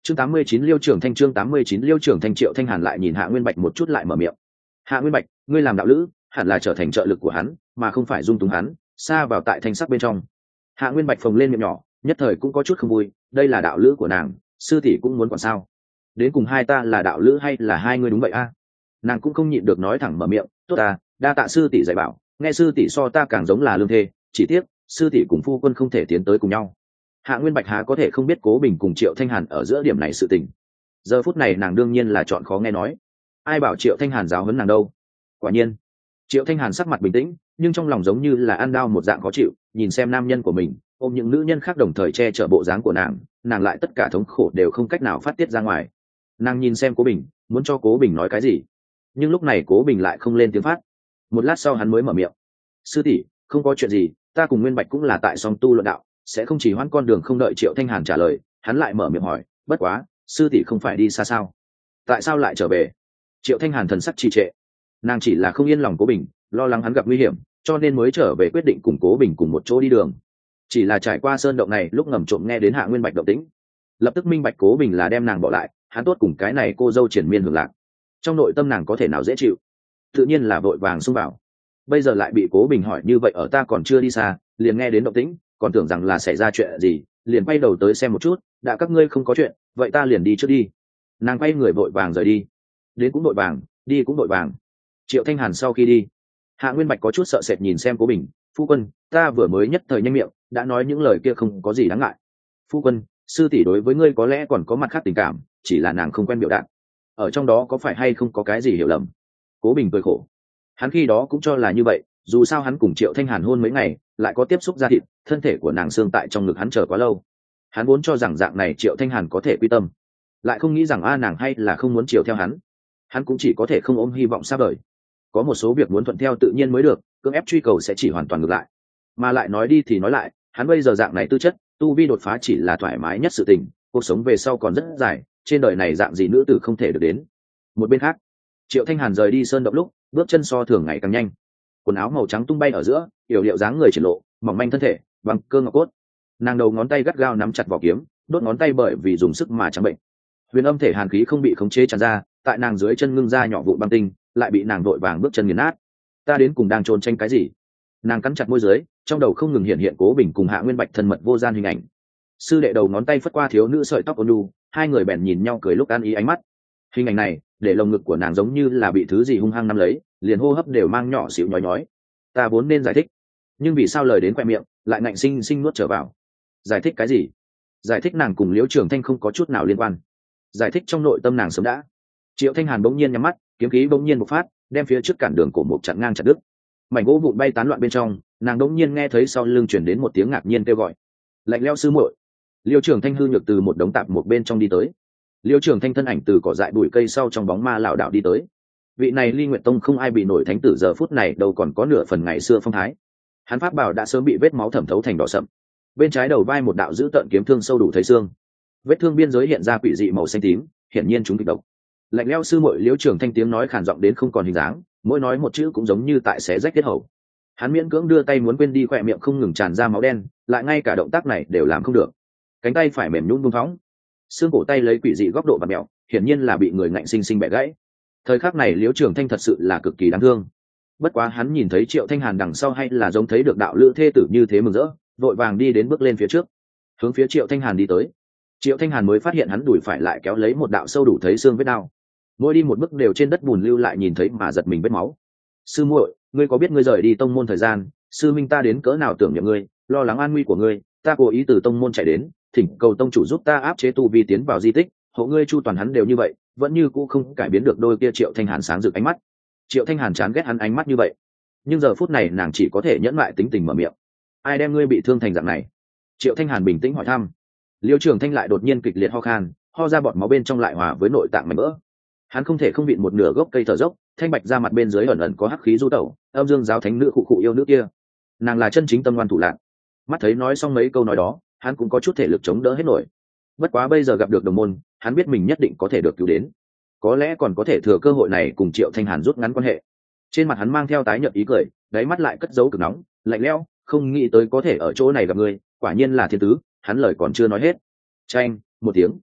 Chương 89 Liêu Trưởng Thanh, chương 89 Liêu Trưởng Thanh. Triệu Thanh Hàn lại nhìn Hạ Nguyên Bạch một chút lại mở miệng. Hạ Nguyên Bạch, ngươi làm đạo lữ hẳn là trở thành trợ lực của hắn mà không phải dung túng hắn xa vào tại thanh sắc bên trong. Hạ Nguyên Bạch phồng lên miệng nhỏ, nhất thời cũng có chút không vui, đây là đạo lữ của nàng, sư tỷ cũng muốn quản sao? Đến cùng hai ta là đạo lữ hay là hai ngươi đúng vậy a? Nàng cũng không nhịn được nói thẳng mở miệng, tốt à, đa tạ sư tỷ dạy bảo, nghe sư tỷ so ta càng giống là lương thê, chỉ tiếc sư tỷ cùng phu quân không thể tiến tới cùng nhau. Hạ Nguyên Bạch há có thể không biết Cố Bình cùng Triệu Thanh Hàn ở giữa điểm này sự tình. Giờ phút này nàng đương nhiên là chọn khó nghe nói, ai bảo Triệu Thanh Hàn giáo huấn nàng đâu. Quả nhiên Triệu Thanh Hàn sắc mặt bình tĩnh, nhưng trong lòng giống như là ăn đau một dạng khó chịu, nhìn xem nam nhân của mình ôm những nữ nhân khác đồng thời che chở bộ dáng của nàng lại tất cả thống khổ đều không cách nào phát tiết ra ngoài. Nàng nhìn xem Cố Bình, muốn cho Cố Bình nói cái gì, nhưng lúc này Cố Bình lại không lên tiếng phát. Một lát sau hắn mới mở miệng, sư tỷ, không có chuyện gì, ta cùng Nguyên Bạch cũng là tại song tu luận đạo, sẽ không chỉ hoãn con đường. Không đợi Triệu Thanh Hàn trả lời, hắn lại mở miệng hỏi, bất quá sư tỷ không phải đi xa sao, tại sao lại trở về? Triệu Thanh Hàn thần sắc trì trệ, nàng chỉ là không yên lòng Cố Bình, lo lắng hắn gặp nguy hiểm cho nên mới trở về, quyết định cùng Cố Bình cùng một chỗ đi đường. Chỉ là trải qua sơn động này lúc ngầm trộm nghe đến Hạ Nguyên Bạch động tĩnh, lập tức minh bạch Cố Bình là đem nàng bỏ lại, hắn tốt cùng cái này cô dâu triển miên hưởng lạc. Trong nội tâm nàng có thể nào dễ chịu, tự nhiên là vội vàng xung vào. Bây giờ lại bị Cố Bình hỏi như vậy, ở ta còn chưa đi xa liền nghe đến động tĩnh, còn tưởng rằng là xảy ra chuyện gì, liền quay đầu tới xem một chút, đã các ngươi không có chuyện vậy ta liền đi trước đi. Nàng quay người vội vàng rời đi, đến cũng vội vàng, đi cũng vội vàng. Triệu Thanh Hàn sau khi đi, Hạ Nguyên Bạch có chút sợ sệt nhìn xem Cố Bình, phu quân, ta vừa mới nhất thời nhanh miệng đã nói những lời kia không có gì đáng ngại. Phu quân, sư tỷ đối với ngươi có lẽ còn có mặt khác tình cảm, chỉ là nàng không quen biểu đạt, ở trong đó có phải hay không có cái gì hiểu lầm? Cố Bình cười khổ, hắn khi đó cũng cho là như vậy, dù sao hắn cùng Triệu Thanh Hàn hôn mấy ngày lại có tiếp xúc da thịt, thân thể của nàng xương tại trong ngực hắn chờ quá lâu, hắn vốn cho rằng dạng này Triệu Thanh Hàn có thể quy tâm, lại không nghĩ rằng nàng hay là không muốn chiều theo hắn cũng chỉ có thể không ôm hy vọng xa vời. Có một số việc muốn thuận theo tự nhiên mới được, cưỡng ép truy cầu sẽ chỉ hoàn toàn ngược lại. Mà lại nói đi thì nói lại, hắn bây giờ dạng này tư chất tu vi đột phá chỉ là thoải mái nhất sự tình, cuộc sống về sau còn rất dài, trên đời này dạng gì nữ tử không thể được đến. Một bên khác, Triệu Thanh Hàn rời đi sơn động lúc bước chân so thường ngày càng nhanh, quần áo màu trắng tung bay ở giữa, yểu điệu dáng người triển lộ, mỏng manh thân thể bằng cơ ngọc cốt. Nàng đầu ngón tay gắt gao nắm chặt vỏ kiếm, đốt ngón tay bởi vì dùng sức mà trắng bệnh. Huyền âm thể hàn khí không bị khống chế tràn ra, tại nàng dưới chân ngưng ra nhỏ vụ băng tinh, lại bị nàng vội vàng bước chân nghiền nát. Ta đến cùng đang trốn tranh cái gì? Nàng cắn chặt môi dưới, trong đầu không ngừng hiện hiện Cố Bình cùng Hạ Nguyên Bạch thân mật vô gian hình ảnh. Sư đệ đầu ngón tay phất qua thiếu nữ sợi tóc ôn nhu, hai người bèn nhìn nhau cười lúc ăn ý ánh mắt. Hình ảnh này để lồng ngực của nàng giống như là bị thứ gì hung hăng nắm lấy, liền hô hấp đều mang nhỏ xíu nhói nhói. Ta vốn nên giải thích, nhưng vì sao lời đến khoe miệng lại ngạnh sinh sinh nuốt trở vào? Giải thích cái gì? Giải thích nàng cùng Liễu Trường Thanh không có chút nào liên quan. Giải thích trong nội tâm nàng sớm đã. Triệu Thanh Hàn bỗng nhiên nhắm mắt, kiếm khí bỗng nhiên bộc phát, đem phía trước cản đường cổ một chặn ngang chặt đứt. Mảnh gỗ vụn bay tán loạn bên trong, nàng bỗng nhiên nghe thấy sau lưng truyền đến một tiếng ngạc nhiên kêu gọi. Lạnh lẽo sư muội. Liêu Trường Thanh hư nhược từ một đống tạp một bên trong đi tới. Liêu Trường Thanh thân ảnh từ cỏ dại bụi cây sau trong bóng ma lảo đảo đi tới. Vị này Ly Nguyệt Tông không ai bị nổi thánh tử giờ phút này đâu còn có nửa phần ngày xưa phong thái. Hắn pháp bảo đã sớm bị vết máu thẩm thấu thành đỏ sậm. Bên trái đầu vai một đạo dữ tợn kiếm thương sâu đủ thấy xương. Vết thương biên giới hiện ra quỷ dị màu xanh tím, hiển nhiên chúng kịch độc. Lạnh lẽo sư muội. Liêu Trường Thanh tiếng nói khàn giọng đến không còn hình dáng, mỗi nói một chữ cũng giống như tại xé rách tiết hầu. Hắn miễn cưỡng đưa tay muốn quên đi, khỏe miệng không ngừng tràn ra máu đen, lại ngay cả động tác này đều làm không được. Cánh tay phải mềm nhũn buông thõng, xương cổ tay lấy quỷ dị góc độ và mẹo, hiển nhiên là bị người ngạnh sinh sinh bẻ gãy. Thời khắc này Liễu Trường Thanh thật sự là cực kỳ đáng thương. Bất quá hắn nhìn thấy Triệu Thanh Hàn đằng sau, hay là giống thấy được đạo lữ thê tử như thế mừng rỡ, vội vàng đi đến bước lên phía trước, hướng phía Triệu Thanh Hàn đi tới. Triệu Thanh Hàn mới phát hiện hắn đùi phải lại kéo lấy một đạo sâu đủ thấy xương vết đao, mỗi đi một bước đều trên đất bùn lưu lại nhìn thấy mà giật mình vết máu. Sư muội, ngươi có biết ngươi rời đi tông môn thời gian, sư minh ta đến cỡ nào tưởng niệm ngươi, lo lắng an nguy của ngươi, ta cố ý từ tông môn chạy đến, thỉnh cầu tông chủ giúp ta áp chế tu vi tiến vào di tích, hộ ngươi chu toàn. Hắn đều như vậy, vẫn như cũ không cải biến được đôi kia. Triệu Thanh Hàn sáng rực ánh mắt. Triệu Thanh Hàn chán ghét hắn ánh mắt như vậy, nhưng giờ phút này nàng chỉ có thể nhẫn lại tính tình mở miệng. Ai đem ngươi bị thương thành dạng này? Triệu Thanh Hàn bình tĩnh hỏi thăm. Liêu Trường Thanh lại đột nhiên kịch liệt ho khan, ho ra bọt máu bên trong lại hòa với nội tạng mảnh vỡ. Hắn không thể không vịn một nửa gốc cây thở dốc, thanh bạch ra mặt bên dưới ẩn ẩn có hắc khí du tẩu. Âm dương giáo thánh nữ khụ khụ yêu nữ kia, nàng là chân chính tâm ngoan thủ lạn. Mắt thấy nói xong mấy câu nói đó, hắn cũng có chút thể lực chống đỡ hết nổi. Bất quá bây giờ gặp được đồng môn, hắn biết mình nhất định có thể được cứu đến, có lẽ còn có thể thừa cơ hội này cùng Triệu Thanh Hàn rút ngắn quan hệ. Trên mặt hắn mang theo tái nhợt ý cười, đáy mắt lại cất giấu cực nóng lạnh lẽo. Không nghĩ tới có thể ở chỗ này gặp ngươi, quả nhiên là thiên tứ. Hắn lời còn chưa nói hết, chanh một tiếng,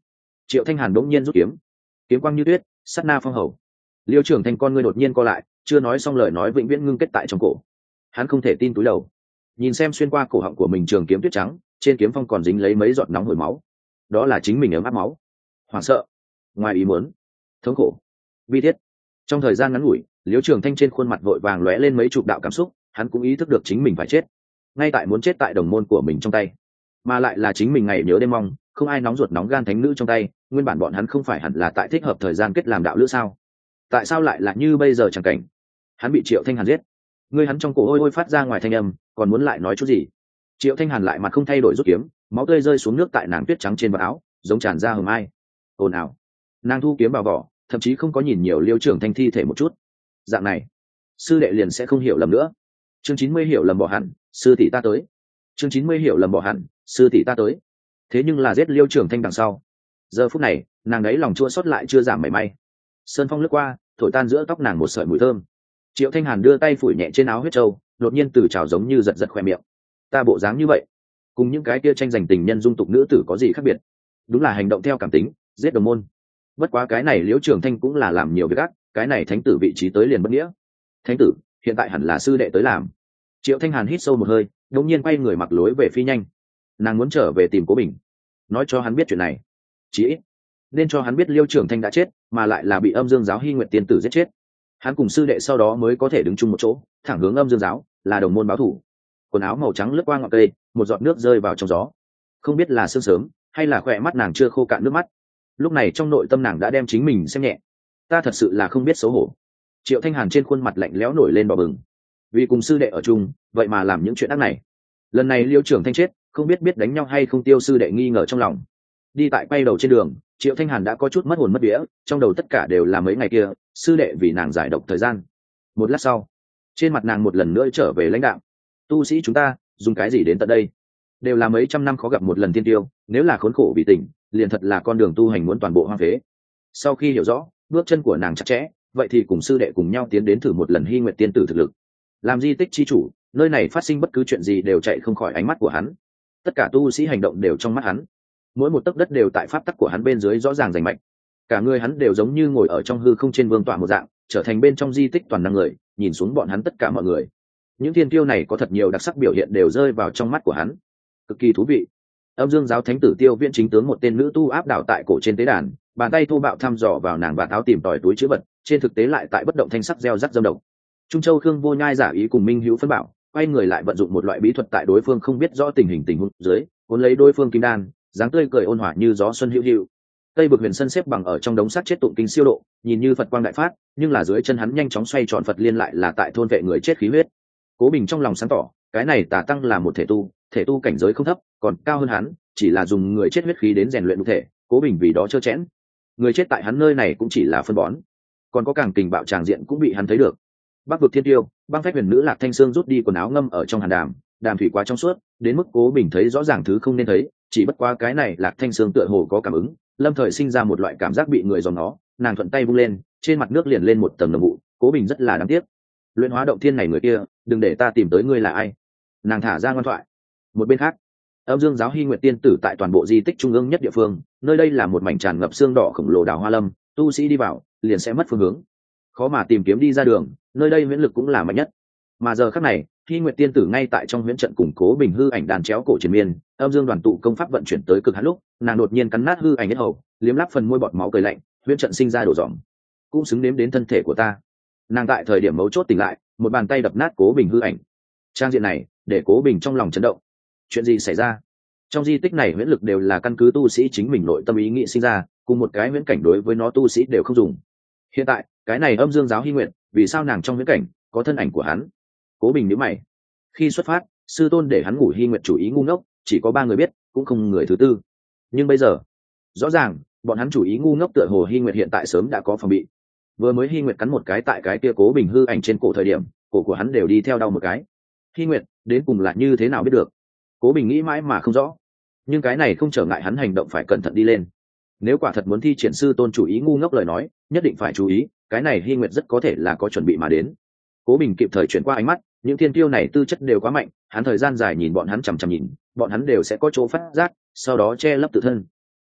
Triệu Thanh Hàn đống nhiên rút kiếm, kiếm quang như tuyết, sát na phong hầu. Liêu Trường Thanh con ngươi đột nhiên co lại, chưa nói xong lời nói vĩnh viễn ngưng kết tại trong cổ. Hắn không thể tin túi đầu, nhìn xem xuyên qua cổ họng của mình trường kiếm tuyết trắng, trên kiếm phong còn dính lấy mấy giọt nóng hổi máu. Đó là chính mình ấm áp máu. Hoảng sợ, ngoài ý muốn, thống khổ, bi thiết. Trong thời gian ngắn ngủi, Liêu Trường Thanh trên khuôn mặt vội vàng lóe lên mấy chục đạo cảm xúc, hắn cũng ý thức được chính mình phải chết, ngay tại muốn chết tại đồng môn của mình trong tay, mà lại là chính mình ngày nhớ đêm mong, không ai nóng ruột nóng gan thánh nữ trong tay. Nguyên bản bọn hắn không phải hẳn là tại thích hợp thời gian kết làm đạo lữ sao? Tại sao lại là như bây giờ chẳng cảnh? Hắn bị Triệu Thanh Hàn giết, ngươi hắn trong cổ ôi ôi phát ra ngoài thanh âm, còn muốn lại nói chút gì? Triệu Thanh Hàn lại mặt không thay đổi rút kiếm, máu tươi rơi xuống nước tại nàng tuyết trắng trên vạt áo, giống tràn ra hừng ai. Ồn ào. Nàng thu kiếm vào vỏ, thậm chí không có nhìn nhiều Liêu Trưởng Thanh thi thể một chút. Dạng này, sư đệ liền sẽ không hiểu lầm nữa. Chương 90 hiểu lầm bỏ hẳn, sư tỷ ta tới. Chương 90 hiểu lầm bỏ hẳn, sư tỷ ta tới. Thế nhưng là giết Liêu Trưởng Thanh đằng sau, giờ phút này nàng đấy lòng chua xót lại chưa giảm mảy may. Sơn phong lướt qua, thổi tan giữa tóc nàng một sợi mùi thơm. Triệu Thanh Hàn đưa tay phủi nhẹ trên áo huyết trâu, đột nhiên từ trào giống như giật giật khoe miệng. Ta bộ dáng như vậy, cùng những cái kia tranh giành tình nhân dung tục nữ tử có gì khác biệt? Đúng là hành động theo cảm tính, giết đồng môn. Bất quá cái này Liễu Trường Thanh cũng là làm nhiều việc ác, cái này thánh tử vị trí tới liền bất nghĩa. Thánh tử, hiện tại hẳn là sư đệ tới làm. Triệu Thanh Hàn hít sâu một hơi, đột nhiên quay người mặc lối về phi nhanh. Nàng muốn trở về tìm Cố Bình, nói cho hắn biết chuyện này. Chỉ ít nên cho hắn biết Liêu Trường Thanh đã chết, mà lại là bị Âm Dương giáo Hy Nguyệt tiên tử giết chết. Hắn cùng sư đệ sau đó mới có thể đứng chung một chỗ, thẳng hướng Âm Dương giáo, là đồng môn báo thù. Quần áo màu trắng lướt qua ngọn cây, một giọt nước rơi vào trong gió. Không biết là sương sớm hay là khỏe mắt nàng chưa khô cạn nước mắt. Lúc này trong nội tâm nàng đã đem chính mình xem nhẹ. Ta thật sự là không biết xấu hổ. Triệu Thanh Hàn trên khuôn mặt lạnh lẽo nổi lên đỏ bừng. Vì cùng sư đệ ở chung, vậy mà làm những chuyện ác này. Lần này Liêu Trường Thanh chết, không biết đánh nhau hay không tiêu sư đệ nghi ngờ trong lòng. Đi tại quay đầu trên đường, Triệu Thanh Hàn đã có chút mất hồn mất vía, trong đầu tất cả đều là mấy ngày kia sư đệ vì nàng giải độc thời gian. Một lát sau, trên mặt nàng một lần nữa trở về lãnh đạm. Tu sĩ chúng ta dùng cái gì đến tận đây? Đều là mấy trăm năm khó gặp một lần thiên tiêu, nếu là khốn khổ vì tình, liền thật là con đường tu hành muốn toàn bộ hoang phế. Sau khi hiểu rõ bước chân của nàng chặt chẽ, vậy thì cùng sư đệ cùng nhau tiến đến thử một lần Hy Nguyệt tiên tử thực lực. Làm di tích chi chủ, nơi này phát sinh bất cứ chuyện gì đều chạy không khỏi ánh mắt của hắn. Tất cả tu sĩ hành động đều trong mắt hắn, mỗi một tấc đất đều tại pháp tắc của hắn bên dưới rõ ràng rành mạch. Cả người hắn đều giống như ngồi ở trong hư không trên vương tọa một dạng, trở thành bên trong di tích toàn năng người, nhìn xuống bọn hắn tất cả mọi người. Những thiên tiêu này có thật nhiều đặc sắc biểu hiện đều rơi vào trong mắt của hắn, cực kỳ thú vị. Âm Dương giáo thánh tử Tiêu Viễn chính tướng một tên nữ tu áp đảo tại cổ trên tế đàn, bàn tay thô bạo thăm dò vào nàng và tháo tìm tòi túi chữ vật, trên thực tế lại tại bất động thanh sắc gieo rắc dâm độc. Trung Châu Khương Vô Nhai giả ý cùng Minh Hữu phân bảo, quay người lại vận dụng một loại bí thuật tại đối phương không biết rõ tình huống dưới, cuốn lấy đối phương kim đan, dáng tươi cười ôn hòa như gió xuân hữu hữu. Tây Bực Huyền Sân xếp bằng ở trong đống sắt chết tụng kinh siêu độ, nhìn như Phật quang đại phát, nhưng là dưới chân hắn nhanh chóng xoay tròn Phật liên lại là tại thôn vệ người chết khí huyết. Cố Bình trong lòng sáng tỏ, cái này Tà Tăng là một thể tu cảnh giới không thấp, còn cao hơn hắn, chỉ là dùng người chết huyết khí đến rèn luyện nhục thể, Cố Bình vì đó trơ chẽn. Người chết tại hắn nơi này cũng chỉ là phân bón, còn có càng kình bạo tràng diện cũng bị hắn thấy được. Bắc vực thiên tiêu, băng phách huyền nữ Lạc Thanh Sương rút đi quần áo ngâm ở trong hàn đàm, đàm thủy quá trong suốt, đến mức Cố Bình thấy rõ ràng thứ không nên thấy, chỉ bất quá cái này Lạc Thanh Sương tựa hồ có cảm ứng, lâm thời sinh ra một loại cảm giác bị người dòm nó, nàng thuận tay vung lên, trên mặt nước liền lên một tầng nồng vụ. Cố Bình rất là đáng tiếc. Luyện hóa động thiên này người kia, đừng để ta tìm tới ngươi là ai. Nàng thả ra ngoan thoại. Một bên khác, Âm Dương giáo Hy Nguyệt tiên tử tại toàn bộ di tích trung ương nhất địa phương, nơi đây là một mảnh tràn ngập xương đỏ khổng lồ đào hoa lâm, tu sĩ đi vào liền sẽ mất phương hướng, khó mà tìm kiếm đi ra đường, nơi đây huyễn lực cũng là mạnh nhất. Mà giờ khắc này, Hy Nguyệt tiên tử ngay tại trong huyễn trận củng Cố Bình hư ảnh đàn chéo cổ triền miên, Âm Dương đoàn tụ công pháp vận chuyển tới cực hạn lúc, nàng đột nhiên cắn nát hư ảnh nhất hầu, liếm láp phần môi bọt máu cười lạnh, huyễn trận sinh ra đổ dỏng, cũng xứng nếm đến thân thể của ta. Nàng tại thời điểm mấu chốt tỉnh lại, một bàn tay đập nát Cố Bình hư ảnh. Trang diện này để Cố Bình trong lòng chấn động. Chuyện gì xảy ra? Trong di tích này huyễn lực đều là căn cứ tu sĩ chính mình nội tâm ý nghĩ sinh ra, cùng một cái huyễn cảnh đối với nó tu sĩ đều không dùng. Hiện tại cái này Âm Dương giáo Hy Nguyệt, vì sao nàng trong huyễn cảnh có thân ảnh của hắn? Cố Bình nhíu mày. Khi xuất phát, sư tôn để hắn ngủ Hy Nguyệt chủ ý ngu ngốc, chỉ có 3 người biết, cũng không người thứ tư. Nhưng bây giờ, rõ ràng bọn hắn chủ ý ngu ngốc tựa hồ Hy Nguyệt hiện tại sớm đã có phòng bị. Vừa mới Hy Nguyệt cắn một cái tại cái kia Cố Bình hư ảnh trên cổ thời điểm, cổ của hắn đều đi theo đau một cái. Hy Nguyệt đến cùng là như thế nào biết được? Cố Bình nghĩ mãi mà không rõ, nhưng cái này không trở ngại hắn hành động phải cẩn thận đi lên. Nếu quả thật muốn thi triển sư tôn chủ ý ngu ngốc lời nói, nhất định phải chú ý, cái này Hy Nguyệt rất có thể là có chuẩn bị mà đến. Cố Bình kịp thời chuyển qua ánh mắt, những thiên tiêu này tư chất đều quá mạnh, hắn thời gian dài nhìn bọn hắn chằm chằm nhìn, bọn hắn đều sẽ có chỗ phát giác, sau đó che lấp tự thân.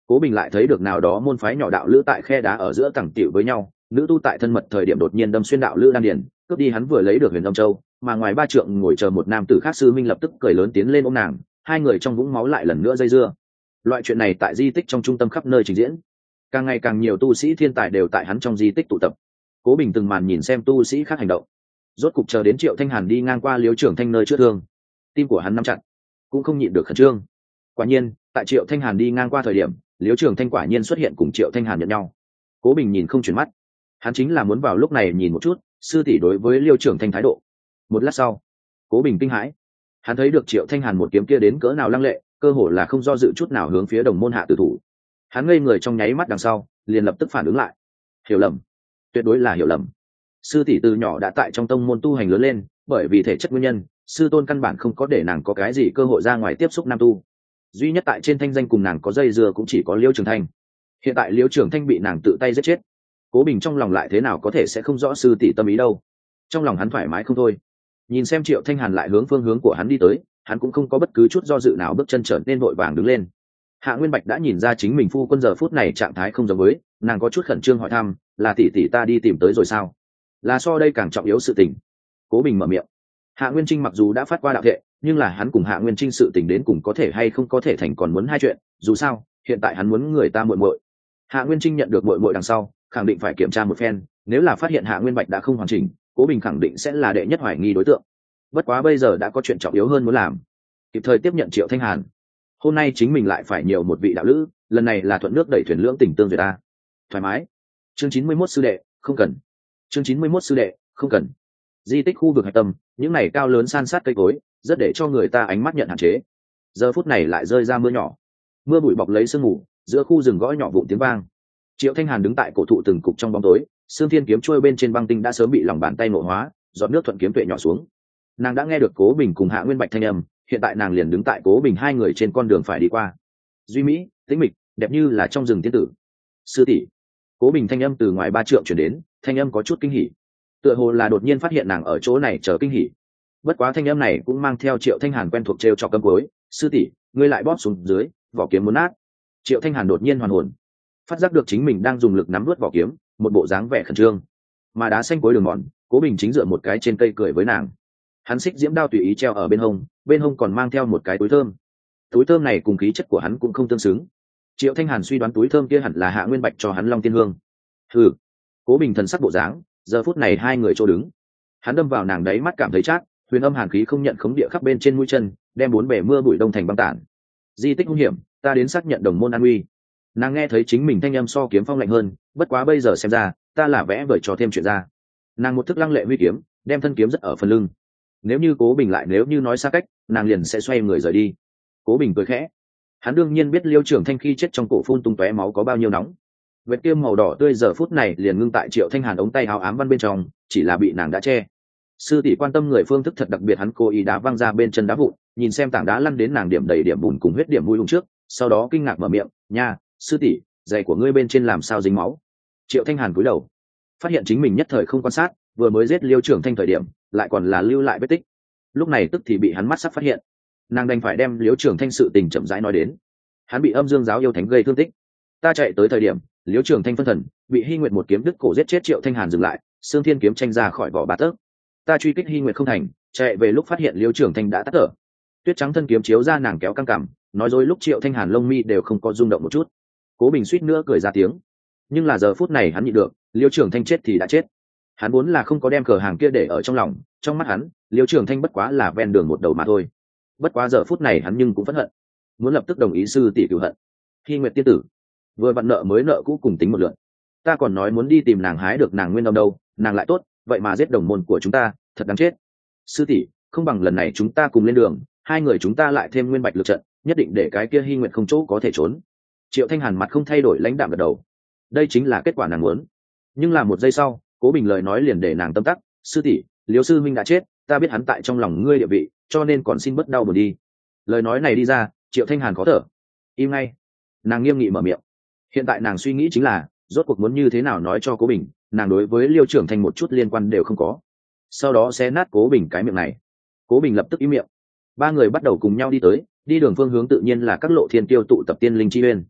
Cố Bình lại thấy được nào đó môn phái nhỏ đạo lữ tại khe đá ở giữa tẳng tiểu với nhau, nữ tu tại thân mật thời điểm đột nhiên đâm xuyên đạo lữ đan điền, cướp đi hắn vừa lấy được huyền âm châu, mà ngoài ba trượng ngồi chờ một nam tử khác. Sư minh lập tức cười lớn tiến lên ôm nàng, hai người trong vũng máu lại lần nữa dây dưa. Loại chuyện này tại di tích trong trung tâm khắp nơi trình diễn, càng ngày càng nhiều tu sĩ thiên tài đều tại hắn trong di tích tụ tập. Cố Bình từng màn nhìn xem tu sĩ khác hành động, rốt cục chờ đến Triệu Thanh Hàn đi ngang qua Liễu Trưởng Thanh nơi chữa thương, tim của hắn nắm chặt, cũng không nhịn được khẩn trương. Quả nhiên, tại Triệu Thanh Hàn đi ngang qua thời điểm, Liễu Trưởng Thanh quả nhiên xuất hiện cùng Triệu Thanh Hàn nhận nhau. Cố Bình nhìn không chuyển mắt, hắn chính là muốn vào lúc này nhìn một chút sư tỷ đối với Liễu Trưởng Thanh thái độ. Một lát sau, Cố Bình kinh hãi, hắn thấy được Triệu Thanh Hàn một kiếm kia đến cỡ nào lăng lệ, cơ hồ là không do dự chút nào hướng phía đồng môn hạ tử thủ. Hắn ngây người trong nháy mắt đằng sau, liền lập tức phản ứng lại. Hiểu lầm, tuyệt đối là hiểu lầm. Sư tỷ từ nhỏ đã tại trong tông môn tu hành lớn lên, bởi vì thể chất nguyên nhân, sư tôn căn bản không có để nàng có cái gì cơ hội ra ngoài tiếp xúc nam tu. Duy nhất tại trên thanh danh cùng nàng có dây dưa cũng chỉ có Liễu Trường Thanh. Hiện tại Liễu Trường Thanh bị nàng tự tay giết chết, Cố Bình trong lòng lại thế nào có thể sẽ không rõ sư tỷ tâm ý đâu. Trong lòng hắn thoải mái không thôi. Nhìn xem Triệu Thanh Hàn lại hướng phương hướng của hắn đi tới, hắn cũng không có bất cứ chút do dự nào, bước chân trở nên vội vàng đứng lên. Hạ Nguyên Bạch đã nhìn ra chính mình phu quân giờ phút này trạng thái không giống với, nàng có chút khẩn trương hỏi thăm, là tỷ tỷ ta đi tìm tới rồi sao? Là so đây càng trọng yếu sự tình. Cố Bình mở miệng. Hạ Nguyên Trinh mặc dù đã phát qua đạo thệ, nhưng là hắn cùng Hạ Nguyên Trinh sự tình đến cùng có thể hay không có thể thành còn muốn hai chuyện, dù sao, hiện tại hắn muốn người ta muội muội. Hạ Nguyên Trinh nhận được muội muội đằng sau, khẳng định phải kiểm tra một phen, nếu là phát hiện Hạ Nguyên Bạch đã không hoàn chỉnh, Cố Bình khẳng định sẽ là đệ nhất hoài nghi đối tượng. Bất quá bây giờ đã có chuyện trọng yếu hơn muốn làm, kịp thời tiếp nhận Triệu Thanh Hàn. Hôm nay chính mình lại phải nhiều một vị đạo lữ, lần này là thuận nước đẩy thuyền lưỡng tình tương duyệt ta. Thoải mái. Chương 91 sư đệ, không cần. Chương 91 sư đệ, không cần. Di tích khu vực hạch tâm, những này cao lớn san sát cây cối, rất để cho người ta ánh mắt nhận hạn chế. Giờ phút này lại rơi ra mưa nhỏ, mưa bụi bọc lấy sương mù, giữa khu rừng gõ nhỏ vụn tiếng vang. Triệu Thanh Hàn đứng tại cổ thụ từng cục trong bóng tối, xương thiên kiếm trôi bên trên băng tinh đã sớm bị lòng bàn tay nộ hóa, giọt nước thuận kiếm tuệ nhỏ xuống. Nàng đã nghe được Cố Bình cùng Hạ Nguyên Bạch thanh âm, hiện tại nàng liền đứng tại Cố Bình hai người trên con đường phải đi qua. Duy mỹ, tĩnh mịch, đẹp như là trong rừng tiên tử. Sư tỷ. Cố Bình thanh âm từ ngoài ba trượng chuyển đến, thanh âm có chút kinh hỉ, tựa hồ là đột nhiên phát hiện nàng ở chỗ này chờ kinh hỉ. Bất quá thanh âm này cũng mang theo Triệu Thanh Hàn quen thuộc trêu chọc cấm cuối, sư tỷ, ngươi lại bóp xuống dưới, vỏ kiếm muốn nát. Triệu Thanh Hàn đột nhiên hoàn hồn, phát giác được chính mình đang dùng lực nắm nuốt vỏ kiếm, một bộ dáng vẻ khẩn trương. Mà đá xanh cuối đường mòn, Cố Bình chính dựa một cái trên cây cười với nàng. Hắn xích diễm đao tùy ý treo ở bên hông còn mang theo một cái túi thơm. Túi thơm này cùng khí chất của hắn cũng không tương xứng. Triệu Thanh Hàn suy đoán túi thơm kia hẳn là Hạ Nguyên Bạch cho hắn Long Tiên Hương. Hừ. Cố Bình thần sắc bộ dáng, giờ phút này hai người chỗ đứng, hắn đâm vào nàng đấy mắt cảm thấy chát, huyền âm hàn khí không nhận khống địa khắp bên trên mũi chân, đem bốn bể mưa bụi đông thành băng tản. Di tích hung hiểm, ta đến xác nhận đồng môn an uy. Nàng nghe thấy chính mình thanh âm so kiếm phong lạnh hơn, bất quá bây giờ xem ra, ta là vẽ vời cho thêm chuyện ra. Nàng một thức lăng lệ huy kiếm, đem thân kiếm rất ở phần lưng. Nếu như Cố Bình lại nếu như nói xa cách, nàng liền sẽ xoay người rời đi. Cố Bình cười khẽ, hắn đương nhiên biết Liêu Trưởng Thanh khi chết trong cổ phun tung tóe máu có bao nhiêu nóng. Vết kiếm màu đỏ tươi giờ phút này liền ngưng tại Triệu Thanh Hàn ống tay áo ám văn bên trong, chỉ là bị nàng đã che. Sư tỷ quan tâm người phương thức thật đặc biệt, hắn cố ý đá văng ra bên chân đá vụn, nhìn xem tảng đá lăn đến nàng điểm đầy điểm bùn cùng huyết điểm mũi lùng trước, sau đó kinh ngạc mở miệng, nha, sư tỷ, giày của ngươi bên trên làm sao dính máu? Triệu Thanh Hàn cúi đầu, phát hiện chính mình nhất thời không quan sát, vừa mới giết Liêu Trưởng Thanh thời điểm, lại còn là lưu lại vết tích. Lúc này tức thì bị hắn mắt sắc phát hiện, nàng đành phải đem Liêu Trưởng Thanh sự tình chậm rãi nói đến. Hắn bị âm dương giáo yêu thánh gây thương tích, ta chạy tới thời điểm, Liêu Trưởng Thanh phân thần, bị Hy Nguyệt một kiếm đứt cổ giết chết. Triệu Thanh Hàn dừng lại, xương thiên kiếm tranh ra khỏi vỏ bà tấc. Ta truy kích Hy Nguyệt không thành, chạy về lúc phát hiện Liêu Trưởng Thanh đã tắt thở. Tuyết trắng thân kiếm chiếu ra nàng kéo căng cằm, nói dối lúc Triệu Thanh Hàn lông mi đều không có rung động một chút. Cố Bình suýt nữa cười ra tiếng, nhưng là giờ phút này hắn nhịn được, Liêu Trưởng Thanh chết thì đã chết. Hắn vốn là không có đem cờ hàng kia để ở trong lòng, trong mắt hắn, Liêu Trưởng Thanh bất quá là ven đường một đầu mà thôi. Bất quá giờ phút này hắn nhưng cũng phẫn hận, muốn lập tức đồng ý sư tỷ cửu hận. Hy Nguyệt tiên tử, vừa vặn nợ mới nợ cũ cùng tính một lượt. Ta còn nói muốn đi tìm nàng hái được nàng nguyên âm đâu, nàng lại tốt, vậy mà giết đồng môn của chúng ta, thật đáng chết. Sư tỷ, không bằng lần này chúng ta cùng lên đường, hai người chúng ta lại thêm nguyên bạch lực trận, nhất định để cái kia Hy Nguyệt không chỗ có thể trốn. Triệu Thanh Hàn mặt không thay đổi lãnh đạm gật đầu, đây chính là kết quả nàng muốn. Nhưng là một giây sau, Cố Bình lời nói liền để nàng tâm tắc, sư tỷ, Liêu sư minh đã chết, ta biết hắn tại trong lòng ngươi địa vị, cho nên còn xin bớt đau buồn đi. Lời nói này đi ra, Triệu Thanh Hàn khó thở, im ngay. Nàng nghiêm nghị mở miệng, hiện tại nàng suy nghĩ chính là rốt cuộc muốn như thế nào nói cho Cố Bình, nàng đối với Liêu Trưởng Thanh một chút liên quan đều không có. Sau đó xé nát Cố Bình cái miệng này. Cố Bình lập tức im miệng. Ba người bắt đầu cùng nhau đi tới, đi đường phương hướng tự nhiên là các lộ thiên tiêu tụ tập tiên linh chi uyên.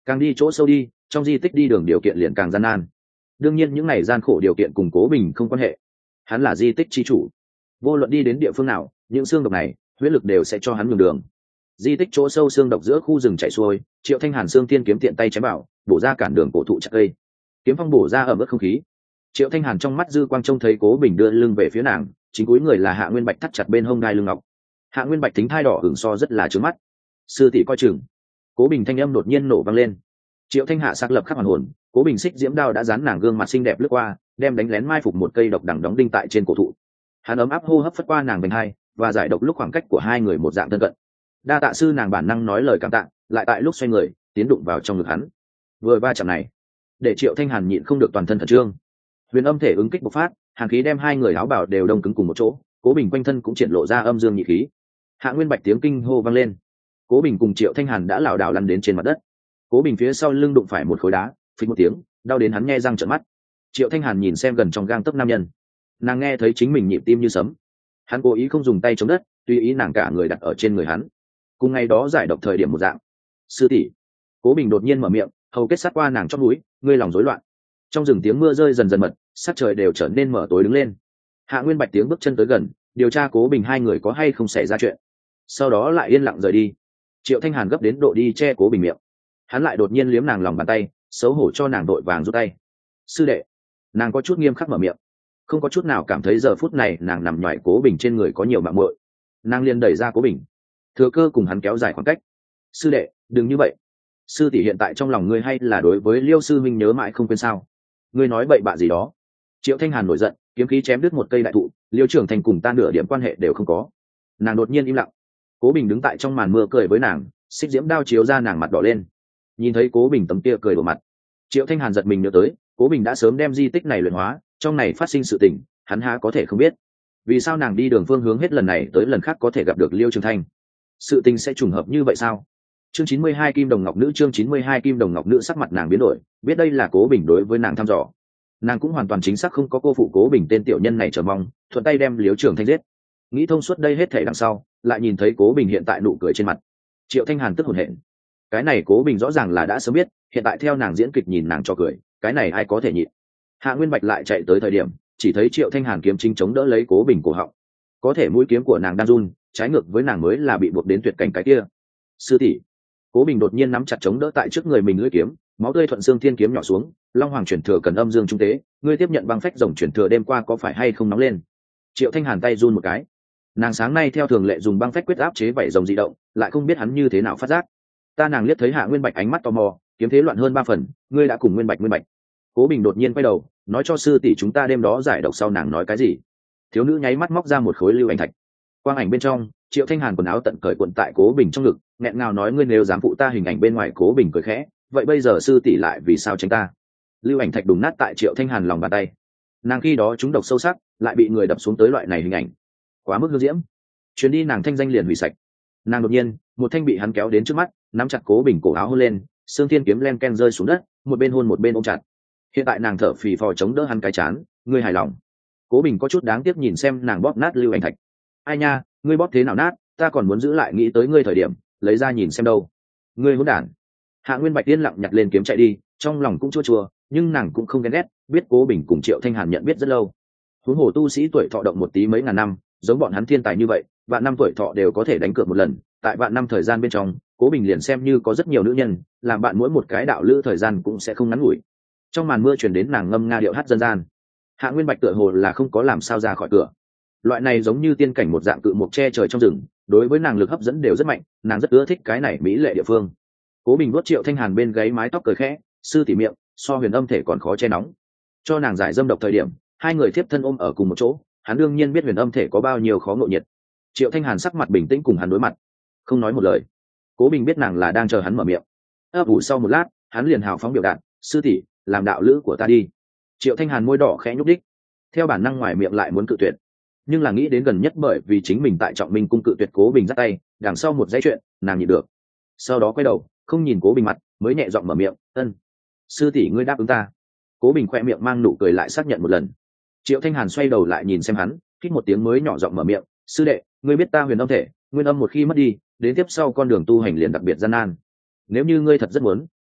Càng đi chỗ sâu đi, trong di tích đi đường điều kiện liền càng gian nan. Đương nhiên những ngày gian khổ điều kiện cùng Cố Bình không quan hệ, hắn là di tích chi chủ, vô luận đi đến địa phương nào, những xương độc này huyết lực đều sẽ cho hắn nhường đường. Di tích chỗ sâu xương độc giữa khu rừng chạy xuôi, Triệu Thanh Hàn xương tiên kiếm tiện tay chém vào, bổ ra cản đường cổ thụ chặt cây, kiếm phong bổ ra ở mức không khí. Triệu Thanh Hàn trong mắt dư quang trông thấy Cố Bình đưa lưng về phía nàng, chính cuối người là Hạ Nguyên Bạch thắt chặt bên hông đai lưng ngọc. Hạ Nguyên Bạch tính thai đỏ ửng so rất là trướng mắt. Sư tỷ coi chừng. Cố Bình thanh âm đột nhiên nổ vang lên. Triệu Thanh Hạ sắc lập khắc hoàn hồn, Cố Bình xích diễm đao đã dán nàng gương mặt xinh đẹp lướt qua, đem đánh lén mai phục một cây độc đằng đóng đinh tại trên cổ thụ. Hắn ấm áp hô hấp phất qua nàng bên hai, và giải độc lúc khoảng cách của hai người một dạng thân cận. Đa tạ sư, nàng bản năng nói lời cảm tạ, lại tại lúc xoay người tiến đụng vào trong ngực hắn. Vừa va chạm này, để Triệu Thanh Hàn nhịn không được toàn thân khẩn trương. Huyền âm thể ứng kích bộc phát, hàn khí đem hai người áo bào đều đông cứng cùng một chỗ. Cố Bình quanh thân cũng triển lộ ra âm dương nhị khí. Hạ Nguyên Bạch tiếng kinh hô vang lên. Cố Bình cùng Triệu Thanh Hàn đã lảo đảo lăn đến trên mặt đất. Cố Bình phía sau lưng đụng phải một khối đá, phịch một tiếng, đau đến hắn nghe răng trợn mắt. Triệu Thanh Hàn nhìn xem gần trong gang tấc nam nhân, nàng nghe thấy chính mình nhịp tim như sấm. Hắn cố ý không dùng tay chống đất, tùy ý nàng cả người đặt ở trên người hắn. Cùng ngày đó giải độc thời điểm một dạng. Sư tỷ. Cố Bình đột nhiên mở miệng, hầu kết sát qua nàng trong núi, ngươi lòng rối loạn. Trong rừng tiếng mưa rơi dần dần mật, sắc trời đều trở nên mở tối đứng lên. Hạ Nguyên Bạch tiếng bước chân tới gần, điều tra Cố Bình hai người có hay không xảy ra chuyện, sau đó lại yên lặng rời đi. Triệu Thanh Hàn gấp đến độ đi che Cố Bình miệng, hắn lại đột nhiên liếm nàng lòng bàn tay, xấu hổ cho nàng đội vàng rút tay. Sư đệ. Nàng có chút nghiêm khắc mở miệng, không có chút nào cảm thấy giờ phút này nàng nằm nhoài Cố Bình trên người có nhiều mạng muội. Nàng liền đẩy ra Cố Bình, thừa cơ cùng hắn kéo dài khoảng cách. Sư đệ, đừng như vậy. Sư tỷ hiện tại trong lòng ngươi hay là đối với Liêu sư minh nhớ mãi không quên sao? Ngươi nói bậy bạ gì đó. Triệu Thanh Hàn nổi giận, kiếm khí chém đứt một cây đại thụ. Liêu trưởng thành cùng ta nửa điểm quan hệ đều không có. Nàng đột nhiên im lặng. Cố Bình đứng tại trong màn mưa cười với nàng, xích diễm đao chiếu ra nàng mặt đỏ lên. Nhìn thấy Cố Bình tấm kia cười đổ mặt, Triệu Thanh Hàn giật mình nhớ tới, Cố Bình đã sớm đem di tích này luyện hóa, trong này phát sinh sự tình, hắn há có thể không biết. Vì sao nàng đi đường phương hướng hết lần này tới lần khác có thể gặp được Liêu Trường Thanh? Sự tình sẽ trùng hợp như vậy sao? Chương 92 Kim Đồng Ngọc Nữ, chương 92 Kim Đồng Ngọc Nữ. Sắc mặt nàng biến đổi, biết đây là Cố Bình đối với nàng thăm dò. Nàng cũng hoàn toàn chính xác không có cô phụ Cố Bình tên tiểu nhân này chờ mong, thuận tay đem Liêu Trường Thanh giết. Nghĩ thông suốt đây hết thảy đằng sau, lại nhìn thấy Cố Bình hiện tại nụ cười trên mặt. Triệu Thanh Hàn tức hổn hển. Cái này Cố Bình rõ ràng là đã sớm biết, hiện tại theo nàng diễn kịch nhìn nàng cho cười, cái này ai có thể nhịn. Hạ Nguyên Bạch lại chạy tới thời điểm, chỉ thấy Triệu Thanh Hàn kiếm chính chống đỡ lấy Cố Bình cổ họng. Có thể mũi kiếm của nàng đang run, trái ngược với nàng mới là bị buộc đến tuyệt cảnh cái kia. Sư tỷ. Cố Bình đột nhiên nắm chặt chống đỡ tại trước người mình lưỡi kiếm, máu tươi thuận xương thiên kiếm nhỏ xuống. Long Hoàng truyền thừa cần âm dương trung tế, ngươi tiếp nhận băng phách rồng truyền thừa đêm qua có phải hay không nóng lên? Triệu Thanh Hàn tay run một cái. Nàng sáng nay theo thường lệ dùng băng phách quyết áp chế vảy rồng dị động, lại không biết hắn như thế nào phát giác. Nàng liếc thấy Hạ Nguyên Bạch ánh mắt tò mò, kiếm thế loạn hơn 3 phần, ngươi đã cùng Nguyên Bạch. Cố Bình đột nhiên quay đầu, nói cho sư tỷ chúng ta đêm đó giải độc sau nàng nói cái gì? Thiếu nữ nháy mắt móc ra một khối lưu ảnh thạch. Quang ảnh bên trong, Triệu Thanh Hàn quần áo tận cởi cuộn tại Cố Bình trong ngực, nghẹn ngào nói ngươi nếu dám phụ ta hình ảnh bên ngoài. Cố Bình cười khẽ, vậy bây giờ sư tỷ lại vì sao tránh ta? Lưu ảnh thạch đùng nát tại Triệu Thanh Hàn lòng bàn tay. Nàng khi đó trúng độc sâu sắc, lại bị người đập xuống tới loại này hình ảnh, quá mức hư diễm. Chuyến đi nàng thanh danh liền hủy sạch. Nàng đột nhiên, một thanh bị hắn kéo đến trước mắt, nắm chặt Cố Bình cổ áo hôn lên, xương thiên kiếm len ken rơi xuống đất, một bên hôn một bên ôm chặt. Hiện tại nàng thở phì phò chống đỡ hắn cái chán, ngươi hài lòng? Cố Bình có chút đáng tiếc nhìn xem nàng bóp nát lưu ảnh thạch. Ai nha, ngươi bóp thế nào nát, ta còn muốn giữ lại nghĩ tới ngươi thời điểm, lấy ra nhìn xem đâu. Ngươi hỗn đản. Hạ Nguyên Bạch yên lặng nhặt lên kiếm chạy đi, trong lòng cũng chua chua, nhưng nàng cũng không ghen ghét, biết Cố Bình cùng Triệu Thanh Hàn nhận biết rất lâu. Huống hồ tu sĩ tuổi thọ động một tí mấy ngàn năm, giống bọn hắn thiên tài như vậy, vạn năm tuổi thọ đều có thể đánh cược một lần. Tại vạn năm thời gian bên trong, Cố Bình liền xem như có rất nhiều nữ nhân, làm bạn mỗi một cái đạo lữ thời gian cũng sẽ không ngắn ngủi. Trong màn mưa truyền đến nàng ngâm nga điệu hát dân gian. Hạ Nguyên Bạch tựa hồ là không có làm sao ra khỏi cửa. Loại này giống như tiên cảnh một dạng cự mục che trời trong rừng, đối với nàng lực hấp dẫn đều rất mạnh, nàng rất ưa thích cái này mỹ lệ địa phương. Cố Bình vuốt Triệu Thanh Hàn bên gáy mái tóc cười khẽ, sư tỷ miệng so huyền âm thể còn khó che nóng. Cho nàng giải dâm độc thời điểm, hai người thiếp thân ôm ở cùng một chỗ, hắn đương nhiên biết huyền âm thể có bao nhiêu khó ngộ nhiệt. Triệu Thanh Hàn sắc mặt bình tĩnh cùng hắn đối mặt, không nói một lời. Cố Bình biết nàng là đang chờ hắn mở miệng. Ấp ủ sau một lát, hắn liền hào phóng biểu đạt, sư tỷ, làm đạo lữ của ta đi. Triệu Thanh Hàn môi đỏ khẽ nhúc đích, theo bản năng ngoài miệng lại muốn cự tuyệt, nhưng là nghĩ đến gần nhất bởi vì chính mình tại Trọng Minh cung cự tuyệt Cố Bình dắt tay, đằng sau một dãy chuyện, nàng nhịn được. Sau đó quay đầu, không nhìn Cố Bình mặt, mới nhẹ giọng mở miệng, ân, sư tỷ ngươi đáp ứng ta. Cố Bình khoe miệng mang nụ cười lại xác nhận một lần. Triệu Thanh Hàn xoay đầu lại nhìn xem hắn, hít một tiếng mới nhỏ giọng mở miệng, sư đệ, ngươi biết ta huyền âm thể, nguyên âm một khi mất đi, đến tiếp sau con đường tu hành liền đặc biệt gian nan. Nếu như ngươi thật rất muốn,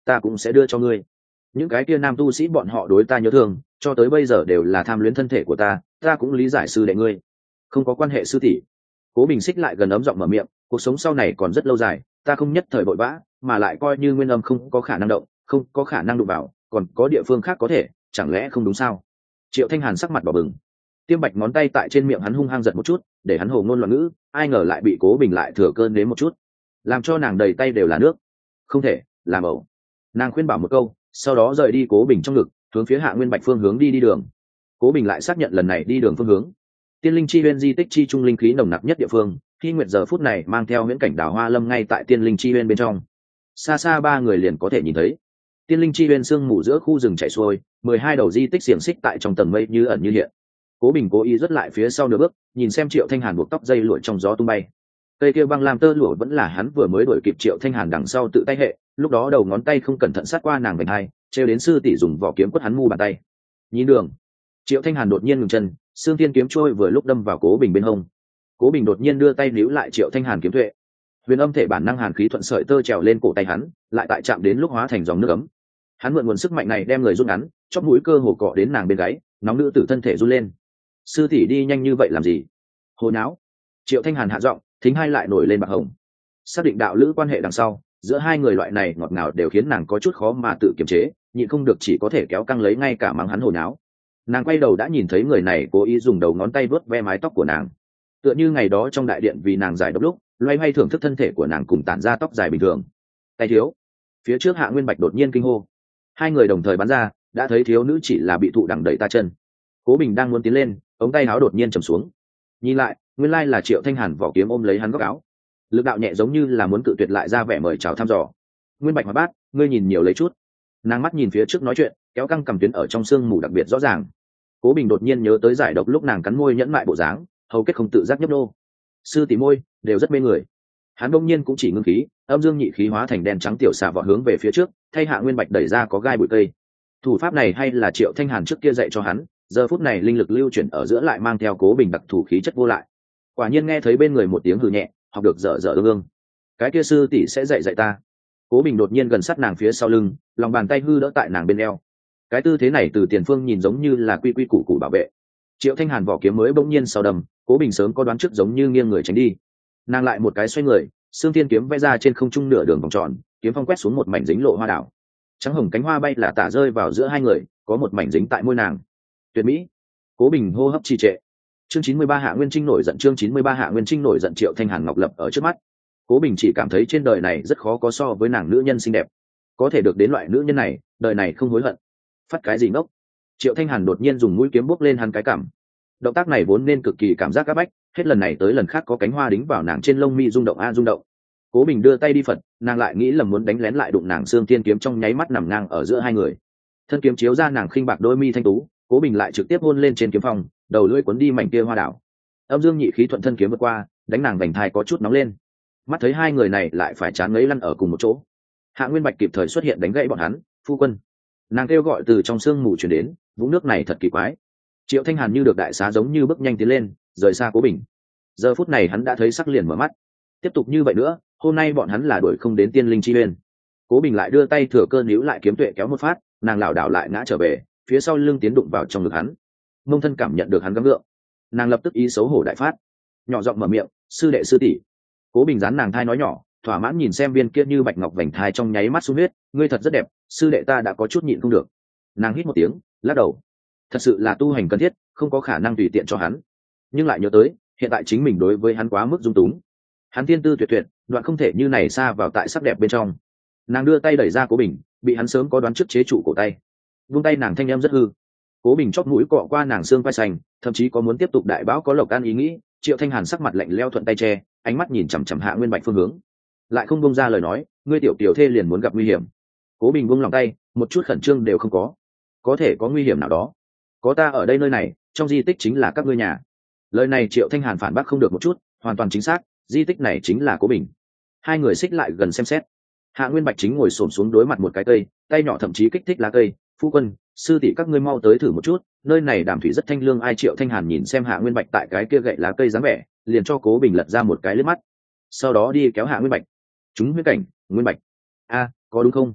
ta cũng sẽ đưa cho ngươi. Những cái kia nam tu sĩ bọn họ đối ta nhớ thương, cho tới bây giờ đều là tham luyến thân thể của ta cũng lý giải sư đệ ngươi. Không có quan hệ sư tỷ. Cố Bình xích lại gần ấm giọng mở miệng, cuộc sống sau này còn rất lâu dài, ta không nhất thời vội vã, mà lại coi như nguyên âm không có khả năng động, không có khả năng đụng vào, còn có địa phương khác có thể, chẳng lẽ không đúng sao? Triệu Thanh Hàn sắc mặt đỏ bừng, Tiêm Bạch ngón tay tại trên miệng hắn hung hăng giật một chút, để hắn hồ ngôn loạn ngữ, ai ngờ lại bị Cố Bình lại thừa cơn đến một chút, làm cho nàng đầy tay đều là nước. Không thể, làm ẩu. Nàng khuyên bảo một câu, sau đó rời đi Cố Bình trong ngực, hướng phía Hạ Nguyên Bạch phương hướng đi đường. Cố Bình lại xác nhận lần này đi đường phương hướng. Tiên linh chi uyên di tích chi trung linh khí nồng nặc nhất địa phương, khi nguyệt giờ phút này mang theo huyễn cảnh đào hoa lâm ngay tại tiên linh chi uyên bên trong. Xa xa ba người liền có thể nhìn thấy tiên linh chi uyên sương mù giữa khu rừng chảy xuôi, 12 đầu di tích xiềng xích tại trong tầng mây như ẩn như hiện. Cố Bình cố ý rút lại phía sau nửa bước, nhìn xem Triệu Thanh Hàn buộc tóc dây lụa trong gió tung bay. Cây kia băng làm tơ lụa vẫn là hắn vừa mới đuổi kịp Triệu Thanh Hàn đằng sau tự tay hệ, lúc đó đầu ngón tay không cẩn thận sát qua nàng vành hai, trêu đến sư tỷ dùng vỏ kiếm quất hắn mu bàn tay. Nhìn đường, Triệu Thanh Hàn đột nhiên ngừng chân, xương tiên kiếm trôi vừa lúc đâm vào Cố Bình bên hông. Cố Bình đột nhiên đưa tay níu lại Triệu Thanh Hàn kiếm tuệ. Huyền âm thể bản năng hàn khí thuận sợi tơ trèo lên cổ tay hắn, lại tại chạm đến lúc hóa thành dòng nước ấm. Hắn mượn nguồn sức mạnh này đem người rút ngắn, chóp mũi cơ hồ cọ đến nàng bên gáy, nóng nữ tử thân thể run lên. Sư tỷ đi nhanh như vậy làm gì? Hồ nháo. Triệu Thanh Hàn hạ giọng, thính hai lại nổi lên bạc hồng. Xác định đạo lữ quan hệ đằng sau, giữa hai người loại này ngọt ngào đều khiến nàng có chút khó mà tự kiềm chế, nhịn không được chỉ có thể kéo căng lấy ngay cả mắng hắn hồ nháo. Nàng quay đầu đã nhìn thấy người này cố ý dùng đầu ngón tay vuốt ve mái tóc của nàng, tựa như ngày đó trong đại điện vì nàng giải độc lúc loay hoay thưởng thức thân thể của nàng cùng tản ra tóc dài bình thường. Tay thiếu. Phía trước Hạ Nguyên Bạch đột nhiên kinh hô, hai người đồng thời bắn ra, đã thấy thiếu nữ chỉ là bị thụ đằng đẩy ta chân. Cố Bình đang muốn tiến lên, ống tay áo đột nhiên trầm xuống, nhìn lại nguyên lai là Triệu Thanh Hàn vỏ kiếm ôm lấy hắn góc áo, lực đạo nhẹ giống như là muốn cự tuyệt lại ra vẻ mời chào thăm dò. Nguyên Bạch mà bác, ngươi nhìn nhiều lấy chút. Nàng mắt nhìn phía trước nói chuyện, kéo căng cầm tuyến ở trong xương mù đặc biệt rõ ràng. Cố Bình đột nhiên nhớ tới giải độc lúc nàng cắn môi nhẫn mại bộ dáng, hầu kết không tự giác nhấp nô. Sư tỷ môi đều rất mê người. Hắn đông nhiên cũng chỉ ngưng khí, âm dương nhị khí hóa thành đen trắng tiểu xà vọt hướng về phía trước, thay Hạ Nguyên Bạch đẩy ra có gai bụi cây. Thủ pháp này hay là Triệu Thanh Hàn trước kia dạy cho hắn, giờ phút này linh lực lưu chuyển ở giữa lại mang theo Cố Bình đặc thủ khí chất vô lại. Quả nhiên nghe thấy bên người một tiếng hừ nhẹ, học được dở dở ương ương. Cái kia sư tỷ sẽ dạy ta. Cố Bình đột nhiên gần sát nàng phía sau lưng, lòng bàn tay hư đỡ tại nàng bên eo. Cái tư thế này từ tiền phương nhìn giống như là quy quy củ củ bảo vệ. Triệu Thanh Hàn vỏ kiếm mới bỗng nhiên sau đầm, Cố Bình sớm có đoán trước giống như nghiêng người tránh đi. Nàng lại một cái xoay người, xương tiên kiếm vẽ ra trên không trung nửa đường vòng tròn, kiếm phong quét xuống một mảnh dính lộ hoa đảo. Trắng hồng cánh hoa bay là tả rơi vào giữa hai người, có một mảnh dính tại môi nàng. Tuyệt mỹ. Cố Bình hô hấp trì trệ. Chương 93 Hạ Nguyên Trinh nổi giận, chương 93 Hạ Nguyên Trinh nổi giận. Triệu Thanh Hàn ngọc lập ở trước mắt. Cố Bình chỉ cảm thấy trên đời này rất khó có so với nàng nữ nhân xinh đẹp. Có thể được đến loại nữ nhân này, đời này không hối hận. Phát cái gì ngốc? Triệu Thanh Hàn đột nhiên dùng mũi kiếm bốc lên hắn cái cảm. Động tác này vốn nên cực kỳ cảm giác áp bách, hết lần này tới lần khác có cánh hoa đính vào nàng trên lông mi rung động rung động. Cố Bình đưa tay đi phật, nàng lại nghĩ lầm muốn đánh lén lại đụng nàng xương tiên kiếm trong nháy mắt nằm ngang ở giữa hai người. Thân kiếm chiếu ra nàng khinh bạc đôi mi thanh tú, Cố Bình lại trực tiếp hôn lên trên kiếm phong, đầu lưỡi cuốn đi mảnh kia hoa đảo. Âm dương nhị khí thuận thân kiếm vượt qua, đánh nàng vành thai có chút nóng lên. Mắt thấy hai người này lại phải chán ngấy lăn ở cùng một chỗ. Hạ Nguyên Bạch kịp thời xuất hiện đánh gãy bọn hắn, phu quân. Nàng kêu gọi từ trong sương mù truyền đến, vũng nước này thật kỳ quái. Triệu Thanh Hàn như được đại xá giống như bước nhanh tiến lên, rời xa Cố Bình. Giờ phút này hắn đã thấy sắc liền mở mắt. Tiếp tục như vậy nữa, hôm nay bọn hắn là đuổi không đến tiên linh chi uyên. Cố Bình lại đưa tay thừa cơ níu lại kiếm tuệ kéo một phát, nàng lảo đảo lại ngã trở về, phía sau lưng tiến đụng vào trong ngực hắn. Mông thân cảm nhận được hắn gắng gượng, nàng lập tức ý xấu hổ đại phát, nhỏ giọng mở miệng, sư đệ sư tỷ. Cố Bình dán nàng thai nói nhỏ, thỏa mãn nhìn xem viên kia như bạch ngọc vành thai trong nháy mắt sung huyết, ngươi thật rất đẹp, sư đệ ta đã có chút nhịn không được. Nàng hít một tiếng, lắc đầu. Thật sự là tu hành cần thiết, không có khả năng tùy tiện cho hắn. Nhưng lại nhớ tới, hiện tại chính mình đối với hắn quá mức dung túng. Hắn tiên tư tuyệt tuyệt, đoạn không thể như này xa vào tại sắc đẹp bên trong. Nàng đưa tay đẩy ra Cố Bình, bị hắn sớm có đoán trước chế trụ cổ tay. Vung tay nàng thanh em rất hư. Cố Bình chóp mũi cọ qua nàng xương vai xanh, thậm chí có muốn tiếp tục đại bão có lộc an ý nghĩ. Triệu Thanh Hàn sắc mặt lạnh leo thuận tay che, ánh mắt nhìn chằm chằm Hạ Nguyên Bạch phương hướng, lại không bông ra lời nói, ngươi tiểu tiểu thê liền muốn gặp nguy hiểm. Cố Bình buông lòng tay, một chút khẩn trương đều không có thể có nguy hiểm nào đó. Có ta ở đây nơi này, trong di tích chính là các ngươi nhà. Lời này Triệu Thanh Hàn phản bác không được một chút, hoàn toàn chính xác, di tích này chính là Cố Bình. Hai người xích lại gần xem xét. Hạ Nguyên Bạch chính ngồi xổm xuống đối mặt một cái cây, tay nhỏ thậm chí kích thích lá cây. Phu quân, sư tỷ các ngươi mau tới thử một chút, nơi này đàm thủy rất thanh lương. Ai? Triệu Thanh Hàn nhìn xem Hạ Nguyên Bạch tại cái kia gậy lá cây dáng vẻ, liền cho Cố Bình lật ra một cái liếc mắt, sau đó đi kéo Hạ Nguyên Bạch. Chúng huyết cảnh, Nguyên Bạch. A, có đúng không?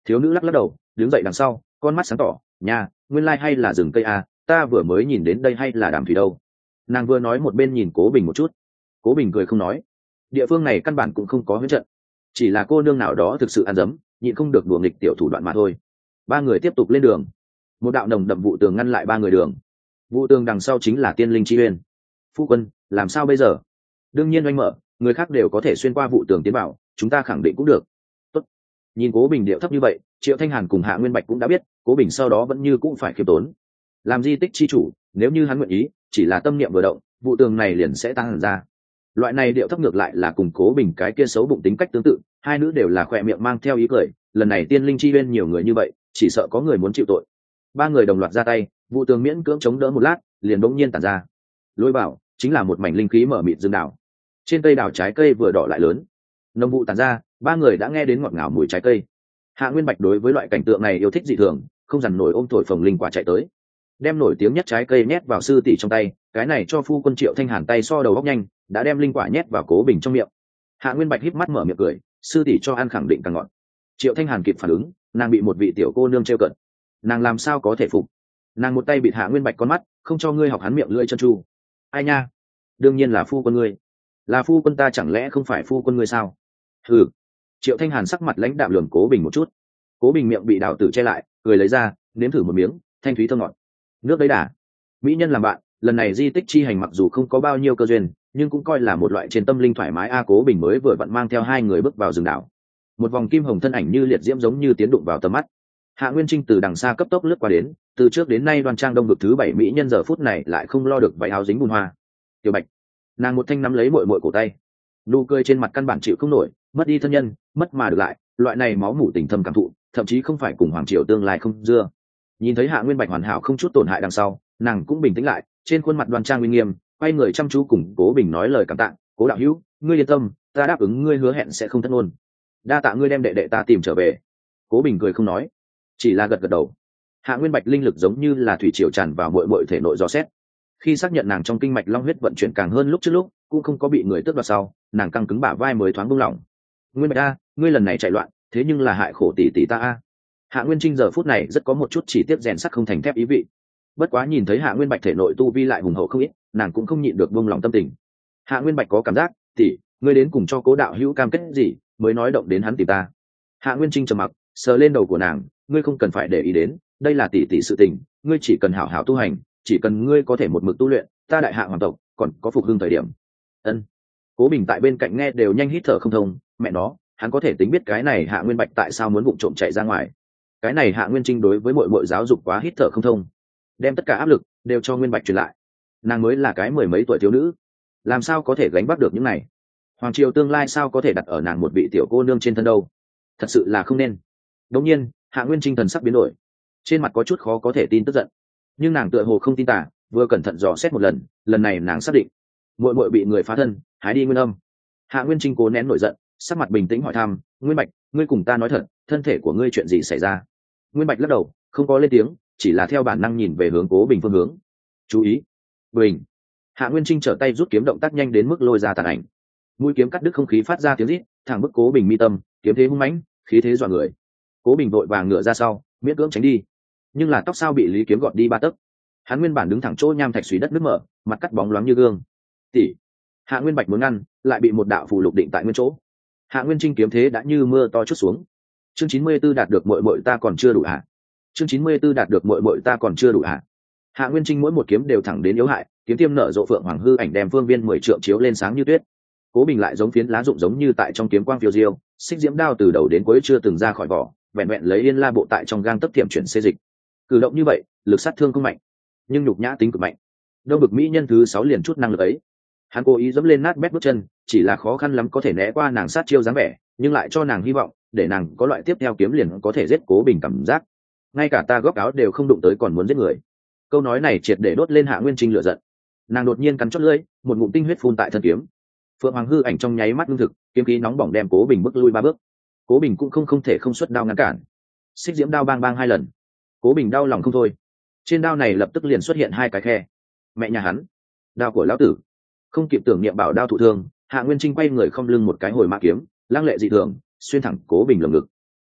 Thiếu nữ lắc lắc đầu, đứng dậy đằng sau, con mắt sáng tỏ, nhà nguyên lai hay là rừng cây à, ta vừa mới nhìn đến đây hay là đàm thủy đâu. Nàng vừa nói một bên nhìn Cố Bình một chút. Cố Bình cười không nói. Địa phương này căn bản cũng không có huyễn trận, chỉ là cô nương nào đó thực sự ăn dấm, nhịn không được đùa nghịch tiểu thủ đoạn mà thôi. Ba người tiếp tục lên đường. Một đạo nồng đậm vụ tường ngăn lại ba người đường. Vụ tường đằng sau chính là Tiên Linh Chi Uyên. Phu quân, làm sao bây giờ? Đương nhiên oanh mở, người khác đều có thể xuyên qua vụ tường tiến vào, chúng ta khẳng định cũng được. Tốt. Nhìn Cố Bình điệu thấp như vậy, Triệu Thanh Hàn cùng Hạ Nguyên Bạch cũng đã biết, Cố Bình sau đó vẫn như cũng phải khiêm tốn. Làm di tích chi chủ, nếu như hắn nguyện ý, chỉ là tâm niệm vừa động, vụ tường này liền sẽ tăng hẳn ra. Loại này điệu thấp ngược lại là cùng Cố Bình cái kia xấu bụng tính cách tương tự, hai nữ đều là khỏe miệng mang theo ý cười. Lần này Tiên Linh Chi Uyên nhiều người như vậy, chỉ sợ có người muốn chịu tội. Ba người đồng loạt ra tay, vụ tường miễn cưỡng chống đỡ một lát, liền bỗng nhiên tản ra. Lôi bảo chính là một mảnh linh khí mở mịt rừng đảo. Trên cây đảo trái cây vừa đỏ lại lớn, nồng vụ tản ra, ba người đã nghe đến ngọt ngào mùi trái cây. Hạ Nguyên Bạch đối với loại cảnh tượng này yêu thích dị thường, không dằn nổi ôm thổi phồng linh quả chạy tới, đem nổi tiếng nhất trái cây nhét vào sư tỷ trong tay. Cái này cho phu quân Triệu Thanh Hàn tay so đầu góc nhanh, đã đem linh quả nhét vào Cố Bình trong miệng. Hạ Nguyên Bạch híp mắt mở miệng cười, sư tỷ cho ăn khẳng định càng ngọt. Triệu Thanh Hàn kịp phản ứng, nàng bị một vị tiểu cô nương trêu cợt, nàng làm sao có thể phục. Nàng một tay bịt Hạ Nguyên Bạch con mắt, không cho ngươi học hắn miệng lưỡi chân chu. Ai nha? Đương nhiên là phu quân ngươi. Là phu quân ta, chẳng lẽ không phải phu quân ngươi sao? Ừ. Triệu Thanh Hàn sắc mặt lãnh đạm lườm Cố Bình một chút. Cố Bình miệng bị đào tử che lại, cười lấy ra, nếm thử một miếng, thanh thúy thơm ngọt. Nước đấy đà. Mỹ nhân làm bạn, lần này di tích chi hành mặc dù không có bao nhiêu cơ duyên, nhưng cũng coi là một loại trên tâm linh thoải mái a. Cố Bình mới vừa vặn mang theo hai người bước vào rừng đảo. Một vòng kim hồng thân ảnh như liệt diễm giống như tiến đụng vào tầm mắt. Hạ Nguyên Trinh từ đằng xa cấp tốc lướt qua đến, từ trước đến nay đoan trang đông vực thứ 7 mỹ nhân giờ phút này lại không lo được váy áo dính bùn hoa. Tiểu Bạch, nàng một thanh nắm lấy muội muội cổ tay, nụ cười trên mặt căn bản chịu không nổi, mất đi thân nhân, mất mà được lại, loại này máu mủ tình thâm cảm thụ, thậm chí không phải cùng hoàng triều tương lai không dưa. Nhìn thấy Hạ Nguyên Bạch hoàn hảo không chút tổn hại đằng sau, nàng cũng bình tĩnh lại, trên khuôn mặt đoan trang uy nghiêm, quay người chăm chú cùng Cố Bình nói lời cảm tạ. Cố đạo hữu, ngươi yên tâm, ta đáp ứng ngươi hứa hẹn sẽ không thất ngôn. Đa tạ ngươi đem đệ đệ ta tìm trở về. Cố Bình cười không nói, chỉ là gật gật đầu. Hạ Nguyên Bạch linh lực giống như là thủy triều tràn vào muội muội thể nội dò xét. Khi xác nhận nàng trong kinh mạch long huyết vận chuyển càng hơn lúc trước lúc, cũng không có bị người tước đoạt sau, nàng căng cứng bả vai mới thoáng buông lỏng. Nguyên Bạch a, ngươi lần này chạy loạn, thế nhưng là hại khổ tỷ tỷ ta a. Hạ Nguyên Trinh giờ phút này rất có một chút chỉ tiếc rèn sắt không thành thép ý vị. Bất quá nhìn thấy Hạ Nguyên Bạch thể nội tu vi lại hùng hậu không ít, nàng cũng không nhịn được buông lòng tâm tình. Hạ Nguyên Bạch có cảm giác, tỷ, ngươi đến cùng cho Cố đạo hữu cam kết gì, mới nói động đến hắn tìm ta. Hạ Nguyên Trinh trầm mặc, sờ lên đầu của nàng, ngươi không cần phải để ý đến, đây là tỷ tỷ sự tình, ngươi chỉ cần hảo hảo tu hành, chỉ cần ngươi có thể một mực tu luyện, ta đại hạ hoàng tộc còn có phục hưng thời điểm. Ân. Cố Bình tại bên cạnh nghe đều nhanh hít thở không thông, mẹ nó, hắn có thể tính biết cái này Hạ Nguyên Bạch tại sao muốn vụng trộm chạy ra ngoài. Cái này Hạ Nguyên Trinh đối với muội muội giáo dục quá hít thở không thông, đem tất cả áp lực đều cho Nguyên Bạch truyền lại. Nàng mới là cái mười mấy tuổi thiếu nữ, làm sao có thể gánh vác được những này? Hoàng triều tương lai sao có thể đặt ở nàng một vị tiểu cô nương trên thân đâu? Thật sự là không nên. Đống nhiên, Hạ Nguyên Trinh thần sắc biến đổi, trên mặt có chút khó có thể tin tức giận, nhưng nàng tựa hồ không tin tả, vừa cẩn thận dò xét một lần, lần này nàng xác định muội muội bị người phá thân, hái đi nguyên âm. Hạ Nguyên Trinh cố nén nổi giận, sắc mặt bình tĩnh hỏi thăm, Nguyên Bạch, ngươi cùng ta nói thật, thân thể của ngươi chuyện gì xảy ra? Nguyên Bạch lắc đầu, không có lên tiếng, chỉ là theo bản năng nhìn về hướng Cố Bình phương hướng. Chú ý, Bình. Hạ Nguyên Trinh trở tay rút kiếm, động tác nhanh đến mức lôi ra tàn ảnh, mũi kiếm cắt đứt không khí phát ra tiếng rít, thẳng bức Cố Bình mi tâm, kiếm thế hung mãnh, khí thế dọa người. Cố Bình vội vàng ngựa ra sau, miễn cưỡng tránh đi, nhưng là tóc sao bị Lý Kiếm gọt đi 3 tấc. Hắn nguyên bản đứng thẳng chỗ nham thạch suy đất nứt mở, mặt cắt bóng loáng như gương. Tỷ. Hạ Nguyên Bạch muốn ngăn, lại bị một đạo phù lục định tại nguyên chỗ. Hạ Nguyên Trinh kiếm thế đã như mưa to chút xuống. Chương 94 đạt được muội muội ta còn chưa đủ hả? Chương 94 đạt được muội muội ta còn chưa đủ hả? Hạ Nguyên Trinh mỗi một kiếm đều thẳng đến yếu hại, kiếm tiêm nở rộ phượng hoàng hư ảnh đem phương viên 10 trượng chiếu lên sáng như tuyết. Cố Bình lại giống phiến lá rụng giống như tại trong kiếm quang phiêu diêu, xích diễm đao từ đầu đến cuối chưa từng ra khỏi vỏ, vẹn vẹn lấy yên la bộ tại trong gang tấc tiệm chuyển xê dịch. Cử động như vậy, lực sát thương không mạnh, nhưng nhục nhã tính cực mạnh. Đông bực mỹ nhân thứ 6 liền chút năng lực ấy. Hắn cố ý dẫm lên nát bét bước chân, chỉ là khó khăn lắm có thể né qua nàng sát chiêu dáng vẻ, nhưng lại cho nàng hy vọng, để nàng có loại tiếp theo kiếm liền có thể giết Cố Bình cảm giác. Ngay cả ta góc áo đều không đụng tới còn muốn giết người. Câu nói này triệt để đốt lên Hạ Nguyên Trinh lửa giận. Nàng đột nhiên cắn chót lưỡi, một ngụm tinh huyết phun tại thân kiếm. Phượng Hoàng hư ảnh trong nháy mắt ngưng thực, kiếm khí nóng bỏng đem Cố Bình bước lui 3 bước. Cố Bình cũng không thể không xuất đao ngăn cản. Xích diễm đao bang bang 2 lần. Cố Bình đau lòng không thôi. Trên đao này lập tức liền xuất hiện 2 cái khe. Mẹ nhà hắn, đao của lão tử. Không kịp tưởng niệm bảo đao thụ thương, Hạ Nguyên Trinh quay người không lưng một cái hồi mã kiếm, lăng lệ dị thường, xuyên thẳng Cố Bình lồng ngực.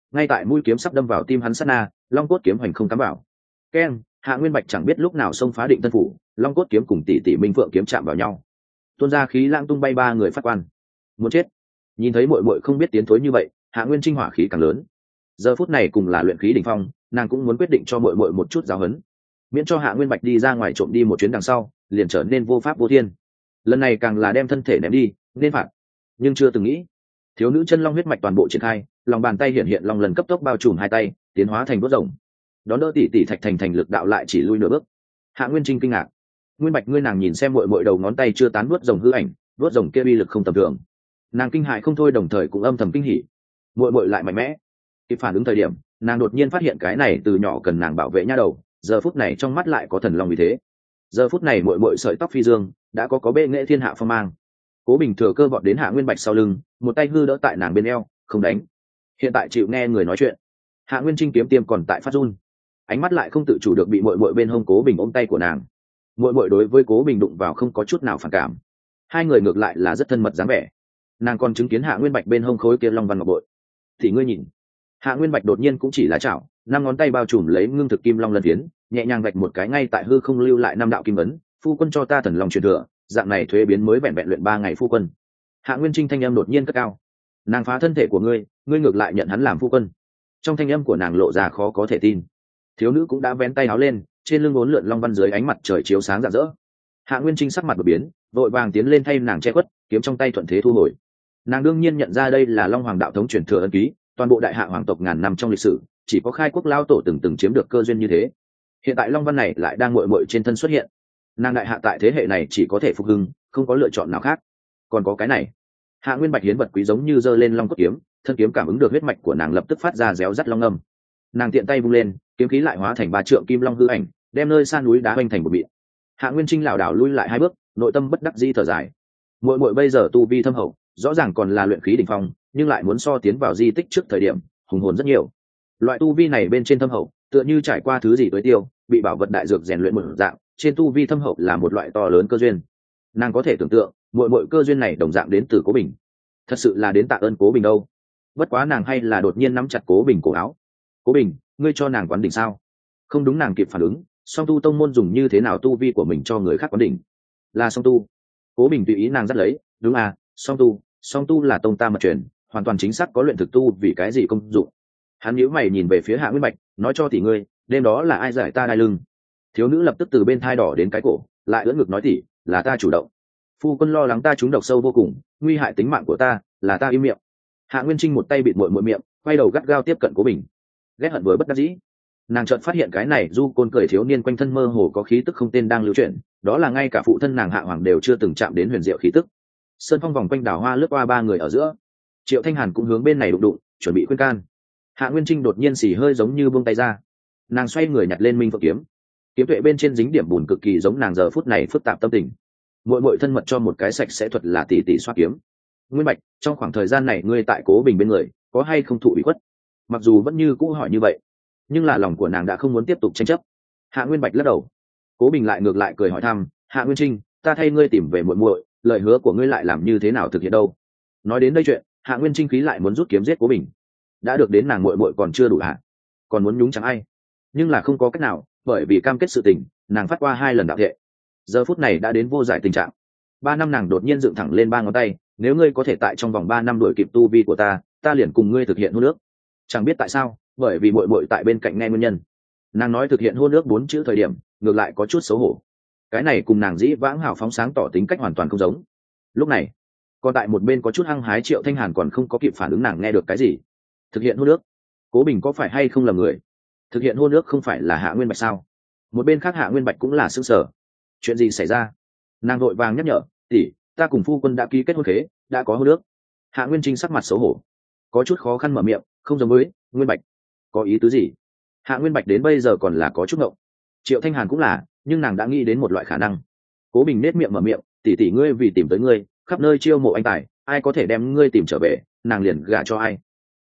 ngay tại mũi kiếm sắp đâm vào tim hắn sát na, long cốt kiếm hoành không cắm vào. Keng, Hạ Nguyên Bạch chẳng biết lúc nào xông phá định tân phủ, long cốt kiếm cùng tỷ tỷ Minh Phượng kiếm chạm vào nhau, tuôn ra khí lãng tung bay ba người phát quan. Muốn chết. Nhìn thấy muội muội không biết tiến thối như vậy, Hạ Nguyên Trinh hỏa khí càng lớn. Giờ phút này cùng là luyện khí đỉnh phong, nàng cũng muốn quyết định cho muội muội một chút giáo huấn, miễn cho Hạ Nguyên Bạch đi ra ngoài trộm đi một chuyến đằng sau liền trở nên vô pháp vô thiên. Lần này càng là đem thân thể ném đi nên phạt, nhưng chưa từng nghĩ thiếu nữ chân long huyết mạch toàn bộ triển khai, lòng bàn tay hiện hiện long lần cấp tốc bao trùm hai tay, tiến hóa thành đốt rồng. Đón đỡ tỷ tỷ Thạch Thành thành lực đạo lại chỉ lui nửa bước. Hạ Nguyên Trinh kinh ngạc. Nguyên Bạch ngươi, nàng nhìn xem muội muội đầu ngón tay chưa tán đốt rồng hư ảnh, đốt rồng kia uy lực không tầm thường. Nàng kinh hại không thôi, đồng thời cũng âm thầm kinh hỉ. Muội muội lại mạnh mẽ. Kịp phản ứng thời điểm, nàng đột nhiên phát hiện cái này từ nhỏ cần nàng bảo vệ nha đầu, giờ phút này trong mắt lại có thần long vì thế. Giờ phút này muội muội sợi tóc phi dương, đã có bệ nghệ thiên hạ phong mang. Cố Bình thừa cơ vọt đến Hạ Nguyên Bạch sau lưng, một tay hư đỡ tại nàng bên eo, không đánh. Hiện tại chịu nghe người nói chuyện. Hạ Nguyên Trinh kiếm tiêm còn tại phát run, ánh mắt lại không tự chủ được bị muội muội bên hông Cố Bình ôm tay của nàng. Muội muội đối với Cố Bình đụng vào không có chút nào phản cảm, hai người ngược lại là rất thân mật dáng vẻ. Nàng còn chứng kiến Hạ Nguyên Bạch bên hông khối kia long văn ngọc bội. Thì ngươi nhìn. Hạ Nguyên Bạch đột nhiên cũng chỉ là chảo, năm ngón tay bao trùm lấy ngưng thực kim long lân phiến, nhẹ nhàng vạch một cái ngay tại hư không lưu lại năm đạo kim ấn. Phu quân cho ta thần long truyền thừa, dạng này thuế biến mới vẹn vẹn luyện 3 ngày phu quân. Hạ Nguyên Trinh thanh âm đột nhiên cất cao. Nàng phá thân thể của ngươi, ngươi ngược lại nhận hắn làm phu quân. Trong thanh âm của nàng lộ ra khó có thể tin. Thiếu nữ cũng đã vén tay áo lên, trên lưng uốn lượn long văn dưới ánh mặt trời chiếu sáng rạng rỡ. Hạ Nguyên Trinh sắc mặt đột biến, vội vàng tiến lên thay nàng che khuất, kiếm trong tay thuận thế thu hồi. Nàng đương nhiên nhận ra đây là Long Hoàng đạo thống truyền thừa ân ký, toàn bộ đại hạ hoàng tộc ngàn năm trong lịch sử, chỉ có khai quốc lao tổ từng chiếm được cơ duyên như thế. Hiện tại long văn này lại đang muội muội trên thân xuất hiện. Nàng đại hạ tại thế hệ này chỉ có thể phục hưng, không có lựa chọn nào khác. Còn có cái này. Hạ Nguyên Bạch hiến vật quý giống như giơ lên long cốt kiếm, thân kiếm cảm ứng được huyết mạch của nàng lập tức phát ra réo rắt long âm. Nàng tiện tay vung lên, kiếm khí lại hóa thành 3 trượng kim long hư ảnh, đem nơi san núi đá hoành thành một mịn. Hạ Nguyên Trinh lảo đảo lui lại 2 bước, nội tâm bất đắc dĩ thở dài. Muội muội bây giờ tu vi thâm hậu, rõ ràng còn là luyện khí đỉnh phong, nhưng lại muốn so tiến vào di tích trước thời điểm hùng hồn rất nhiều. Loại tu vi này bên trên thâm hậu, tựa như trải qua thứ gì tối tiêu, bị bảo vật đại dược rèn luyện một dạng, trên tu vi thâm hậu là một loại to lớn cơ duyên. Nàng có thể tưởng tượng, muội cơ duyên này đồng dạng đến từ Cố Bình. Thật sự là đến tạ ơn Cố Bình đâu. Bất quá nàng hay là đột nhiên nắm chặt Cố Bình cổ áo. Cố Bình, ngươi cho nàng quán đỉnh sao? Không đúng, nàng kịp phản ứng, song tu tông môn dùng như thế nào tu vi của mình cho người khác quán đỉnh? Là song tu. Cố Bình tùy ý nàng dắt lấy, đúng à, song tu là tông ta mật truyền, hoàn toàn chính xác có luyện thực tu, vì cái gì công dụng? Hắn nhíu mày nhìn về phía Hạ Nguyên Bạch, nói cho tỷ ngươi, đêm đó là ai giải ta đai lưng? Thiếu nữ lập tức từ bên thai đỏ đến cái cổ, lại ưỡn ngực nói tỷ, là ta chủ động. Phu quân lo lắng ta trúng độc sâu vô cùng, nguy hại tính mạng của ta, là ta im miệng. Hạ Nguyên Trinh một tay bịt muội miệng, quay đầu gắt gao tiếp cận Cố Bình. Ghét hận với bất đắc dĩ, nàng chợt phát hiện cái này du côn cười thiếu niên quanh thân mơ hồ có khí tức không tên đang lưu chuyển, đó là ngay cả phụ thân nàng Hạ Hoàng đều chưa từng chạm đến huyền diệu khí tức. Sơn phong vòng quanh đào hoa lướt qua 3 người ở giữa, Triệu Thanh Hàn cũng hướng bên này đụng đụng, chuẩn bị khuyên can. Hạ Nguyên Trinh đột nhiên xì hơi giống như buông tay ra, nàng xoay người nhặt lên Minh Phượng kiếm, kiếm tuệ bên trên dính điểm bùn cực kỳ giống nàng giờ phút này phức tạp tâm tình. Muội thân mật cho một cái sạch sẽ thuật là tỷ xoa kiếm. Nguyên Bạch, trong khoảng thời gian này ngươi tại Cố Bình bên người, có hay không thụ ủy khuất? Mặc dù vẫn như cũ hỏi như vậy, nhưng là lòng của nàng đã không muốn tiếp tục tranh chấp. Hạ Nguyên Bạch lắc đầu. Cố Bình lại ngược lại cười hỏi thăm, Hạ Nguyên Trinh, ta thay ngươi tìm về muội, lời hứa của ngươi lại làm như thế nào thực hiện đâu? Nói đến đây chuyện, Hạ Nguyên Trinh khí lại muốn rút kiếm giết Cố Bình. Đã được đến nàng muội còn chưa đủ hạ, còn muốn nhúng chẳng ai. Nhưng là không có cách nào, bởi vì cam kết sự tình, nàng phát qua 2 lần đạo thệ. Giờ phút này đã đến vô giải tình trạng. 3 năm nàng đột nhiên dựng thẳng lên 3 ngón tay, nếu ngươi có thể tại trong vòng 3 năm đuổi kịp tu vi của ta liền cùng ngươi thực hiện hôn ước. Chẳng biết tại sao, bởi vì muội tại bên cạnh nghe nguyên nhân, nàng nói thực hiện hôn ước 4 chữ thời điểm, ngược lại có chút xấu hổ. Cái này cùng nàng dĩ vãng hào phóng sáng tỏ tính cách hoàn toàn không giống. Lúc này, còn tại một bên có chút hăng hái Triệu Thanh Hàn còn không có kịp phản ứng nàng nghe được cái gì. Thực hiện hôn ước? Cố Bình có phải hay không là người? Thực hiện hôn ước không phải là Hạ Nguyên Bạch sao? Một bên khác Hạ Nguyên Bạch cũng là sững sờ. Chuyện gì xảy ra? Nàng vội vàng nhắc nhở, tỷ, ta cùng phu quân đã ký kết hôn khế, đã có hôn ước. Hạ Nguyên Trinh sắc mặt xấu hổ, có chút khó khăn mở miệng, không giống với Nguyên Bạch. Có ý tứ gì? Hạ Nguyên Bạch đến bây giờ còn là có chút ngộng. Triệu Thanh Hàn cũng là, nhưng nàng đã nghĩ đến một loại khả năng. Cố Bình nết miệng mở miệng, tỷ ngươi vì tìm tới ngươi, khắp nơi chiêu mộ anh tài, ai có thể đem ngươi tìm trở về, nàng liền gả cho ai.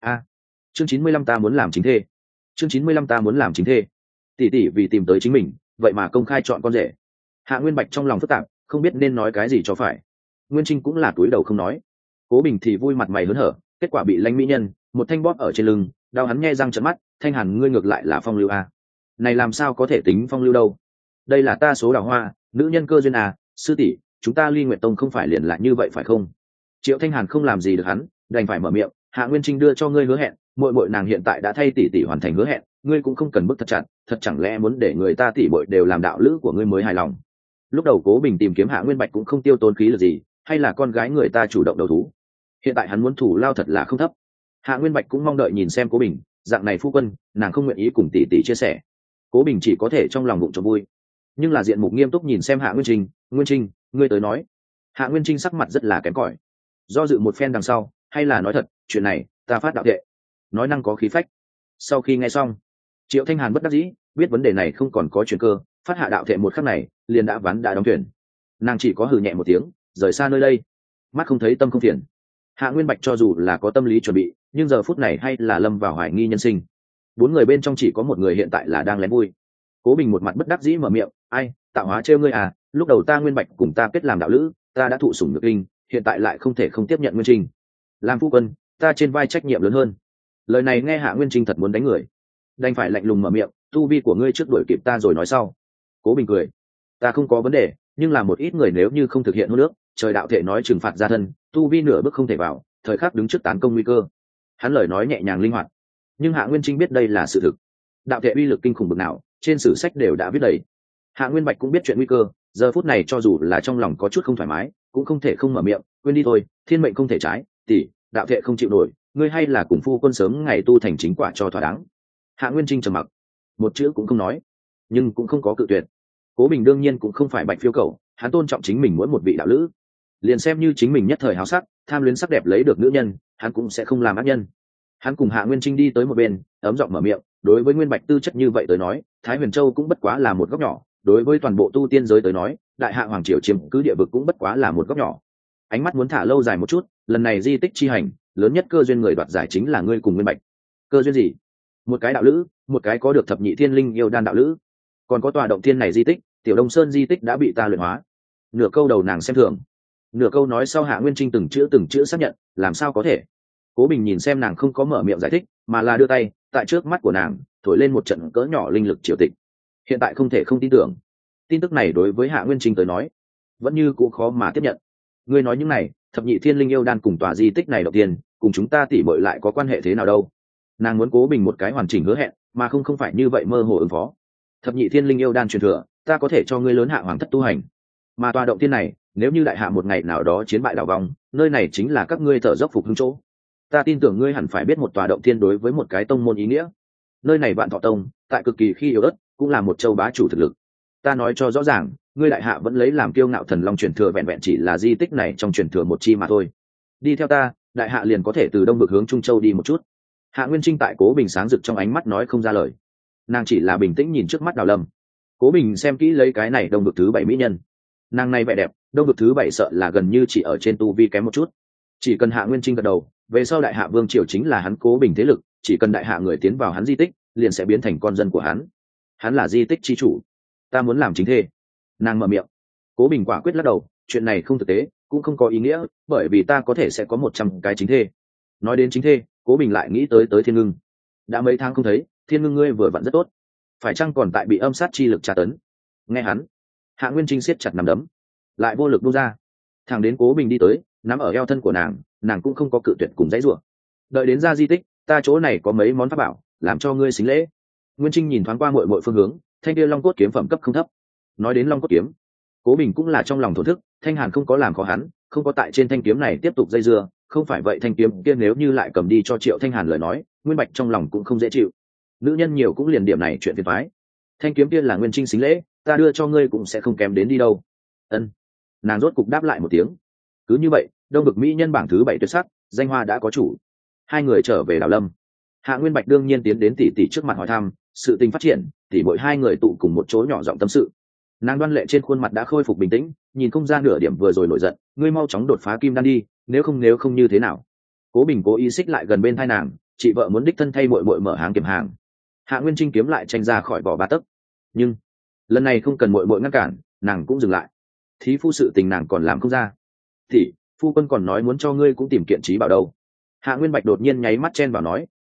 Chương 95 ta muốn làm chính thê. Chương 95 ta muốn làm chính thê. Tỷ vì tìm tới chính mình, vậy mà công khai chọn con rể. Hạ Nguyên Bạch trong lòng phức tạp, không biết nên nói cái gì cho phải. Nguyên Trinh cũng là cúi đầu không nói. Cố Bình thì vui mặt mày hớn hở, kết quả bị Lãnh mỹ nhân một thanh bóp ở trên lưng, đau hắn nghe răng trợn mắt. Thanh Hàn, ngươi ngược lại là phong lưu à? Này làm sao có thể tính phong lưu đâu? Đây là ta số đào hoa, nữ nhân cơ duyên à? Sư tỷ, chúng ta Ly Nguyệt Tông không phải liền lại như vậy phải không? Triệu Thanh Hàn không làm gì được hắn, đành phải mở miệng. Hạ Nguyên Trinh đưa cho ngươi hứa hẹn, muội muội nàng hiện tại đã thay tỷ tỷ hoàn thành hứa hẹn, ngươi cũng không cần bức thật chặt, thật chẳng lẽ muốn để người ta tỷ muội đều làm đạo lữ của ngươi mới hài lòng? Lúc đầu Cố Bình tìm kiếm Hạ Nguyên Bạch cũng không tiêu tốn khí lực gì, hay là con gái người ta chủ động đầu thú. Hiện tại hắn muốn thủ lao thật là không thấp. Hạ Nguyên Bạch cũng mong đợi nhìn xem Cố Bình, dạng này phu quân, nàng không nguyện ý cùng tỷ tỷ chia sẻ. Cố Bình chỉ có thể trong lòng bụng cho vui, nhưng là diện mục nghiêm túc nhìn xem Hạ Nguyên Trinh, ngươi tới nói. Hạ Nguyên Trinh sắc mặt rất là kém cỏi, do dự một phen đằng sau, hay là nói thật, chuyện này ta phát đạo tệ, nói năng có khí phách. Sau khi nghe xong, Triệu Thanh Hàn bất đắc dĩ, biết vấn đề này không còn có chuyện cơ, phát hạ đạo thệ một khắc này liền đã ván đã đóng thuyền. Nàng chỉ có hừ nhẹ một tiếng, rời xa nơi đây, mắt không thấy tâm không phiền. Hạ Nguyên Bạch cho dù là có tâm lý chuẩn bị, nhưng giờ phút này hay là lâm vào hoài nghi nhân sinh. 4 người bên trong chỉ có một người hiện tại là đang lén vui. Cố Bình một mặt bất đắc dĩ mở miệng, ai, tạo hóa trêu ngươi à, lúc đầu ta Nguyên Bạch cùng ta kết làm đạo lữ, ta đã thụ sủng nhược linh, hiện tại lại không thể không tiếp nhận Nguyên Trinh làm phu quân, ta trên vai trách nhiệm lớn hơn. Lời này nghe Hạ Nguyên Trinh thật muốn đánh người, đành phải lạnh lùng mở miệng, tu vi của ngươi trước đuổi kịp ta rồi nói sau. Cố Bình cười, ta không có vấn đề, nhưng là một ít người nếu như không thực hiện hôn ước, trời đạo thể nói trừng phạt gia thân, tu vi nửa bước không thể vào, thời khắc đứng trước tán công nguy cơ. Hắn lời nói nhẹ nhàng linh hoạt, nhưng Hạ Nguyên Trinh biết đây là sự thực. Đạo thể uy lực kinh khủng bậc nào, trên sử sách đều đã viết đầy. Hạ Nguyên Bạch cũng biết chuyện nguy cơ, giờ phút này cho dù là trong lòng có chút không thoải mái, cũng không thể không mở miệng, quên đi thôi, thiên mệnh không thể trái, tỷ, đạo thể không chịu nổi, ngươi hay là cùng phu quân sớm ngày tu thành chính quả cho thỏa đáng. Hạ Nguyên Trinh trầm mặc, một chữ cũng không nói, nhưng cũng không có cự tuyệt. Cố Bình đương nhiên cũng không phải bạch phiêu cầu, hắn tôn trọng chính mình mỗi một vị đạo lữ, liền xem như chính mình nhất thời háo sắc, tham luyến sắc đẹp lấy được nữ nhân, hắn cũng sẽ không làm ác nhân. Hắn cùng Hạ Nguyên Trinh đi tới một bên, ấm giọng mở miệng, đối với Nguyên Bạch tư chất như vậy tới nói, Thái Huyền Châu cũng bất quá là một góc nhỏ, đối với toàn bộ tu tiên giới tới nói, đại hạ hoàng triều chiếm cứ địa vực cũng bất quá là một góc nhỏ. Ánh mắt muốn thả lâu dài một chút, lần này di tích chi hành, lớn nhất cơ duyên người đoạt giải chính là ngươi cùng Nguyên Bạch. Cơ duyên gì? Một cái đạo lữ, một cái có được thập nhị thiên linh yêu đan đạo lữ, còn có tòa động thiên này di tích, Tiểu Đông Sơn di tích đã bị ta luyện hóa. Nửa câu đầu nàng xem thường, nửa câu nói sau Hạ Nguyên Trinh từng chữ xác nhận, làm sao có thể? Cố Bình nhìn xem nàng không có mở miệng giải thích, mà là đưa tay tại trước mắt của nàng thổi lên một trận cỡ nhỏ linh lực triều tịch. Hiện tại không thể không tin tưởng, tin tức này đối với Hạ Nguyên Trinh tới nói vẫn như cũng khó mà tiếp nhận. Ngươi nói những này, thập nhị thiên linh yêu đan cùng tòa di tích này đầu tiên cùng chúng ta tỉ bội lại có quan hệ thế nào đâu? Nàng muốn Cố Bình một cái hoàn chỉnh hứa hẹn, mà không phải như vậy mơ hồ ứng phó. Thập nhị thiên linh yêu đan truyền thừa, ta có thể cho ngươi lớn hạ hoàng thất tu hành, mà tòa động thiên này, nếu như đại hạ một ngày nào đó chiến bại đảo vong, nơi này chính là các ngươi thở dốc phục hưng chỗ. Ta tin tưởng ngươi hẳn phải biết một tòa động thiên đối với một cái tông môn ý nghĩa. Nơi này Vạn Thọ Tông, tại cực kỳ khi yếu ớt, cũng là một châu bá chủ thực lực. Ta nói cho rõ ràng, ngươi đại hạ vẫn lấy làm kiêu ngạo thần long truyền thừa vẹn vẹn chỉ là di tích này trong truyền thừa một chi mà thôi. Đi theo ta, đại hạ liền có thể từ đông vực hướng trung châu đi một chút. Hạ Nguyên Trinh tại Cố Bình sáng rực trong ánh mắt nói không ra lời, nàng chỉ là bình tĩnh nhìn trước mắt Đào Lâm. Cố Bình xem kỹ lấy cái này đông vực thứ 7 mỹ nhân, nàng này vẻ đẹp, đông vực thứ 7 sợ là gần như chỉ ở trên tu vi kém một chút. Chỉ cần Hạ Nguyên Trinh gật đầu, về sau đại hạ vương triều chính là hắn Cố Bình thế lực, chỉ cần đại hạ người tiến vào hắn di tích, liền sẽ biến thành con dân của hắn. Hắn là di tích chi chủ, ta muốn làm chính thê. Nàng mở miệng. Cố Bình quả quyết lắc đầu, chuyện này không thực tế, cũng không có ý nghĩa, bởi vì ta có thể sẽ có 100 cái chính thê. Nói đến chính thê, Cố Bình lại nghĩ tới Thiên Ngưng. Đã mấy tháng không thấy, Thiên Ngưng ngươi vừa vặn rất tốt, phải chăng còn tại bị âm sát chi lực tra tấn? Nghe hắn, Hạ Nguyên Trinh siết chặt nắm đấm, lại vô lực buông ra. Thằng đến Cố Bình đi tới, nắm ở eo thân của nàng cũng không có cự tuyệt cùng dãy rủa. Đợi đến ra di tích, ta chỗ này có mấy món pháp bảo, làm cho ngươi xính lễ. Nguyên Trinh nhìn thoáng qua mọi phương hướng, thanh kia long cốt kiếm phẩm cấp không thấp. Nói đến long cốt kiếm, Cố Bình cũng là trong lòng thổn thức, Thanh Hàn không có làm khó hắn, không có tại trên thanh kiếm này tiếp tục dây dưa, không phải vậy thanh kiếm kia nếu như lại cầm đi cho Triệu Thanh Hàn lời nói, Nguyên Bạch trong lòng cũng không dễ chịu. Nữ nhân nhiều cũng liền điểm này chuyện phiền toái. Thanh kiếm kia là Nguyên Trinh xính lễ, ta đưa cho ngươi cũng sẽ không kém đến đi đâu. Ân. Nàng rốt cục đáp lại một tiếng. Cứ như vậy, đông vực mỹ nhân bảng thứ 7 tuyệt sắc, danh hoa đã có chủ. Hai người trở về Đào Lâm. Hạ Nguyên Bạch đương nhiên tiến đến tỷ tỷ trước mặt hỏi thăm sự tình phát triển, tỷ muội hai người tụ cùng một chỗ nhỏ giọng tâm sự. Nàng đoan lệ trên khuôn mặt đã khôi phục bình tĩnh, nhìn không ra nửa điểm vừa rồi nổi giận, ngươi mau chóng đột phá kim đan đi, nếu không như thế nào? Cố Bình cố ý xích lại gần bên tai nàng, chị vợ muốn đích thân thay muội muội mở hàng kiểm hàng. Hạ Nguyên Trinh kiếm lại tranh ra khỏi vỏ ba tấc, nhưng lần này không cần muội muội ngăn cản, nàng cũng dừng lại. Thí phu sự tình nàng còn làm không ra. Thì phu quân còn nói muốn cho ngươi cũng tìm kiện trí bảo đâu. Hạ Nguyên Bạch đột nhiên nháy mắt chen vào nói,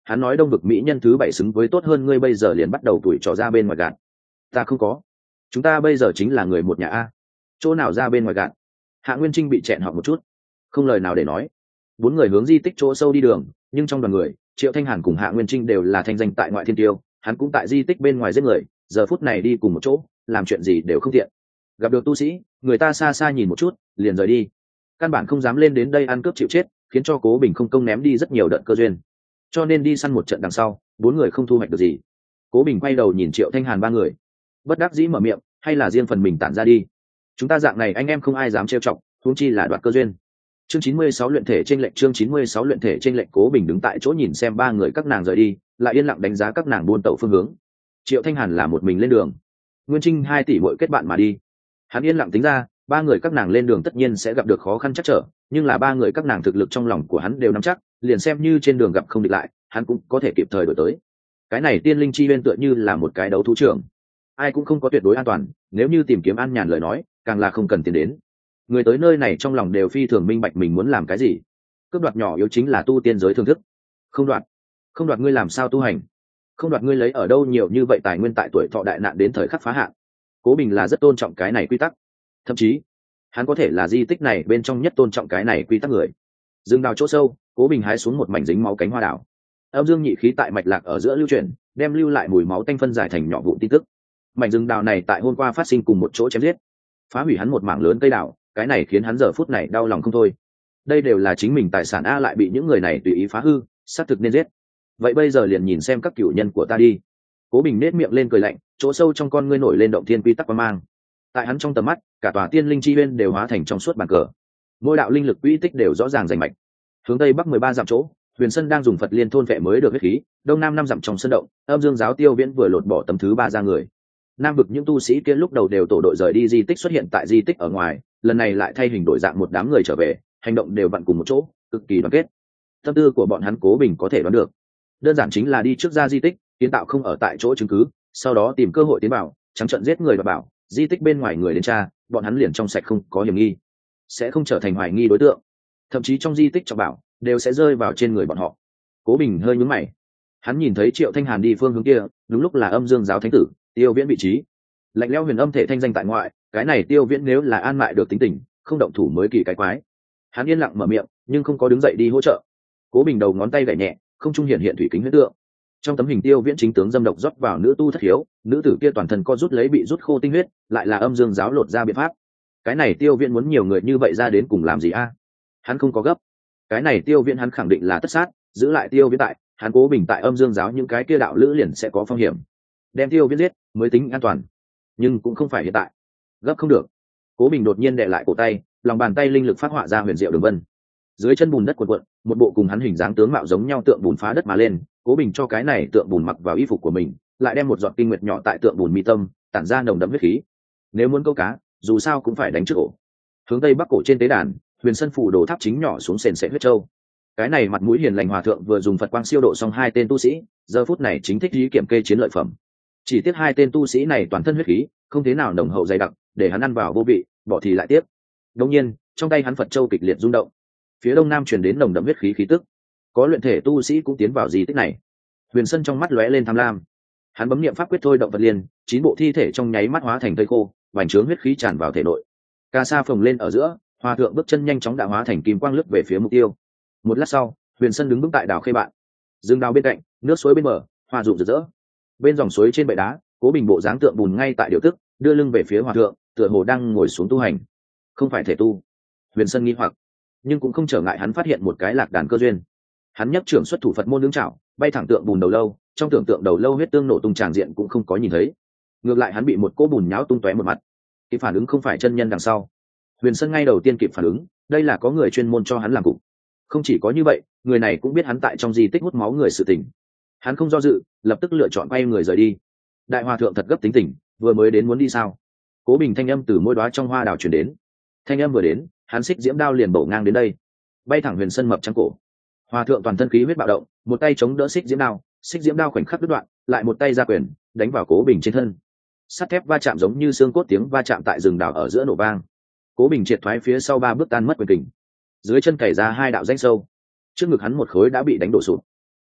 hắn nói đông vực mỹ nhân thứ 7 xứng với tốt hơn ngươi, bây giờ liền bắt đầu tuổi trò ra bên ngoài gạt. Ta không có, chúng ta bây giờ chính là người một nhà a, chỗ nào ra bên ngoài gạt. Hạ Nguyên Trinh bị chẹn họng một chút, không lời nào để nói. Bốn người hướng di tích chỗ sâu đi đường, nhưng trong đoàn người Triệu Thanh Hàn cùng Hạ Nguyên Trinh đều là thanh danh tại ngoại thiên tiêu, hắn cũng tại di tích bên ngoài giết người, giờ phút này đi cùng một chỗ làm chuyện gì đều không tiện. Gặp được tu sĩ, người ta xa xa nhìn một chút liền rời đi, căn bản không dám lên đến đây ăn cướp chịu chết, khiến cho Cố Bình không công ném đi rất nhiều đợt cơ duyên. Cho nên đi săn một trận đằng sau, bốn người không thu hoạch được gì. Cố Bình quay đầu nhìn Triệu Thanh Hàn ba người, bất đắc dĩ mở miệng, hay là riêng phần mình tản ra đi, chúng ta dạng này anh em không ai dám trêu chọc, huống chi là đoạt cơ duyên. Chương 96 luyện thể trên lệnh, chương 96 luyện thể trên lệnh. Cố Bình đứng tại chỗ nhìn xem ba người các nàng rời đi, lại yên lặng đánh giá các nàng buôn tẩu phương hướng. Triệu Thanh Hàn là một mình lên đường, Nguyên Trinh 2 tỷ muội kết bạn mà đi. Hắn yên lặng tính ra, ba người các nàng lên đường tất nhiên sẽ gặp được khó khăn chắc trở, nhưng là ba người các nàng thực lực trong lòng của hắn đều nắm chắc, liền xem như trên đường gặp không địch lại, hắn cũng có thể kịp thời đổi tới. Cái này tiên linh chi bên tựa như là một cái đấu thú trường, ai cũng không có tuyệt đối an toàn, nếu như tìm kiếm an nhàn lời nói, càng là không cần tiền đến. Người tới nơi này trong lòng đều phi thường minh bạch mình muốn làm cái gì. Cướp đoạt nhỏ yếu chính là tu tiên giới thưởng thức. Không đoạt ngươi làm sao tu hành, không đoạt ngươi lấy ở đâu nhiều như vậy tài nguyên tại tuổi thọ đại nạn đến thời khắc phá hạn. Cố Bình là rất tôn trọng cái này quy tắc, thậm chí hắn có thể là di tích này bên trong nhất tôn trọng cái này quy tắc người. Dừng đào chỗ sâu, Cố Bình hái xuống một mảnh dính máu cánh hoa đào, âm dương nhị khí tại mạch lạc ở giữa lưu chuyển, đem lưu lại mùi máu tanh phân giải thành nhỏ vụn tin tức. Mảnh rừng đào này tại hôm qua phát sinh cùng một chỗ chém giết, phá hủy hắn một mảng lớn cây đào, cái này khiến hắn giờ phút này đau lòng không thôi. Đây đều là chính mình tài sản a, lại bị những người này tùy ý phá hư, xác thực nên giết. Vậy bây giờ liền nhìn xem các cửu nhân của ta đi. Cố Bình nét miệng lên cười lạnh, chỗ sâu trong con ngươi nổi lên động thiên quy tắc quang mang. Tại hắn trong tầm mắt, cả tòa tiên linh chi uyên đều hóa thành trong suốt bàn cờ, mỗi đạo linh lực quỹ tích đều rõ ràng rành mạch. Hướng tây bắc 13 dặm chỗ, Huyền Sân đang dùng Phật liên thôn vệ mới được huyết khí, đông nam 5 dặm trong sân động, Âm Dương giáo Tiêu Viễn vừa lột bỏ tấm thứ 3 ra người. Nam vực những tu sĩ kia lúc đầu đều tổ đội rời đi di tích, xuất hiện tại di tích ở ngoài, lần này lại thay hình đổi dạng một đám người trở về, hành động đều vặn cùng một chỗ, cực kỳ đoàn kết. Tâm tư của bọn hắn Cố Bình có thể đoán được, đơn giản chính là đi trước ra di tích, kiến tạo không ở tại chỗ chứng cứ, sau đó tìm cơ hội tiến vào, trắng trợn giết người và bảo di tích bên ngoài người đến tra, bọn hắn liền trong sạch không có hiểm nghi, sẽ không trở thành hoài nghi đối tượng, thậm chí trong di tích trọng bảo đều sẽ rơi vào trên người bọn họ. Cố Bình hơi nhướng mày, hắn nhìn thấy Triệu Thanh Hàn đi phương hướng kia, đúng lúc là Âm Dương giáo thánh tử Tiêu Viễn vị trí. Lạnh lẽo huyền âm thể thanh danh tại ngoại, cái này Tiêu Viễn nếu là an mại được tính tình, không động thủ mới kỳ cái quái. Hắn yên lặng mở miệng, nhưng không có đứng dậy đi hỗ trợ. Cố Bình đầu ngón tay gảy nhẹ, không trung hiện thủy kính huyết tượng. Trong tấm hình Tiêu Viễn chính tướng dâm độc rót vào nữ tu thất hiếu, nữ tử kia toàn thân co rút lấy bị rút khô tinh huyết, lại là Âm Dương giáo lột ra biện pháp. Cái này Tiêu Viễn muốn nhiều người như vậy ra đến cùng làm gì a? Hắn không có gấp. Cái này Tiêu Viễn hắn khẳng định là tất sát, giữ lại Tiêu Viễn tại, hắn Cố Bình tại Âm Dương giáo những cái kia đạo lữ liền sẽ có phong hiểm. Đem Tiêu Viễn giết mới tính an toàn, nhưng cũng không phải hiện tại. Gấp không được. Cố Bình đột nhiên đè lại cổ tay, lòng bàn tay linh lực phát họa ra huyền diệu đường vân. Dưới chân bùn đất cuộn cuộn, một bộ cùng hắn hình dáng tướng mạo giống nhau tượng bùn phá đất mà lên. Cố Bình cho cái này tượng bùn mặc vào y phục của mình, lại đem một giọt tinh nguyệt nhỏ tại tượng bùn mi tâm, tản ra nồng đậm huyết khí. Nếu muốn câu cá, dù sao cũng phải đánh trước ổ. Hướng tây bắc cổ trên tế đàn, Huyền Sân phủ đồ tháp chính nhỏ xuống sền sệt huyết châu. Cái này mặt mũi hiền lành hòa thượng vừa dùng Phật quang siêu độ xong 2 tên tu sĩ, giờ phút này chính thích ý kiểm kê chiến lợi phẩm. Chỉ tiếc 2 tên tu sĩ này toàn thân huyết khí, không thế nào nồng hậu dày đặc, để hắn ăn vào vô vị, bỏ thì lại tiếp. Đương nhiên, trong tay hắn Phật châu kịch liệt rung động. Phía đông nam truyền đến nồng đậm huyết khí khí tức. Có luyện thể tu sĩ cũng tiến vào di tích này. Huyền Sân trong mắt lóe lên tham lam. Hắn bấm niệm pháp quyết thôi động vật liên, 9 bộ thi thể trong nháy mắt hóa thành thây khô, vành trướng huyết khí tràn vào thể nội. Ca sa phồng lên ở giữa, hòa thượng bước chân nhanh chóng đã hóa thành kim quang lướt về phía mục tiêu. Một lát sau, Huyền Sân đứng vững tại đảo Khê Bạn, rừng đào bên cạnh, nước suối bên bờ, hoa rụng rực rỡ. Bên dòng suối trên bệ đá, Cố Bình bộ dáng tượng bùn ngay tại điều tức, đưa lưng về phía hòa thượng, tựa hồ đang ngồi xuống tu hành. Không phải thể tu. Huyền Sân nghi hoặc, nhưng cũng không trở ngại hắn phát hiện một cái lạc đàn cơ duyên. Hắn nhấc trưởng xuất thủ Phật môn lưỡng trảo, bay thẳng tượng bùn đầu lâu, trong tưởng tượng đầu lâu huyết tương nổ tung tràn diện cũng không có nhìn thấy. Ngược lại hắn bị một cỗ bùn nháo tung tóe một mặt. Cái phản ứng không phải chân nhân đằng sau. Huyền Sân ngay đầu tiên kịp phản ứng, đây là có người chuyên môn cho hắn làm cục. Không chỉ có như vậy, người này cũng biết hắn tại trong di tích hút máu người sự tình. Hắn không do dự, lập tức lựa chọn quay người rời đi. Đại hòa thượng thật gấp tính tình, vừa mới đến muốn đi sao? Cố Bình thanh âm từ mỗi đóa trong hoa đào truyền đến. Thanh âm vừa đến, hắn xích diễm đao liền bổ ngang đến đây, bay thẳng Huyền Sân mập trắng cổ. Hòa thượng toàn thân khí huyết bạo động, một tay chống đỡ xích diễm đao khoảnh khắc đứt đoạn, lại một tay ra quyền đánh vào Cố Bình trên thân. Sắt thép va chạm giống như xương cốt, tiếng va chạm tại rừng đào ở giữa nổ vang. Cố Bình triệt thoái phía sau 3 bước tan mất quyền kình, dưới chân cày ra 2 đạo rãnh sâu, trước ngực hắn một khối đã bị đánh đổ sụp.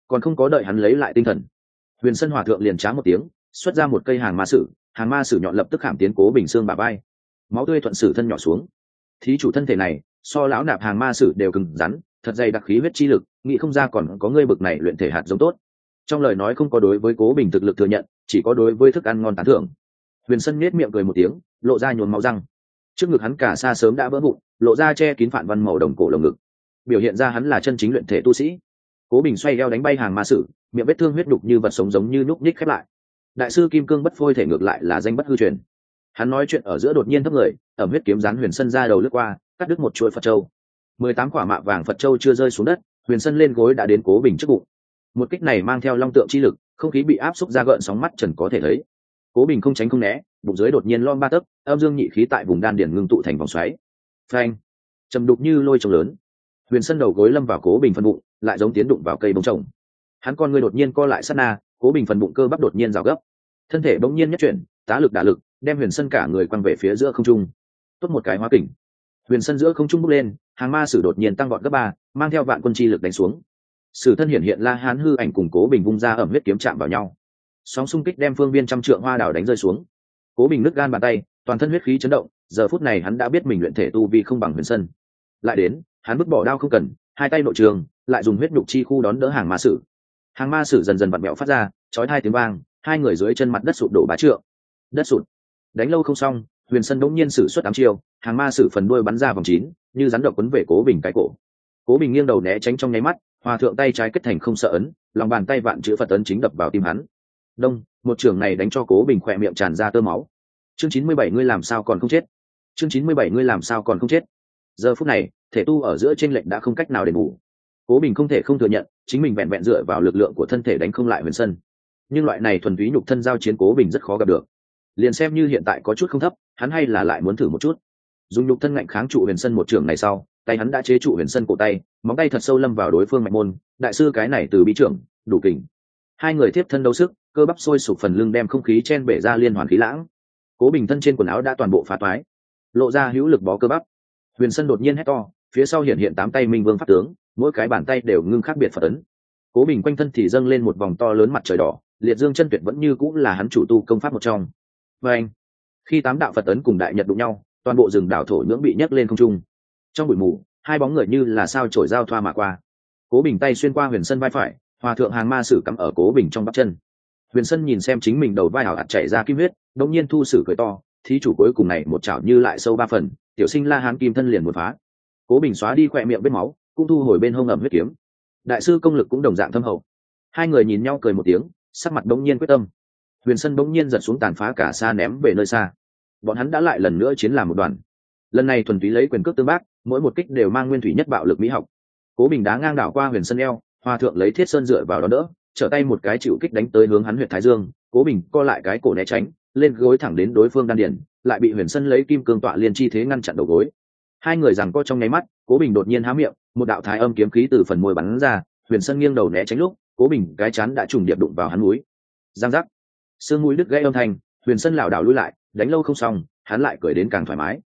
Còn không có đợi hắn lấy lại tinh thần, Huyền Sân Hòa thượng liền trá một tiếng, xuất ra một cây hàng ma sử nhọn lập tức khảm tiến Cố Bình xương bả vai, máu tươi thuận sử thân nhỏ xuống. Thí chủ thân thể này so lão nạp hàng ma sử đều cứng rắn, thật dày đặc khí huyết chi lực, nghĩ không ra còn có ngươi bực này luyện thể hạt giống tốt. Trong lời nói không có đối với Cố Bình thực lực thừa nhận, chỉ có đối với thức ăn ngon tán thưởng. Huyền Sân nhếch miệng cười một tiếng, lộ ra nhuốm máu răng. Trước ngực hắn cả xa sớm đã vỡ vụn, lộ ra che kín phản văn màu đồng cổ lồng ngực, biểu hiện ra hắn là chân chính luyện thể tu sĩ. Cố Bình xoay eo đánh bay hàng ma sử, miệng vết thương huyết đục như vật sống giống như núc nhích khép lại. Đại sư kim cương bất phôi thể ngược lại là danh bất hư truyền. Hắn nói chuyện ở giữa đột nhiên thấp người, ẩm huyết kiếm gián Huyền Sân ra đầu lướt qua, cắt đứt một chuỗi Phật châu. 18 quả mạ vàng Phật châu chưa rơi xuống đất, Huyền Sân lên gối đã đến Cố Bình trước bụng. Một kích này mang theo long tượng chi lực, không khí bị áp xúc ra gợn sóng mắt trần có thể thấy. Cố Bình không tránh không né, bụng dưới đột nhiên lom ba tấc, âm dương nhị khí tại vùng đan điền ngưng tụ thành vòng xoáy. Phanh, trầm đục như lôi trống lớn. Huyền Sân đầu gối lâm vào Cố Bình phần bụng, lại giống tiến đụng vào cây bông trồng. Hắn con người đột nhiên co lại sát na, Cố Bình phần bụng cơ bắp đột nhiên rào gấp, thân thể bỗng nhiên nhất chuyển, tá lực đả lực, đem Huyền Sân cả người quăng về phía giữa không trung. Tốt một cái hóa kình. Huyền Sân giữa không trung bốc lên, hàng ma sử đột nhiên tăng vọt gấp 3, mang theo vạn quân chi lực đánh xuống. Sử thân hiện La Hán hư ảnh cùng Cố Bình vung ra ẩm huyết kiếm chạm vào nhau. Sóng xung kích đem phương viên trăm trượng hoa đảo đánh rơi xuống. Cố Bình nứt gan bàn tay, toàn thân huyết khí chấn động, giờ phút này hắn đã biết mình luyện thể tu vi không bằng Huyền Sân. Lại đến, hắn vứt bỏ đao không cần, hai tay nội trường, lại dùng huyết nhục chi khu đón đỡ hàng ma sử. Hàng ma sử dần dần vặn mèo phát ra, chói hai tiếng vang, hai người dưới chân mặt đất sụp đổ bá trượng. Đất sụt. Đánh lâu không xong, Huyền Sân đống nhiên sử xuất 8 chiêu, hàng ma sử phần đuôi bắn ra vòng 9, như rắn độc quấn về Cố Bình cái cổ. Cố Bình nghiêng đầu né tránh trong nháy mắt, hòa thượng tay trái kết thành không sợ ấn, lòng bàn tay vạn chữ Phật ấn chính đập vào tim hắn. Đông, một trường này đánh cho Cố Bình khỏe miệng tràn ra tơ máu. Chương 97 ngươi làm sao còn không chết? Chương 97 ngươi làm sao còn không chết? Giờ phút này, thể tu ở giữa chênh lệch đã không cách nào đền bù. Cố Bình không thể không thừa nhận, chính mình vẹn vẹn dựa vào lực lượng của thân thể đánh không lại Huyền Sân. Nhưng loại này thuần túy nhục thân giao chiến Cố Bình rất khó gặp được. Liền xem như hiện tại có chút không thấp, hắn hay là lại muốn thử một chút. Dùng nhục thân ngạnh kháng trụ Huyền Sân một trường này sau, tay hắn đã chế trụ Huyền Sân cổ tay, móng tay thật sâu lâm vào đối phương mạch môn, đại sư cái này từ bí trưởng, đủ kình. Hai người tiếp thân đấu sức, cơ bắp sôi sục phần lưng đem không khí chen bể ra liên hoàn khí lãng. Cố Bình thân trên quần áo đã toàn bộ phá toái, lộ ra hữu lực bó cơ bắp. Huyền Sân đột nhiên hét to, phía sau hiện 8 tay minh vương pháp tướng, mỗi cái bàn tay đều ngưng khác biệt Phật ấn. Cố Bình quanh thân thì dâng lên một vòng to lớn mặt trời đỏ, liệt dương chân tuyệt vẫn như cũng là hắn chủ tu công pháp một trong. Và anh, khi 8 đạo Phật ấn cùng đại nhật đụng nhau, toàn bộ rừng đảo thổ nhưỡng bị nhấc lên không trung. Trong bụi mù, hai bóng người như là sao chổi giao thoa mà qua. Cố Bình tay xuyên qua Huyền Sân vai phải, hòa thượng hàng ma sử cắm ở Cố Bình trong bắp chân. Huyền Sân nhìn xem chính mình đầu vai ảo ạt chảy ra kim huyết, đột nhiên thu sử cười to, thí chủ cuối cùng này một chảo như lại sâu 3 phần, tiểu sinh La Hán kim thân liền một phá. Cố Bình xóa đi khỏe miệng vết máu, cũng thu hồi bên hông ẩm huyết kiếm. Đại sư công lực cũng đồng dạng thâm hậu. Hai người nhìn nhau cười một tiếng, sắc mặt đống nhiên quyết tâm. Huyền Sân đống nhiên giật xuống tàn phá cả xa ném về nơi xa. Bọn hắn đã lại lần nữa chiến làm một đoàn. Lần này thuần túy lấy quyền cước tương bác, mỗi một kích đều mang nguyên thủy nhất bạo lực mỹ học. Cố Bình đá ngang đảo qua Huyền Sân eo, hòa thượng lấy thiết sơn dựa vào đó đỡ, trở tay một cái chịu kích đánh tới hướng hắn huyệt thái dương. Cố Bình co lại cái cổ né tránh, lên gối thẳng đến đối phương đan điền, lại bị Huyền Sân lấy kim cương tọa liên chi thế ngăn chặn đầu gối. Hai người giằng co trong nháy mắt, Cố Bình đột nhiên há miệng, một đạo thái âm kiếm khí từ phần môi bắn ra, Huyền Sân nghiêng đầu né tránh lúc, Cố Bình cái chán đã trùng điệp đụng vào hắn mũi. Giang giác, xương mũi đứt gãy âm thanh, Huyền Sân lảo đảo lùi lại, đánh lâu không xong, hắn lại cười đến càng thoải mái.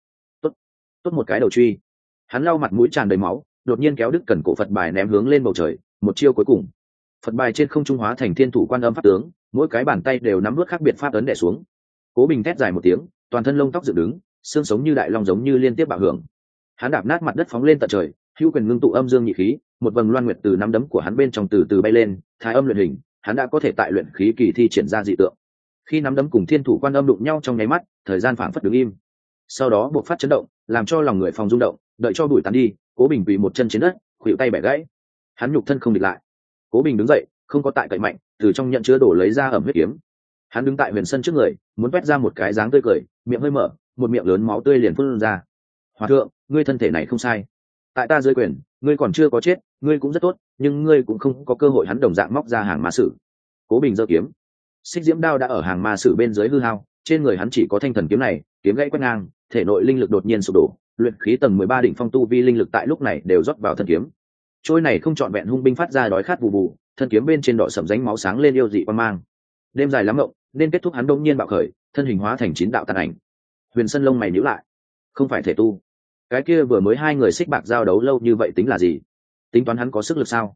Tốt một cái đầu truy. Hắn lau mặt mũi tràn đầy máu, đột nhiên kéo đứt cần cổ Phật bài ném hướng lên bầu trời, một chiêu cuối cùng. Phật bài trên không trung hóa thành thiên thủ quan âm pháp tướng, mỗi cái bàn tay đều nắm nuốt khác biệt pháp ấn đè xuống. Cố Bình thét dài một tiếng, toàn thân lông tóc dựng đứng, xương sống như đại long giống như liên tiếp bạo hưởng. Hắn đạp nát mặt đất phóng lên tận trời, hữu quyền ngưng tụ âm dương nhị khí, một vầng loan nguyệt từ nắm đấm của hắn bên trong từ từ bay lên, thái âm luyện hình, hắn đã có thể tại luyện khí kỳ thi triển ra dị tượng. Khi nắm đấm cùng thiên thủ quan âm đụng nhau trong nháy mắt, thời gian phảng phất đứng im. Sau đó buộc phát chấn động, làm cho lòng người phòng rung động, đợi cho bụi tán đi, Cố Bình quỳ một chân trên đất, khuỷu tay bẻ gãy. Hắn nhục thân không địch lại. Cố Bình đứng dậy, không có tại cậy mạnh, từ trong nhận chứa đổ lấy ra ẩm huyết kiếm. Hắn đứng tại Huyền Sân trước người, muốn quét ra một cái dáng tươi cười, miệng hơi mở, một miệng lớn máu tươi liền phun ra. Hòa thượng, ngươi thân thể này không sai. Tại ta dưới quyền, ngươi còn chưa có chết, ngươi cũng rất tốt, nhưng ngươi cũng không có cơ hội. Hắn đồng dạng móc ra hàng ma sử. Cố Bình giơ kiếm, xích diễm đao đã ở hàng ma sử bên dưới hư hao, trên người hắn chỉ có thanh thần kiếm này, kiếm gãy quét ngang, thể nội linh lực đột nhiên sụp đổ, luyện khí tầng 13 đỉnh phong tu vi linh lực tại lúc này đều rót vào thân kiếm. Trôi này không trọn vẹn hung binh phát ra đói khát bù bù, thân kiếm bên trên đỏ sẫm ránh máu sáng lên yêu dị quan mang. Đêm dài lắm ngộng, nên kết thúc hắn đông nhiên bạo khởi, thân hình hóa thành 9 đạo tàn ảnh. Huyền Sân lông mày nhíu lại, không phải thể tu, cái kia vừa mới hai người xích bạc giao đấu lâu như vậy tính là gì? Tính toán hắn có sức lực sao?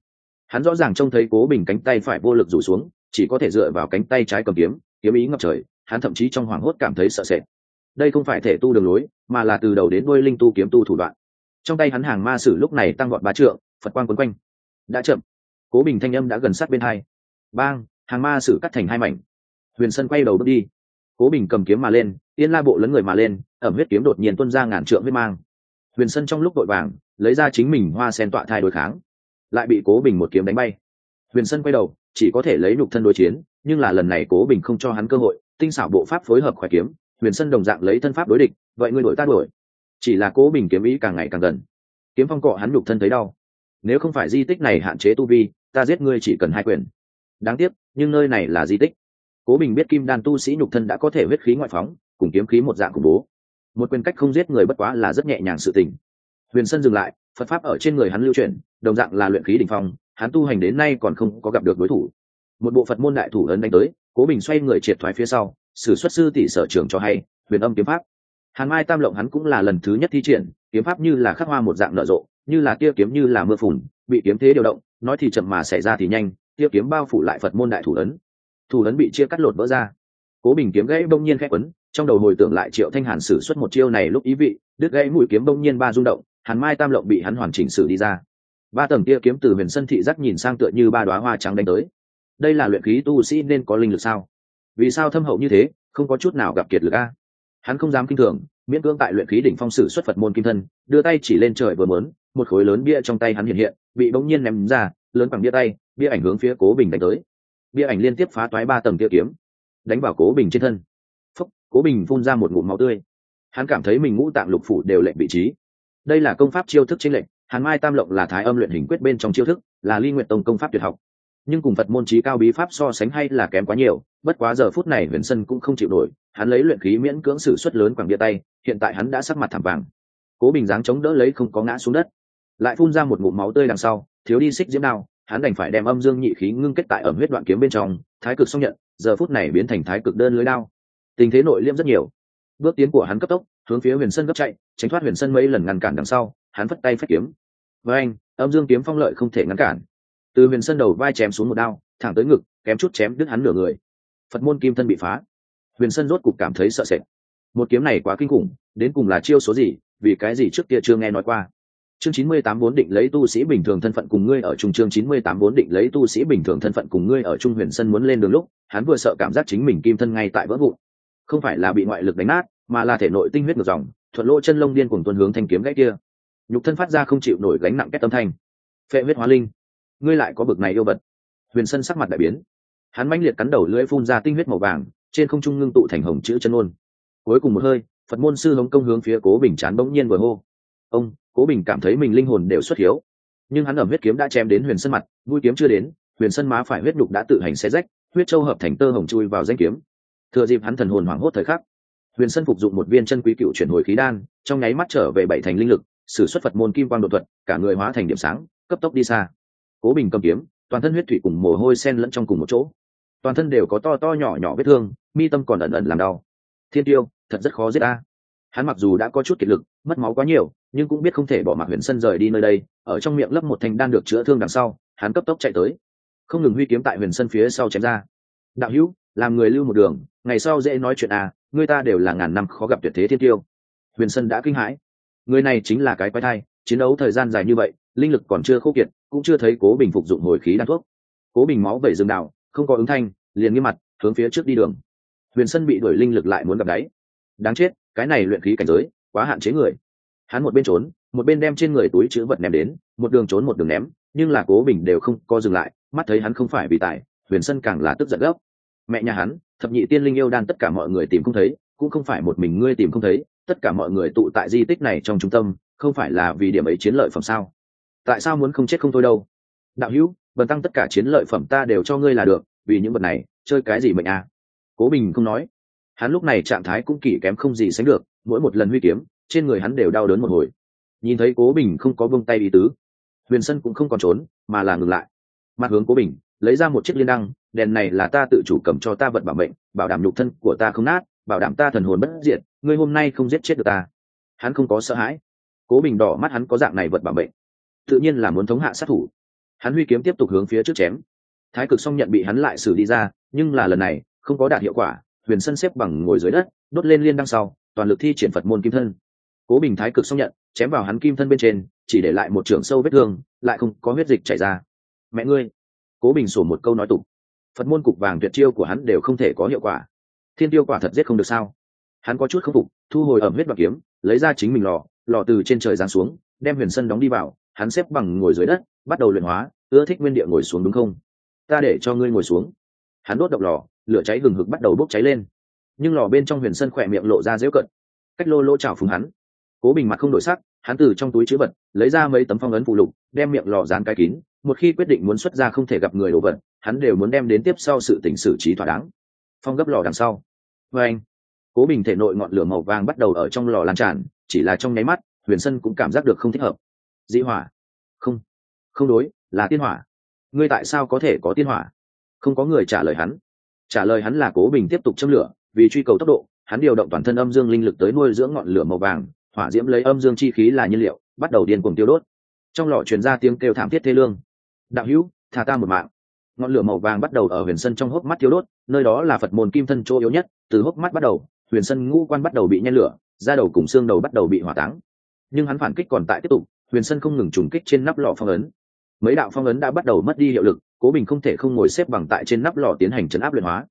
Hắn rõ ràng trông thấy Cố Bình cánh tay phải vô lực rủ xuống, chỉ có thể dựa vào cánh tay trái cầm kiếm, kiếm ý ngập trời, hắn thậm chí trong hoảng hốt cảm thấy sợ sệt. Đây không phải thể tu đường lối, mà là từ đầu đến đuôi linh tu kiếm tu thủ đoạn. Trong tay hắn hàng ma sử lúc này tăng vọt 3 trượng, Phật quang quấn quanh. Đã chậm. Cố Bình thanh âm đã gần sát bên hai. Bang, hàng ma sử cắt thành 2 mảnh. Huyền Sân quay đầu bước đi. Cố Bình cầm kiếm mà lên, Tiên La bộ lấn người mà lên, ẩm huyết kiếm đột nhiên tuôn ra ngàn trượng huyết mang. Huyền Sân trong lúc vội vàng, lấy ra chính mình hoa sen tọa thai đối kháng, lại bị Cố Bình một kiếm đánh bay. Huyền Sân quay đầu, chỉ có thể lấy nhục thân đối chiến, nhưng là lần này Cố Bình không cho hắn cơ hội, tinh xảo bộ pháp phối hợp khỏe kiếm, Huyền Sân đồng dạng lấy thân pháp đối địch, vậy ngươi đổi ta đổi. Chỉ là Cố Bình kiếm ý càng ngày càng gần, kiếm phong cọ hắn nhục thân thấy đau. Nếu không phải di tích này hạn chế tu vi, ta giết ngươi chỉ cần 2 quyền. Đáng tiếc, nhưng nơi này là di tích. Cố Bình biết kim đan tu sĩ nhục thân đã có thể huyết khí ngoại phóng, cùng kiếm khí một dạng khủng bố. Một quyền cách không giết người bất quá là rất nhẹ nhàng sự tình. Huyền Sân dừng lại, Phật pháp ở trên người hắn lưu chuyển, đồng dạng là luyện khí đỉnh phong, hắn tu hành đến nay còn không có gặp được đối thủ. Một bộ Phật môn đại thủ ấn đánh tới, Cố Bình xoay người triệt thoái phía sau, sử xuất sư tỷ sở trường cho hay, Huyền Âm kiếm pháp. Hàn Mai Tam Lộng hắn cũng là lần thứ nhất thi triển, kiếm pháp như là khắc hoa một dạng nở rộ, như là tia kiếm như là mưa phùn, bị kiếm thế điều động, nói thì chậm mà xảy ra thì nhanh, tia kiếm bao phủ lại Phật môn đại thủ ấn. Thủ ấn bị chia cắt lột vỡ ra. Cố Bình kiếm gãy bỗng nhiên khẽ quấn, trong đầu hồi tưởng lại Triệu Thanh Hàn sử xuất một chiêu này lúc ý vị, đứt gãy mũi kiếm bỗng nhiên ba rung động, Hàn Mai Tam Lộng bị hắn hoàn chỉnh sử đi ra. 3 tầng tia kiếm từ Huyền Sân thị giác nhìn sang tựa như 3 đóa hoa trắng đánh tới. Đây là luyện khí tu sĩ nên có linh lực sao? Vì sao thâm hậu như thế, không có chút nào gặp kiệt lực a? Hắn không dám kinh thường, miễn cưỡng tại luyện khí đỉnh phong sử xuất Phật môn kim thân, đưa tay chỉ lên trời vừa muốn, một khối lớn bia trong tay hắn hiện hiện, bị bỗng nhiên ném ra, lớn bằng bia tay, bia ảnh hướng phía Cố Bình đánh tới. Bia ảnh liên tiếp phá toái 3 tầng tia kiếm, đánh vào Cố Bình trên thân. Phốc, Cố Bình phun ra một ngụm máu tươi. Hắn cảm thấy mình ngũ tạng lục phủ đều lệch vị trí. Đây là công pháp chiêu thức chênh lệch, Hàn Mai Tam Lộng là Thái Âm luyện hình quyết bên trong chiêu thức, là Ly Nguyệt Tông công pháp tuyệt học. Nhưng cùng Phật môn chí cao bí pháp so sánh hay là kém quá nhiều, bất quá giờ phút này Huyền Sân cũng không chịu nổi, hắn lấy luyện khí miễn cưỡng sử xuất lớn quẳng bia tay, hiện tại hắn đã sắc mặt thảm vàng. Cố Bình dáng chống đỡ lấy không có ngã xuống đất, lại phun ra một ngụm máu tươi đằng sau, thiếu đi xích diễm đao, hắn đành phải đem âm dương nhị khí ngưng kết tại ẩm huyết đoạn kiếm bên trong, thái cực song nhận, giờ phút này biến thành thái cực đơn lưới đao. Tình thế nội liễm rất nhiều. Bước tiến của hắn cấp tốc, hướng phía Huyền Sân gấp chạy, tránh thoát Huyền Sân mấy lần ngăn cản đằng sau, hắn phất tay phách kiếm. Với anh, âm dương kiếm phong lợi không thể ngăn cản. Từ Huyền Sân đầu vai chém xuống một đao, thẳng tới ngực, kém chút chém đứt hắn nửa người. Phật môn kim thân bị phá. Huyền Sân rốt cục cảm thấy sợ sệt. Một kiếm này quá kinh khủng, đến cùng là chiêu số gì, vì cái gì trước kia chưa nghe nói qua. Chương 98 vốn định lấy tu sĩ bình thường thân phận cùng ngươi ở chung, chương 98 vốn định lấy tu sĩ bình thường thân phận cùng ngươi ở chung. Huyền Sân muốn lên đường lúc, hắn vừa sợ cảm giác chính mình kim thân ngay tại vỡ vụn. Không phải là bị ngoại lực đánh nát, mà là thể nội tinh huyết ngược dòng, thuận lỗ chân lông điên cuồng tuôn hướng thanh kiếm gãy kia. Nhục thân phát ra không chịu nổi gánh nặng két âm thanh. Phệ huyết hóa linh, ngươi lại có bực này yêu vật. Huyền Sân sắc mặt đại biến, hắn mãnh liệt cắn đầu lưỡi phun ra tinh huyết màu vàng, trên không trung ngưng tụ thành hồng chữ chân ôn. Cuối cùng một hơi, Phật môn sư hống công hướng phía Cố Bình chán bỗng nhiên vừa hô. Ông, Cố Bình cảm thấy mình linh hồn đều xuất hiếu, nhưng hắn ẩm huyết kiếm đã chém đến Huyền Sân mặt, mũi kiếm chưa đến, Huyền Sân má phải huyết đục đã tự hành xé rách, huyết châu hợp thành tơ hồng chui vào danh kiếm. Thừa dịp hắn thần hồn hoảng hốt thời khắc, Huyền Sân phục dụng một viên chân quý cựu chuyển hồi khí đan, trong nháy mắt trở về 7 thành linh lực, sử xuất Phật môn kim quang độ thuật, cả người hóa thành điểm sáng, cấp tốc đi xa. Cố Bình cầm kiếm, toàn thân huyết thủy cùng mồ hôi xen lẫn trong cùng một chỗ, toàn thân đều có to to nhỏ nhỏ vết thương, mi tâm còn ẩn ẩn làm đau. Thiên Tiêu, thật rất khó giết a. Hắn mặc dù đã có chút kiệt lực, mất máu quá nhiều, nhưng cũng biết không thể bỏ mặc Huyền Sân rời đi nơi đây, ở trong miệng lấp một thanh đan được chữa thương đằng sau, hắn cấp tốc chạy tới, không ngừng huy kiếm tại Huyền Sân phía sau chém ra. Đạo hữu, làm người lưu một đường, ngày sau dễ nói chuyện à, người ta đều là ngàn năm khó gặp tuyệt thế thiên tiêu. Huyền Sân đã kinh hãi, người này chính là cái quái thai, chiến đấu thời gian dài như vậy, linh lực còn chưa khô kiệt, cũng chưa thấy Cố Bình phục dụng hồi khí đan thuốc. Cố Bình máu vẩy rừng đạo, không có ứng thanh, liền nghiêm mặt hướng phía trước đi đường. Huyền Sân bị đuổi linh lực lại muốn gặp đáy, đáng chết, cái này luyện khí cảnh giới quá hạn chế người. Hắn một bên trốn, một bên đem trên người túi chứa vật ném đến, một đường trốn một đường ném, nhưng là Cố Bình đều không có dừng lại, mắt thấy hắn không phải bị tài, Huyền Sân càng là tức giận gấp. Mẹ nhà hắn, thập nhị tiên linh yêu đan tất cả mọi người tìm không thấy, cũng không phải một mình ngươi tìm không thấy, tất cả mọi người tụ tại di tích này trong trung tâm, không phải là vì điểm ấy chiến lợi phẩm sao? Tại sao muốn không chết không thôi đâu? Đạo hữu, bần tăng tất cả chiến lợi phẩm ta đều cho ngươi là được, vì những vật này, chơi cái gì mệnh à? Cố Bình không nói, hắn lúc này trạng thái cũng kỳ kém không gì sánh được, mỗi một lần huy kiếm, trên người hắn đều đau đớn một hồi. Nhìn thấy Cố Bình không có buông tay ý tứ, Huyền Sân cũng không còn trốn, mà là ngừng lại, mặt hướng Cố Bình, lấy ra một chiếc liên đăng, đèn này là ta tự chủ cầm cho ta vật bảo mệnh, bảo đảm nhục thân của ta không nát, bảo đảm ta thần hồn bất diệt, ngươi hôm nay không giết chết được ta. Hắn không có sợ hãi. Cố Bình đỏ mắt hắn có dạng này vật bảo mệnh, tự nhiên là muốn thống hạ sát thủ. hắn huy kiếm tiếp tục hướng phía trước chém. Thái cực song nhận bị hắn lại xử đi ra, nhưng là lần này không có đạt hiệu quả. Huyền Sân xếp bằng ngồi dưới đất, đốt lên liên đăng sau, toàn lực thi triển Phật môn kim thân. Cố Bình thái cực song nhận chém vào hắn kim thân bên trên, chỉ để lại một trường sâu vết thương, lại không có huyết dịch chảy ra. Mẹ ngươi! Cố Bình sổ một câu nói tục. Phật môn cục vàng tuyệt chiêu của hắn đều không thể có hiệu quả. Thiên tiêu quả thật giết không được sao? Hắn có chút không phục, thu hồi ẩm huyết và kiếm, lấy ra chính mình lò từ trên trời giáng xuống, đem Huyền Sân đóng đi vào. Hắn xếp bằng ngồi dưới đất, bắt đầu luyện hóa. Ưa thích nguyên địa ngồi xuống đúng không? Ta để cho ngươi ngồi xuống. Hắn đốt độc lò, lửa cháy hừng hực bắt đầu bốc cháy lên, nhưng lò bên trong Huyền Sân khỏe miệng lộ ra dễu cận, cách lô chảo phúng hắn. Cố Bình mặt không đổi sắc, hắn từ trong túi chữ vật lấy ra mấy tấm phong ấn phụ lục, đem miệng lò dán cái kín. Một khi quyết định muốn xuất ra không thể gặp người đồ vật, hắn đều muốn đem đến tiếp sau sự tình xử trí thỏa đáng. Phong gấp lò đằng sau, với anh, Cố Bình thể nội ngọn lửa màu vàng bắt đầu ở trong lò lan tràn, chỉ là trong nháy mắt, Huyền Sân cũng cảm giác được không thích hợp. Dị hỏa? Không đối, là tiên hỏa. Ngươi tại sao có thể có tiên hỏa? Không có người trả lời hắn. Trả lời hắn là Cố Bình tiếp tục châm lửa, vì truy cầu tốc độ, hắn điều động toàn thân âm dương linh lực tới nuôi dưỡng ngọn lửa màu vàng, hỏa diễm lấy âm dương chi khí là nhiên liệu, bắt đầu điên cuồng tiêu đốt. Trong lò truyền ra tiếng kêu thảm thiết thê lương. Đạo hữu, tha ta một mạng. Ngọn lửa màu vàng bắt đầu ở Huyền Sân trong hốc mắt thiêu đốt, nơi đó là Phật môn kim thân chỗ yếu nhất, từ hốc mắt bắt đầu, Huyền Sân ngũ quan bắt đầu bị nhen lửa, da đầu cùng xương đầu bắt đầu bị hỏa táng. Nhưng hắn phản kích còn tại tiếp tục, Huyền Sân không ngừng trùng kích trên nắp lò phong ấn. Mấy đạo phong ấn đã bắt đầu mất đi hiệu lực, Cố Bình không thể không ngồi xếp bằng tại trên nắp lò tiến hành trấn áp luyện hóa.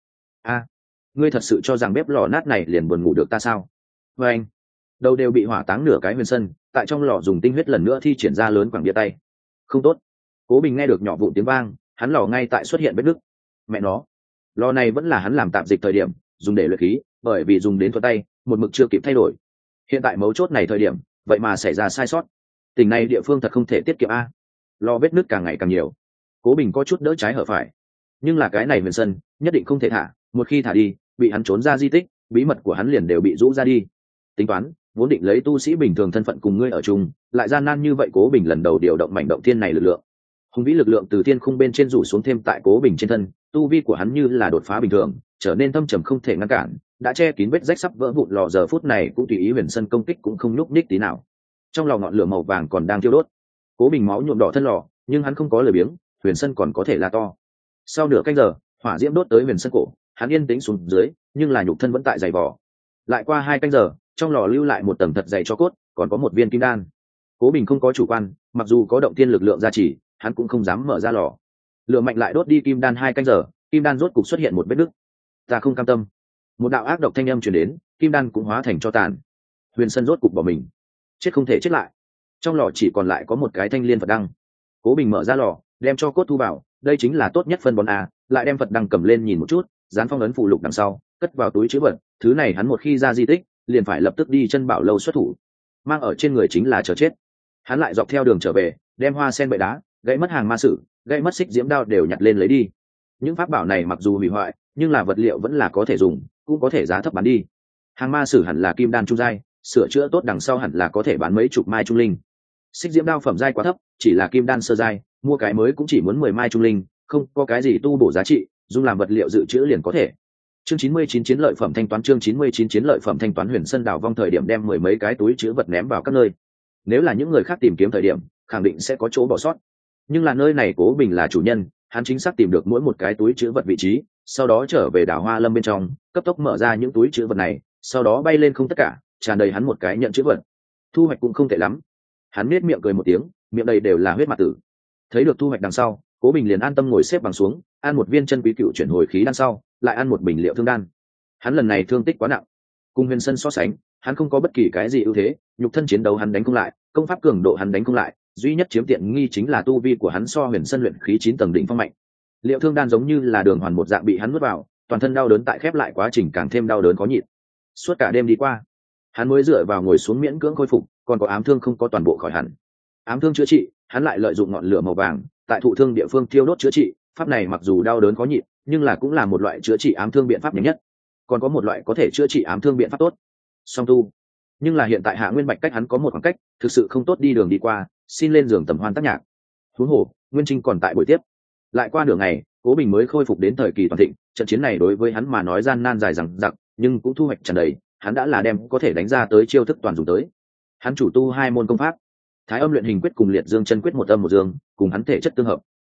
Ngươi thật sự cho rằng bếp lò nát này liền buồn ngủ được ta sao? Và anh, đầu đều bị hỏa táng nửa cái. Huyền Sân tại trong lò dùng tinh huyết lần nữa thi triển ra lớn quảng bia tay. Không tốt! Cố Bình nghe được nhỏ vụn tiếng vang, hắn lò ngay tại xuất hiện vết nứt. Mẹ nó, lò này vẫn là hắn làm tạp dịch thời điểm dùng để luyện khí, bởi vì dùng đến thuật tay, một mực chưa kịp thay đổi. Hiện tại mấu chốt này thời điểm, vậy mà xảy ra sai sót. Tỉnh này địa phương thật không thể tiết kiệm a. Lò vết nứt càng ngày càng nhiều. Cố Bình có chút đỡ trái hở phải, nhưng là cái này Huyền Sân nhất định không thể thả, một khi thả đi, bị hắn trốn ra di tích, bí mật của hắn liền đều bị rũ ra đi. Tính toán vốn định lấy tu sĩ bình thường thân phận cùng ngươi ở chung, lại gian nan như vậy. Cố Bình lần đầu điều động mảnh động thiên này lực lượng, hùng vĩ lực lượng từ thiên khung bên trên rủ xuống thêm tại Cố Bình trên thân, tu vi của hắn như là đột phá bình thường, trở nên thâm trầm không thể ngăn cản, đã che kín vết rách sắp vỡ vụn lò giờ phút này cũng tùy ý Huyền Sân công kích cũng không nhúc nhích tí nào. Trong lò ngọn lửa màu vàng còn đang thiêu đốt, Cố Bình máu nhuộm đỏ thân lò, nhưng hắn không có lời biếng. Huyền Sân còn có thể là to. Sau nửa canh giờ, hỏa diễm đốt tới Huyền Sân cổ, hắn yên tĩnh xuống dưới, nhưng là nhục thân vẫn tại dày vỏ. Lại qua 2 canh giờ, trong lò lưu lại một tầng thật dày cho cốt, còn có một viên kim đan. Cố Bình không có chủ quan, mặc dù có động tiên lực lượng gia trì, hắn cũng không dám mở ra lò. Lửa mạnh lại đốt đi kim đan 2 canh giờ, kim đan rốt cục xuất hiện một vết nứt. Ta không cam tâm. Một đạo ác độc thanh âm truyền đến, kim đan cũng hóa thành tro tàn. Huyền Sân rốt cục bỏ mình, chết không thể chết lại. Trong lò chỉ còn lại có một cái thanh liên Phật đăng. Cố Bình mở ra lò, đem cho cốt thu vào, đây chính là tốt nhất phân bón a. Lại đem Phật đăng cầm lên nhìn một chút, dán phong ấn phụ lục đằng sau, cất vào túi trữ vật. Thứ này hắn một khi ra di tích, liền phải lập tức đi chân bảo lâu xuất thủ, mang ở trên người chính là chờ chết. Hắn lại dọc theo đường trở về, đem hoa sen bệ đá, gãy mất hàng ma sử, gãy mất xích diễm đao đều nhặt lên lấy đi. Những pháp bảo này mặc dù hủy hoại, nhưng là vật liệu vẫn là có thể dùng, cũng có thể giá thấp bán đi. Hàng ma sử hẳn là kim đan trung giai, sửa chữa tốt đằng sau hẳn là có thể bán mấy chục mai trung linh. Xích diễm đao phẩm giai quá thấp, chỉ là kim đan sơ giai, mua cái mới cũng chỉ muốn 10 mai trung linh, không có cái gì tu bổ giá trị, dùng làm vật liệu dự trữ liền có thể. Chương 99 chiến lợi phẩm thanh toán. Chương 99 chiến lợi phẩm thanh toán. Huyền Sân đào vong thời điểm đem 10 mấy cái túi trữ vật ném vào các nơi. Nếu là những người khác tìm kiếm thời điểm, khẳng định sẽ có chỗ bỏ sót. Nhưng là nơi này Cố Bình là chủ nhân, hắn chính xác tìm được mỗi một cái túi trữ vật vị trí, sau đó trở về đảo Hoa Lâm bên trong, cấp tốc mở ra những túi trữ vật này, sau đó bay lên không tất cả, tràn đầy hắn một cái nhận trữ vật. Thu hoạch cũng không tệ lắm. Hắn nhếch miệng cười một tiếng, miệng đầy đều là huyết mặt tử. Thấy được thu hoạch đằng sau, Cố Bình liền an tâm ngồi xếp bằng xuống, ăn một viên chân quý cựu chuyển hồi khí đan sau, lại ăn một bình liệu thương đan. Hắn lần này thương tích quá nặng, cùng Huyền Sân so sánh, hắn không có bất kỳ cái gì ưu thế, nhục thân chiến đấu hắn đánh không lại, công pháp cường độ hắn đánh không lại, duy nhất chiếm tiện nghi chính là tu vi của hắn so Huyền Sân luyện khí 9 tầng đỉnh phong mạnh. Liệu thương đan giống như là đường hoàn một dạng bị hắn nuốt vào, toàn thân đau đớn tại khép lại quá trình càng thêm đau đớn khó nhịn. Suốt cả đêm đi qua, hắn mới dựa vào ngồi xuống miễn cưỡng khôi phục, còn có ám thương không có toàn bộ khỏi hẳn. Ám thương chữa trị, hắn lại lợi dụng ngọn lửa màu vàng, tại thụ thương địa phương thiêu đốt chữa trị, pháp này mặc dù đau đớn khó nhịn, nhưng là cũng là một loại chữa trị ám thương biện pháp nhanh nhất. Còn có một loại có thể chữa trị ám thương biện pháp tốt, song tu. Nhưng là hiện tại Hạ Nguyên Bạch cách hắn có một khoảng cách, thực sự không tốt đi đường đi qua, xin lên giường tầm hoan tác nhạc. Huống hồ, Nguyên Trinh còn tại buổi tiếp. Lại qua nửa ngày, Cố Bình mới khôi phục đến thời kỳ toàn thịnh, trận chiến này đối với hắn mà nói gian nan dài dằng dặc, nhưng cũng thu hoạch tràn đầy, hắn đã là đem có thể đánh ra tới chiêu thức toàn dùng tới. Hắn chủ tu 2 môn công pháp, Thái Âm luyện hình quyết cùng Liệt Dương chân quyết một âm một dương, cùng hắn thể chất tương hợp.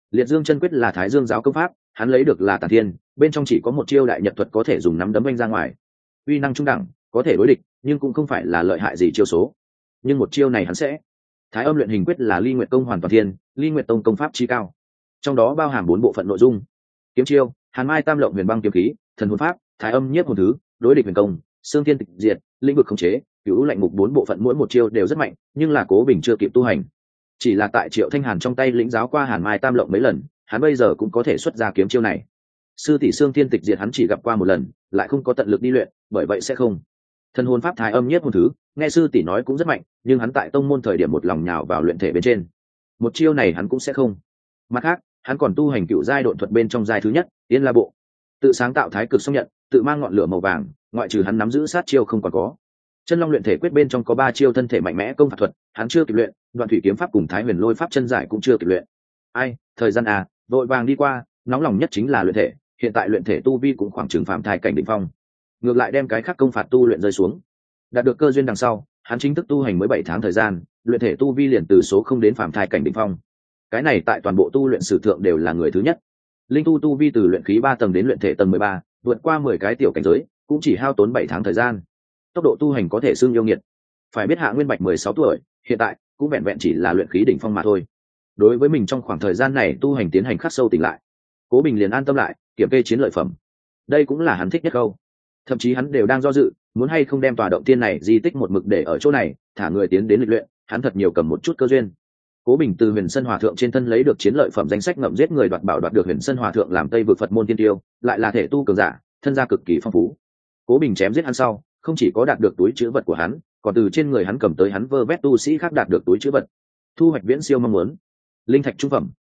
Liệt Dương chân quyết là Thái Dương giáo công pháp, hắn lấy được là Tản Thiên, bên trong chỉ có một chiêu đại nhật thuật có thể dùng nắm đấm vung ra ngoài. Uy năng trung đẳng, có thể đối địch, nhưng cũng không phải là lợi hại gì chiêu số. Nhưng một chiêu này hắn sẽ. Thái Âm luyện hình quyết là Ly Nguyệt công hoàn toàn thiên, Ly Nguyệt tông công pháp chi cao. Trong đó bao hàm 4 bộ phận nội dung. Kiếm chiêu, Hàn Mai Tam Lộng Huyền Băng kiếm khí, Thần hồn pháp, Thái Âm nhiếp hồn thứ, đối địch huyền công, Xương Thiên tịch diệt, lĩnh vực khống chế, Cửu lạnh mục 4 bộ phận mỗi một chiêu đều rất mạnh, nhưng là Cố Bình chưa kịp tu hành. Chỉ là tại Triệu Thanh Hàn trong tay lĩnh giáo qua Hàn Mai Tam Lộng mấy lần, hắn bây giờ cũng có thể xuất ra kiếm chiêu này. Sư tỷ Xương Thiên tịch diệt hắn chỉ gặp qua một lần, lại không có tận lực đi luyện, bởi vậy sẽ không. Thần hồn pháp Thái Âm nhiếp hồn thứ, nghe sư tỷ nói cũng rất mạnh, nhưng hắn tại tông môn thời điểm một lòng nhào vào luyện thể bên trên, một chiêu này hắn cũng sẽ không. Mặt khác, hắn còn tu hành cựu giai độn thuật bên trong giai thứ nhất, Yên La Bộ, tự sáng tạo Thái Cực Song Nhận, tự mang ngọn lửa màu vàng, ngoại trừ hắn nắm giữ sát chiêu không còn có. Chân Long luyện thể quyết bên trong có 3 chiêu thân thể mạnh mẽ công phạt thuật, hắn chưa kịp luyện, Đoạn Thủy kiếm pháp cùng Thái Huyền Lôi pháp chân giải cũng chưa kịp luyện. Ai, thời gian vội vàng đi qua, nóng lòng nhất chính là luyện thể, hiện tại luyện thể tu vi cũng khoảng chừng phạm thai cảnh đỉnh phong. Ngược lại đem cái khác công phạt tu luyện rơi xuống. Đạt được cơ duyên đằng sau, hắn chính thức tu hành mới 7 tháng thời gian, luyện thể tu vi liền từ số không đến phạm thai cảnh đỉnh phong. Cái này tại toàn bộ tu luyện sử thượng đều là người thứ nhất. Linh tu vi từ luyện khí 3 tầng đến luyện thể tầng 13, vượt qua 10 cái tiểu cảnh giới, cũng chỉ hao tốn 7 tháng thời gian. Tốc độ tu hành có thể xưng yêu nghiệt. Phải biết Hạ Nguyên Bạch 16 tuổi, hiện tại cũng vẹn vẹn chỉ là luyện khí đỉnh phong mà thôi. Đối với mình trong khoảng thời gian này tu hành tiến hành khắc sâu tỉnh lại, Cố Bình liền an tâm lại, kiểm kê chiến lợi phẩm. Đây cũng là hắn thích nhất câu. Thậm chí hắn đều đang do dự, muốn hay không đem tòa động tiên này di tích một mực để ở chỗ này, thả người tiến đến lịch luyện, hắn thật nhiều cầm một chút cơ duyên. Cố Bình từ Huyền Sơn Hòa thượng trên thân lấy được chiến lợi phẩm danh sách ngậm giết người đoạt bảo đoạt được Huyền Sơn Hòa thượng làm Tây vực Phật môn tiên tiêu, lại là thể tu cường giả, thân gia cực kỳ phong phú. Cố Bình chém giết hắn sau, không chỉ có đạt được túi trữ vật của hắn, còn từ trên người hắn cầm tới hắn vơ vét tu sĩ khác đạt được túi trữ vật. Thu hoạch viễn siêu mong muốn. Linh thạch trung phẩm,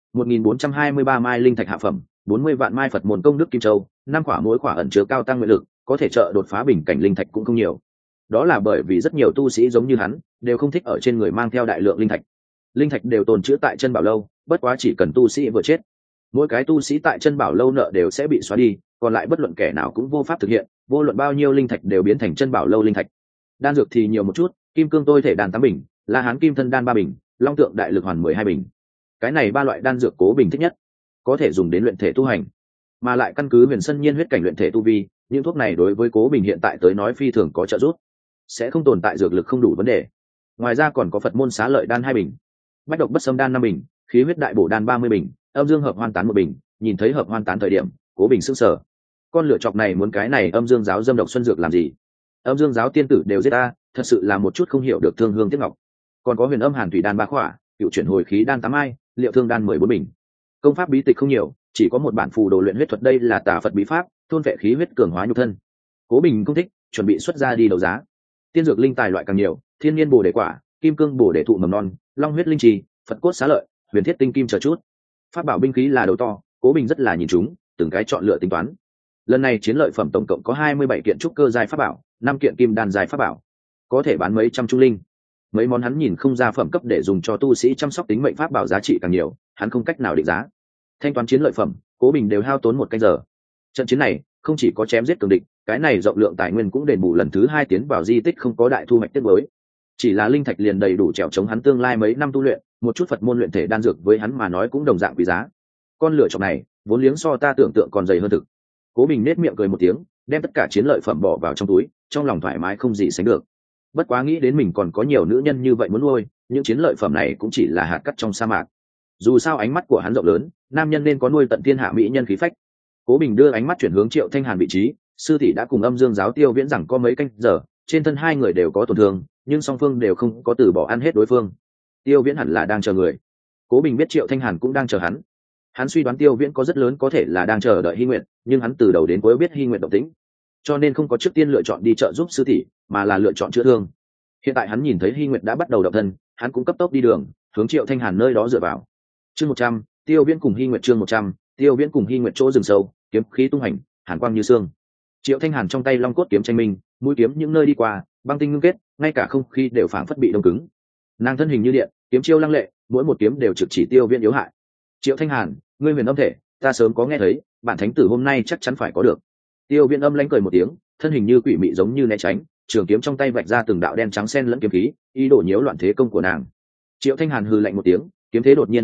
1423 mai linh thạch hạ phẩm, 40 vạn mai Phật môn công đức kim châu, 5 quả mỗi quả ẩn chứa cao tăng nguyện lực, có thể trợ đột phá bình cảnh linh thạch cũng không nhiều. Đó là bởi vì rất nhiều tu sĩ giống như hắn, đều không thích ở trên người mang theo đại lượng linh thạch. Linh thạch đều tồn trữ tại chân bảo lâu, bất quá chỉ cần tu sĩ vừa chết, mỗi cái tu sĩ tại chân bảo lâu nợ đều sẽ bị xóa đi, còn lại bất luận kẻ nào cũng vô pháp thực hiện, vô luận bao nhiêu linh thạch đều biến thành chân bảo lâu linh thạch. Đan dược thì nhiều một chút, kim cương tôi thể đan 8 bình, La Hán kim thân đan 3 bình, Long tượng đại lực hoàn 12 bình. Cái này 3 loại đan dược Cố Bình thích nhất, có thể dùng đến luyện thể tu hành, mà lại căn cứ Huyền Sơn Nhiên huyết cảnh luyện thể tu vi, những thuốc này đối với Cố Bình hiện tại tới nói phi thường có trợ giúp, sẽ không tồn tại dược lực không đủ vấn đề. Ngoài ra còn có Phật môn xá lợi đan 2 bình, Bách độc bất xâm đan 5 bình, khí huyết đại bổ đan 30 bình, âm dương hợp hoan tán 1 bình. Nhìn thấy hợp hoan tán thời điểm, Cố Bình sững sờ. Con lựa chọc này muốn cái này âm dương giáo dâm độc xuân dược làm gì? Âm dương giáo tiên tử đều giết ta, thật sự là một chút không hiểu được thương hương tiếc ngọc. Còn có huyền âm hàn thủy đan 3 khỏa, cựu chuyển hồi khí đan 8 ai, liệu thương đan 14 bình. Công pháp bí tịch không nhiều, chỉ có một bản phù đồ luyện huyết thuật, đây là tà Phật bí pháp, thôn vệ khí huyết cường hóa nhục thân. Cố Bình không thích, chuẩn bị xuất ra đi đấu giá. Tiên dược linh tài loại càng nhiều, thiên nhiên bổ đề quả, kim cương bổ đề thụ mầm non, long huyết linh trì, Phật cốt xá lợi, huyền thiết tinh kim chờ chút. Pháp bảo binh khí là đầu to, Cố Bình rất là nhìn chúng, từng cái chọn lựa tính toán. Lần này chiến lợi phẩm tổng cộng có 27 kiện trúc cơ giai pháp bảo, 5 kiện kim đan giai pháp bảo, có thể bán mấy trăm trung linh. Mấy món hắn nhìn không ra phẩm cấp để dùng cho tu sĩ chăm sóc tính mệnh pháp bảo giá trị càng nhiều, hắn không cách nào định giá. Thanh toán chiến lợi phẩm, Cố Bình đều hao tốn 1 canh giờ. Trận chiến này không chỉ có chém giết cường địch, cái này rộng lượng tài nguyên cũng đền bù lần thứ 2 tiến vào di tích không có đại thu hoạch tiết mới. Chỉ là linh thạch liền đầy đủ trèo chống hắn tương lai mấy năm tu luyện, một chút Phật môn luyện thể đan dược với hắn mà nói cũng đồng dạng quý giá. Con lửa chọc này vốn liếng so ta tưởng tượng còn dày hơn thực. Cố Bình nết miệng cười một tiếng, đem tất cả chiến lợi phẩm bỏ vào trong túi, trong lòng thoải mái không gì sánh được. Bất quá nghĩ đến mình còn có nhiều nữ nhân như vậy muốn nuôi, những chiến lợi phẩm này cũng chỉ là hạt cát trong sa mạc. Dù sao ánh mắt của hắn rộng lớn, nam nhân nên có nuôi tận thiên hạ mỹ nhân khí phách. Cố Bình đưa ánh mắt chuyển hướng Triệu Thanh Hàn vị trí, sư tỷ đã cùng âm dương giáo Tiêu Viễn rằng có mấy canh giờ, trên thân hai người đều có tổn thương, nhưng song phương đều không có từ bỏ ăn hết đối phương. Tiêu Viễn hẳn là đang chờ người. Cố Bình biết Triệu Thanh Hàn cũng đang chờ hắn. Hắn suy đoán Tiêu Viễn có rất lớn có thể là đang chờ đợi Hy Nguyệt, nhưng hắn từ đầu đến cuối biết Hy Nguyệt động tĩnh, cho nên không có trước tiên lựa chọn đi trợ giúp sư tỷ, mà là lựa chọn chữa thương. Hiện tại hắn nhìn thấy Hy Nguyệt đã bắt đầu động thân, hắn cũng cấp tốc đi đường, hướng Triệu Thanh Hàn nơi đó dựa vào. Chương 100, Tiêu Viễn cùng Hy Nguyệt chương 100, Tiêu Viễn cùng Hy Nguyệt chỗ rừng sâu, kiếm khí tung hành, hàn quang như sương. Triệu Thanh Hàn trong tay long cốt kiếm tranh minh, mũi kiếm những nơi đi qua, băng tinh ngưng kết, ngay cả không khí đều phảng phất bị đông cứng. Nàng thân hình như điện, kiếm chiêu lăng lệ, mỗi một kiếm đều trực chỉ Tiêu Viễn yếu hại. Triệu Thanh Hàn, ngươi huyền âm thể, ta sớm có nghe thấy, bản thánh tử hôm nay chắc chắn phải có được. Tiêu Viễn âm lãnh cười một tiếng, thân hình như quỷ mị giống như né tránh, trường kiếm trong tay vạch ra từng đạo đen trắng xen lẫn kiếm khí, ý đồ nhiễu loạn thế công của nàng. Triệu Thanh Hàn hừ lạnh một tiếng, kiếm thế đột nhiên biến đổi,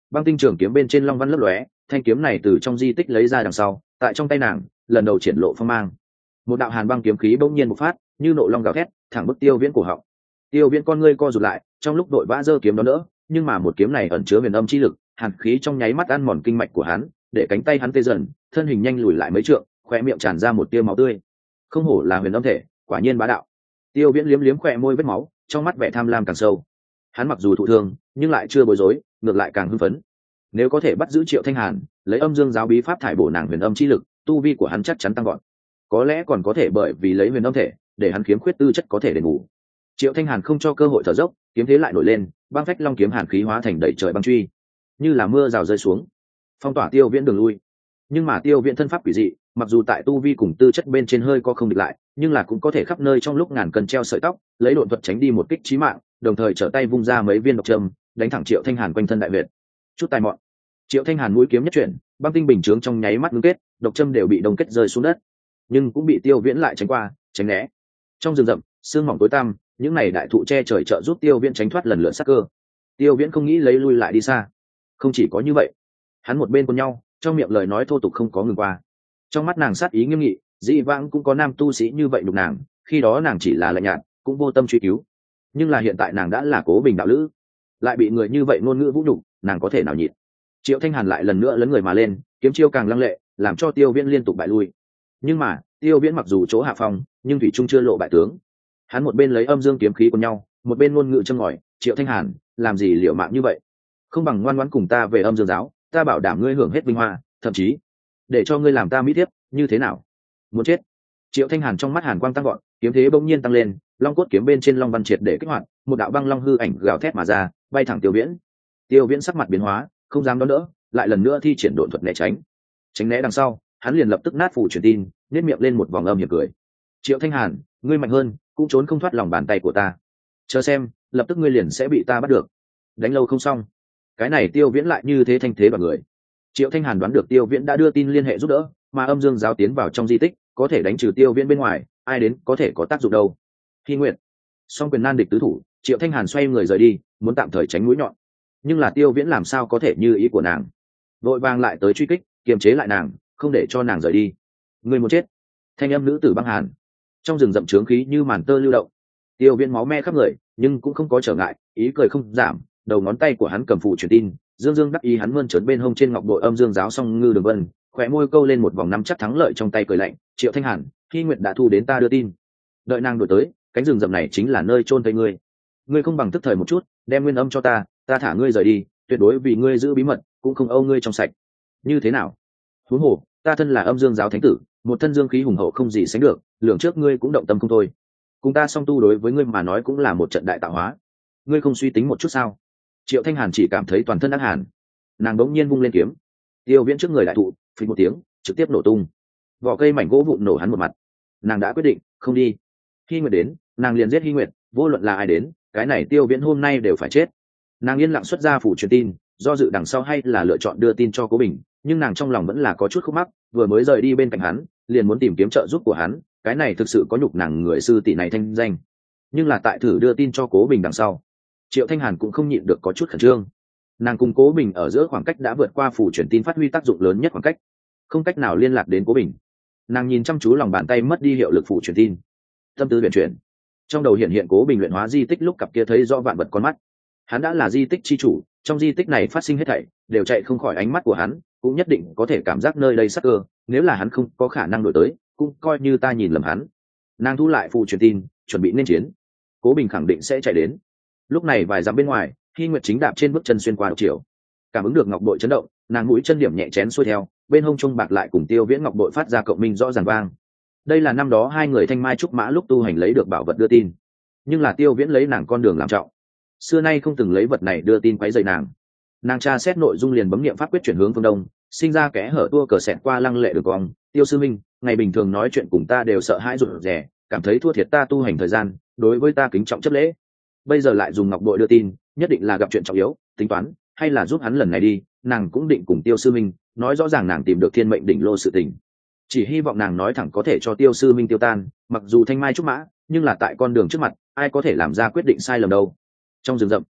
băng tinh trường kiếm bên trên long văn lấp lóe, thanh kiếm này từ trong di tích lấy ra đằng sau, tại trong tay nàng lần đầu triển lộ phong mang. Một đạo hàn băng kiếm khí bỗng nhiên bộc phát, như nộ long gào thét, thẳng bức Tiêu Viễn cổ họng. Tiêu Viễn con ngươi co rụt lại, trong lúc đội vã giơ kiếm đó nữa, nhưng mà một kiếm này ẩn chứa huyền âm chi lực, hàn khí trong nháy mắt ăn mòn kinh mạch của hắn, để cánh tay hắn tê dần, thân hình nhanh lùi lại mấy trượng, khóe miệng tràn ra một tia máu tươi. Không hổ là huyền âm thể, quả nhiên bá đạo. Tiêu Viễn liếm liếm khóe môi vết máu, trong mắt vẻ tham lam càng sâu. Hắn mặc dù thụ thương, nhưng lại chưa bối rối, ngược lại càng hưng phấn. Nếu có thể bắt giữ Triệu Thanh Hàn, lấy Âm Dương giáo bí pháp thải bổ nàng huyền âm chi lực, tu vi của hắn chắc chắn tăng vọt. Có lẽ còn có thể bởi vì lấy huyền âm thể, để hắn khiếm khuyết tư chất có thể đền bù. Triệu Thanh Hàn không cho cơ hội thở dốc, kiếm thế lại nổi lên, băng phách long kiếm hàn khí hóa thành đầy trời băng truy, như là mưa rào rơi xuống, phong tỏa Tiêu Viễn đường lui. Nhưng mà Tiêu Viễn thân pháp quỷ dị, mặc dù tại tu vi cùng tư chất bên trên hơi có không địch lại, nhưng là cũng có thể khắp nơi trong lúc ngàn cân treo sợi tóc, lấy độn thuật tránh đi một kích chí mạng, đồng thời trở tay vung ra mấy viên độc châm, đánh thẳng Triệu Thanh Hàn quanh thân đại việt. Chút tài mọn. Triệu Thanh Hàn mũi kiếm nhất chuyển, băng tinh bình chướng trong nháy mắt ngưng kết, độc châm đều bị đông kết rơi xuống đất, nhưng cũng bị Tiêu Viễn lại tránh qua, tránh né. Trong rừng rậm, sương mỏng tối tăm, những này đại thụ che trời trợ giúp Tiêu Viễn tránh thoát lần lượt sát cơ. Tiêu Viễn không nghĩ lấy lui lại đi xa. Không chỉ có như vậy, hắn một bên con nhau, trong miệng lời nói thô tục không có ngừng qua. Trong mắt nàng sát ý nghiêm nghị, dị vãng cũng có nam tu sĩ như vậy nhục nàng, khi đó nàng chỉ là lạnh nhạt, cũng vô tâm truy cứu. Nhưng là hiện tại nàng đã là Cố Bình đạo lữ, lại bị người như vậy ngôn ngữ vũ nhục, nàng có thể nào nhịn. Triệu Thanh Hàn lại lần nữa lấn người mà lên, kiếm chiêu càng lăng lệ, làm cho Tiêu Viễn liên tục bại lui. Nhưng mà Tiêu Viễn mặc dù chỗ hạ phong, nhưng thủy trung chưa lộ bại tướng. Hắn một bên lấy âm dương kiếm khí của nhau, một bên ngôn ngữ châm ngòi, Triệu Thanh Hàn, làm gì liều mạng như vậy? Không bằng ngoan ngoãn cùng ta về Âm Dương giáo, ta bảo đảm ngươi hưởng hết vinh hoa, thậm chí để cho ngươi làm ta mỹ thiếp, như thế nào? Muốn chết? Triệu Thanh Hàn trong mắt hàn quang tăng gọn, kiếm thế bỗng nhiên tăng lên, long cốt kiếm bên trên long văn triệt để kích hoạt, một đạo băng long hư ảnh gào thét mà ra, bay thẳng Tiêu Viễn. Tiêu Viễn sắc mặt biến hóa, không dám đón đỡ, lại lần nữa thi triển độn thuật né tránh. Tránh né đằng sau, hắn liền lập tức nát phủ truyền tin, nhếch miệng lên một vòng âm hiểm cười. Triệu Thanh Hàn, ngươi mạnh hơn, cũng trốn không thoát lòng bàn tay của ta. Chờ xem, lập tức ngươi liền sẽ bị ta bắt được. Đánh lâu không xong. Cái này Tiêu Viễn lại như thế thanh thế đoàn người. Triệu Thanh Hàn đoán được Tiêu Viễn đã đưa tin liên hệ giúp đỡ, mà Âm Dương giáo tiến vào trong di tích, có thể đánh trừ Tiêu Viễn bên ngoài, ai đến có thể có tác dụng đâu. Hy Nguyệt, song quyền nan địch tứ thủ, Triệu Thanh Hàn xoay người rời đi, muốn tạm thời tránh mũi nhọn. Nhưng là Tiêu Viễn làm sao có thể như ý của nàng, vội vàng lại tới truy kích, kiềm chế lại nàng, không để cho nàng rời đi. Người muốn chết. Thanh âm nữ tử băng hàn, trong rừng rậm trướng khí như màn tơ lưu động. Tiêu Viễn máu me khắp người, nhưng cũng không có trở ngại, ý cười không giảm, đầu ngón tay của hắn cầm phụ truyền tin, dương dương đắc ý hắn mơn trớn bên hông trên ngọc bội Âm Dương giáo song ngư đường vân, khỏe môi câu lên một vòng nắm chắc thắng lợi trong tay cười lạnh. Triệu Thanh Hàn, Hy Nguyệt đã thu đến ta đưa tin, đợi nàng đuổi tới, cánh rừng rậm này chính là nơi chôn thây ngươi. Ngươi không bằng tức thời một chút, đem nguyên âm cho ta, ta thả ngươi rời đi, tuyệt đối vì ngươi giữ bí mật, cũng không âu ngươi trong sạch. Như thế nào? Huống hồ, ta thân là Âm Dương giáo thánh tử, một thân dương khí hùng hậu không gì sánh được, lượng trước ngươi cũng động tâm không thôi. Cùng ta song tu đối với ngươi mà nói cũng là một trận đại tạo hóa. Ngươi không suy tính một chút sao? Triệu Thanh Hàn chỉ cảm thấy toàn thân ác hàn, nàng bỗng nhiên vung lên kiếm. Tiêu Viễn trước người đại thụ phịch một tiếng trực tiếp nổ tung, vỏ cây mảnh gỗ vụn nổ hắn một mặt. Nàng đã quyết định không đi. Hy Nguyệt đến, nàng liền giết Hy Nguyệt, vô luận là ai đến, cái này Tiêu Viễn hôm nay đều phải chết. Nàng yên lặng xuất ra phủ truyền tin, do dự đằng sau hay là lựa chọn đưa tin cho Cố Bình, nhưng nàng trong lòng vẫn là có chút khúc mắc, vừa mới rời đi bên cạnh hắn, liền muốn tìm kiếm trợ giúp của hắn, cái này thực sự có nhục nàng người sư tỷ này thanh danh. Nhưng là tại thử đưa tin cho Cố Bình đằng sau, Triệu Thanh Hàn cũng không nhịn được có chút khẩn trương. Nàng cùng Cố Bình ở giữa khoảng cách đã vượt qua phủ truyền tin phát huy tác dụng lớn nhất khoảng cách, không cách nào liên lạc đến Cố Bình. Nàng nhìn chăm chú lòng bàn tay mất đi hiệu lực phủ truyền tin, tâm tư huyền chuyển, trong đầu hiện hiện Cố Bình luyện hóa di tích lúc cặp kia thấy rõ vạn vật con mắt. Hắn đã là di tích chi chủ, trong di tích này phát sinh hết thảy đều chạy không khỏi ánh mắt của hắn, cũng nhất định có thể cảm giác nơi đây sắc cơ, nếu là hắn không có khả năng đổi tới, cũng coi như ta nhìn lầm hắn. Nàng thu lại phù truyền tin, chuẩn bị nên chiến. Cố Bình khẳng định sẽ chạy đến. Lúc này vài dặm bên ngoài, Hy Nguyệt chính đạp trên bước chân xuyên qua độc chiều, cảm ứng được ngọc bội chấn động, nàng mũi chân điểm nhẹ chén xuôi theo, bên hông trung bạc lại cùng Tiêu Viễn ngọc bội phát ra cộng minh rõ ràng vang. Đây là năm đó hai người thanh mai trúc mã lúc tu hành lấy được bảo vật đưa tin, nhưng là Tiêu Viễn lấy nàng con đường làm trọng, xưa nay không từng lấy vật này đưa tin quấy rầy nàng. Nàng tra xét nội dung liền bấm niệm pháp quyết chuyển hướng phương đông, sinh ra kẽ hở tua cờ xẹt qua lăng lệ đường cong. Tiêu sư minh, ngày bình thường nói chuyện cùng ta đều sợ hãi rụt rè, cảm thấy thua thiệt ta tu hành thời gian, đối với ta kính trọng chấp lễ. Bây giờ lại dùng ngọc bội đưa tin, nhất định là gặp chuyện trọng yếu, tính toán hay là giúp hắn lần này đi. Nàng cũng định cùng Tiêu sư minh nói rõ ràng nàng tìm được thiên mệnh đỉnh lô sự tình, chỉ hy vọng nàng nói thẳng có thể cho Tiêu sư minh tiêu tan. Mặc dù thanh mai trúc mã, nhưng là tại con đường trước mặt, ai có thể làm ra quyết định sai lầm đâu. Trong rừng rậm,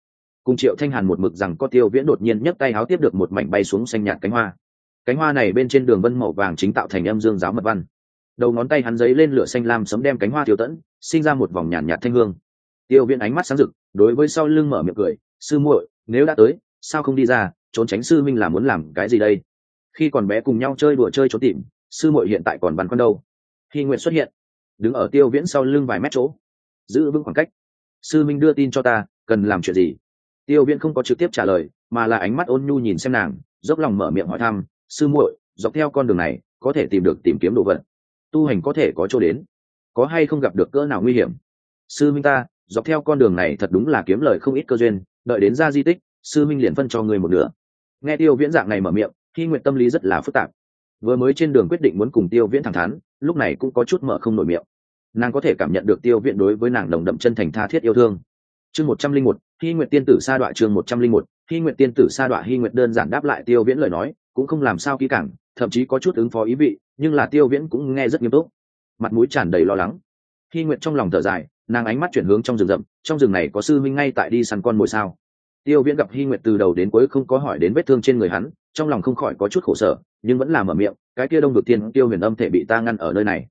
Cùng Triệu Thanh Hàn một mực rằng có Tiêu Viễn đột nhiên nhấc tay háo tiếp được một mảnh bay xuống xanh nhạt cánh hoa này bên trên đường vân màu vàng chính tạo thành âm dương giáo mật văn. Đầu ngón tay hắn giấy lên lửa xanh lam sấm đem cánh hoa tiêu tẫn, sinh ra một vòng nhàn nhạt thanh hương. Tiêu Viễn ánh mắt sáng rực, đối với sau lưng mở miệng cười, sư muội, nếu đã tới, sao không đi ra, trốn tránh sư minh là muốn làm cái gì đây? Khi còn bé cùng nhau chơi đùa chơi trốn tìm, sư muội hiện tại còn băn khoăn đâu? Khi Nguyệt xuất hiện, đứng ở Tiêu Viễn sau lưng vài mét chỗ, giữ vững khoảng cách. Sư minh đưa tin cho ta, cần làm chuyện gì? Tiêu Viễn không có trực tiếp trả lời, mà là ánh mắt ôn nhu nhìn xem nàng, dốc lòng mở miệng hỏi thăm, sư muội, dọc theo con đường này có thể tìm kiếm đồ vật, tu hành có thể có chỗ đến, có hay không gặp được cỡ nào nguy hiểm? Sư minh ta dọc theo con đường này thật đúng là kiếm lời không ít cơ duyên, đợi đến ra di tích, sư minh liền phân cho người một nửa. Nghe Tiêu Viễn dạng này mở miệng, Hy Nguyệt tâm lý rất là phức tạp. Vừa mới trên đường quyết định muốn cùng Tiêu Viễn thẳng thắn, lúc này cũng có chút mở không nổi miệng. Nàng có thể cảm nhận được Tiêu Viễn đối với nàng đồng đậm chân thành tha thiết yêu thương. Chương 101, Hy Nguyệt tiên tử sa đọa. Chương 101, Hy Nguyệt tiên tử sa đọa. Hy Nguyệt đơn giản đáp lại Tiêu Viễn lời nói, cũng không làm sao kỹ càng, thậm chí có chút ứng phó ý vị, nhưng là Tiêu Viễn cũng nghe rất nghiêm túc, mặt mũi tràn đầy lo lắng. Hy Nguyệt trong lòng thở dài, nàng ánh mắt chuyển hướng trong rừng rậm, trong rừng này có sư minh ngay tại đi săn con mồi sao? Tiêu Viễn gặp Hy Nguyệt từ đầu đến cuối không có hỏi đến vết thương trên người hắn, trong lòng không khỏi có chút khổ sở, nhưng vẫn là mở miệng, cái kia Đông Vực Tiên Tiêu Huyền Âm thể bị ta ngăn ở nơi này.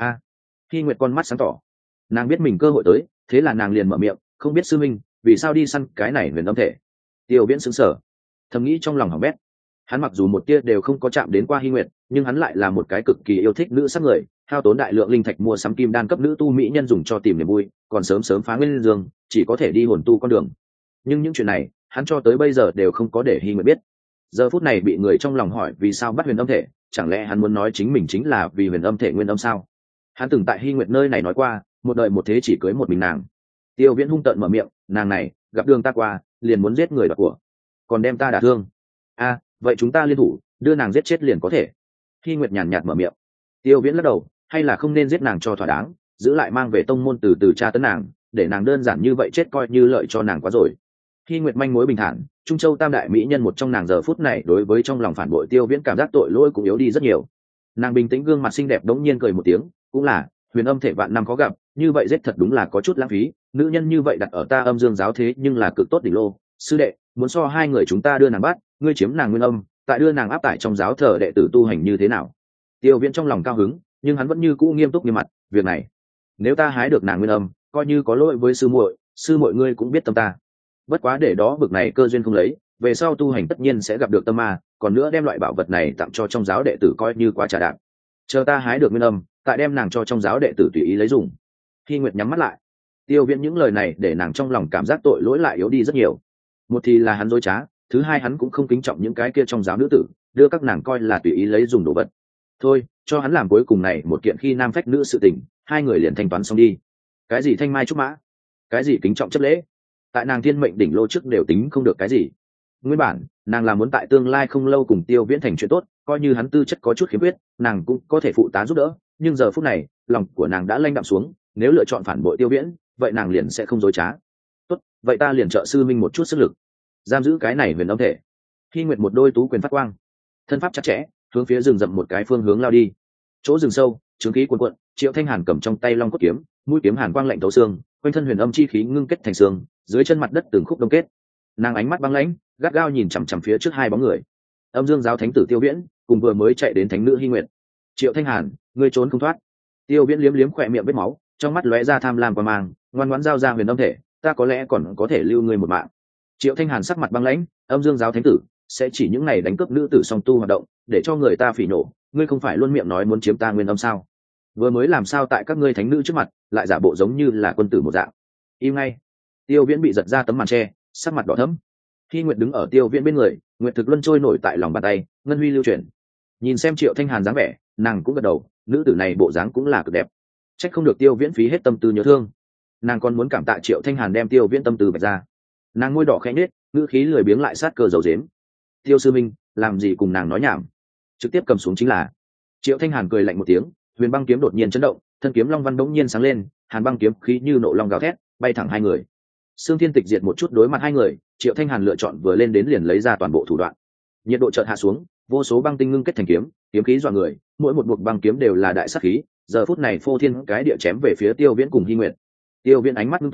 Hy Nguyệt con mắt sáng tỏ, nàng biết mình cơ hội tới, thế là nàng liền mở miệng, không biết sư minh vì sao đi săn cái này Huyền Âm thể? Tiêu Viễn sững sờ, thầm nghĩ trong lòng hỏng bét. Hắn mặc dù một tia đều không có chạm đến qua Hy Nguyệt, nhưng hắn lại là một cái cực kỳ yêu thích nữ sắc người, hao tốn đại lượng linh thạch mua sắm kim đan cấp nữ tu mỹ nhân dùng cho tìm niềm vui, còn sớm phá nguyên dương, chỉ có thể đi hồn tu con đường. Nhưng những chuyện này, hắn cho tới bây giờ đều không có để Hy Nguyệt biết. Giờ phút này bị người trong lòng hỏi vì sao bắt Huyền Âm thể, chẳng lẽ hắn muốn nói chính mình chính là vì Huyền Âm thể nguyên âm sao? Hắn từng tại Hy Nguyệt nơi này nói qua, một đời một thế chỉ cưới một mình nàng. Tiêu Viễn hung tợn mở miệng, nàng này gặp đường ta qua, liền muốn giết người đoạt của, còn đem ta đả thương. Vậy chúng ta liên thủ, đưa nàng giết chết liền có thể. Hy Nguyệt nhàn nhạt mở miệng. Tiêu Viễn lắc đầu, hay là không nên giết nàng cho thỏa đáng, giữ lại mang về tông môn từ từ tra tấn nàng, để nàng đơn giản như vậy chết coi như lợi cho nàng quá rồi. Hy Nguyệt manh mối bình thản, Trung Châu tam đại mỹ nhân một trong nàng giờ phút này đối với trong lòng phản bội Tiêu Viễn cảm giác tội lỗi cũng yếu đi rất nhiều. Nàng bình tĩnh gương mặt xinh đẹp đống nhiên cười một tiếng, cũng là Huyền Âm thể vạn năm khó gặp, như vậy giết thật đúng là có chút lãng phí, nữ nhân như vậy đặt ở ta Âm Dương giáo thế nhưng là cực tốt đỉnh lô. Sư đệ, muốn so hai người chúng ta đưa nàng bắt, ngươi chiếm nàng nguyên âm, tại đưa nàng áp tải trong giáo thờ đệ tử tu hành như thế nào? Tiêu Viễn trong lòng cao hứng, nhưng hắn vẫn như cũ nghiêm túc như mặt, việc này, nếu ta hái được nàng nguyên âm, coi như có lỗi với sư muội ngươi cũng biết tâm ta. Bất quá để đó vực này cơ duyên không lấy, về sau tu hành tất nhiên sẽ gặp được tâm ma, còn nữa đem loại bảo vật này tặng cho trong giáo đệ tử coi như quá trả đạp. Chờ ta hái được nguyên âm, tại đem nàng cho trong giáo đệ tử tùy ý lấy dùng. Hy Nguyệt nhắm mắt lại. Tiêu Viễn những lời này để nàng trong lòng cảm giác tội lỗi lại yếu đi rất nhiều. Một thì là hắn dối trá, thứ hai hắn cũng không kính trọng những cái kia trong giáo nữ tử, đưa các nàng coi là tùy ý lấy dùng đồ vật. Thôi, cho hắn làm cuối cùng này một kiện khi nam phách nữ sự tình, hai người liền thanh toán xong đi. Cái gì thanh mai trúc mã, cái gì kính trọng chấp lễ, tại nàng thiên mệnh đỉnh lô trước đều tính không được cái gì. Nguyên bản nàng là muốn tại tương lai không lâu cùng Tiêu Viễn thành chuyện tốt, coi như hắn tư chất có chút khiếm khuyết, nàng cũng có thể phụ tá giúp đỡ, nhưng giờ phút này lòng của nàng đã lanh đạm xuống, nếu lựa chọn phản bội Tiêu Viễn, vậy nàng liền sẽ không dối trá. Tốt, vậy ta liền trợ sư minh một chút sức lực, giam giữ cái này Huyền Âm thể. Hy Nguyệt một đôi tú quyền phát quang, thân pháp chặt chẽ, hướng phía rừng rậm một cái phương hướng lao đi. Chỗ rừng sâu, trướng khí cuồn cuộn, Triệu Thanh Hàn cầm trong tay long cốt kiếm, mũi kiếm hàn quang lạnh thấu xương, quanh thân huyền âm chi khí ngưng kết thành xương, dưới chân mặt đất từng khúc đông kết. Nàng ánh mắt băng lãnh, gắt gao nhìn chằm chằm phía trước hai bóng người. Âm Dương giáo thánh tử Tiêu Viễn, cùng vừa mới chạy đến thánh nữ Hy Nguyệt. Triệu Thanh Hàn, ngươi trốn không thoát. Tiêu Viễn liếm liếm khỏe miệng vết máu, trong mắt lóe ra tham lam và mang, ngoan ngoãn giao ra Huyền Âm thể, ta có lẽ còn có thể lưu ngươi một mạng. Triệu Thanh Hàn sắc mặt băng lãnh, Âm Dương giáo thánh tử sẽ chỉ những này đánh cướp nữ tử song tu hoạt động, để cho người ta phỉ nổ, ngươi không phải luôn miệng nói muốn chiếm ta nguyên âm sao? Vừa mới làm sao tại các ngươi thánh nữ trước mặt lại giả bộ giống như là quân tử một dạng? Im ngay. Tiêu Viễn bị giật ra tấm màn tre, sắc mặt đỏ thẫm. Khi Nguyệt đứng ở Tiêu Viễn bên người, Nguyệt thực luân trôi nổi tại lòng bàn tay, ngân huy lưu chuyển. Nhìn xem Triệu Thanh Hàn dáng vẻ, nàng cũng gật đầu, nữ tử này bộ dáng cũng là cực đẹp. Trách không được Tiêu Viễn phí hết tâm tư nhớ thương. Nàng còn muốn cảm tạ Triệu Thanh Hàn đem Tiêu Viễn tâm tư bạch ra. Nàng môi đỏ khẽ nhếch, ngữ khí lười biếng lại sát cơ dầu dếm. Tiêu sư minh, làm gì cùng nàng nói nhảm, trực tiếp cầm xuống chính là. Triệu Thanh Hàn cười lạnh một tiếng, huyền băng kiếm đột nhiên chấn động, thân kiếm long văn đống nhiên sáng lên, hàn băng kiếm khí như nộ long gào thét, bay thẳng hai người. Sương Thiên Tịch diệt một chút đối mặt hai người, Triệu Thanh Hàn lựa chọn vừa lên đến liền lấy ra toàn bộ thủ đoạn. Nhiệt độ chợt hạ xuống, vô số băng tinh ngưng kết thành kiếm, kiếm khí dọa người, mỗi một buộc băng kiếm đều là đại sát khí, giờ phút này phô thiên cái địa chém về phía Tiêu Viễn cùng Hy Nguyệt. Tiêu Viễn ánh mắt ngưng tụ,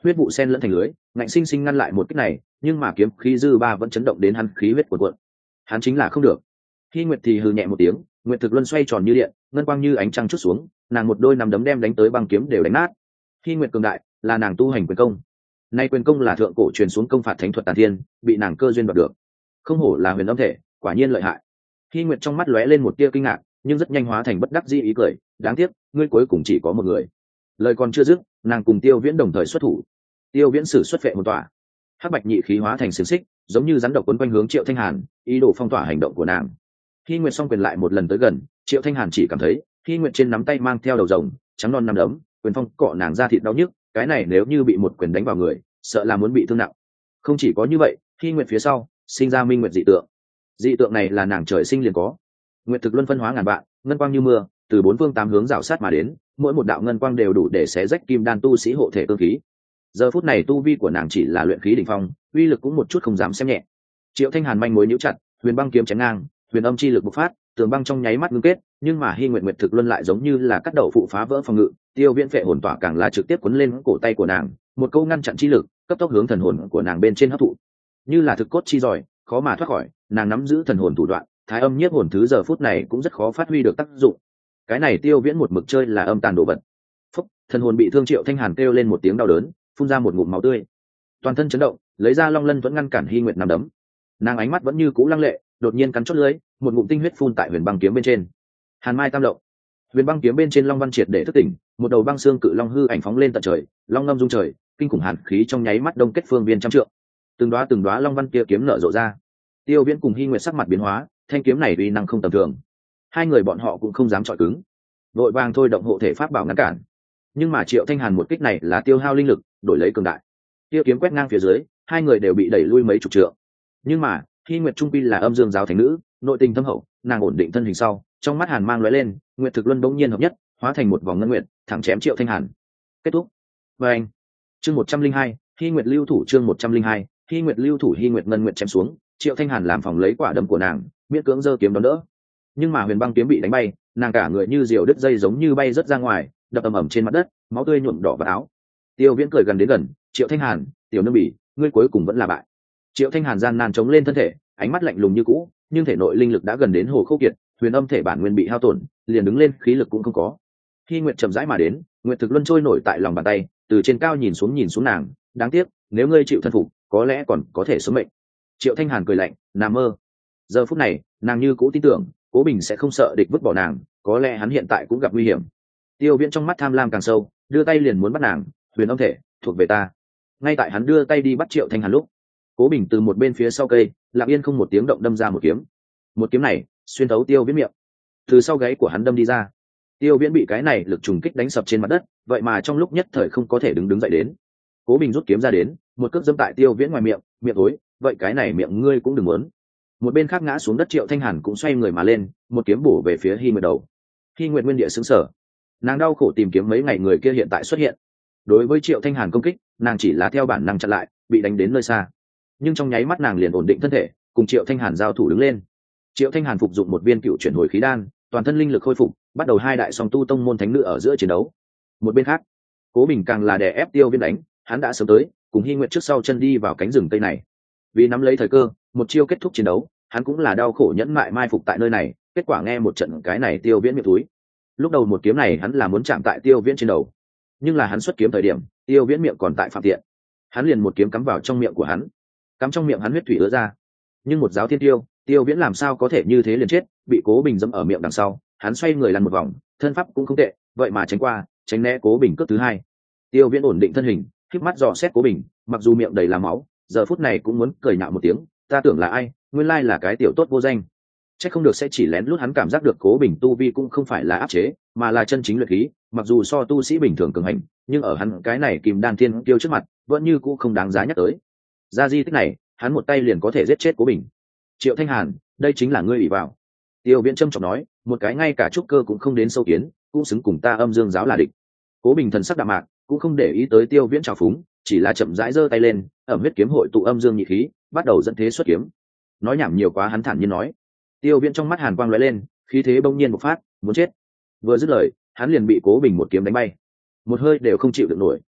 huyết vụ sen lẫn thành lưới, ngạnh sinh sinh ngăn lại một kích này, nhưng mà kiếm khí dư ba vẫn chấn động đến hắn khí huyết cuộn cuộn. Hắn chính là không được. Hy Nguyệt thì hừ nhẹ một tiếng, Nguyệt Thực Luân xoay tròn như điện, ngân quang như ánh trăng chút xuống, nàng một đôi nắm đấm đem đánh tới băng kiếm đều đánh nát. Hy Nguyệt cường đại, là nàng tu hành quyền công. Nay quyền công là thượng cổ truyền xuống công phạt thánh thuật tàn thiên, bị nàng cơ duyên đoạt được. Không hổ là huyền âm thể, quả nhiên lợi hại. Hy Nguyệt trong mắt lóe lên một tia kinh ngạc, nhưng rất nhanh hóa thành bất đắc dĩ ý cười, đáng tiếc, ngươi cuối cùng chỉ có một người. Lời còn chưa dứt, nàng cùng Tiêu Viễn đồng thời xuất thủ. Tiêu Viễn sử xuất vệ hồn tỏa, hắc bạch nhị khí hóa thành xiềng xích, giống như rắn độc quấn quanh hướng Triệu Thanh Hàn, ý đồ phong tỏa hành động của nàng. Hy Nguyệt song quyền lại một lần tới gần, Triệu Thanh Hàn chỉ cảm thấy Hy Nguyệt trên nắm tay mang theo đầu rồng, trắng non nắm đấm, quyền phong cọ nàng ra thịt đau nhức, cái này nếu như bị một quyền đánh vào người, sợ là muốn bị thương nặng. Không chỉ có như vậy, Hy Nguyệt phía sau sinh ra minh nguyệt dị tượng. Dị tượng này là nàng trời sinh liền có. Nguyệt thực luân phân hóa ngàn vạn, ngân quang như mưa, từ bốn phương tám hướng rảo sát mà đến, mỗi một đạo ngân quang đều đủ để xé rách kim đan tu sĩ hộ thể cương khí. Giờ phút này tu vi của nàng chỉ là luyện khí đỉnh phong, uy lực cũng một chút không dám xem nhẹ. Triệu Thanh Hàn manh mối nhíu chặt, huyền băng kiếm chém ngang, huyền âm chi lực bộc phát, tường băng trong nháy mắt ngưng kết, nhưng mà Hy Nguyệt thực luân lại giống như là cắt đầu phụ phá vỡ phòng ngự, Tiêu Viễn phệ hồn tỏa càng là trực tiếp cuốn lên cổ tay của nàng, một câu ngăn chặn chi lực, cấp tốc hướng thần hồn của nàng bên trên hấp thụ. Như là thực cốt chi giỏi, khó mà thoát khỏi, nàng nắm giữ thần hồn thủ đoạn, thái âm nhiếp hồn thứ giờ phút này cũng rất khó phát huy được tác dụng. Cái này Tiêu Viễn một mực chơi là âm tàn đồ vật. Phúc, thần hồn bị thương Triệu Thanh Hàn kêu lên một tiếng đau đớn, phun ra một ngụm máu tươi. Toàn thân chấn động, lấy ra Long Lân vẫn ngăn cản Hy Nguyệt nằm đấm. Nàng ánh mắt vẫn như cũ lăng lệ, đột nhiên cắn chốt lưỡi, một ngụm tinh huyết phun tại huyền băng kiếm bên trên. Hàn Mai Tam Lộng, huyền băng kiếm bên trên long văn triệt để thức tỉnh, một đầu băng xương cự long hư ảnh phóng lên tận trời, long ngâm rung trời, kinh khủng hàn khí trong nháy mắt đông kết phương viên trăm trượng. Từng đóa long văn kia kiếm nở rộ ra. Tiêu Viễn cùng Hy Nguyệt sắc mặt biến hóa, thanh kiếm này uy năng không tầm thường. Hai người bọn họ cũng không dám chọi cứng, vội vàng thôi động hộ thể pháp bảo ngăn cản. Nhưng mà Triệu Thanh Hàn một kích này là tiêu hao linh lực, đổi lấy cường đại. Tiêu kiếm quét ngang phía dưới, hai người đều bị đẩy lui mấy chục trượng. Nhưng mà Hy Nguyệt trung quy là âm dương giáo thánh nữ, nội tình thâm hậu, nàng ổn định thân hình sau, trong mắt hàn mang lóe lên, Nguyệt thực luân bỗng nhiên hợp nhất, hóa thành một vòng ngân nguyệt, thẳng chém Triệu Thanh Hàn. Kết thúc. Và anh, chương 102, Hy Nguyệt lưu thủ, chương 102, Hy Nguyệt lưu thủ, Hy Nguyệt ngân nguyệt chém xuống, Triệu Thanh Hàn làm phòng lấy quả đấm của nàng, miễn cưỡng giơ kiếm đón đỡ. Nhưng mà huyền băng kiếm bị đánh bay, nàng cả người như diều đứt dây giống như bay rớt ra ngoài, đập ầm ầm trên mặt đất, máu tươi nhuộm đỏ vào áo. Tiêu Viễn cười gần đến gần, Triệu Thanh Hàn, tiểu nương bỉ, ngươi cuối cùng vẫn là bại. Triệu Thanh Hàn gian nan chống lên thân thể, ánh mắt lạnh lùng như cũ, nhưng thể nội linh lực đã gần đến hồ khô kiệt, huyền âm thể bản nguyên bị hao tổn, liền đứng lên khí lực cũng không có. Khi Nguyệt chậm rãi mà đến, Nguyệt thực luân trôi nổi tại lòng bàn tay, từ trên cao nhìn xuống nàng, đáng tiếc, nếu ngươi chịu thân phục, có lẽ còn có thể sống mệnh. Triệu Thanh Hàn cười lạnh, nằm mơ. Giờ phút này, nàng như cũ tin tưởng, Cố Bình sẽ không sợ địch vứt bỏ nàng, có lẽ hắn hiện tại cũng gặp nguy hiểm. Tiêu Viễn trong mắt tham lam càng sâu, đưa tay liền muốn bắt nàng, huyền âm thể thuộc về ta. Ngay tại hắn đưa tay đi bắt Triệu Thanh Hàn lúc, Cố Bình từ một bên phía sau cây, lặng yên không một tiếng động đâm ra một kiếm. Một kiếm này xuyên thấu Tiêu Viễn miệng, từ sau gáy của hắn đâm đi ra. Tiêu Viễn bị cái này lực trùng kích đánh sập trên mặt đất, vậy mà trong lúc nhất thời không có thể đứng dậy đến. Cố Bình rút kiếm ra đến, một cước dẫm tại Tiêu Viễn ngoài miệng, miệng ối, vậy cái này miệng ngươi cũng đừng muốn. Một bên khác ngã xuống đất Triệu Thanh Hàn cũng xoay người mà lên, một kiếm bổ về phía Hy Nguyệt đầu. Hy Nguyệt nguyên địa sững sờ, nàng đau khổ tìm kiếm mấy ngày người kia hiện tại xuất hiện. Đối với Triệu Thanh Hàn công kích, nàng chỉ là theo bản năng chặn lại, bị đánh đến nơi xa. Nhưng trong nháy mắt nàng liền ổn định thân thể, cùng Triệu Thanh Hàn giao thủ đứng lên. Triệu Thanh Hàn phục dụng một viên cựu chuyển hồi khí đan, toàn thân linh lực khôi phục, bắt đầu hai đại song tu tông môn thánh nữ ở giữa chiến đấu. Một bên khác, Cố Bình càng là đè ép Tiêu Viễn đánh, hắn đã sớm tới, cùng Hy Nguyệt trước sau chân đi vào cánh rừng tây này. Vì nắm lấy thời cơ, một chiêu kết thúc chiến đấu, hắn cũng là đau khổ nhẫn mại mai phục tại nơi này, kết quả nghe một trận cái này Tiêu Viễn miệng túi. Lúc đầu một kiếm này hắn là muốn chạm tại Tiêu Viễn trên đầu, nhưng là hắn xuất kiếm thời điểm, Tiêu Viễn miệng còn tại phạm tiện, hắn liền một kiếm cắm vào trong miệng của hắn, cắm trong miệng hắn huyết thủy ứa ra. Nhưng một giáo thiên tiêu, Tiêu Viễn làm sao có thể như thế liền chết, bị Cố Bình dẫm ở miệng đằng sau, hắn xoay người lăn một vòng, thân pháp cũng không tệ, vậy mà tránh qua, tránh né Cố Bình cước thứ hai. Tiêu Viễn ổn định thân hình, khép mắt dò xét Cố Bình, mặc dù miệng đầy là máu, giờ phút này cũng muốn cười nhạo một tiếng, ta tưởng là ai, nguyên lai là cái tiểu tốt vô danh. Chắc không được sẽ chỉ lén lút hắn cảm giác được Cố Bình tu vi cũng không phải là áp chế, mà là chân chính luyện khí, mặc dù so tu sĩ bình thường cường hành, nhưng ở hắn cái này Kim Đan Thiên Kiêu trước mặt, vẫn như cũ không đáng giá nhắc tới. Ra di tích này, hắn một tay liền có thể giết chết Cố Bình. Triệu Thanh Hàn, đây chính là ngươi ủy vào. Tiêu Viễn trâm trọng nói, một cái ngay cả trúc cơ cũng không đến sâu kiến, cũng xứng cùng ta âm dương giáo là địch. Cố Bình thần sắc đạm mạc, cũng không để ý tới Tiêu Viễn trào phúng, chỉ là chậm rãi giơ tay lên, ẩm huyết kiếm hội tụ âm dương nhị khí, bắt đầu dẫn thế xuất kiếm. Nói nhảm nhiều quá hắn thản nhiên nói. Tiêu Viễn trong mắt hàn quang lóe lên, khí thế bỗng nhiên bộc phát, muốn chết. Vừa dứt lời, hắn liền bị Cố Bình một kiếm đánh bay, một hơi đều không chịu được nổi.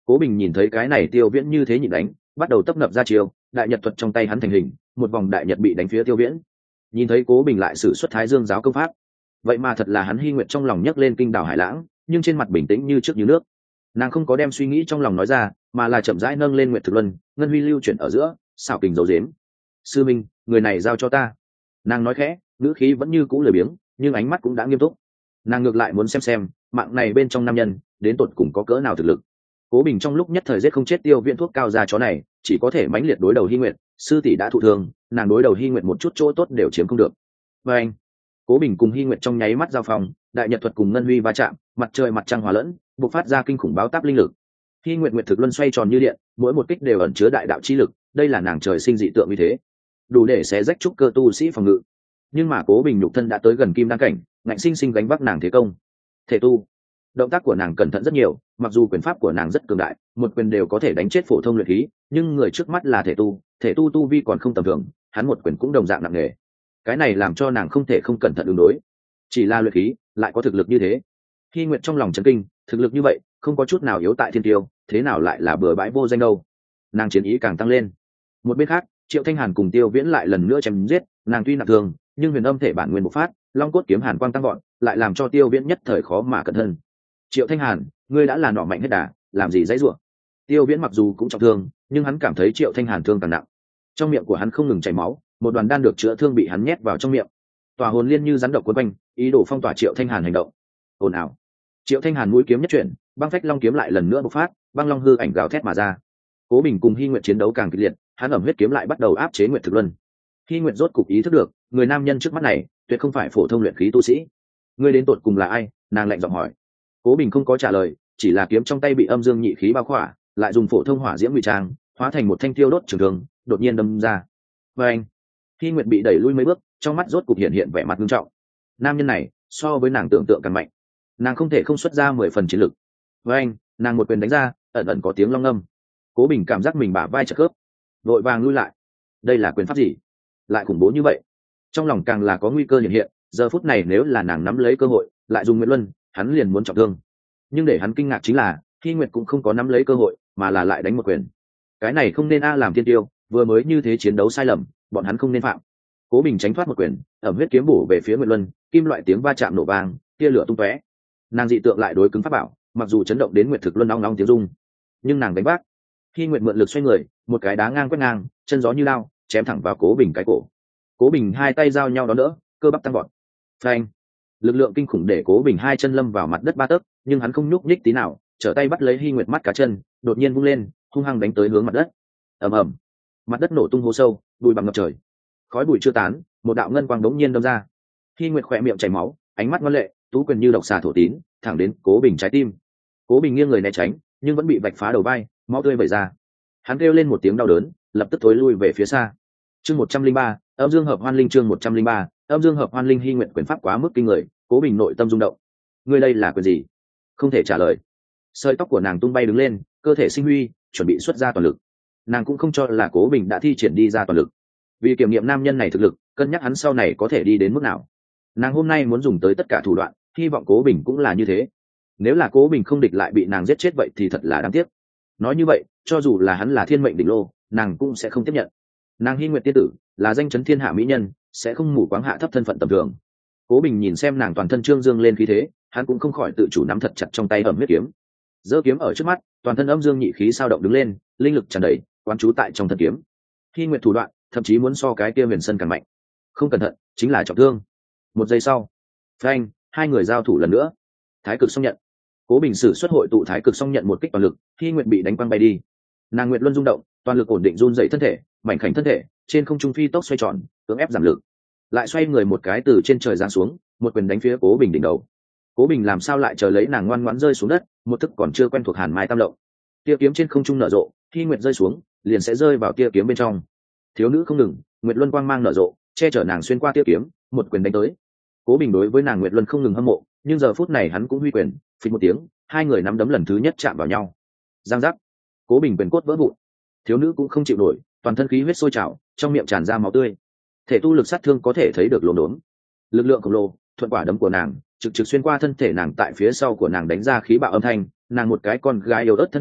Cố Bình nhìn thấy cái này Tiêu Viễn như thế nhịn đánh, bắt đầu tấp nập ra chiều, đại nhật thuật trong tay hắn thành hình, một vòng đại nhật bị đánh phía Tiêu Viễn. Nhìn thấy Cố Bình lại sử xuất Thái Dương giáo công pháp, vậy mà thật là hắn Hy Nguyệt trong lòng nhấc lên kinh đảo hải lãng, nhưng trên mặt bình tĩnh như trước như nước. Nàng không có đem suy nghĩ trong lòng nói ra, mà là chậm rãi nâng lên Nguyệt Thực Luân, ngân huy lưu chuyển ở giữa, xảo kình dấu dếm. Sư minh, người này giao cho ta. Nàng nói khẽ, ngữ khí vẫn như cũ lười biếng, nhưng ánh mắt cũng đã nghiêm túc. Nàng ngược lại muốn xem mạng này bên trong nam nhân đến tột cùng có cỡ nào thực lực. Cố Bình trong lúc nhất thời giết không chết Tiêu Viễn thuốc cao ra chó này, chỉ có thể mãnh liệt đối đầu Hy Nguyệt. Sư tỷ đã thụ thương, nàng đối đầu Hy Nguyệt một chút chỗ tốt đều chiếm không được. Và anh, Cố Bình cùng Hy Nguyệt trong nháy mắt giao phòng, đại nhật thuật cùng ngân huy va chạm, mặt trời mặt trăng hòa lẫn, bộc phát ra kinh khủng báo táp linh lực. Hy Nguyệt Nguyệt Thực Luân xoay tròn như điện, mỗi một kích đều ẩn chứa đại đạo chi lực, đây là nàng trời sinh dị tượng như thế, đủ để xé rách trúc cơ tu sĩ phòng ngự. Nhưng mà Cố Bình nhục thân đã tới gần kim đan cảnh, ngạnh sinh sinh gánh vác nàng thế công. Thể tu, động tác của nàng cẩn thận rất nhiều, mặc dù quyền pháp của nàng rất cường đại, một quyền đều có thể đánh chết phổ thông luyện khí, nhưng người trước mắt là thể tu tu vi còn không tầm thường, hắn một quyền cũng đồng dạng nặng nề. Cái này làm cho nàng không thể không cẩn thận ứng đối. Chỉ là luyện khí lại có thực lực như thế. Hy Nguyệt trong lòng chấn kinh, thực lực như vậy không có chút nào yếu tại thiên tiêu, thế nào lại là bừa bãi vô danh đâu. Nàng chiến ý càng tăng lên. Một bên khác, Triệu Thanh Hàn cùng Tiêu Viễn lại lần nữa chém giết, nàng tuy nặng thương nhưng huyền âm thể bản nguyên bộc phát, long cốt kiếm hàn quang tăng gọn, lại làm cho Tiêu Viễn nhất thời khó mà cẩn thân. Triệu Thanh Hàn, ngươi đã là nỏ mạnh hết đà, làm gì dãy rủa? Tiêu Viễn mặc dù cũng trọng thương, nhưng hắn cảm thấy Triệu Thanh Hàn thương càng nặng. Trong miệng của hắn không ngừng chảy máu, một đoàn đan được chữa thương bị hắn nhét vào trong miệng. Tỏa hồn liên như rắn độc quấn quanh, ý đồ phong tỏa Triệu Thanh Hàn hành động. Ồn ào. Triệu Thanh Hàn mũi kiếm nhất chuyển, băng phách long kiếm lại lần nữa bộc phát, băng long hư ảnh gào thét mà ra. Cố Bình cùng Hy Nguyệt chiến đấu càng kịch liệt, hắn ẩm huyết kiếm lại bắt đầu áp chế Nguyệt Thực Luân. Hy Nguyệt rốt cục ý thức được, người nam nhân trước mắt này tuyệt không phải phổ thông luyện khí tu sĩ. Ngươi đến tột cùng là ai? Nàng lạnh giọng hỏi. Cố Bình không có trả lời, chỉ là kiếm trong tay bị âm dương nhị khí bao khỏa, lại dùng phổ thông hỏa diễm ngụy trang, hóa thành một thanh tiêu đốt trường thường, đột nhiên đâm ra. Và anh, Hy Nguyệt bị đẩy lui mấy bước, trong mắt rốt cục hiện vẻ mặt nghiêm trọng. Nam nhân này so với nàng tưởng tượng càng mạnh, nàng không thể không xuất ra 10 phần chiến lực. Với anh, nàng một quyền đánh ra, ẩn ẩn có tiếng long ngâm. Cố Bình cảm giác mình bả vai chật khớp, vội vàng lui lại. Đây là quyền pháp gì, lại khủng bố như vậy? Trong lòng càng là có nguy cơ hiện. Giờ phút này nếu là nàng nắm lấy cơ hội, lại dùng Nguyệt Luân, hắn liền muốn trọng thương. Nhưng để hắn kinh ngạc chính là, Hy Nguyệt cũng không có nắm lấy cơ hội, mà là lại đánh một quyền. Cái này không nên làm thiên tiêu, vừa mới như thế chiến đấu sai lầm, bọn hắn không nên phạm. Cố Bình tránh thoát một quyền, ẩm huyết kiếm bổ về phía Nguyệt Luân, kim loại tiếng va chạm nổ vang, tia lửa tung tóe. Nàng dị tượng lại đối cứng pháp bảo, mặc dù chấn động đến Nguyệt Thực Luân ong ong tiếng rung, nhưng nàng đánh bác. Khi Nguyệt mượn lực xoay người, một cái đá ngang quét ngang, chân gió như lao, chém thẳng vào Cố Bình cái cổ. Cố Bình hai tay giao nhau đón đỡ, cơ bắp tăng vọt. Phanh! Lực lượng kinh khủng để Cố Bình hai chân lâm vào mặt đất 3 tấc, nhưng hắn không nhúc nhích tí nào, trở tay bắt lấy Hy Nguyệt mắt cá chân, đột nhiên vung lên, hung hăng đánh tới hướng mặt đất. Ầm ầm! Mặt đất nổ tung hố sâu, bụi bặm ngập trời. Khói bụi chưa tán, một đạo ngân quang đống nhiên đâm ra. Hy Nguyệt khỏe miệng chảy máu, ánh mắt ngoan lệ, tú quyền như độc xà thổ tín, thẳng đến Cố Bình trái tim. Cố Bình nghiêng người né tránh, nhưng vẫn bị vạch phá đầu vai, máu tươi vẩy ra. Hắn kêu lên một tiếng đau đớn, lập tức thối lui về phía xa. Chương 103, âm dương hợp hoan linh. Chương 103, âm dương hợp hoan linh. Hy Nguyệt quyền pháp quá mức kinh người, Cố Bình nội tâm rung động. Ngươi đây là quyền gì? Không thể trả lời. Sợi tóc của nàng tung bay đứng lên, cơ thể sinh huy, chuẩn bị xuất ra toàn lực. Nàng cũng không cho là Cố Bình đã thi triển đi ra toàn lực, vì kiểm nghiệm nam nhân này thực lực, cân nhắc hắn sau này có thể đi đến mức nào. Nàng hôm nay muốn dùng tới tất cả thủ đoạn, hy vọng Cố Bình cũng là như thế. Nếu là Cố Bình không địch lại bị nàng giết chết vậy thì thật là đáng tiếc. Nói như vậy, cho dù là hắn là thiên mệnh đỉnh lô, nàng cũng sẽ không tiếp nhận. Nàng Hy Nguyệt tiên tử là danh chấn thiên hạ mỹ nhân, sẽ không mù quáng hạ thấp thân phận tầm thường. Cố Bình nhìn xem nàng toàn thân trương dương lên khí thế, hắn cũng không khỏi tự chủ nắm thật chặt trong tay ẩm huyết kiếm. Giơ kiếm ở trước mắt, toàn thân âm dương nhị khí sao động đứng lên, linh lực tràn đầy, quán trú tại trong thân kiếm. Hy Nguyệt thủ đoạn, thậm chí muốn so cái kia Huyền Sân càng mạnh. Không cẩn thận, chính là trọng thương. Một giây sau, phanh, hai người giao thủ lần nữa. Thái cực song nhận. Cố Bình sử xuất hội tụ thái cực song nhận một kích toàn lực, Hy Nguyệt bị đánh quăng bay đi. Nàng Nguyệt Luân rung động, toàn lực ổn định run dậy thân thể, mảnh khảnh thân thể trên không trung phi tốc xoay tròn, cưỡng ép giảm lực. Lại xoay người một cái từ trên trời giáng xuống, một quyền đánh phía Cố Bình đỉnh đầu. Cố Bình làm sao lại chờ lấy nàng ngoan ngoãn rơi xuống đất, một thức còn chưa quen thuộc Hàn Mai Tam Lộng. Tia kiếm trên không trung nở rộ, Hy Nguyệt rơi xuống, liền sẽ rơi vào tia kiếm bên trong. Thiếu nữ không ngừng, Nguyệt Luân quang mang nở rộ, che chở nàng xuyên qua tia kiếm, một quyền đánh tới. Cố Bình đối với nàng Nguyệt Luân không ngừng hâm mộ, nhưng giờ phút này hắn cũng huy quyền, phịch một tiếng, hai người nắm đấm lần thứ nhất chạm vào nhau. Giang giác, Cố Bình quyền cốt vỡ vụn. Thiếu nữ cũng không chịu nổi, toàn thân khí huyết sôi trào, trong miệng tràn ra máu tươi. Thể tu lực sát thương có thể thấy được lồn đốn. Lực lượng khổng lồ thuận quả đấm của nàng trực trực xuyên qua thân thể nàng, tại phía sau của nàng đánh ra khí bạo âm thanh. Nàng một cái con gái yếu ớt thân thể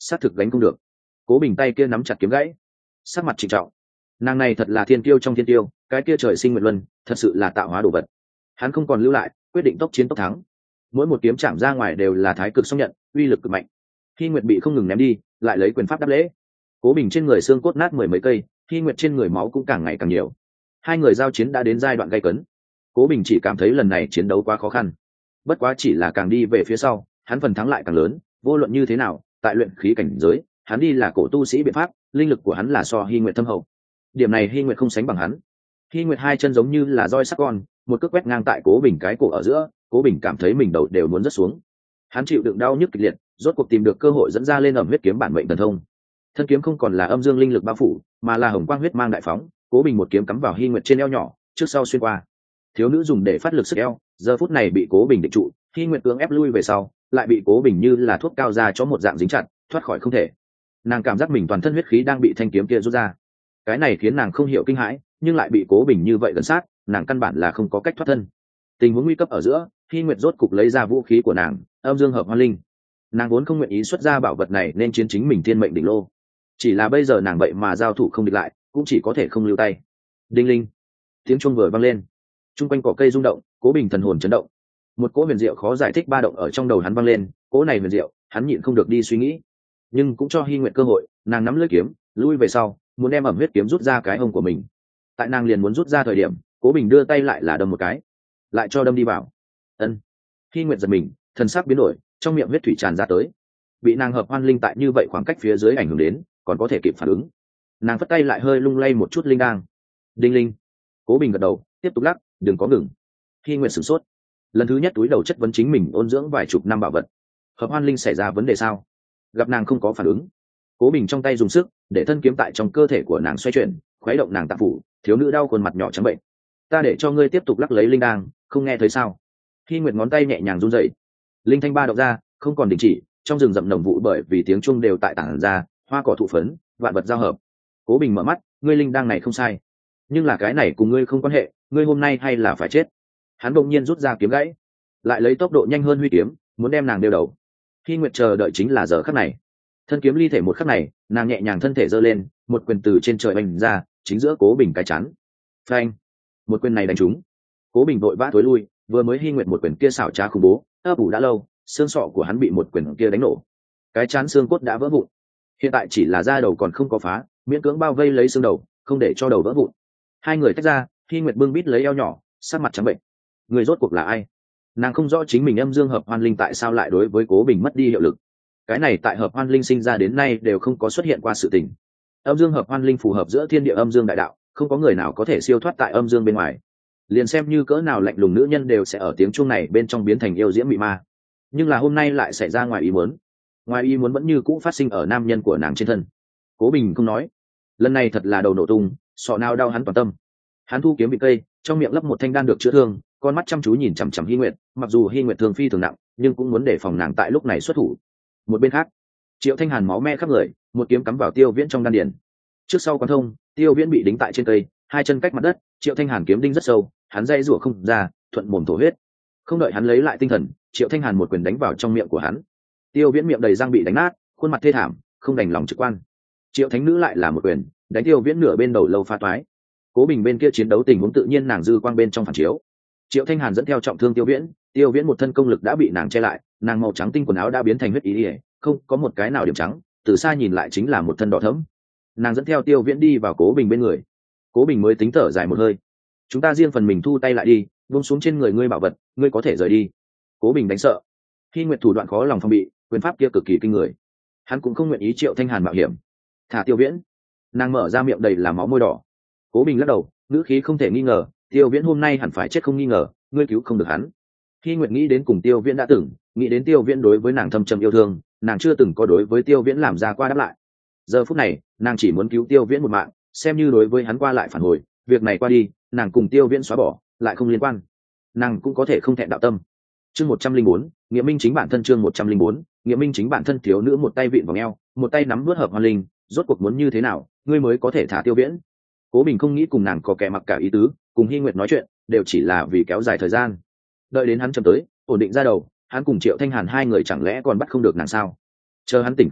xác thực gánh không được. Cố Bình tay kia nắm chặt kiếm gãy, sắc mặt trịnh trọng. Nàng này thật là thiên tiêu trong thiên tiêu, cái kia trời sinh nguyện luân, thật sự là tạo hóa đồ vật. Hắn không còn lưu lại, quyết định tốc chiến tốc thắng. Mỗi một kiếm chạm ra ngoài đều là thái cực song nhận, uy lực cực mạnh. Hy Nguyệt bị không ngừng ném đi, lại lấy quyền pháp đáp lễ. Cố Bình trên người xương cốt nát mười mấy cây, Hy Nguyệt trên người máu cũng càng ngày càng nhiều. Hai người giao chiến đã đến giai đoạn gay cấn. Cố Bình chỉ cảm thấy lần này chiến đấu quá khó khăn. Bất quá chỉ là càng đi về phía sau, hắn phần thắng lại càng lớn. Vô luận như thế nào, tại luyện khí cảnh giới, hắn đi là cổ tu sĩ biện pháp, linh lực của hắn là so Hy Nguyệt thâm hậu. Điểm này Hy Nguyệt không sánh bằng hắn. Hy Nguyệt hai chân giống như là roi sắc con, một cước quét ngang tại Cố Bình cái cổ ở giữa. Cố Bình cảm thấy mình đầu đều muốn rớt xuống. Hắn chịu đựng đau nhức kịch liệt, rốt cuộc tìm được cơ hội dẫn ra lên ẩm huyết kiếm bản mệnh thần thông. Thân kiếm không còn là âm dương linh lực bao phủ, mà là hồng quang huyết mang đại phóng. Cố Bình một kiếm cắm vào Hy Nguyệt trên eo nhỏ, trước sau xuyên qua. Thiếu nữ dùng để phát lực sức eo, giờ phút này bị Cố Bình định trụ. Hy Nguyệt cưỡng ép lui về sau, lại bị Cố Bình như là thuốc cao ra cho một dạng dính chặt, thoát khỏi không thể. Nàng cảm giác mình toàn thân huyết khí đang bị thanh kiếm kia rút ra. Cái này khiến nàng không hiểu kinh hãi, nhưng lại bị Cố Bình như vậy gần sát, nàng căn bản là không có cách thoát thân. Tình huống nguy cấp ở giữa, Hy Nguyệt rốt cục lấy ra vũ khí của nàng, âm dương hợp hoan linh. Nàng vốn không nguyện ý xuất ra bảo vật này nên chiến chính mình thiên mệnh đỉnh lô. Chỉ là bây giờ nàng vậy mà giao thủ không địch lại, cũng chỉ có thể không lưu tay. Đinh linh, tiếng chuông vừa vang lên, trung quanh cỏ cây rung động. Cố Bình thần hồn chấn động, một cỗ huyền diệu khó giải thích ba động ở trong đầu hắn vang lên. Cỗ này huyền diệu, hắn nhịn không được đi suy nghĩ, nhưng cũng cho Hy Nguyệt cơ hội. Nàng nắm lưỡi kiếm, lui về sau, muốn đem ẩm huyết kiếm rút ra cái hông của mình. Tại nàng liền muốn rút ra thời điểm, Cố Bình đưa tay lại là đâm một cái, lại cho đâm đi vào. Ân. Hy Nguyệt giật mình, thần sắc biến đổi, trong miệng huyết thủy tràn ra tới. Bị nàng hợp hoan linh tại như vậy khoảng cách phía dưới ảnh hưởng đến, còn có thể kịp phản ứng. Nàng phất tay lại hơi lung lay một chút linh đang. Đinh linh. Cố Bình gật đầu, tiếp tục lắc, đừng có ngừng. Hy Nguyệt sửng sốt, lần thứ nhất túi đầu chất vấn chính mình ôn dưỡng vài chục năm bảo vật, hợp hoan linh xảy ra vấn đề sao? Gặp nàng không có phản ứng, Cố Bình trong tay dùng sức để thân kiếm tại trong cơ thể của nàng xoay chuyển, khuấy động nàng tạng phủ. Thiếu nữ đau khuôn mặt nhỏ trắng bệnh. Ta để cho ngươi tiếp tục lắc lấy linh đang, không nghe thấy sao? Hy Nguyệt ngón tay nhẹ nhàng run rẩy, linh thanh ba động ra, không còn đình chỉ. Trong rừng rậm nồng vụ bởi vì tiếng chuông đều tại tản ra, hoa cỏ thụ phấn, vạn vật giao hợp. Cố Bình mở mắt, ngươi linh đang này không sai, nhưng là cái này cùng ngươi không quan hệ, ngươi hôm nay hay là phải chết. Hắn bỗng nhiên rút ra kiếm gãy, lại lấy tốc độ nhanh hơn huy kiếm, muốn đem nàng đeo đầu. Hy Nguyệt chờ đợi chính là giờ khắc này. Thân kiếm ly thể một khắc này, nàng nhẹ nhàng thân thể giơ lên, một quyền từ trên trời oanh ra, chính giữa Cố Bình cái chán. Phanh! Một quyền này đánh trúng. Cố Bình vội vã thối lui, vừa mới Hy Nguyệt một quyền kia xảo trá khủng bố, ấp ủ đã lâu, xương sọ của hắn bị một quyền kia đánh nổ, cái chán xương cốt đã vỡ vụn. Hiện tại chỉ là da đầu còn không có phá, miễn cưỡng bao vây lấy xương đầu, không để cho đầu vỡ vụn. Hai người tách ra, Hy Nguyệt bưng bít lấy eo nhỏ, sắc mặt trắng bệnh. Người rốt cuộc là ai? Nàng không rõ chính mình âm dương hợp hoan linh tại sao lại đối với Cố Bình mất đi hiệu lực. Cái này tại hợp hoan linh sinh ra đến nay đều không có xuất hiện qua sự tình. Âm dương hợp hoan linh phù hợp giữa thiên địa âm dương đại đạo, không có người nào có thể siêu thoát tại âm dương bên ngoài. Liền xem như cỡ nào lạnh lùng nữ nhân đều sẽ ở tiếng chuông này bên trong biến thành yêu diễm mị ma. Nhưng là hôm nay lại xảy ra ngoài ý muốn. Ngoài ý muốn vẫn như cũ phát sinh ở nam nhân của nàng trên thân. Cố Bình không nói, lần này thật là đầu nổ tung, sọ nào đau hắn toàn tâm. Hắn thu kiếm bị cây, trong miệng lấp một thanh đan được chữa thương, con mắt chăm chú nhìn chằm chằm Hy Nguyệt. Mặc dù Hy Nguyệt thương phi thường nặng, nhưng cũng muốn để phòng nàng tại lúc này xuất thủ. Một bên khác, Triệu Thanh Hàn máu me khắp người, một kiếm cắm vào Tiêu Viễn trong đan điền. Trước sau quán thông, Tiêu Viễn bị đính tại trên cây, hai chân cách mặt đất. Triệu Thanh Hàn kiếm đinh rất sâu, hắn dây rủa không ra, thuận mồm thổ huyết. Không đợi hắn lấy lại tinh thần, Triệu Thanh Hàn một quyền đánh vào trong miệng của hắn. Tiêu Viễn miệng đầy răng bị đánh nát, khuôn mặt thê thảm, không đành lòng trực quan. Triệu Thánh Nữ lại là một quyền đánh Tiêu Viễn nửa bên đầu lâu pha toái. Cố Bình bên kia chiến đấu tình huống tự nhiên nàng dư quang bên trong phản chiếu. Triệu Thanh Hàn dẫn theo trọng thương Tiêu Viễn, Tiêu Viễn một thân công lực đã bị nàng che lại, nàng màu trắng tinh quần áo đã biến thành huyết ý, không có một cái nào điểm trắng, từ xa nhìn lại chính là một thân đỏ thẫm. Nàng dẫn theo Tiêu Viễn đi vào Cố Bình bên người. Cố Bình mới tính thở dài một hơi. Chúng ta riêng phần mình thu tay lại đi, buông xuống trên người ngươi bảo vật, ngươi có thể rời đi. Cố Bình đánh sợ. Hy Nguyệt thủ đoạn khó lòng phòng bị, quyền pháp kia cực kỳ kinh người. Hắn cũng không nguyện ý Triệu Thanh Hàn mạo hiểm. Thả Tiêu Viễn. Nàng mở ra miệng đầy là máu môi đỏ. Cố Bình lắc đầu, ngữ khí không thể nghi ngờ, Tiêu Viễn hôm nay hẳn phải chết không nghi ngờ, ngươi cứu không được hắn. Hy Nguyệt nghĩ đến cùng Tiêu Viễn đã từng, nghĩ đến Tiêu Viễn đối với nàng thâm trầm yêu thương, nàng chưa từng có đối với Tiêu Viễn làm ra qua đáp lại. Giờ phút này, nàng chỉ muốn cứu Tiêu Viễn một mạng, xem như đối với hắn qua lại phản hồi, việc này qua đi, nàng cùng Tiêu Viễn xóa bỏ, lại không liên quan. Nàng cũng có thể không thẹn đạo tâm. Chương 104, Nghĩa Minh chính bản thân chương 104, Nghĩa Minh chính bản thân. Thiếu nữ một tay vịn vòng eo, một tay nắm vớt hợp hoan linh, rốt cuộc muốn như thế nào, ngươi mới có thể thả Tiêu Viễn? Cố Bình không nghĩ cùng nàng có kẻ mặc cả ý tứ, cùng Hy Nguyệt nói chuyện, đều chỉ là vì kéo dài thời gian. Đợi đến hắn chậm tới, ổn định ra đầu, hắn cùng Triệu Thanh Hàn hai người chẳng lẽ còn bắt không được nàng sao? Chờ hắn tỉnh táo lại,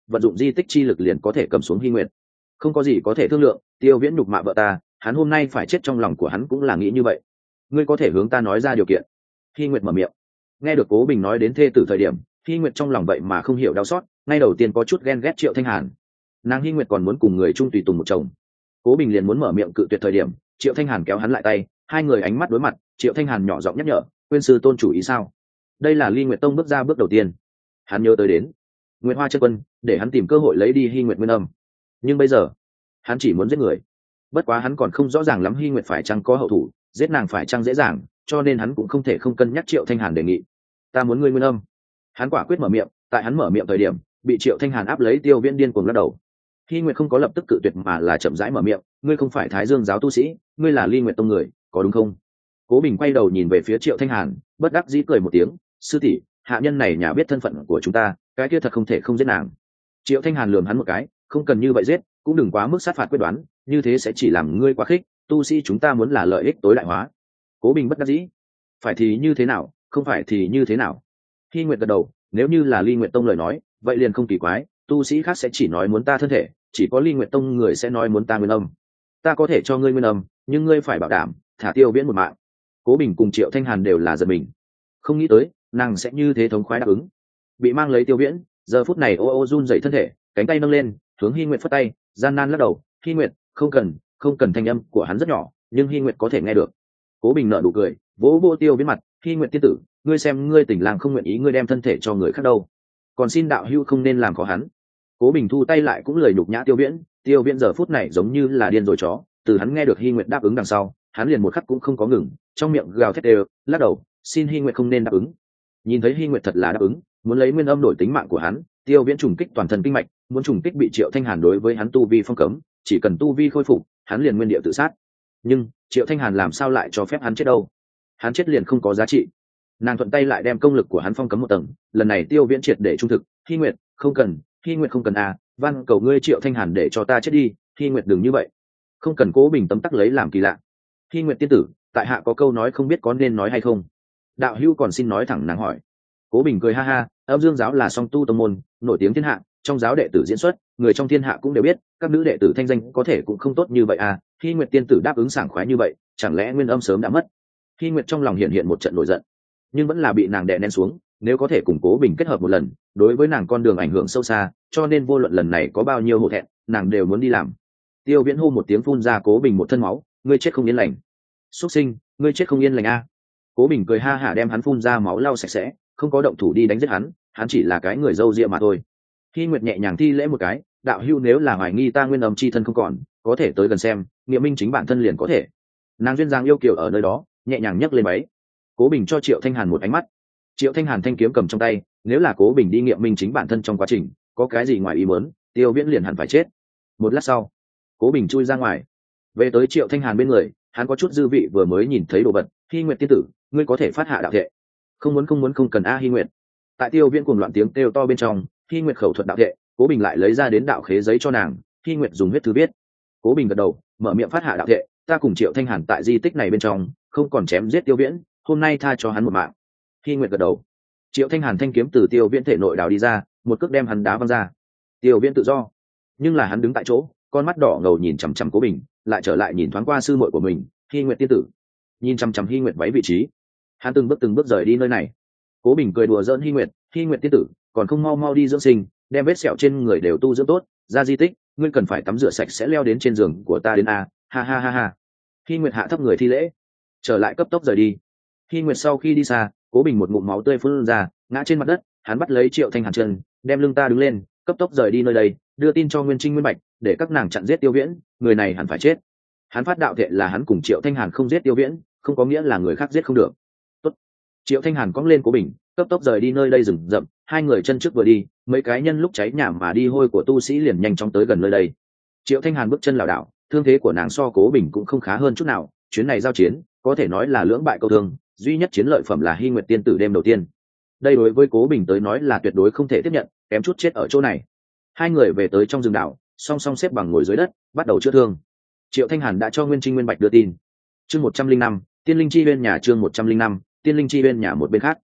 vận dụng di tích chi lực liền có thể cầm xuống Hy Nguyệt. Không có gì có thể thương lượng, Tiêu Viễn nhục mạ vợ ta, hắn hôm nay phải chết, trong lòng của hắn cũng là nghĩ như vậy. Ngươi có thể hướng ta nói ra điều kiện. Hy Nguyệt mở miệng. Nghe được Cố Bình nói đến thê tử thời điểm, Hy Nguyệt trong lòng vậy mà không hiểu đau xót, ngay đầu tiên có chút ghen ghét Triệu Thanh Hàn. Nàng Hy Nguyệt còn muốn cùng người chung tùy tùng một chồng. Cố Bình liền muốn mở miệng cự tuyệt thời điểm, Triệu Thanh Hàn kéo hắn lại tay, hai người ánh mắt đối mặt. Triệu Thanh Hàn nhỏ giọng nhắc nhở, quên sư tôn chủ ý sao? Đây là Ly Nguyệt Tông bước ra bước đầu tiên. Hắn nhớ tới đến Nguyệt Hoa chân quân, để hắn tìm cơ hội lấy đi Hy Nguyệt nguyên âm. Nhưng bây giờ hắn chỉ muốn giết người. Bất quá hắn còn không rõ ràng lắm Hy Nguyệt phải chăng có hậu thủ, giết nàng phải chăng dễ dàng, cho nên hắn cũng không thể không cân nhắc Triệu Thanh Hàn đề nghị. Ta muốn ngươi nguyên âm. Hắn quả quyết mở miệng. Tại hắn mở miệng thời điểm, bị Triệu Thanh Hàn áp lấy, Tiêu Viễn điên cuồng lắc đầu. Hy Nguyệt không có lập tức cự tuyệt mà là chậm rãi mở miệng, ngươi không phải Thái Dương giáo tu sĩ, ngươi là Ly Nguyệt Tông người, có đúng không? Cố Bình quay đầu nhìn về phía Triệu Thanh Hàn, bất đắc dĩ cười một tiếng, sư tỷ, hạ nhân này nhà biết thân phận của chúng ta, cái kia thật không thể không giết nàng. Triệu Thanh Hàn lườm hắn một cái, không cần như vậy giết, cũng đừng quá mức sát phạt quyết đoán, như thế sẽ chỉ làm ngươi quá khích, tu sĩ chúng ta muốn là lợi ích tối đại hóa. Cố Bình bất đắc dĩ, phải thì như thế nào, không phải thì như thế nào? Hy Nguyệt gật đầu, nếu như là Ly Nguyệt Tông lời nói, vậy liền không kỳ quái, tu sĩ khác sẽ chỉ nói muốn ta thân thể, chỉ có Ly Nguyệt Tông người sẽ nói muốn ta nguyên âm. Ta có thể cho ngươi nguyên âm, nhưng ngươi phải bảo đảm thả Tiêu Viễn một mạng. Cố Bình cùng Triệu Thanh Hàn đều là giật mình, không nghĩ tới nàng sẽ như thế thống khoái đáp ứng. Bị mang lấy Tiêu Viễn, giờ phút này ô ô run dậy thân thể, cánh tay nâng lên hướng Hy Nguyệt phất tay, gian nan lắc đầu, Hy Nguyệt, không cần, thanh âm của hắn rất nhỏ, nhưng Hy Nguyệt có thể nghe được. Cố Bình nở nụ cười, vỗ vỗ Tiêu Viễn mặt, Hy Nguyệt tiên tử, ngươi xem ngươi tình làng không nguyện ý ngươi đem thân thể cho người khác đâu, còn xin đạo hữu không nên làm khó hắn. Cố Bình thu tay lại cũng lời nhục nhã Tiêu Viễn. Tiêu Viễn giờ phút này giống như là điên rồi chó, từ hắn nghe được Hy Nguyệt đáp ứng đằng sau, hắn liền một khắc cũng không có ngừng, trong miệng gào thét đều, lắc đầu, xin Hy Nguyệt không nên đáp ứng. Nhìn thấy Hy Nguyệt thật là đáp ứng, muốn lấy nguyên âm đổi tính mạng của hắn, Tiêu Viễn trùng kích toàn thân kinh mạch, muốn trùng kích bị Triệu Thanh Hàn đối với hắn tu vi phong cấm, chỉ cần tu vi khôi phục, hắn liền nguyên địa tự sát. Nhưng Triệu Thanh Hàn làm sao lại cho phép hắn chết đâu? Hắn chết liền không có giá trị. Nàng thuận tay lại đem công lực của hắn phong cấm một tầng, lần này Tiêu Viễn triệt để trung thực, Hy Nguyệt không cần, Hy Nguyệt không cần à, van cầu ngươi Triệu Thanh Hàn để cho ta chết đi, Hy Nguyệt đừng như vậy. Không cần. Cố Bình tấm tắc lấy làm kỳ lạ. Hy Nguyệt tiên tử, tại hạ có câu nói không biết có nên nói hay không? Đạo hữu còn xin nói thẳng, nàng hỏi. Cố Bình cười ha ha, Âm Dương giáo là song tu tông môn, nổi tiếng thiên hạ, trong giáo đệ tử diễn xuất, người trong thiên hạ cũng đều biết, các nữ đệ tử thanh danh có thể cũng không tốt như vậy à, Hy Nguyệt tiên tử đáp ứng sảng khoái như vậy, chẳng lẽ nguyên âm sớm đã mất? Hy Nguyệt trong lòng hiện một trận nổi giận, nhưng vẫn là bị nàng đè nén xuống, nếu có thể cùng Cố Bình kết hợp một lần, đối với nàng con đường ảnh hưởng sâu xa, cho nên vô luận lần này có bao nhiêu hổ thẹn, nàng đều muốn đi làm. Tiêu Viễn hô một tiếng phun ra Cố Bình một thân máu, ngươi chết không yên lành. Xuất sinh, ngươi chết không yên lành a. Cố Bình cười ha hả đem hắn phun ra máu lau sạch sẽ, không có động thủ đi đánh giết hắn, hắn chỉ là cái người dâu ria mà thôi. Hy Nguyệt nhẹ nhàng thi lễ một cái, đạo hữu nếu là hoài nghi ta nguyên âm chi thân không còn, có thể tới gần xem, nghiệm minh chính bản thân liền có thể. Nàng duyên dáng yêu kiều ở nơi đó, nhẹ nhàng nhấc lên váy. Cố Bình cho Triệu Thanh Hàn một ánh mắt. Triệu Thanh Hàn thanh kiếm cầm trong tay, nếu là Cố Bình đi nghiệm minh chính bản thân trong quá trình có cái gì ngoài ý muốn, Tiêu Viễn liền hẳn phải chết. Một lát sau, Cố Bình chui ra ngoài, về tới Triệu Thanh Hàn bên người, hắn có chút dư vị vừa mới nhìn thấy đồ vật. Hy Nguyệt tiên tử, ngươi có thể phát hạ đạo thệ. Không cần a Hy Nguyệt. Tại Tiêu Viễn cuồng loạn tiếng kêu to bên trong, Hy Nguyệt khẩu thuật đạo thệ, Cố Bình lại lấy ra đến đạo khế giấy cho nàng, Hy Nguyệt dùng huyết thư viết. Cố Bình gật đầu, mở miệng phát hạ đạo thệ, ta cùng Triệu Thanh Hàn tại di tích này bên trong không còn chém giết Tiêu Viễn, hôm nay tha cho hắn một mạng. Hy Nguyệt gật đầu. Triệu Thanh Hàn thanh kiếm từ Tiêu Viễn thể nội đào đi ra, một cước đem hắn đá văng ra. Tiêu Viễn tự do, nhưng là hắn đứng tại chỗ, con mắt đỏ ngầu nhìn chằm chằm Cố Bình, lại trở lại nhìn thoáng qua sư muội của mình, Hy Nguyệt tiên tử. Nhìn chằm chằm Hy Nguyệt váy vị trí, hắn từng bước rời đi nơi này. Cố Bình cười đùa giỡn Hy Nguyệt tiên tử, còn không mau đi dưỡng sinh, đem vết sẹo trên người đều tu dưỡng tốt, ra di tích, ngươi cần phải tắm rửa sạch sẽ leo đến trên giường của ta đến a, ha ha ha ha. Hy Nguyệt hạ thấp người thi lễ, trở lại cấp tốc rời đi. Hy Nguyệt sau khi đi xa, Cố Bình một ngụm máu tươi phun ra, ngã trên mặt đất, hắn bắt lấy Triệu Thanh Hàn chân, đem lưng ta đứng lên, cấp tốc rời đi nơi đây, đưa tin cho Nguyên Trinh Nguyên Bạch, để các nàng chặn giết Tiêu Viễn, người này hẳn phải chết. Hắn phát đạo thệ là hắn cùng Triệu Thanh Hàn không giết Tiêu Viễn, không có nghĩa là người khác giết không được. Tốt. Triệu Thanh Hàn cõng lên Cố Bình, cấp tốc rời đi nơi đây rừng rậm, hai người chân trước vừa đi, mấy cái nhân lúc cháy nhà mà đi hôi của tu sĩ liền nhanh chóng tới gần nơi đây. Triệu Thanh Hàn bước chân lảo đảo, thương thế của nàng so Cố Bình cũng không khá hơn chút nào, chuyến này giao chiến có thể nói là lưỡng bại câu thương, duy nhất chiến lợi phẩm là Hy Nguyệt tiên tử đêm đầu tiên. Đây đối với Cố Bình tới nói là tuyệt đối không thể tiếp nhận, kém chút chết ở chỗ này. Hai người về tới trong rừng đảo, song song xếp bằng ngồi dưới đất, bắt đầu chữa thương. Triệu Thanh Hàn đã cho Nguyên Trinh Nguyên Bạch đưa tin. Chương 105, Tiên Linh Chi bên nhà, chương 105, Tiên Linh Chi bên nhà một bên khác.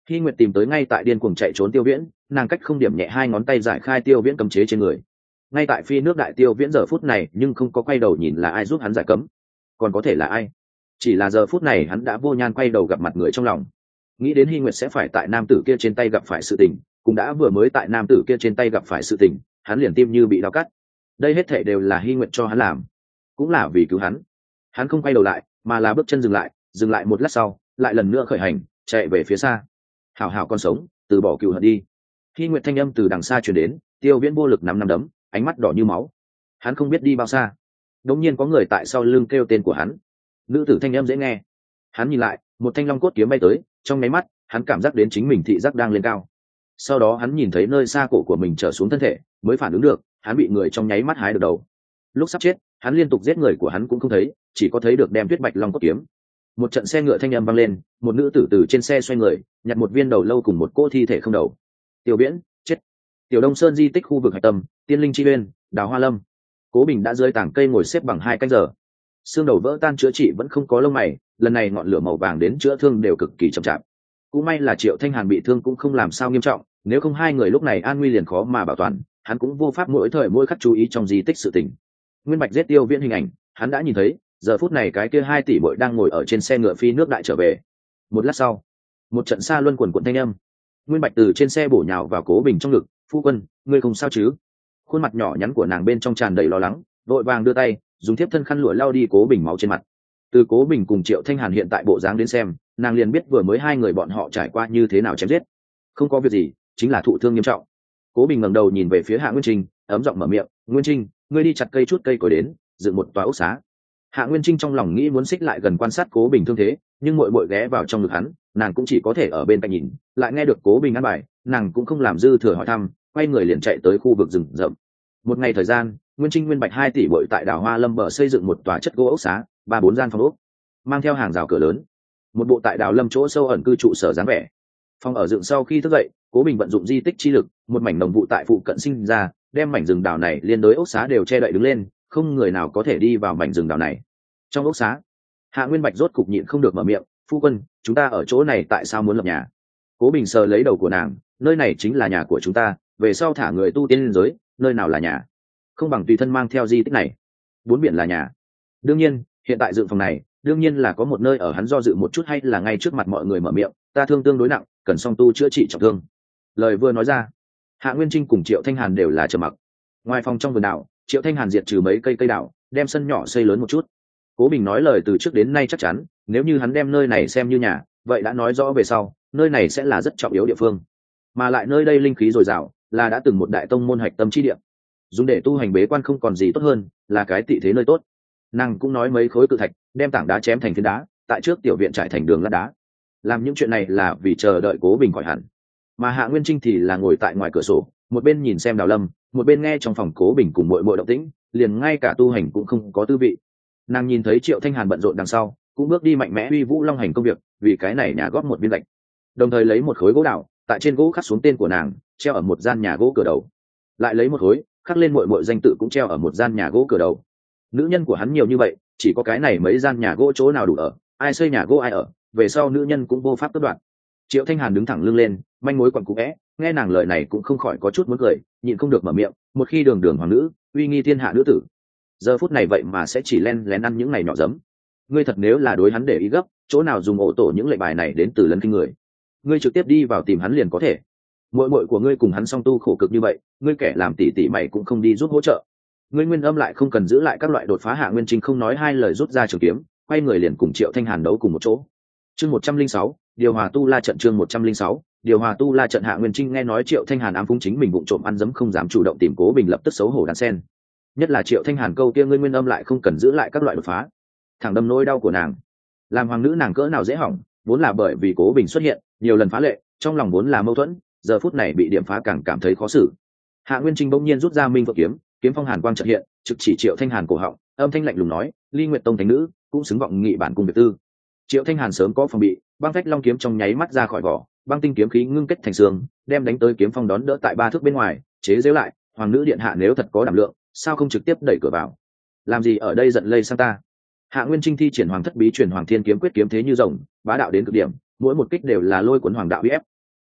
Hy Nguyệt tìm tới ngay tại điên cuồng chạy trốn Tiêu Viễn, nàng cách không điểm nhẹ hai ngón tay giải khai Tiêu Viễn cấm chế trên người. Ngay tại phi nước đại Tiêu Viễn giờ phút này nhưng không có quay đầu nhìn là ai giúp hắn giải cấm, còn có thể là ai? Chỉ là giờ phút này hắn đã vô nhan quay đầu gặp mặt người trong lòng. Nghĩ đến Hy Nguyệt sẽ phải tại nam tử kia trên tay gặp phải sự tình, cũng đã vừa mới tại nam tử kia trên tay gặp phải sự tình, hắn liền tim như bị đau cắt. Đây hết thảy đều là Hy Nguyệt cho hắn làm, cũng là vì cứu hắn. Hắn không quay đầu lại, mà là bước chân dừng lại một lát sau, lại lần nữa khởi hành, chạy về phía xa. Hảo hảo con sống, từ bỏ cừu hận đi. Hy Nguyệt thanh âm từ đằng xa truyền đến, Tiêu Viễn vô lực nắm đấm, ánh mắt đỏ như máu. Hắn không biết đi bao xa, đột nhiên có người tại sau lưng kêu tên của hắn. Nữ tử thanh âm dễ nghe. Hắn nhìn lại, một thanh long cốt kiếm bay tới, trong nháy mắt, hắn cảm giác đến chính mình thị giác đang lên cao. Sau đó hắn nhìn thấy nơi xa cổ của mình trở xuống thân thể, mới phản ứng được, hắn bị người trong nháy mắt hái được đầu. Lúc sắp chết, hắn liên tục giết người của hắn cũng không thấy, chỉ có thấy được đem tuyết bạch long cốt kiếm. Một trận xe ngựa thanh âm vang lên, một nữ tử từ trên xe xoay người, nhặt một viên đầu lâu cùng một cỗ thi thể không đầu. Tiêu Viễn chết. Tiểu Đông Sơn di tích khu vực hạch tâm, Tiên Linh Chi Uyên, Đào Hoa Lâm. Cố Bình đã rơi tảng cây ngồi xếp bằng 2 canh giờ. Xương đầu vỡ tan chữa trị vẫn không có lông mày, lần này ngọn lửa màu vàng đến chữa thương đều cực kỳ chậm chạp. Cũng may là Triệu Thanh Hàn bị thương cũng không làm sao nghiêm trọng, nếu không hai người lúc này an nguy liền khó mà bảo toàn, hắn cũng vô pháp mỗi thời mỗi khắc chú ý trong di tích sự tình. Nguyên Bạch giết Tiêu Viễn hình ảnh, hắn đã nhìn thấy, giờ phút này cái kia 2 tỷ muội đang ngồi ở trên xe ngựa phi nước đại trở về. Một lát sau, một trận xa luân quần quần thanh âm. Nguyên Bạch từ trên xe bổ nhào vào Cố Bình trong ngực, "Phu quân, ngươi không sao chứ?" Khuôn mặt nhỏ nhắn của nàng bên trong tràn đầy lo lắng, vội vàng đưa tay, dùng tiếp thân khăn lụa lau đi Cố Bình máu trên mặt. Từ Cố Bình cùng Triệu Thanh Hàn hiện tại bộ dáng đến xem, nàng liền biết vừa mới hai người bọn họ trải qua như thế nào chém giết. Không có việc gì, chính là thụ thương nghiêm trọng. Cố Bình ngẩng đầu nhìn về phía Hạ Nguyên Trinh, ấm giọng mở miệng, "Nguyên Trinh, ngươi đi chặt chút cây cối đến, dựng một tòa ốc xá." Hạ Nguyên Trinh trong lòng nghĩ muốn xích lại gần quan sát Cố Bình thương thế, nhưng muội muội ghé vào trong ngực hắn, nàng cũng chỉ có thể ở bên cạnh nhìn, lại nghe được Cố Bình ăn bài, nàng cũng không làm dư thừa hỏi thăm, quay người liền chạy tới khu vực rừng rậm. Một ngày thời gian, Nguyên Trinh Nguyên Bạch 2 tỷ muội tại Đào Hoa Lâm bờ xây dựng một tòa chất gỗ ốc xá, 3-4 gian phòng ốc, mang theo hàng rào cửa lớn. Một bộ tại Đào Lâm chỗ sâu ẩn cư trụ sở dáng vẻ. Phòng ở dựng sau khi thức dậy, Cố Bình vận dụng di tích chi lực, một mảnh đồng vụ tại phụ cận sinh ra, đem mảnh rừng đào này liên đối ốc xá đều che đậy đứng lên, không người nào có thể đi vào mảnh rừng đào này. Trong ốc xá, Hạ Nguyên Bạch rốt cục nhịn không được mở miệng, "Phu quân, chúng ta ở chỗ này tại sao muốn lập nhà?" Cố Bình sờ lấy đầu của nàng, "Nơi này chính là nhà của chúng ta, về sau thả người tu tiên lên giới, nơi nào là nhà? Không bằng tùy thân mang theo di tích này. Bốn biển là nhà. Đương nhiên, hiện tại dựng phòng này, đương nhiên là có một nơi ở." Hắn do dự một chút hay là ngay trước mặt mọi người mở miệng, "Ta thương tương đối nặng, cần song tu chữa trị trọng thương." Lời vừa nói ra, Hạ Nguyên Trinh cùng Triệu Thanh Hàn đều là trầm mặc. Ngoài phòng trong vườn đảo, Triệu Thanh Hàn diệt trừ mấy cây đảo, đem sân nhỏ xây lớn một chút. Cố Bình nói lời từ trước đến nay chắc chắn, nếu như hắn đem nơi này xem như nhà, vậy đã nói rõ về sau, nơi này sẽ là rất trọng yếu địa phương. Mà lại nơi đây linh khí dồi dào, là đã từng một đại tông môn hạch tâm chi địa. Dùng để tu hành bế quan không còn gì tốt hơn, là cái tị thế nơi tốt. Nàng cũng nói mấy khối cự thạch, đem tảng đá chém thành phiến đá, tại trước tiểu viện trải thành đường lát đá. Làm những chuyện này là vì chờ đợi Cố Bình khỏi hẳn. Mà Hạ Nguyên Trinh thì là ngồi tại ngoài cửa sổ, một bên nhìn xem Đào Lâm, một bên nghe trong phòng Cố Bình cùng muội động tĩnh, liền ngay cả tu hành cũng không có tư vị. Nàng nhìn thấy Triệu Thanh Hàn bận rộn đằng sau, cũng bước đi mạnh mẽ uy vũ long hành công việc, vì cái này nhà góp một viên gạch, đồng thời lấy một khối gỗ đào, tại trên gỗ khắc xuống tên của nàng, treo ở một gian nhà gỗ cửa đầu, lại lấy một khối khắc lên muội danh tự cũng treo ở một gian nhà gỗ cửa đầu. Nữ nhân của hắn nhiều như vậy, chỉ có cái này mấy gian nhà gỗ chỗ nào đủ ở, ai xây nhà gỗ ai ở, về sau nữ nhân cũng vô pháp cắt đoạn. Triệu Thanh Hàn đứng thẳng lưng lên, manh mối quặn cũ é, nghe nàng lời này cũng không khỏi có chút muốn cười, nhịn không được mở miệng, một khi đường đường hoàng nữ, uy nghi thiên hạ nữ tử, giờ phút này vậy mà sẽ chỉ len lén ăn những này nhỏ giấm. Ngươi thật nếu là đối hắn để ý gấp, chỗ nào dùng ổ tổ những lệnh bài này đến từ lân kinh người, ngươi trực tiếp đi vào tìm hắn liền có thể. Muội của ngươi cùng hắn song tu khổ cực như vậy, ngươi kẻ làm tỷ tỷ mày cũng không đi giúp hỗ trợ. Ngươi Nguyên Âm lại không cần giữ lại các loại đột phá. Hạ Nguyên Trinh không nói hai lời rút ra trường kiếm, quay người liền cùng Triệu Thanh Hàn đấu cùng một chỗ. Chương 106, điều hòa tu la trận. Chương 106, điều hòa tu la trận. Hạ Nguyên Trinh nghe nói Triệu Thanh Hàn ám phúng chính mình vụng trộm ăn dấm không dám chủ động tìm Cố Bình, lập tức xấu hổ đan sen. Nhất là Triệu Thanh Hàn câu kia ngươi Nguyên Âm lại không cần giữ lại các loại đột phá, thẳng đâm nỗi đau của nàng. Làm hoàng nữ nàng cỡ nào dễ hỏng, vốn là bởi vì Cố Bình xuất hiện nhiều lần phá lệ, trong lòng vốn là mâu thuẫn, giờ phút này bị điểm phá càng cảm thấy khó xử. Hạ Nguyên Trinh bỗng nhiên rút ra Minh Phượng kiếm, kiếm phong hàn quang chợt hiện, trực chỉ Triệu Thanh Hàn cổ họng, âm thanh lạnh lùng nói, Ly Nguyệt Tông thánh nữ, cũng xứng vọng nghị bản cung việc tư. Triệu Thanh Hàn sớm có phòng bị, băng phách long kiếm trong nháy mắt ra khỏi vỏ, băng tinh kiếm khí ngưng kết thành xương, đem đánh tới kiếm phong đón đỡ tại 3 thước bên ngoài, chế giễu lại, hoàng nữ điện hạ nếu thật có đảm lượng, sao không trực tiếp đẩy cửa vào? Làm gì ở đây giận lây sang ta? Hạ Nguyên Trinh thi triển Hoàng Thất Bí truyền Hoàng Thiên kiếm quyết, kiếm thế như rồng, bá đạo đến cực điểm, mỗi một kích đều là lôi cuốn hoàng đạo uy ép,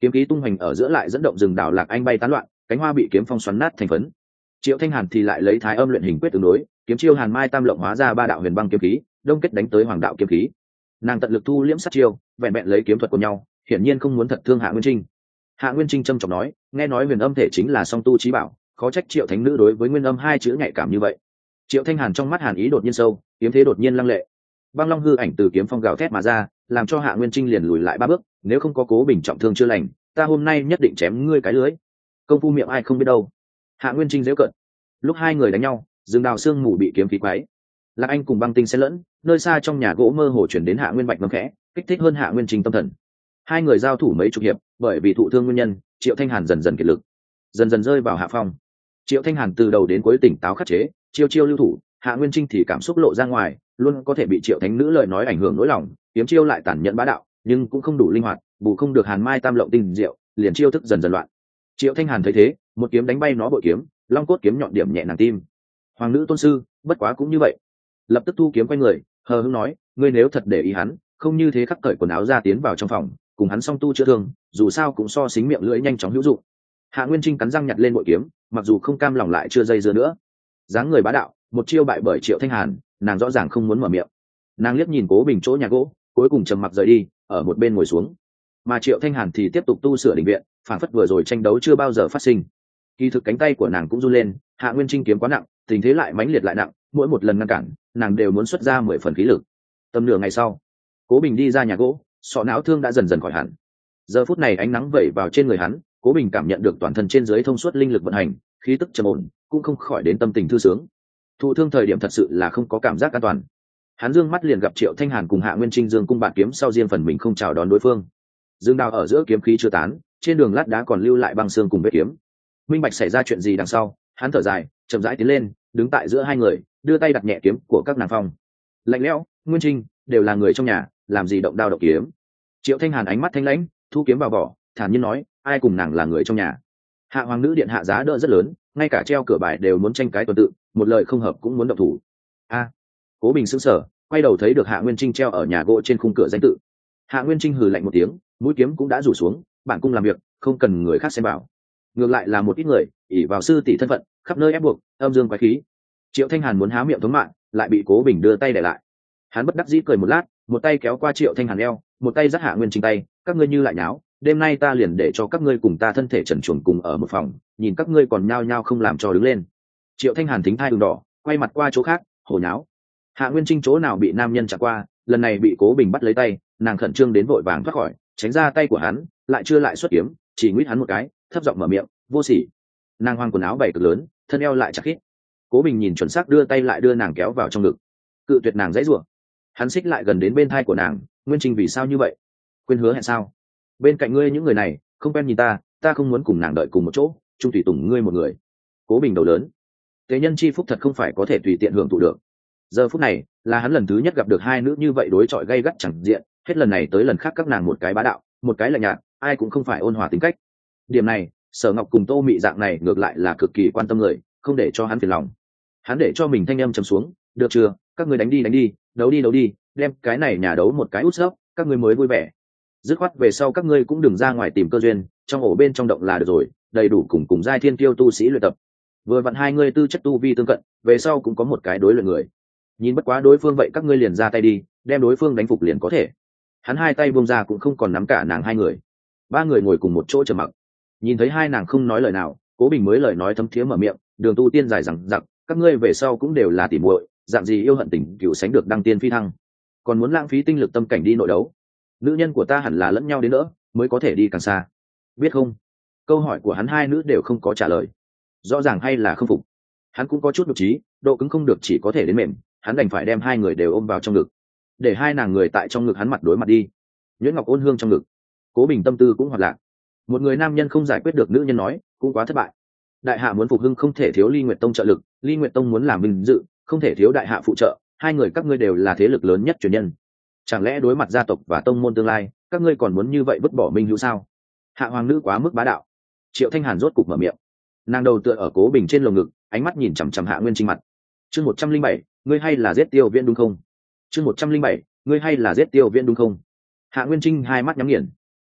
kiếm khí tung hoành ở giữa lại dẫn động rừng đào lạc anh bay tán loạn, cánh hoa bị kiếm phong xoắn nát thành phấn. Triệu Thanh Hàn thì lại lấy thái âm luyện hình quyết tương đối, kiếm chiêu Hàn Mai Tam Lộng hóa ra ba đạo huyền băng kiếm khí, đông kết đánh tới hoàng đạo kiếm khí. Nàng tận lực thu liễm sát chiêu, vẹn vẹn lấy kiếm thuật của nhau, hiển nhiên không muốn thật thương Hạ Nguyên Trinh. Hạ Nguyên Trinh trầm trọng nói, nghe nói huyền âm thể chính là song tu chí bảo, khó trách Triệu thánh nữ đối với nguyên âm hai chữ nhạy cảm như vậy. Triệu Thanh Hàn trong mắt hàn ý đột nhiên sâu, kiếm thế đột nhiên lăng lệ. Băng long hư ảnh từ kiếm phong gào thét mà ra, làm cho Hạ Nguyên Trinh liền lùi lại ba bước, nếu không có Cố Bình trọng thương chưa lành, ta hôm nay nhất định chém ngươi cái lưới. Công phu miệng ai không biết đâu. Hạ Nguyên Trinh giễu cợt. Lúc hai người đánh nhau, rừng đào xương mù bị kiếm khí quấy. Lạc Anh cùng băng tinh xen lẫn, nơi xa trong nhà gỗ mơ hồ chuyển đến Hạ Nguyên Bạch ngâm khẽ, kích thích hơn Hạ Nguyên Trinh tâm thần. Hai người giao thủ mấy chục hiệp, bởi vì thụ thương nguyên nhân, Triệu Thanh Hàn dần dần kiệt lực, dần dần rơi vào hạ phong. Triệu Thanh Hàn từ đầu đến cuối tỉnh táo khắc chế, chiêu chiêu lưu thủ, Hạ Nguyên Trinh thì cảm xúc lộ ra ngoài, luôn có thể bị Triệu thánh nữ lời nói ảnh hưởng nỗi lòng, kiếm chiêu lại tàn nhẫn bá đạo, nhưng cũng không đủ linh hoạt, bù không được Hàn Mai Tam Lộng tinh diệu, liền chiêu thức dần dần loạn. Triệu Thanh Hàn thấy thế, một kiếm đánh bay nó bội kiếm, long cốt kiếm nhọn điểm nhẹ nàng tim. Hoàng nữ tôn sư, bất quá cũng như vậy. Lập tức thu kiếm quay người, hờ hững nói, ngươi nếu thật để ý hắn, không như thế khắc cởi quần áo ra tiến vào trong phòng, cùng hắn song tu chữa thương, dù sao cũng so xính miệng lưỡi nhanh chóng hữu dụng. Hạ Nguyên Trinh cắn răng nhặt lên bội kiếm, mặc dù không cam lòng lại chưa dây dưa nữa. Dáng người bá đạo, một chiêu bại bởi Triệu Thanh Hàn, nàng rõ ràng không muốn mở miệng. Nàng liếc nhìn Cố Bình chỗ nhà gỗ, cuối cùng trầm mặc rời đi, ở một bên ngồi xuống. Mà Triệu Thanh Hàn thì tiếp tục tu sửa đình viện, phản phất vừa rồi tranh đấu chưa bao giờ phát sinh. Kỳ thực cánh tay của nàng cũng run lên, Hạ Nguyên Trinh kiếm quá nặng, tình thế lại mãnh liệt lại nặng, mỗi một lần ngăn cản, nàng đều muốn xuất ra 10 phần khí lực. Tầm nửa ngày sau, Cố Bình đi ra nhà gỗ, sọ não thương đã dần dần khỏi hẳn. Giờ phút này ánh nắng vẩy vào trên người hắn, Cố Bình cảm nhận được toàn thân trên dưới thông suốt linh lực vận hành, khí tức trầm ổn, cũng không khỏi đến tâm tình thư sướng. Thụ thương thời điểm thật sự là không có cảm giác an toàn. Hắn dương mắt liền gặp Triệu Thanh Hàn cùng Hạ Nguyên Trinh dương cung bạt kiếm sau riêng phần mình không chào đón đối phương. Dương đao ở giữa kiếm khí chưa tán, trên đường lát đá còn lưu lại băng xương cùng vết kiếm. Minh bạch xảy ra chuyện gì đằng sau, hắn thở dài, chậm rãi tiến lên, đứng tại giữa hai người, đưa tay đặt nhẹ kiếm của các nàng phong. Lạnh lẽo, Nguyên Trinh đều là người trong nhà, làm gì động đao động kiếm. Triệu Thanh Hàn ánh mắt thanh lãnh, thu kiếm vào vỏ, thản nhiên nói, ai cùng nàng là người trong nhà. Hạ hoàng nữ điện hạ giá đỡ rất lớn, ngay cả treo cửa bài đều muốn tranh cái tuần tự, một lời không hợp cũng muốn động thủ. A. Cố Bình sững sờ, quay đầu thấy được Hạ Nguyên Trinh treo ở nhà gỗ trên khung cửa danh tự. Hạ Nguyên Trinh hừ lạnh một tiếng, mũi kiếm cũng đã rủ xuống, bản cung làm việc, không cần người khác xem bảo. Ngược lại là một ít người ỷ vào sư tỷ thân phận, khắp nơi ép buộc, âm dương quái khí. Triệu Thanh Hàn muốn há miệng thống mạng, lại bị Cố Bình đưa tay để lại. Hắn bất đắc dĩ cười một lát, một tay kéo qua Triệu Thanh Hàn eo, một tay dắt Hạ Nguyên Trinh tay, các ngươi như lại nháo, đêm nay ta liền để cho các ngươi cùng ta thân thể trần truồng cùng ở một phòng, nhìn các ngươi còn nhao nhao không làm cho đứng lên. Triệu Thanh Hàn thính thai đường đỏ, quay mặt qua chỗ khác, hồ nháo. Hạ Nguyên Trinh chỗ nào bị nam nhân chạm qua, lần này bị Cố Bình bắt lấy tay, nàng khẩn trương đến vội vàng thoát khỏi, tránh ra tay của hắn, lại chưa lại xuất kiếm, chỉ nguyết hắn một cái, thấp giọng mở miệng, vô sỉ. Nàng hoang quần áo bày cực lớn, thân eo lại chặt khít. Cố Bình nhìn chuẩn xác đưa tay lại đưa nàng kéo vào trong ngực, cự tuyệt nàng dãy rủa. Hắn xích lại gần đến bên thai của nàng, Nguyên Trinh vì sao như vậy? Quên hứa hẹn sao? Bên cạnh ngươi những người này không quen nhìn ta, ta không muốn cùng nàng đợi cùng một chỗ, chung tùy tùng ngươi một người. Cố Bình đầu lớn, tế nhân chi phúc thật không phải có thể tùy tiện hưởng thụ được. Giờ phút này là hắn lần thứ nhất gặp được hai nữ như vậy đối chọi gay gắt chẳng diện, hết lần này tới lần khác các nàng một cái bá đạo, một cái lạnh nhạt, ai cũng không phải ôn hòa tính cách. Điểm này, Sở Ngọc cùng Tô Mị dạng này ngược lại là cực kỳ quan tâm người, không để cho hắn phiền lòng. Hắn để cho mình thanh âm trầm xuống, được chưa, các ngươi đánh đi, đấu đi, đem cái này nhà đấu một cái út sấp, các ngươi mới vui vẻ. Dứt khoát về sau các ngươi cũng đừng ra ngoài tìm cơ duyên, trong ổ bên trong động là được rồi, đầy đủ cùng giai thiên tiêu tu sĩ luyện tập. Vừa vặn hai ngươi tư chất tu vi tương cận, về sau cũng có một cái đối luyện người. Nhìn bất quá đối phương vậy các ngươi liền ra tay đi, đem đối phương đánh phục liền có thể. Hắn hai tay buông ra cũng không còn nắm cả nàng hai người. Ba người ngồi cùng một chỗ trầm mặc. Nhìn thấy hai nàng không nói lời nào, Cố Bình mới lời nói thấm thiế mở miệng, đường tu tiên dài rằng giặc, các ngươi về sau cũng đều là tỉ muội, dạng gì yêu hận tình cựu sánh được đăng tiên phi thăng, còn muốn lãng phí tinh lực tâm cảnh đi nội đấu. Nữ nhân của ta hẳn là lẫn nhau đến nữa mới có thể đi càng xa, biết không? Câu hỏi của hắn hai nữ đều không có trả lời, rõ ràng hay là không phục. Hắn cũng có chút nhục trí, độ cứng không được chỉ có thể đến mềm, hắn đành phải đem hai người đều ôm vào trong ngực, để hai nàng người tại trong ngực hắn mặt đối mặt đi. Nhuyễn Ngọc ôn hương trong ngực, Cố Bình tâm tư cũng hoạt lạc. Một người nam nhân không giải quyết được nữ nhân nói, cũng quá thất bại. Đại hạ muốn phục hưng không thể thiếu Ly Nguyệt Tông trợ lực, Ly Nguyệt Tông muốn làm vinh dự, không thể thiếu đại hạ phụ trợ. Hai người các ngươi đều là thế lực lớn nhất truyền nhân, chẳng lẽ đối mặt gia tộc và tông môn tương lai, các ngươi còn muốn như vậy vứt bỏ minh hữu sao? Hạ hoàng nữ quá mức bá đạo. Triệu Thanh Hàn rốt cục mở miệng, nàng đầu tựa ở Cố Bình trên lồng ngực, ánh mắt nhìn chằm chằm Hạ Nguyên Trinh mặt. Chương 107, ngươi hay là giết Tiêu Viễn đúng không? Chương 107, ngươi hay là giết Tiêu Viễn đúng không? Hạ Nguyên Trinh hai mắt nhắm nghiền,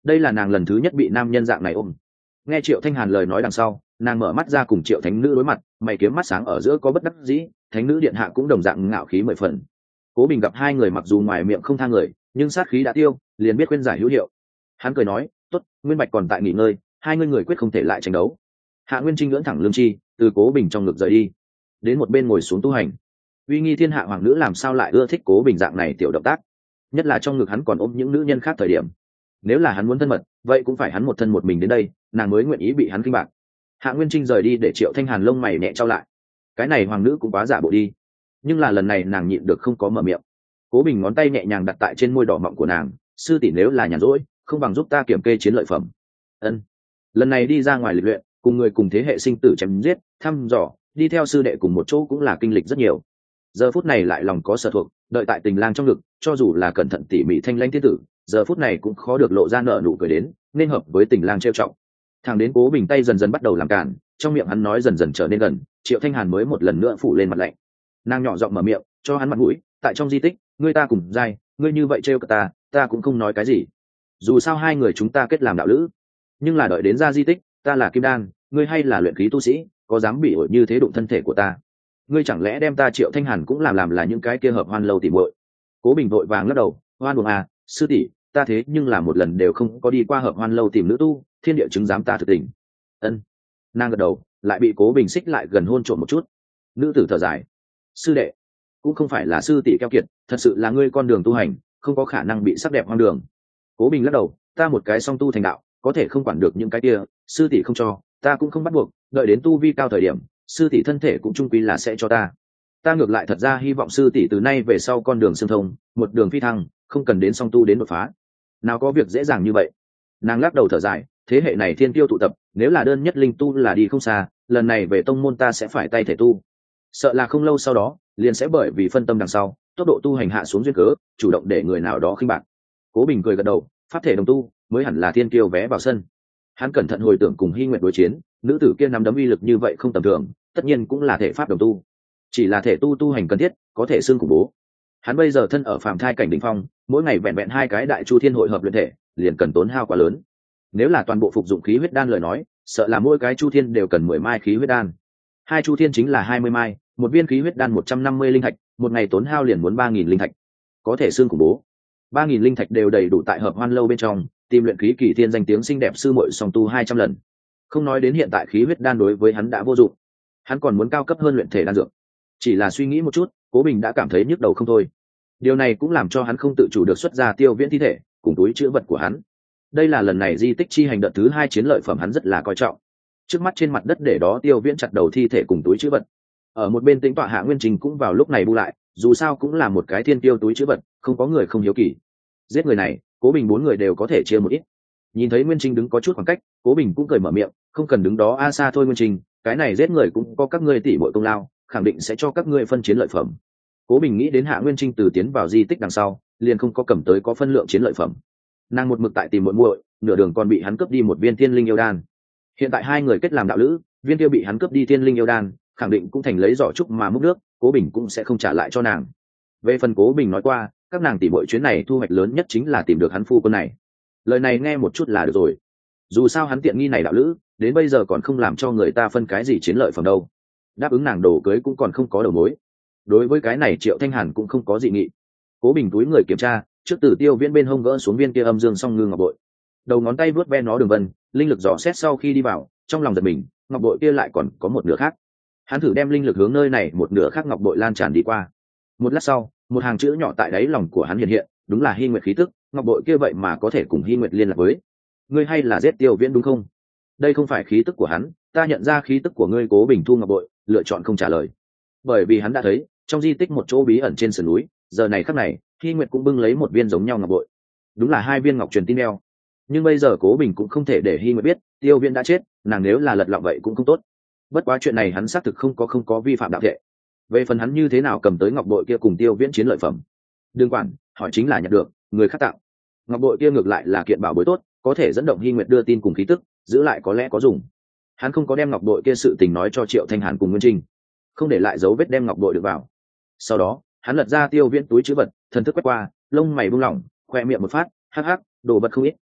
đây là nàng lần thứ nhất bị nam nhân dạng này ôm. Nghe Triệu Thanh Hàn lời nói đằng sau, nàng mở mắt ra cùng Triệu Thánh Nữ đối mặt, mày kiếm mắt sáng ở giữa có bất đắc dĩ. Thánh Nữ điện hạ cũng đồng dạng ngạo khí mười phần. Cố Bình gặp hai người mặc dù ngoài miệng không tha người, nhưng sát khí đã tiêu, liền biết khuyên giải hữu hiệu. Hắn cười nói, tốt, Nguyên Bạch còn tại nghỉ ngơi, hai người quyết không thể lại tranh đấu. Hạ Nguyên Trinh ngưỡng thẳng lương chi, từ Cố Bình trong ngực rời đi, đến một bên ngồi xuống tu hành. Uy nghi thiên hạ hoàng nữ làm sao lại ưa thích Cố Bình dạng này tiểu động tác, nhất là trong ngực hắn còn ôm những nữ nhân khác thời điểm. Nếu là hắn muốn thân mật, vậy cũng phải hắn một thân một mình đến đây, nàng mới nguyện ý bị hắn kinh bạc. Hạ Nguyên Trinh rời đi để Triệu Thanh Hàn lông mày nhẹ trao lại. Cái này hoàng nữ cũng quá giả bộ đi. Nhưng là lần này nàng nhịn được không có mở miệng. Cố Bình ngón tay nhẹ nhàng đặt tại trên môi đỏ mọng của nàng, sư tỷ nếu là nhàn rỗi, không bằng giúp ta kiểm kê chiến lợi phẩm. Ân. Lần này đi ra ngoài lịch luyện, cùng người cùng thế hệ sinh tử chém giết, thăm dò, đi theo sư đệ cùng một chỗ cũng là kinh lịch rất nhiều. Giờ phút này lại lòng có sở thuộc, đợi tại tình lang trong ngực, cho dù là cẩn thận tỉ mỉ thanh lãnh tiên tử, giờ phút này cũng khó được lộ ra nợ nụ cười đến, nên hợp với tình lang trêu trọng. Thằng đến Cố Bình tay dần dần bắt đầu làm cản, trong miệng hắn nói dần dần trở nên gần, Triệu Thanh Hàn mới một lần nữa phủ lên mặt lạnh. Nàng nhỏ giọng mở miệng, cho hắn mặt mũi, tại trong di tích, ngươi ta cùng giai, ngươi như vậy trêu cả ta cũng không nói cái gì. Dù sao hai người chúng ta kết làm đạo lữ, nhưng là đợi đến ra di tích, ta là kim đan, ngươi hay là luyện khí tu sĩ, có dám bị ổi như thế đụng thân thể của ta? Ngươi chẳng lẽ đem ta Triệu Thanh Hàn cũng làm là những cái kia hợp hoan lâu tỉ muội? Cố Bình vội vàng lắc đầu, hoan buồng à, sư tỷ, ta thế nhưng là một lần đều không có đi qua hợp hoan lâu tìm nữ tu, thiên địa chứng giám ta thực tình. Ân. Nàng gật đầu, lại bị Cố Bình xích lại gần hôn trộm một chút. Nữ tử thở dài, sư đệ, cũng không phải là sư tỷ keo kiệt, thật sự là ngươi con đường tu hành không có khả năng bị sắc đẹp hoang đường. Cố Bình lắc đầu, ta một cái song tu thành đạo, có thể không quản được những cái kia, sư tỷ không cho, ta cũng không bắt buộc, đợi đến tu vi cao thời điểm, sư tỷ thân thể cũng trung quy là sẽ cho ta ngược lại thật ra hy vọng sư tỷ từ nay về sau con đường xương thông, một đường phi thăng, không cần đến song tu đến đột phá. Nào có việc dễ dàng như vậy. Nàng lắc đầu thở dài, thế hệ này thiên tiêu tụ tập, nếu là đơn nhất linh tu là đi không xa, lần này về tông môn ta sẽ phải tay thể tu, sợ là không lâu sau đó liền sẽ bởi vì phân tâm đằng sau tốc độ tu hành hạ xuống duyên cớ, chủ động để người nào đó khinh bạc. Cố Bình cười gật đầu, pháp thể đồng tu mới hẳn là thiên kiêu vé vào sân. Hắn cẩn thận hồi tưởng cùng Hy Nguyệt đối chiến, nữ tử kia nắm đấm uy lực như vậy không tầm thường, tất nhiên cũng là thể pháp đồng tu, chỉ là thể tu hành cần thiết, có thể xương khủng bố. Hắn bây giờ thân ở phàm thai cảnh đỉnh phong, mỗi ngày vẹn vẹn hai cái đại chu thiên hội hợp luyện thể, liền cần tốn hao quá lớn. Nếu là toàn bộ phục dụng khí huyết đan lời nói, sợ là mỗi cái chu thiên đều cần 10 mai khí huyết đan. Hai chu thiên chính là 20 mai, một viên khí huyết đan 150 linh thạch, một ngày tốn hao liền muốn 3000 linh thạch. Có thể xương khủng bố. 3000 linh thạch đều đầy đủ tại hợp hoan lâu bên trong, tìm luyện khí kỳ thiên danh tiếng xinh đẹp sư muội song tu 200 lần. Không nói đến hiện tại khí huyết đan đối với hắn đã vô dụng, hắn còn muốn cao cấp hơn luyện thể đan dược. Chỉ là suy nghĩ một chút, Cố Bình đã cảm thấy nhức đầu không thôi. Điều này cũng làm cho hắn không tự chủ được xuất ra Tiêu Viễn thi thể cùng túi chứa vật của hắn. Đây là lần này di tích chi hành đợt thứ 2 chiến lợi phẩm hắn rất là coi trọng. Trước mắt trên mặt đất để đó Tiêu Viễn chặt đầu thi thể cùng túi chứa vật. Ở một bên tính tọa Hạ Nguyên Trình cũng vào lúc này bu lại, dù sao cũng là một cái thiên tiêu túi chứa vật, không có người không hiếu kỳ. Giết người này, Cố Bình 4 người đều có thể chia một ít. Nhìn thấy Nguyên Trình đứng có chút khoảng cách, Cố Bình cũng cười mở miệng, không cần đứng đó xa thôi Nguyên Trình, cái này giết người cũng có các ngươi tỷ muội công lao, khẳng định sẽ cho các ngươi phân chiến lợi phẩm. Cố Bình nghĩ đến Hạ Nguyên Trinh từ tiến vào di tích đằng sau, liền không có cầm tới có phân lượng chiến lợi phẩm. Nàng một mực tại tìm muội muội, nửa đường còn bị hắn cướp đi một viên thiên linh yêu đan. Hiện tại hai người kết làm đạo lữ, viên kia bị hắn cướp đi thiên linh yêu đan, khẳng định cũng thành lấy giỏ trúc mà múc nước, Cố Bình cũng sẽ không trả lại cho nàng. Về phần Cố Bình nói qua, các nàng tỷ muội chuyến này thu hoạch lớn nhất chính là tìm được hắn phu quân này. Lời này nghe một chút là được rồi. Dù sao hắn tiện nghi này đạo lữ, đến bây giờ còn không làm cho người ta phân cái gì chiến lợi phẩm đâu. Đáp ứng nàng đồ cưới cũng còn không có đầu mối. Đối với cái này Triệu Thanh Hàn cũng không có dị nghị. Cố Bình túi người kiểm tra, trước từ Tiêu Viễn bên hông gỡ xuống viên kia âm dương song ngư ngọc bội, đầu ngón tay vuốt ve nó đường vân, linh lực dò xét sau khi đi vào, trong lòng giật mình, ngọc bội kia lại còn có một nửa khác. Hắn thử đem linh lực hướng nơi này một nửa khác ngọc bội lan tràn đi qua. Một lát sau, một hàng chữ nhỏ tại đáy lòng của hắn hiện hiện, đúng là Hy Nguyệt khí tức, ngọc bội kia vậy mà có thể cùng Hy Nguyệt liên lạc với. Ngươi hay là giết Tiêu Viễn đúng không? Đây không phải khí tức của hắn, ta nhận ra khí tức của ngươi. Cố Bình thu ngọc bội, lựa chọn không trả lời, bởi vì hắn đã thấy trong di tích một chỗ bí ẩn trên sườn núi, giờ này khắc này Hy Nguyệt cũng bưng lấy một viên giống nhau ngọc bội, đúng là hai viên ngọc truyền tin đeo. Nhưng bây giờ Cố Bình cũng không thể để Hy Nguyệt biết Tiêu Viễn đã chết, nàng nếu là lật lọng vậy cũng không tốt. Bất quá chuyện này hắn xác thực không có vi phạm đạo thệ. Về phần hắn như thế nào cầm tới ngọc bội kia cùng Tiêu Viễn chiến lợi phẩm, đừng quản, hỏi chính là nhận được, người khác tặng. Ngọc bội kia ngược lại là kiện bảo bối tốt, có thể dẫn động Hy Nguyệt đưa tin cùng khí tức, giữ lại có lẽ có dùng. Hắn không có đem ngọc bội kia sự tình nói cho Triệu Thanh Hàn cùng Nguyên Trinh, không để lại dấu vết đem ngọc bội được vào. Sau đó hắn lật ra Tiêu Viễn túi trữ vật, thần thức quét qua, lông mày buông lỏng, khoe miệng một phát, hắc hắc, đồ vật không ít,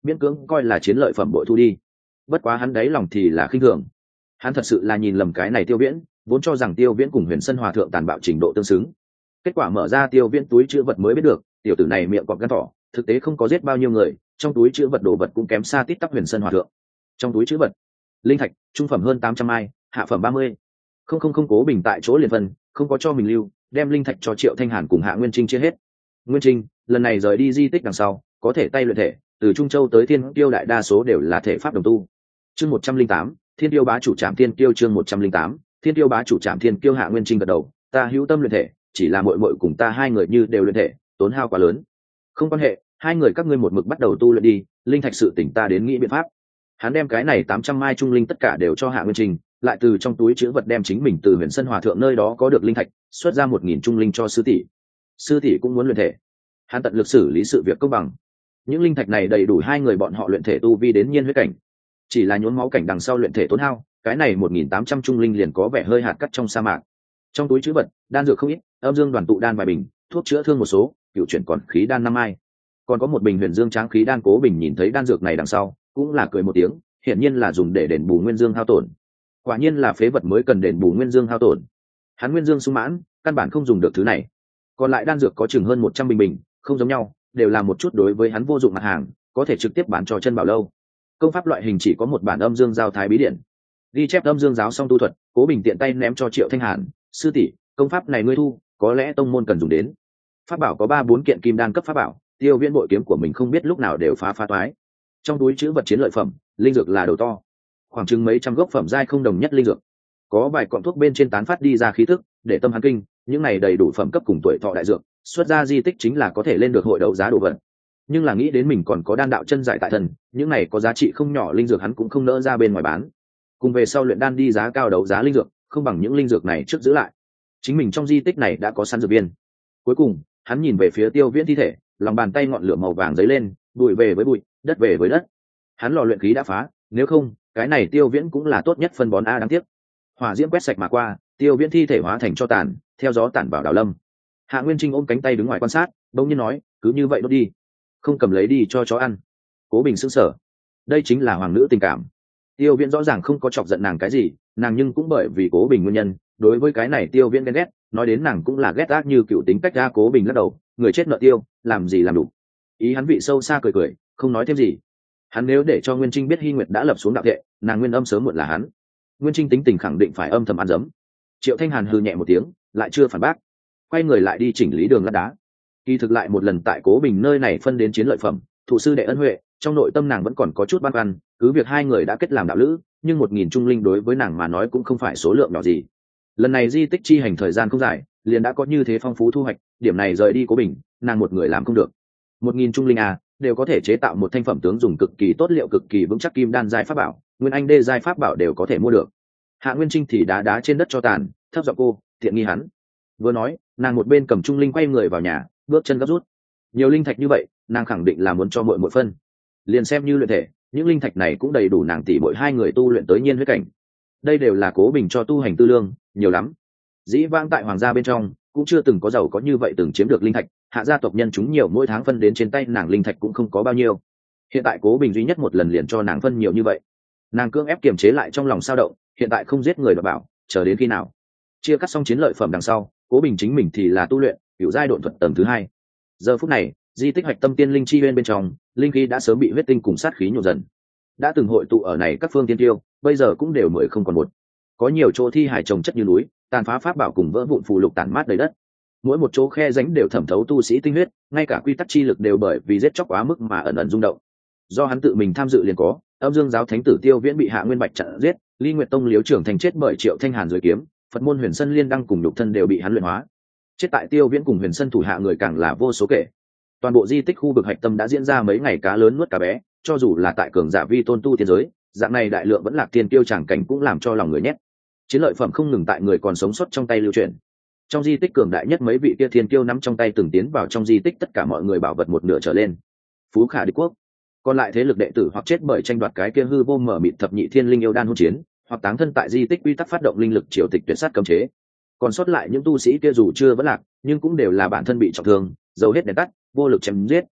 miễn cưỡng coi là chiến lợi phẩm bội thu đi. Bất quá hắn đáy lòng thì là khinh thường, hắn thật sự là nhìn lầm cái này Tiêu Viễn, vốn cho rằng Tiêu Viễn cùng Huyền Sân Hòa thượng tàn bạo trình độ tương xứng. Kết quả mở ra Tiêu Viễn túi chứa vật mới biết được, tiểu tử này miệng cọp gan thỏ, thực tế không có giết bao nhiêu người, trong túi chứa vật đồ vật cũng kém xa tít tắp Huyền Sân Hòa thượng. Trong túi chứa vật, linh thạch, trung phẩm hơn 800 ai, hạ phẩm 30. Không Cố Bình tại chỗ liền phân, không có cho mình lưu, đem linh thạch cho Triệu Thanh Hàn cùng Hạ Nguyên Trinh chia hết. Nguyên Trinh, lần này rời đi di tích đằng sau, có thể tay luyện thể, từ Trung Châu tới Thiên Tiêu đại đa số đều là thể pháp đồng tu. Chương 108, Thiên Tiêu bá chủ Trảm Thiên Kiêu chương 108, Thiên Tiêu bá chủ Trảm Thiên Kiêu. Hạ Nguyên Trinh gật đầu, ta hữu tâm luyện thể, chỉ là muội muội cùng ta hai người như đều luyện thể, tốn hao quá lớn. Không quan hệ, hai người các ngươi một mực bắt đầu tu luyện đi, linh thạch sự tỉnh ta đến nghĩ biện pháp. Hắn đem cái này 800 mai trung linh tất cả đều cho Hạ Nguyên Trinh, lại từ trong túi chứa vật đem chính mình từ Huyền Sân Hòa thượng nơi đó có được linh thạch, xuất ra 1000 trung linh cho sư tỷ. Sư tỷ cũng muốn luyện thể. Hắn tận lực xử lý sự việc công bằng. Những linh thạch này đầy đủ hai người bọn họ luyện thể tu vi đến nhiên huyết cảnh. Chỉ là nhốn máu cảnh đằng sau luyện thể tốn hao, cái này 1800 trung linh liền có vẻ hơi hạt cát trong sa mạc. Trong túi chứa vật, đan dược không ít, âm dương đoàn tụ đan vài bình, thuốc chữa thương một số, cựu chuyển còn khí đan 5 ai. Còn có một bình huyền dương tráng khí đan. Cố Bình nhìn thấy đan dược này đằng sau, cũng là cười một tiếng, hiển nhiên là dùng để đền bù nguyên dương hao tổn. Quả nhiên là phế vật mới cần đền bù nguyên dương hao tổn. Hắn nguyên dương sung mãn, căn bản không dùng được thứ này. Còn lại đan dược có chừng hơn 100 bình, không giống nhau, đều là một chút đối với hắn vô dụng mặt hàng, có thể trực tiếp bán cho chân bảo lâu. Công pháp loại hình chỉ có một bản âm dương giao thái bí điển, ghi chép âm dương giáo song tu thuật. Cố Bình tiện tay ném cho Triệu Thanh Hàn, sư tỷ, công pháp này ngươi thu, có lẽ tông môn cần dùng đến. Pháp bảo có 3-4 kiện kim đan cấp pháp bảo, Tiêu Viễn bội kiếm của mình không biết lúc nào đều phá toái. Trong túi chứa vật chiến lợi phẩm, linh dược là đầu to, khoảng chừng mấy trăm gốc phẩm giai không đồng nhất linh dược, có vài cọng thuốc bên trên tán phát đi ra khí thức, để tâm hắn kinh. Những này đầy đủ phẩm cấp cùng tuổi thọ đại dược, xuất ra di tích chính là có thể lên được hội đấu giá đồ vật. Nhưng là nghĩ đến mình còn có đan đạo chân giải tại thần, những này có giá trị không nhỏ linh dược hắn cũng không nỡ ra bên ngoài bán. Cùng về sau luyện đan đi giá cao đấu giá linh dược, không bằng những linh dược này trước giữ lại. Chính mình trong di tích này đã có sẵn dược viên. Cuối cùng, hắn nhìn về phía Tiêu Viễn thi thể, lòng bàn tay ngọn lửa màu vàng dấy lên, bụi về với bụi, đất về với đất. Hắn lò luyện khí đã phá, nếu không, cái này Tiêu Viễn cũng là tốt nhất phân bón a, đáng tiếc. Hỏa diễm quét sạch mà qua, Tiêu Viễn thi thể hóa thành tro tàn, theo gió tản vào đào lâm. Hạ Nguyên Trinh ôm cánh tay đứng ngoài quan sát, bỗng nhiên nói, cứ như vậy đốt đi, không cầm lấy đi cho chó ăn. Cố Bình sững sờ, đây chính là hoàng nữ tình cảm. Tiêu Viễn rõ ràng không có chọc giận nàng cái gì, nàng nhưng cũng bởi vì Cố Bình nguyên nhân, đối với cái này Tiêu Viễn ghen ghét, nói đến nàng cũng là ghét ác như cựu tính cách ra. Cố Bình lắc đầu, người chết nợ tiêu, làm gì làm đủ. Ý hắn vị sâu xa cười cười, không nói thêm gì. Hắn nếu để cho Nguyên Trinh biết Hy Nguyệt đã lập xuống đạo thệ, nàng nguyên âm sớm muộn là hắn. Nguyên Trinh tính tình khẳng định phải âm thầm ăn dấm. Triệu Thanh Hàn hừ nhẹ một tiếng, lại chưa phản bác, quay người lại đi chỉnh lý đường lát đá. Kỳ thực lại một lần tại Cố Bình nơi này phân đến chiến lợi phẩm, thụ sư đệ ân huệ, trong nội tâm nàng vẫn còn có chút băn khoăn. Cứ việc hai người đã kết làm đạo lữ, nhưng 1000 trung linh đối với nàng mà nói cũng không phải số lượng nhỏ gì. Lần này di tích chi hành thời gian không dài, liền đã có như thế phong phú thu hoạch, điểm này rời đi Cố Bình, nàng một người làm không được. 1000 trung linh đều có thể chế tạo một thanh phẩm tướng dùng cực kỳ tốt liệu cực kỳ vững chắc kim đan giai pháp bảo, nguyên anh đê giai pháp bảo đều có thể mua được. Hạ Nguyên Trinh thì đá trên đất cho tàn, thấp giọng cô, thiện nghi hắn. Vừa nói, nàng một bên cầm trung linh quay người vào nhà, bước chân gấp rút. Nhiều linh thạch như vậy, nàng khẳng định là muốn cho muội muội phân. Liền xem như luyện thể, những linh thạch này cũng đầy đủ nàng tỷ muội hai người tu luyện tới nhiên huyết cảnh. Đây đều là Cố Bình cho tu hành tư lương, nhiều lắm. Dĩ vãng tại hoàng gia bên trong, cũng chưa từng có giàu có như vậy từng chiếm được linh thạch, hạ gia tộc nhân chúng nhiều mỗi tháng phân đến trên tay nàng linh thạch cũng không có bao nhiêu. Hiện tại Cố Bình duy nhất một lần liền cho nàng phân nhiều như vậy. Nàng cưỡng ép kiềm chế lại trong lòng sao động, hiện tại không giết người mà bảo, chờ đến khi nào? Chia cắt xong chiến lợi phẩm đằng sau, Cố Bình chính mình thì là tu luyện cửu giai độn thuật tầng thứ 2. Giờ phút này, di tích Hoạch Tâm Tiên Linh chi bên trong, linh khí đã sớm bị huyết tinh cùng sát khí nhộn dần. Đã từng hội tụ ở này các phương tiên tiêu, bây giờ cũng đều mới không còn một. Có nhiều chỗ thi hải trồng chất như núi, tàn phá pháp bảo cùng vỡ vụn phù lục tản mát đầy đất. Mỗi một chỗ khe rãnh đều thẩm thấu tu sĩ tinh huyết, ngay cả quy tắc chi lực đều bởi vì giết chóc quá mức mà ẩn ẩn rung động. Do hắn tự mình tham dự liền có, Âm Dương giáo thánh tử Tiêu Viễn bị Hạ Nguyên Bạch chặn giết, Ly Nguyệt Tông Liếu Trưởng Thành chết bởi Triệu Thanh Hàn dưới kiếm, Phật môn Huyền Sân Liên đăng cùng nhục thân đều bị hắn luyện hóa. Chết tại Tiêu Viễn cùng Huyền Sân thủ hạ người càng là vô số kể. Toàn bộ di tích khu vực Hạch Tâm đã diễn ra mấy ngày cá lớn nuốt cá bé, cho dù là tại cường giả vi tôn tu tiên giới, dạng này đại lượng vẫn lạc tiên tiêu chẳng cảnh cũng làm cho lòng người nhét. Chiến lợi phẩm không ngừng tại người còn sống sót trong tay lưu truyền. Trong di tích cường đại nhất mấy vị kia thiên kiêu nắm trong tay từng tiến vào trong di tích tất cả mọi người bảo vật một nửa trở lên. Phú Khả Địch Quốc, còn lại thế lực đệ tử hoặc chết bởi tranh đoạt cái kia hư vô mở mịt thập nhị thiên linh yêu đan hôn chiến, hoặc táng thân tại di tích quy tắc phát động linh lực triều tịch tuyệt sát cấm chế. Còn sót lại những tu sĩ kia dù chưa vẫn lạc, nhưng cũng đều là bản thân bị trọng thương, dầu hết đèn tắt, vô lực chém giết.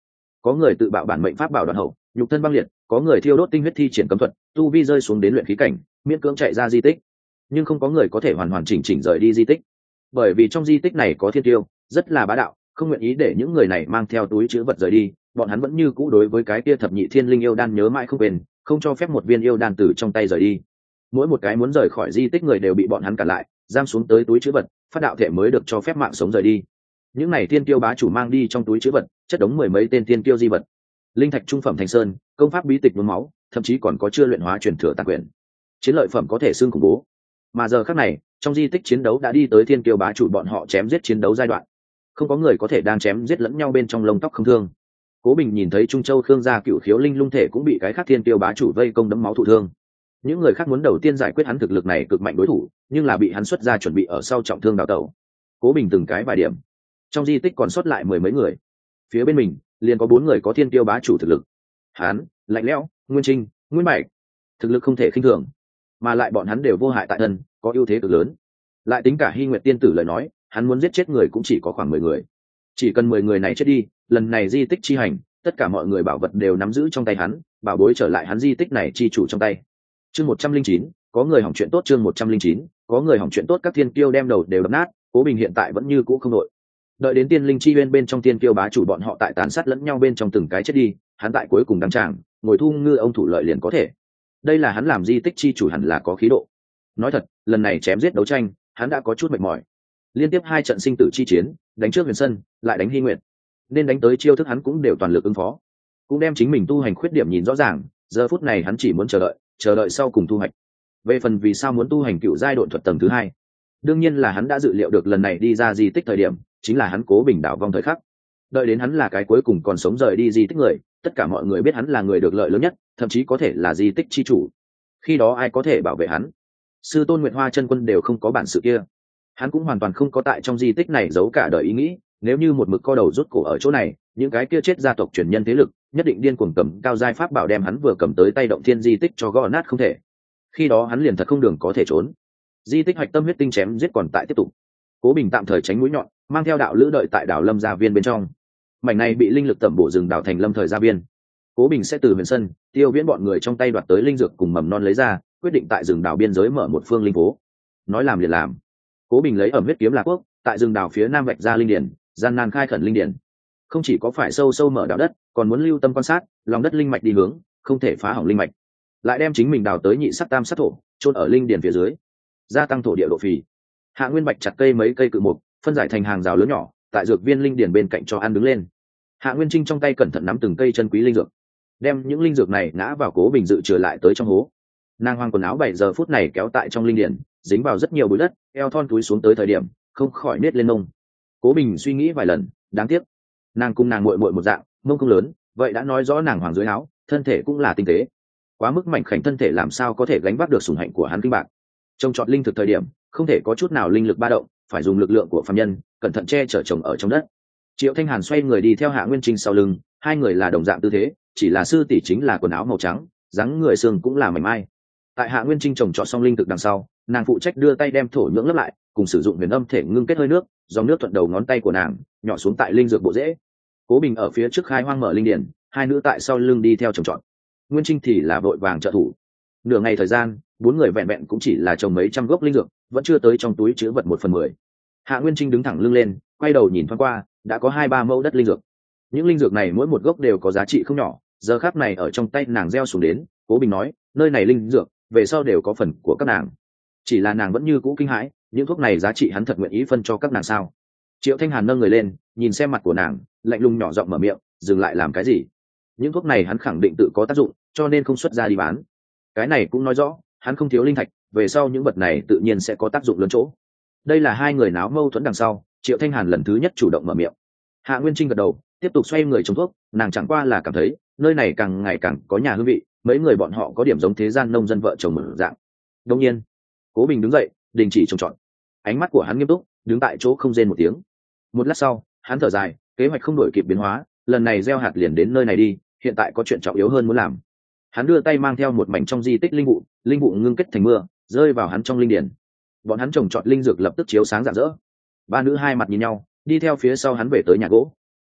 có người tự bạo bản mệnh pháp bảo đoạn hậu nhục thân băng liệt, có người thiêu đốt tinh huyết thi triển cấm thuật tu vi rơi xuống đến luyện khí cảnh miễn cưỡng chạy ra di tích, nhưng không có người có thể hoàn hoàn chỉnh rời đi di tích, bởi vì trong di tích này có thiên tiêu rất là bá đạo, không nguyện ý để những người này mang theo túi chữ vật rời đi. Bọn hắn vẫn như cũ đối với cái kia thập nhị thiên linh yêu đan nhớ mãi không quên, không cho phép một viên yêu đan từ trong tay rời đi. Mỗi một cái muốn rời khỏi di tích người đều bị bọn hắn cản lại, giam xuống tới túi chữ vật, phát đạo thể mới được cho phép mạng sống rời đi. Những này thiên tiêu bá chủ mang đi trong túi chữ vật chất đống mười mấy tên thiên tiêu di vật, linh thạch trung phẩm thành sơn, công pháp bí tịch nhuốm máu, thậm chí còn có chưa luyện hóa truyền thừa tàn quyền, chiến lợi phẩm có thể xương khủng bố. Mà giờ khắc này trong di tích chiến đấu đã đi tới thiên kiêu bá chủ bọn họ chém giết chiến đấu giai đoạn, không có người có thể đang chém giết lẫn nhau bên trong lông tóc không thương. Cố Bình nhìn thấy Trung Châu Khương gia cựu khiếu linh lung thể cũng bị cái khác thiên kiêu bá chủ vây công đẫm máu thụ thương. Những người khác muốn đầu tiên giải quyết hắn thực lực này cực mạnh đối thủ, nhưng là bị hắn xuất ra chuẩn bị ở sau trọng thương đào tẩu. Cố Bình từng cái vài điểm, trong di tích còn sót lại mười mấy người, phía bên mình liền có 4 người có thiên kiêu bá chủ thực lực. Hắn, Lạnh Lẽo, Nguyên Trinh, Nguyên Bạch, thực lực không thể khinh thường, mà lại bọn hắn đều vô hại tại thân, có ưu thế cực lớn. Lại tính cả Hy Nguyệt tiên tử lời nói, hắn muốn giết chết người cũng chỉ có khoảng 10 người. Chỉ cần 10 người này chết đi, lần này di tích chi hành, tất cả mọi người bảo vật đều nắm giữ trong tay hắn, bảo bối trở lại hắn di tích này chi chủ trong tay. Chương 109, có người hỏng chuyện tốt. Chương 109, có người hỏng chuyện tốt. Các thiên kiêu đem đầu đều đập nát, Cố Bình hiện tại vẫn như cũ không đội. Đợi đến tiên linh chi uyên bên trong tiên kiêu bá chủ bọn họ tại tàn sát lẫn nhau bên trong từng cái chết đi, hắn tại cuối cùng đăng tràng, ngồi thu ngư ông thủ lợi liền có thể. Đây là hắn làm di tích chi chủ hẳn là có khí độ. Nói thật, lần này chém giết đấu tranh, hắn đã có chút mệt mỏi. Liên tiếp 2 trận sinh tử chi chiến, đánh trước Huyền Sân, lại đánh Hy Nguyệt, nên đánh tới chiêu thức hắn cũng đều toàn lực ứng phó, cũng đem chính mình tu hành khuyết điểm nhìn rõ ràng. Giờ phút này hắn chỉ muốn chờ đợi sau cùng thu hoạch. Về phần vì sao muốn tu hành cựu giai độn thuật tầng thứ 2, đương nhiên là hắn đã dự liệu được lần này đi ra di tích thời điểm chính là hắn Cố Bình đảo vong thời khắc. Đợi đến hắn là cái cuối cùng còn sống rời đi di tích người, tất cả mọi người biết hắn là người được lợi lớn nhất, thậm chí có thể là di tích chi chủ. Khi đó ai có thể bảo vệ hắn? Sư tôn Nguyệt Hoa chân quân đều không có bản sự kia. Hắn cũng hoàn toàn không có tại trong di tích này giấu cả đời ý nghĩ, nếu như một mực co đầu rút cổ ở chỗ này, những cái kia chết gia tộc truyền nhân thế lực nhất định điên cuồng cầm cao giai pháp bảo đem hắn vừa cầm tới tay động thiên di tích cho gõ nát không thể. Khi đó hắn liền thật không đường có thể trốn. Di tích hạch tâm huyết tinh chém giết còn tại tiếp tục. Cố Bình tạm thời tránh mũi nhọn, mang theo đạo lữ đợi tại đảo Lâm Gia Viên bên trong. Mảnh này bị linh lực tẩm bổ rừng đảo thành Lâm Thời Gia Viên. Cố Bình sẽ từ Huyền Sân, Tiêu Viễn bọn người trong tay đoạt tới linh dược cùng mầm non lấy ra, quyết định tại rừng đảo biên giới mở một phương linh phố. Nói làm liền làm. Cố Bình lấy ẩm huyết kiếm Lạc Quốc, tại rừng đảo phía nam vạch ra linh điển, gian nan khai khẩn linh điển. Không chỉ có phải sâu sâu mở đào đất, còn muốn lưu tâm quan sát, lòng đất linh mạch đi hướng, không thể phá hỏng linh mạch. Lại đem chính mình đào tới nhị sắc tam sắc thổ, chôn ở linh điển phía dưới, gia tăng thổ địa độ phì. Hạ Nguyên Bạch chặt cây mấy cây cự mục, phân giải thành hàng rào lớn nhỏ, tại dược viên linh điển bên cạnh cho ăn đứng lên. Hạ Nguyên Trinh trong tay cẩn thận nắm từng cây chân quý linh dược, đem những linh dược này ngã vào Cố Bình dự trừ lại tới trong hố. Nàng hoang quần áo 7 giờ phút này kéo tại trong linh điển, dính vào rất nhiều bụi đất, eo thon túi xuống tới thời điểm không khỏi nết lên mông. Cố Bình suy nghĩ vài lần, đáng tiếc nàng cùng nàng muội muội một dạng, mông không lớn, vậy đã nói rõ nàng hoàng dưới áo, thân thể cũng là tinh tế, quá mức mảnh khảnh thân thể làm sao có thể gánh vác được sủng hạnh của hắn kinh bạc. Trông trọt linh thực thời điểm không thể có chút nào linh lực ba động, phải dùng lực lượng của phàm nhân cẩn thận che chở trồng ở trong đất. Triệu Thanh Hàn xoay người đi theo Hạ Nguyên Trinh sau lưng, hai người là đồng dạng tư thế, chỉ là sư tỷ chính là quần áo màu trắng, dáng người xương cũng là mảnh mai. Tại Hạ Nguyên Trinh trồng trọt xong linh thực đằng sau, nàng phụ trách đưa tay đem thổ nhưỡng lấp lại, cùng sử dụng huyền âm thể ngưng kết hơi nước, dòng nước thuận đầu ngón tay của nàng nhỏ xuống tại linh dược bộ rễ. Cố Bình ở phía trước khai hoang mở linh điển, hai nữ tại sau lưng đi theo trồng trọt. Nguyên Trinh thì là vội vàng trợ thủ. Nửa ngày thời gian, 4 người vẹn vẹn cũng chỉ là trồng mấy trăm gốc linh dược, vẫn chưa tới trong túi chứa vật 1/10. Hạ Nguyên Trinh đứng thẳng lưng lên, quay đầu nhìn thoáng qua, đã có 2-3 mẫu đất linh dược. Những linh dược này mỗi một gốc đều có giá trị không nhỏ, giờ khắc này ở trong tay nàng gieo xuống đến. Cố Bình nói, nơi này linh dược về sau đều có phần của các nàng. Chỉ là nàng vẫn như cũ kinh hãi, những thuốc này giá trị hắn thật nguyện ý phân cho các nàng sao? Triệu Thanh Hàn nâng người lên, nhìn xem mặt của nàng, lạnh lùng nhỏ giọng mở miệng, dừng lại làm cái gì? Những thuốc này hắn khẳng định tự có tác dụng, cho nên không xuất ra đi bán. Cái này cũng nói rõ, hắn không thiếu linh thạch, về sau những vật này tự nhiên sẽ có tác dụng lớn chỗ. Đây là hai người náo mâu thuẫn đằng sau, Triệu Thanh Hàn lần thứ nhất chủ động mở miệng. Hạ Nguyên Trinh gật đầu, tiếp tục xoay người trồng thuốc, nàng chẳng qua là cảm thấy, nơi này càng ngày càng có nhà hương vị, mấy người bọn họ có điểm giống thế gian nông dân vợ chồng mở dạng. Đương nhiên, Cố Bình đứng dậy, đình chỉ trồng trọt. Ánh mắt của hắn nghiêm túc, đứng tại chỗ không rên một tiếng. Một lát sau, hắn thở dài, kế hoạch không đổi kịp biến hóa, lần này gieo hạt liền đến nơi này đi, hiện tại có chuyện trọng yếu hơn muốn làm. Hắn đưa tay mang theo một mảnh trong di tích linh vụ ngưng kết thành mưa, rơi vào hắn trong linh điển. Bọn hắn trồng trọt linh dược lập tức chiếu sáng rạng rỡ. Ba nữ hai mặt nhìn nhau, đi theo phía sau hắn về tới nhà gỗ.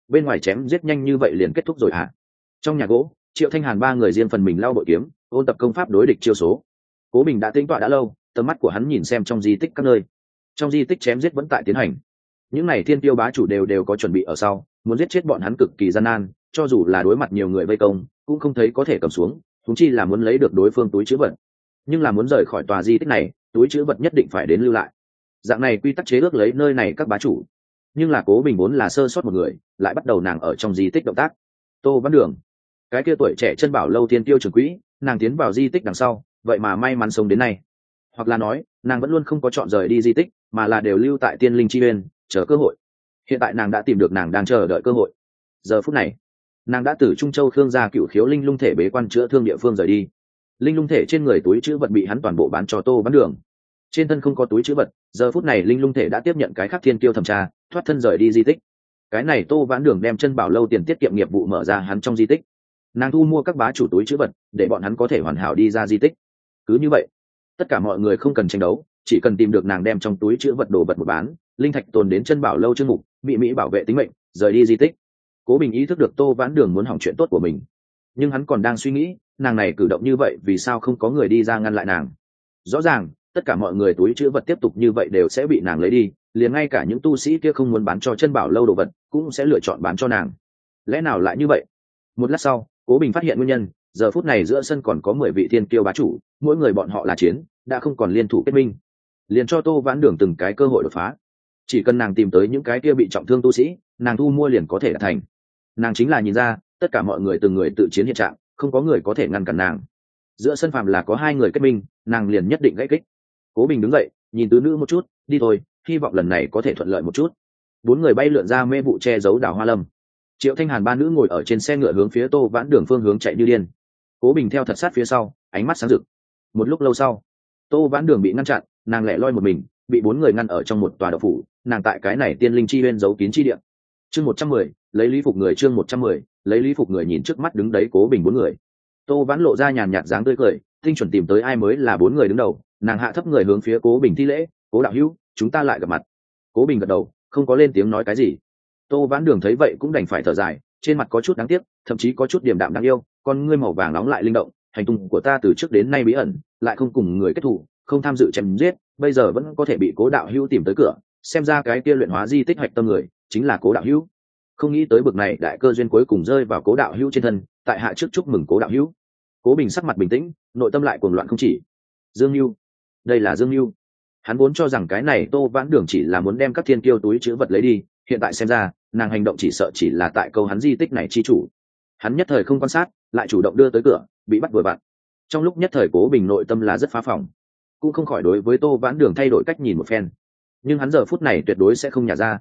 bên ngoài chém giết nhanh như vậy liền kết thúc rồi hả? Trong nhà gỗ, Triệu Thanh Hàn ba người riêng phần mình lao bội kiếm, ôn tập công pháp đối địch chiêu số. Cố Bình đã tính tọa đã lâu, tầm mắt của hắn nhìn xem trong di tích các nơi. Trong di tích chém giết vẫn tại tiến hành. Những này thiên tiêu bá chủ đều có chuẩn bị ở sau, muốn giết chết bọn hắn cực kỳ gian nan, cho dù là đối mặt nhiều người vây công, cũng không thấy có thể cầm xuống, huống chi là muốn lấy được đối phương túi trữ vật. Nhưng là muốn rời khỏi tòa di tích này, túi trữ vật nhất định phải đến lưu lại. Dạng này quy tắc chế ước lấy nơi này các bá chủ. Nhưng là Cố Bình vốn là sơ sót một người, lại bắt đầu nàng ở trong di tích động tác. Tô Văn Đường, cái kia tuổi trẻ chân bảo lâu thiên tiêu trưởng quỹ, nàng tiến vào di tích đằng sau, vậy mà may mắn sống đến nay. Hoặc là nói, nàng vẫn luôn không có chọn rời đi di tích, mà là đều lưu tại Tiên Linh Chi Uyên, chờ cơ hội. Hiện tại nàng đã tìm được, nàng đang chờ đợi cơ hội. Giờ phút này, nàng đã từ Trung Châu Khương gia Cựu Khiếu linh lung thể bế quan chữa thương địa phương rời đi. Linh lung thể trên người túi trữ vật bị hắn toàn bộ bán cho Tô Văn Đường. Trên thân không có túi trữ vật, giờ phút này linh lung thể đã tiếp nhận cái khắc thiên tiêu thẩm tra, thoát thân rời đi di tích. Cái này Tô Vãn Đường đem chân bảo lâu tiền tiết kiệm nghiệp vụ mở ra hắn trong di tích. Nàng thu mua các bá chủ túi trữ vật để bọn hắn có thể hoàn hảo đi ra di tích. Cứ như vậy, tất cả mọi người không cần tranh đấu, chỉ cần tìm được nàng đem trong túi trữ vật đồ vật một bán, linh thạch tồn đến chân bảo lâu chương mục, mỹ bảo vệ tính mệnh, rời đi di tích. Cố Bình ý thức được Tô Vãn Đường muốn hỏng chuyện tốt của mình, nhưng hắn còn đang suy nghĩ, nàng này cử động như vậy vì sao không có người đi ra ngăn lại nàng. Rõ ràng tất cả mọi người túi trữ vật tiếp tục như vậy đều sẽ bị nàng lấy đi, liền ngay cả những tu sĩ kia không muốn bán cho chân bảo lâu đồ vật cũng sẽ lựa chọn bán cho nàng. Lẽ nào lại như vậy? Một lát sau, Cố Bình phát hiện nguyên nhân. Giờ phút này giữa sân còn có 10 vị thiên kiêu bá chủ, mỗi người bọn họ là chiến, đã không còn liên thủ kết minh, liền cho Tô Vãn Đường từng cái cơ hội đột phá. Chỉ cần nàng tìm tới những cái kia bị trọng thương tu sĩ, nàng thu mua liền có thể đạt thành. Nàng chính là nhìn ra tất cả mọi người từng người tự chiến hiện trạng, không có người có thể ngăn cản nàng. Giữa sân phàm là có 2 người kết minh, nàng liền nhất định gãy kích. Cố Bình đứng dậy, nhìn tứ nữ một chút, đi thôi, hy vọng lần này có thể thuận lợi một chút. 4 người bay lượn ra mê vụ che giấu đảo Hoa Lâm. Triệu Thanh Hàn ba nữ ngồi ở trên xe ngựa hướng phía Tô Vãn Đường phương hướng chạy như điên. Cố Bình theo thật sát phía sau, ánh mắt sáng rực. Một lúc lâu sau, Tô Vãn Đường bị ngăn chặn, nàng lẻ loi một mình, bị 4 người ngăn ở trong một tòa động phủ, nàng tại cái này Tiên Linh Chi Uyên giấu kín chi địa. Chương 110, lấy lý phục người. Chương 110, lấy lý phục người. Nhìn trước mắt đứng đấy Cố Bình 4 người, Tô Vãn lộ ra nhàn nhạt dáng tươi cười, tinh chuẩn tìm tới ai mới là 4 người đứng đầu. Nàng hạ thấp người hướng phía Cố Bình thi lễ, "Cố đạo hữu, chúng ta lại gặp mặt." Cố Bình gật đầu, không có lên tiếng nói cái gì. Tô Vãn Đường thấy vậy cũng đành phải thở dài, trên mặt có chút đáng tiếc, thậm chí có chút điềm đạm đáng yêu, con ngươi màu vàng nóng lại linh động, hành tung của ta từ trước đến nay bí ẩn, lại không cùng người kết thù, không tham dự chém giết, bây giờ vẫn có thể bị Cố đạo hữu tìm tới cửa, xem ra cái kia luyện hóa di tích hạch tâm người chính là Cố đạo hữu. Không nghĩ tới bực này đại cơ duyên cuối cùng rơi vào Cố đạo hữu trên thân, tại hạ trước chúc mừng Cố đạo hữu. Cố Bình sắc mặt bình tĩnh, nội tâm lại cuồng loạn không chỉ. Dương Nưu, đây là Dương Nưu. Hắn vốn cho rằng cái này Tô Vãn Đường chỉ là muốn đem các thiên kiêu túi trữ vật lấy đi, hiện tại xem ra, nàng hành động chỉ sợ chỉ là tại câu hắn di tích này chi chủ. Hắn nhất thời không quan sát, lại chủ động đưa tới cửa, bị bắt vừa vặn. Trong lúc nhất thời Cố Bình nội tâm là rất phá phỏng, cũng không khỏi đối với Tô Vãn Đường thay đổi cách nhìn một phen. Nhưng hắn giờ phút này tuyệt đối sẽ không nhả ra.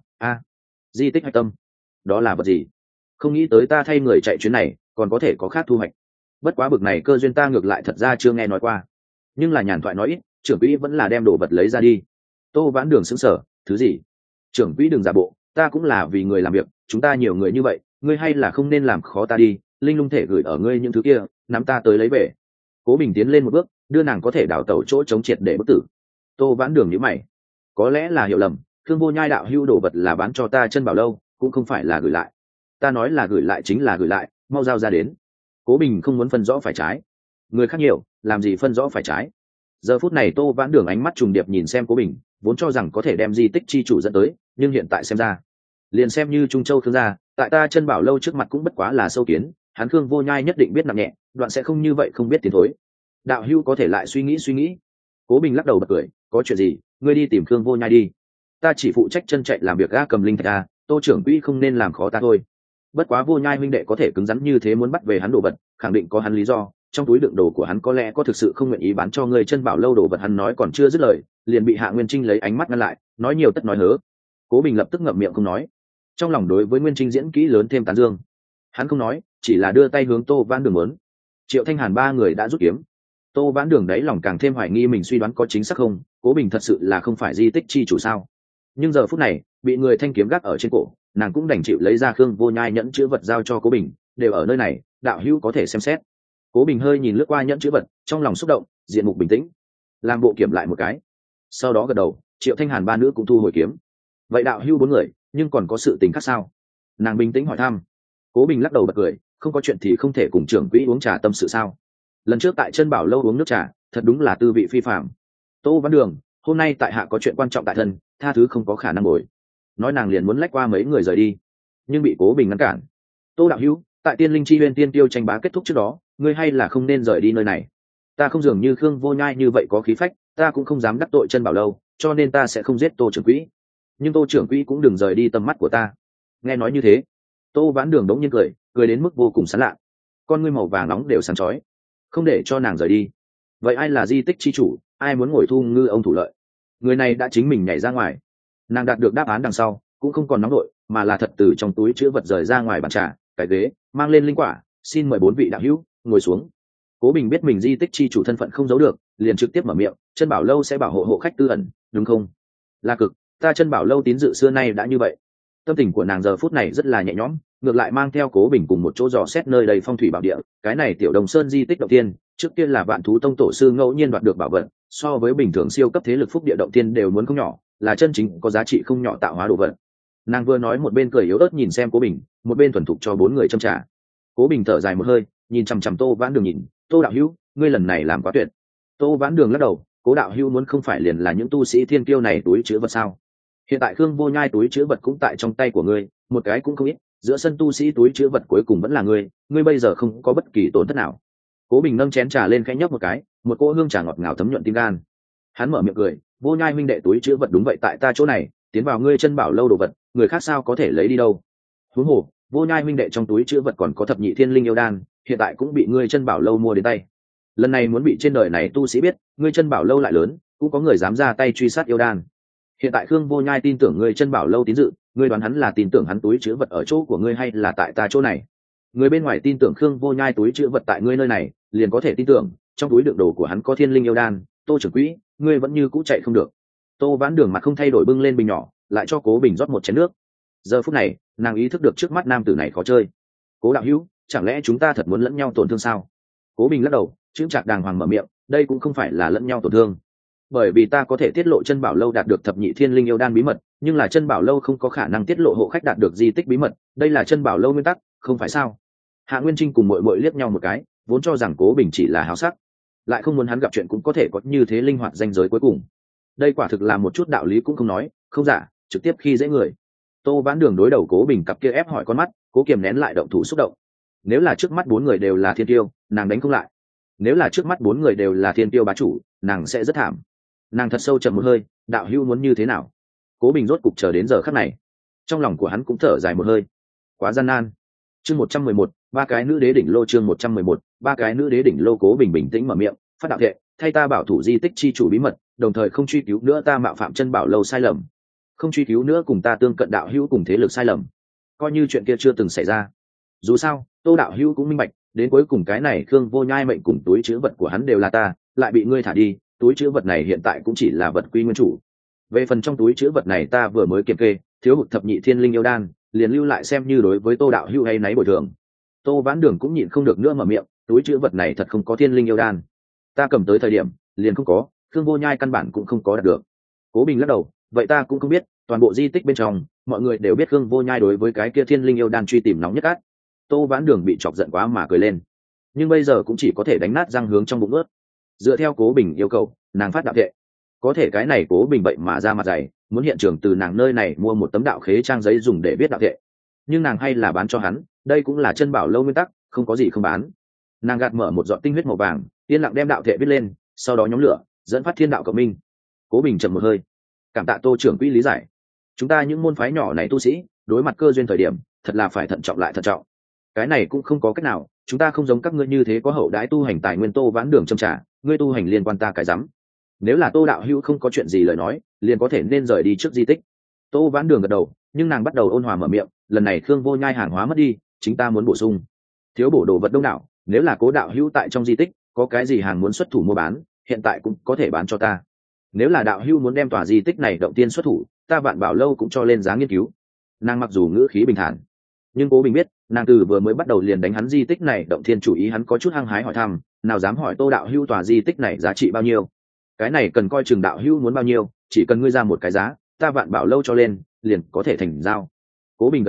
Di tích hạch tâm, đó là vật gì? Không nghĩ tới ta thay người chạy chuyến này, còn có thể có khác thu hoạch. Bất quá bực này cơ duyên ta ngược lại thật ra chưa nghe nói qua. Nhưng là nhàn thoại nói ít, trưởng quỹ vẫn là đem đồ vật lấy ra đi. Tô Vãn Đường sững sờ, thứ gì? Trưởng quỹ đừng giả bộ, ta cũng là vì người làm việc, chúng ta nhiều người như vậy, ngươi hay là không nên làm khó ta đi, linh lung thể gửi ở ngươi những thứ kia, nắm ta tới lấy về. Cố Bình tiến lên một bước, đưa nàng có thể đào tẩu chỗ chống triệt để bức tử. Tô Vãn Đường nhíu mày, có lẽ là hiểu lầm, Khương Vô Nhai đạo hữu đồ vật là bán cho ta chân bảo lâu, cũng không phải là gửi lại. Ta nói là gửi lại chính là gửi lại, mau giao ra đến. Cố Bình không muốn phân rõ phải trái, người khác nhiều, làm gì phân rõ phải trái. Giờ phút này Tô Vãn Đường ánh mắt trùng điệp nhìn xem Cố Bình, vốn cho rằng có thể đem di tích chi chủ dẫn tới, nhưng hiện tại xem ra, liền xem như Trung Châu Khương gia, tại ta chân bảo lâu trước mặt cũng bất quá là sâu kiến, hắn Khương Vô Nhai nhất định biết nặng nhẹ, đoạn sẽ không như vậy không biết tiến thối. Đạo hữu có thể lại suy nghĩ. Cố Bình lắc đầu bật cười, có chuyện gì, ngươi đi tìm Khương Vô Nhai đi, ta chỉ phụ trách chân chạy làm việc ga cầm linh thạch a, Tô trưởng quỹ không nên làm khó ta thôi. Bất quá Vô Nhai huynh đệ có thể cứng rắn như thế muốn bắt về hắn đồ vật, khẳng định có hắn lý do, trong túi đựng đồ của hắn có lẽ có thực sự không nguyện ý bán cho ngươi chân bảo lâu đồ vật. Hắn nói còn chưa dứt lời, liền bị Hạ Nguyên Trinh lấy ánh mắt ngăn lại, nói nhiều tất nói hớ. Cố Bình lập tức ngậm miệng không nói, trong lòng đối với Nguyên Trinh diễn kỹ lớn thêm tán dương. Hắn không nói, chỉ là đưa tay hướng Tô Vãn Đường muốn. Triệu Thanh Hàn ba người đã rút kiếm. Tô Vãn Đường đấy lòng càng thêm hoài nghi mình suy đoán có chính xác không, Cố Bình thật sự là không phải di tích chi chủ sao? Nhưng giờ phút này, bị người thanh kiếm gác ở trên cổ, nàng cũng đành chịu lấy ra Khương Vô Nhai nhẫn chữ vật giao cho Cố Bình, đều ở nơi này, đạo hữu có thể xem xét. Cố Bình hơi nhìn lướt qua nhẫn chữ vật, trong lòng xúc động, diện mục bình tĩnh, làm bộ kiểm lại một cái, sau đó gật đầu. Triệu Thanh Hàn ba nữ cũng thu hồi kiếm. Vậy đạo hữu 4 người, nhưng còn có sự tình khác sao? Nàng bình tĩnh hỏi thăm. Cố Bình lắc đầu bật cười, không có chuyện thì không thể cùng trưởng quỹ uống trà tâm sự sao? Lần trước tại Chân Bảo lâu uống nước trà, thật đúng là tư vị phi phàm. Tô Văn Đường, hôm nay tại hạ có chuyện quan trọng tại thân, tha thứ không có khả năng bồi. Nói nàng liền muốn lách qua mấy người rời đi, nhưng bị Cố Bình ngăn cản. Tô đạo hữu, tại Tiên Linh Chi Huyên tiên tiêu tranh bá kết thúc trước đó, ngươi hay là không nên rời đi nơi này. Ta không dường như Khương Vô Nhai như vậy có khí phách, ta cũng không dám đắc tội Chân Bảo lâu, cho nên ta sẽ không giết Tô trưởng quỹ. Nhưng Tô trưởng quỹ cũng đừng rời đi tầm mắt của ta. Nghe nói như thế, Tô Vãn Đường đống nhiên cười đến mức vô cùng sán lạ, con ngươi màu vàng nóng đều sáng chói. Không để cho nàng rời đi, vậy ai là di tích chi chủ, ai muốn ngồi thu ngư ông thủ lợi? Người này đã chính mình nhảy ra ngoài. Nàng đạt được đáp án đằng sau cũng không còn nóng nổi, mà là thật từ trong túi chứa vật rời ra ngoài bàn trà, cái ghế, mang lên linh quả, xin mời 4 vị đạo hữu ngồi xuống. Cố Bình biết mình di tích chi chủ thân phận không giấu được, liền trực tiếp mở miệng, Chân Bảo lâu sẽ bảo hộ hộ khách tư ẩn, đúng không? Là cực, ta Chân Bảo lâu tín dự xưa nay đã như vậy. Tâm tình của nàng giờ phút này rất là nhẹ nhõm, ngược lại mang theo Cố Bình cùng một chỗ dò xét nơi đầy phong thủy bảo địa. Cái này Tiểu Đồng Sơn di tích động tiên, trước kia là Vạn Thú tông tổ sư ngẫu nhiên đoạt được bảo vật, so với bình thường siêu cấp thế lực phúc địa động tiên đều muốn không nhỏ, là chân chính có giá trị không nhỏ tạo hóa đồ vật. Nàng vừa nói một bên cười yếu ớt nhìn xem Cố Bình, một bên thuần thục cho 4 người châm trà. Cố Bình thở dài một hơi, nhìn chằm chằm Tô Vãn Đường nhìn, Tô đạo hữu, ngươi lần này làm quá tuyệt. Tô Vãn Đường lắc đầu, Cố đạo hữu muốn không phải liền là những tu sĩ thiên kiêu này túi chứa vật sao? Hiện tại Khương Vô Nhai túi chứa vật cũng tại trong tay của ngươi, một cái cũng không ít, giữa sân tu sĩ túi chứa vật cuối cùng vẫn là ngươi bây giờ không có bất kỳ tổn thất nào. Cố Bình nâng chén trà lên khẽ nhấp một cái, một cỗ hương trà ngọt ngào thấm nhuận tim gan. Hắn mở miệng cười, Vô Nhai huynh đệ túi chứa vật đúng vậy tại ta chỗ này, tiến vào ngươi Chân Bảo lâu đồ vật, người khác sao có thể lấy đi đâu? Huống hồ, Vô Nhai huynh đệ trong túi chứa vật còn có thập nhị thiên linh yêu đan, hiện tại cũng bị ngươi Chân Bảo lâu mua đến tay. Lần này muốn bị trên đời này tu sĩ biết, ngươi Chân Bảo lâu lại lớn, cũng có người dám ra tay truy sát yêu đan. Hiện tại Khương Vô Nhai tin tưởng ngươi Chân Bảo lâu tín dự, ngươi đoán hắn là tin tưởng hắn túi chứa vật ở chỗ của ngươi hay là tại ta chỗ này? Người bên ngoài tin tưởng Khương Vô Nhai túi chứa vật tại ngươi nơi này, liền có thể tin tưởng trong túi đựng đồ của hắn có thiên linh yêu đan. Tô trưởng quỹ, ngươi vẫn như cũ chạy không được. Tô Vãn Đường mặt không thay đổi bưng lên bình nhỏ, lại cho Cố Bình rót một chén nước. Giờ phút này, nàng ý thức được trước mắt nam tử này khó chơi. Cố đạo hữu, chẳng lẽ chúng ta thật muốn lẫn nhau tổn thương sao? Cố Bình lắc đầu, chững chạc đàng hoàng mở miệng, đây cũng không phải là lẫn nhau tổn thương. Bởi vì ta có thể tiết lộ Chân Bảo lâu đạt được thập nhị thiên linh yêu đan bí mật, nhưng là Chân Bảo lâu không có khả năng tiết lộ hộ khách đạt được di tích bí mật, đây là Chân Bảo lâu nguyên tắc, không phải sao? Hạ Nguyên Trinh cùng muội muội liếc nhau một cái, vốn cho rằng Cố Bình chỉ là háo sắc, lại không muốn hắn gặp chuyện cũng có thể có như thế linh hoạt ranh giới cuối cùng. Đây quả thực là một chút đạo lý cũng không nói, không giả, trực tiếp khi dễ người. Tô Vãn Đường đối đầu Cố Bình cặp kia ép hỏi con mắt, cố kiềm nén lại động thủ xúc động. Nếu là trước mắt 4 người đều là thiên tiêu, nàng đánh không lại. Nếu là trước mắt 4 người đều là thiên tiêu bá chủ, nàng sẽ rất thảm. Nàng thật sâu trầm một hơi, đạo hữu muốn như thế nào? Cố Bình rốt cục chờ đến giờ khắc này, trong lòng của hắn cũng thở dài một hơi. Quá gian nan. Chương 111, 3 cái nữ đế đỉnh lô. Chương 111, 3 cái nữ đế đỉnh lô. Cố Bình bình tĩnh mở miệng, phát đạo thệ, thay ta bảo thủ di tích chi chủ bí mật, đồng thời không truy cứu nữa ta mạo phạm Chân Bảo lâu sai lầm, không truy cứu nữa cùng ta tương cận đạo hữu cùng thế lực sai lầm, coi như chuyện kia chưa từng xảy ra. Dù sao, Tô đạo hữu cũng minh bạch, đến cuối cùng cái này Khương Vô Nhai mệnh cùng túi trữ vật của hắn đều là ta, lại bị ngươi thả đi, túi trữ vật này hiện tại cũng chỉ là vật quy nguyên chủ. Về phần trong túi trữ vật này ta vừa mới kiểm kê, thiếu hụt thập nhị thiên linh yêu đan, liền lưu lại xem như đối với Tô đạo hữu hay nấy bồi thường. Tô Vãn Đường cũng nhịn không được nữa mở miệng, túi trữ vật này thật không có thiên linh yêu đan, ta cầm tới thời điểm liền không có, Khương Vô Nhai căn bản cũng không có đạt được. Cố Bình lắc đầu, vậy ta cũng không biết, toàn bộ di tích bên trong mọi người đều biết Khương Vô Nhai đối với cái kia thiên linh yêu đan truy tìm nóng nhất át. Tô Vãn Đường bị chọc giận quá mà cười lên, nhưng bây giờ cũng chỉ có thể đánh nát răng hướng trong bụng ướt. Dựa theo Cố Bình yêu cầu, nàng phát đạo thệ. Có thể cái này Cố Bình vậy mà ra mặt dày, muốn hiện trường từ nàng nơi này mua một tấm đạo khế trang giấy dùng để viết đạo thệ, nhưng nàng hay là bán cho hắn, đây cũng là Chân Bảo lâu nguyên tắc, không có gì không bán. Nàng gạt mở một giọt tinh huyết màu vàng, yên lặng đem đạo thệ viết lên, sau đó nhóm lửa dẫn phát thiên đạo cộng minh. Cố Bình trầm một hơi, cảm tạ Tô trưởng quỹ lý giải, chúng ta những môn phái nhỏ này tu sĩ đối mặt cơ duyên thời điểm thật là phải thận trọng lại thận trọng. Cái này cũng không có cách nào, chúng ta không giống các ngươi như thế có hậu đãi tu hành tài nguyên. Tô Vãn Đường châm trả, ngươi tu hành liên quan ta cái rắm. Nếu là Tô đạo hữu không có chuyện gì lời nói, liền có thể nên rời đi trước di tích. Tô Vãn Đường gật đầu, nhưng nàng bắt đầu ôn hòa mở miệng, lần này Khương Vô Nhai hàng hóa mất đi, chính ta muốn bổ sung, thiếu bổ đồ vật đông đảo, nếu là Cố đạo hữu tại trong di tích có cái gì hàng muốn xuất thủ mua bán, hiện tại cũng có thể bán cho ta. Nếu là đạo hữu muốn đem tòa di tích này động tiên xuất thủ, ta Vạn Bảo lâu cũng cho lên giá nghiên cứu. Nàng mặc dù ngữ khí bình thản, nhưng Cố Bình biết nàng từ vừa mới bắt đầu liền đánh hắn di tích này động thiên chủ ý. Hắn có chút hăng hái hỏi thăm, nào dám hỏi Tô đạo hữu tòa di tích này giá trị bao nhiêu? Cái này cần coi chừng đạo hữu muốn bao nhiêu, chỉ cần ngươi ra một cái giá, ta Vạn Bảo lâu cho lên liền có thể thành giao. Cố Bình gật đầu,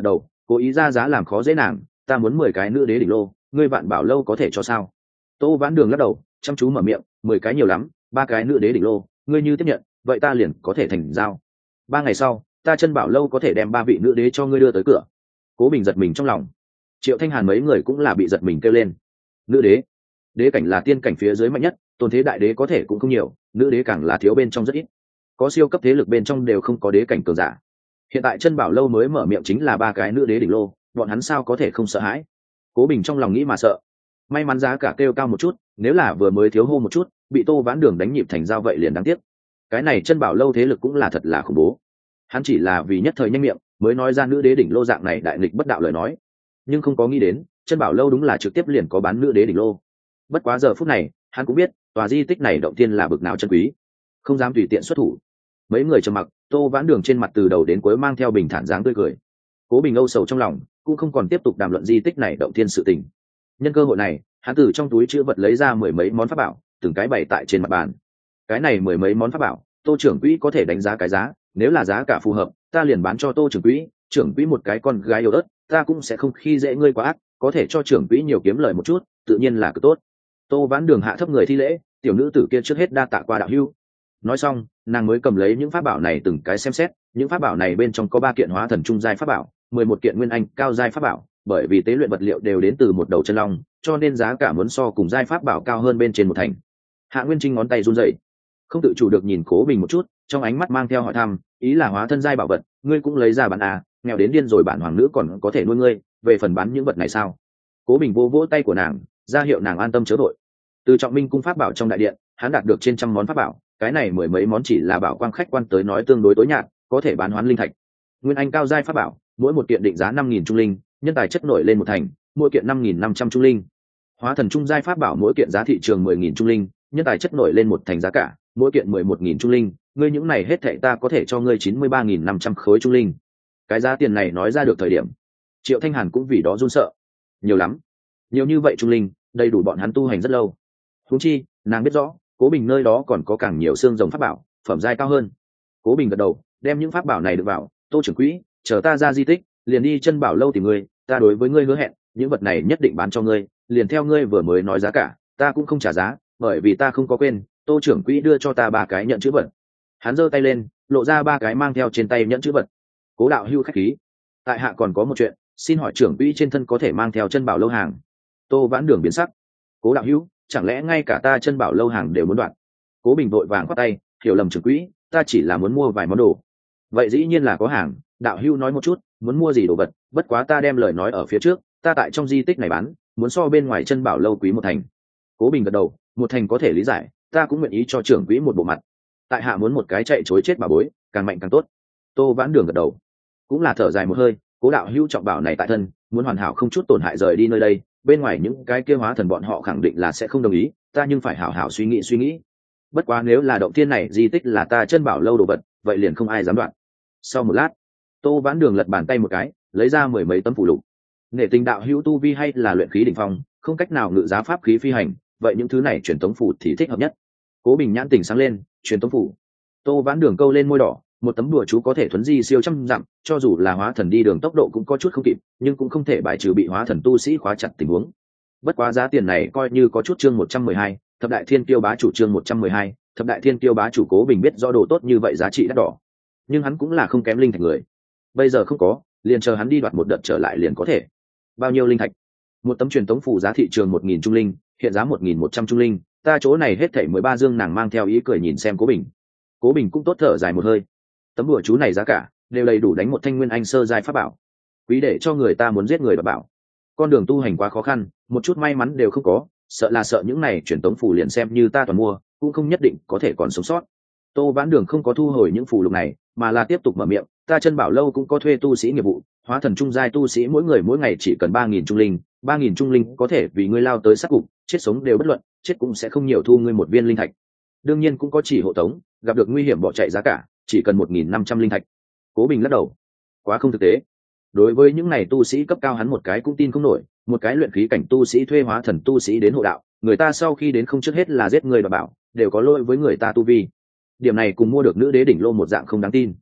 cố ý ra giá làm khó dễ nàng. Ta muốn 10 cái nữ đế đỉnh lô, ngươi Vạn Bảo lâu có thể cho sao? Tô Vãn Đường lắc đầu, chăm chú mở miệng, 10 cái nhiều lắm, 3 cái nữ đế đỉnh lô, ngươi như tiếp nhận, vậy ta liền có thể thành giao. 3 ngày sau, ta Chân Bảo lâu có thể đem 3 vị nữ đế cho ngươi đưa tới cửa. Cố Bình giật mình trong lòng. Triệu Thanh Hàn mấy người cũng là bị giật mình kêu lên. Nữ đế, đế cảnh là tiên cảnh phía dưới mạnh nhất, tôn thế đại đế có thể cũng không nhiều, nữ đế càng là thiếu bên trong rất ít. Có siêu cấp thế lực bên trong đều không có đế cảnh cường giả. Hiện tại Chân Bảo lâu mới mở miệng chính là 3 cái nữ đế đỉnh lô, bọn hắn sao có thể không sợ hãi? Cố Bình trong lòng nghĩ mà sợ. May mắn giá cả kêu cao một chút, nếu là vừa mới thiếu hô một chút, bị Tô Vãn Đường đánh nhịp thành giao vậy liền đáng tiếc. Cái này Chân Bảo lâu thế lực cũng là thật là khủng bố. Hắn chỉ là vì nhất thời nhanh miệng mới nói ra nữ đế đỉnh lô dạng này đại nghịch bất đạo lời nói, nhưng không có nghĩ đến Chân Bảo lâu đúng là trực tiếp liền có bán nữ đế đỉnh lô. Bất quá giờ phút này hắn cũng biết tòa di tích này động tiên là bực nào chân quý, không dám tùy tiện xuất thủ. Mấy người trầm mặc, Tô Vãn Đường trên mặt từ đầu đến cuối mang theo bình thản dáng tươi cười. Cố Bình âu sầu trong lòng, cũng không còn tiếp tục đàm luận di tích này động thiên sự tình. Nhân cơ hội này, hắn từ trong túi chữ vật lấy ra 10 mấy món pháp bảo, từng cái bày tại trên mặt bàn. Cái này 10 mấy món pháp bảo, Tô trưởng quỹ có thể đánh giá cái giá, nếu là giá cả phù hợp, ta liền bán cho Tô trưởng quỹ một cái con gái yêu ớt, ta cũng sẽ không khi dễ ngươi quá ác, có thể cho trưởng quỹ nhiều kiếm lời một chút, tự nhiên là cực tốt. Tô Vãn Đường hạ thấp người thi lễ, tiểu nữ tử kia trước hết đa tạ qua đạo hữu. Nói xong, nàng mới cầm lấy những pháp bảo này từng cái xem xét, những pháp bảo này bên trong có 3 kiện hóa thần trung giai pháp bảo, 11 kiện nguyên anh cao giai pháp bảo, bởi vì tế luyện vật liệu đều đến từ một đầu chân long, cho nên giá cả muốn so cùng giai pháp bảo cao hơn bên trên một thành. Hạ Nguyên Trinh ngón tay run rẩy, không tự chủ được nhìn Cố Bình một chút, trong ánh mắt mang theo hỏi thăm, ý là hóa thân giai bảo vật, ngươi cũng lấy ra bán à, nghèo đến điên rồi bản hoàng nữ còn có thể nuôi ngươi, về phần bán những vật này sao? Cố Bình vỗ vỗ tay của nàng, ra hiệu nàng an tâm chớ vội. Từ Trọng Minh cung pháp bảo trong đại điện, hắn đạt được trên trăm món pháp bảo, cái này 10 mấy món chỉ là bảo quang khách quan tới nói tương đối tối nhạt, có thể bán hoán linh thạch. Nguyên anh cao giai pháp bảo, mỗi một kiện định giá 5.000 trung linh, nhân tài chất nổi lên một thành, mỗi kiện 5.500 trung linh. Hóa thần trung giai pháp bảo mỗi kiện giá thị trường 10.000 trung linh, nhân tài chất nổi lên một thành giá cả, mỗi kiện 11.000 trung linh, ngươi những này hết thảy ta có thể cho ngươi 93.500 khối trung linh. Cái giá tiền này nói ra được thời điểm, Triệu Thanh Hàn cũng vì đó run sợ. Nhiều lắm, nhiều như vậy trung linh, đầy đủ bọn hắn tu hành rất lâu. Huống chi, nàng biết rõ, Cố Bình nơi đó còn có càng nhiều xương rồng pháp bảo, phẩm giai cao hơn. Cố Bình gật đầu, đem những pháp bảo này được vào, Tô trưởng quỹ, chờ ta ra di tích, liền đi Chân Bảo lâu tìm ngươi, ta đối với ngươi hứa hẹn, những vật này nhất định bán cho ngươi, liền theo ngươi vừa mới nói giá cả, ta cũng không trả giá, bởi vì ta không có quên, Tô trưởng quỹ đưa cho ta 3 cái nhận chữ vật. Hắn giơ tay lên, lộ ra 3 cái mang theo trên tay nhận chữ vật. Cố đạo hữu khách khí, tại hạ còn có một chuyện, xin hỏi trưởng quỹ trên thân có thể mang theo Chân Bảo lâu hàng? Tô Vãn Đường biến sắc. Cố đạo hữu, chẳng lẽ ngay cả ta Chân Bảo lâu hàng đều muốn đoạt? Cố Bình vội vàng khoát tay, hiểu lầm trưởng quỹ, ta chỉ là muốn mua vài món đồ. Vậy dĩ nhiên là có hàng, đạo hữu nói một chút, muốn mua gì đồ vật, bất quá ta đem lời nói ở phía trước, ta tại trong di tích này bán, muốn so bên ngoài Chân Bảo lâu quý một thành. Cố Bình gật đầu, một thành có thể lý giải, ta cũng nguyện ý cho trưởng quỹ một bộ mặt. Tại hạ muốn một cái chạy chối chết bà bối, càng mạnh càng tốt. Tô Vãn Đường gật đầu, cũng là thở dài một hơi, Cố đạo hữu trọng bảo này tại thân, muốn hoàn hảo không chút tổn hại rời đi nơi đây, bên ngoài những cái kia hóa thần bọn họ khẳng định là sẽ không đồng ý, ta nhưng phải hảo hảo suy nghĩ. Bất quá nếu là động thiên này di tích là ta Chân Bảo lâu đồ vật, vậy liền không ai dám đoạn. Sau một lát, Tô Vãn Đường lật bàn tay một cái, lấy ra 10 mấy tấm phù lục. Nể tình đạo hữu tu vi hay là luyện khí đỉnh phong, không cách nào ngự giá pháp khí phi hành, vậy những thứ này truyền tống phù thì thích hợp nhất. Cố Bình nhãn tỉnh sáng lên, truyền tống phù. Tô Vãn Đường câu lên môi đỏ, một tấm đùa chú có thể thuấn di siêu trăm dặm, cho dù là hóa thần đi đường tốc độ cũng có chút không kịp, nhưng cũng không thể bài trừ bị hóa thần tu sĩ khóa chặt tình huống. Bất quá giá tiền này coi như có chút. Chương 112, Thập Đại Thiên Kiêu bá chủ. Chương 112, Thập Đại Thiên Kiêu bá chủ. Cố Bình biết rõ đồ tốt như vậy giá trị đắt đỏ, nhưng hắn cũng là không kém linh thạch người. Bây giờ không có, liền chờ hắn đi đoạt một đợt trở lại liền có thể. Bao nhiêu linh thạch? Một tấm truyền tống phù giá thị trường 1.000 trung linh, hiện giá 1.100 trung linh, ta chỗ này hết thảy 13 dương. Nàng mang theo ý cười nhìn xem Cố Bình. Cố Bình cũng tốt thở dài một hơi. Tấm đùa chú này giá cả đều đầy đủ đánh một thanh nguyên anh sơ giai pháp bảo, quý để cho người ta muốn giết người và bảo. Con đường tu hành quá khó khăn, một chút may mắn đều không có, sợ những này truyền tống phù liền xem như ta toàn mua, cũng không nhất định có thể còn sống sót. Tô Vãn Đường không có thu hồi những phù lục này, mà là tiếp tục mở miệng, ta Chân Bảo lâu cũng có thuê tu sĩ nghiệp vụ, hóa thần trung giai tu sĩ mỗi người mỗi ngày chỉ cần 3.000 trung linh, 3.000 trung linh có thể vì ngươi lao tới sát cục, chết sống đều bất luận, chết cũng sẽ không nhiều thu ngươi một viên linh thạch. Đương nhiên cũng có chỉ hộ tống, gặp được nguy hiểm bỏ chạy giá cả, chỉ cần 1.500 linh thạch. Cố Bình lắc đầu, quá không thực tế. Đối với những này tu sĩ cấp cao hắn một cái cũng tin không nổi, một cái luyện khí cảnh tu sĩ thuê hóa thần tu sĩ đến hộ đạo, người ta sau khi đến không trước hết là giết người và bảo, đều có lỗi với người ta tu vi. Điểm này cùng mua được nữ đế đỉnh lô một dạng không đáng tin.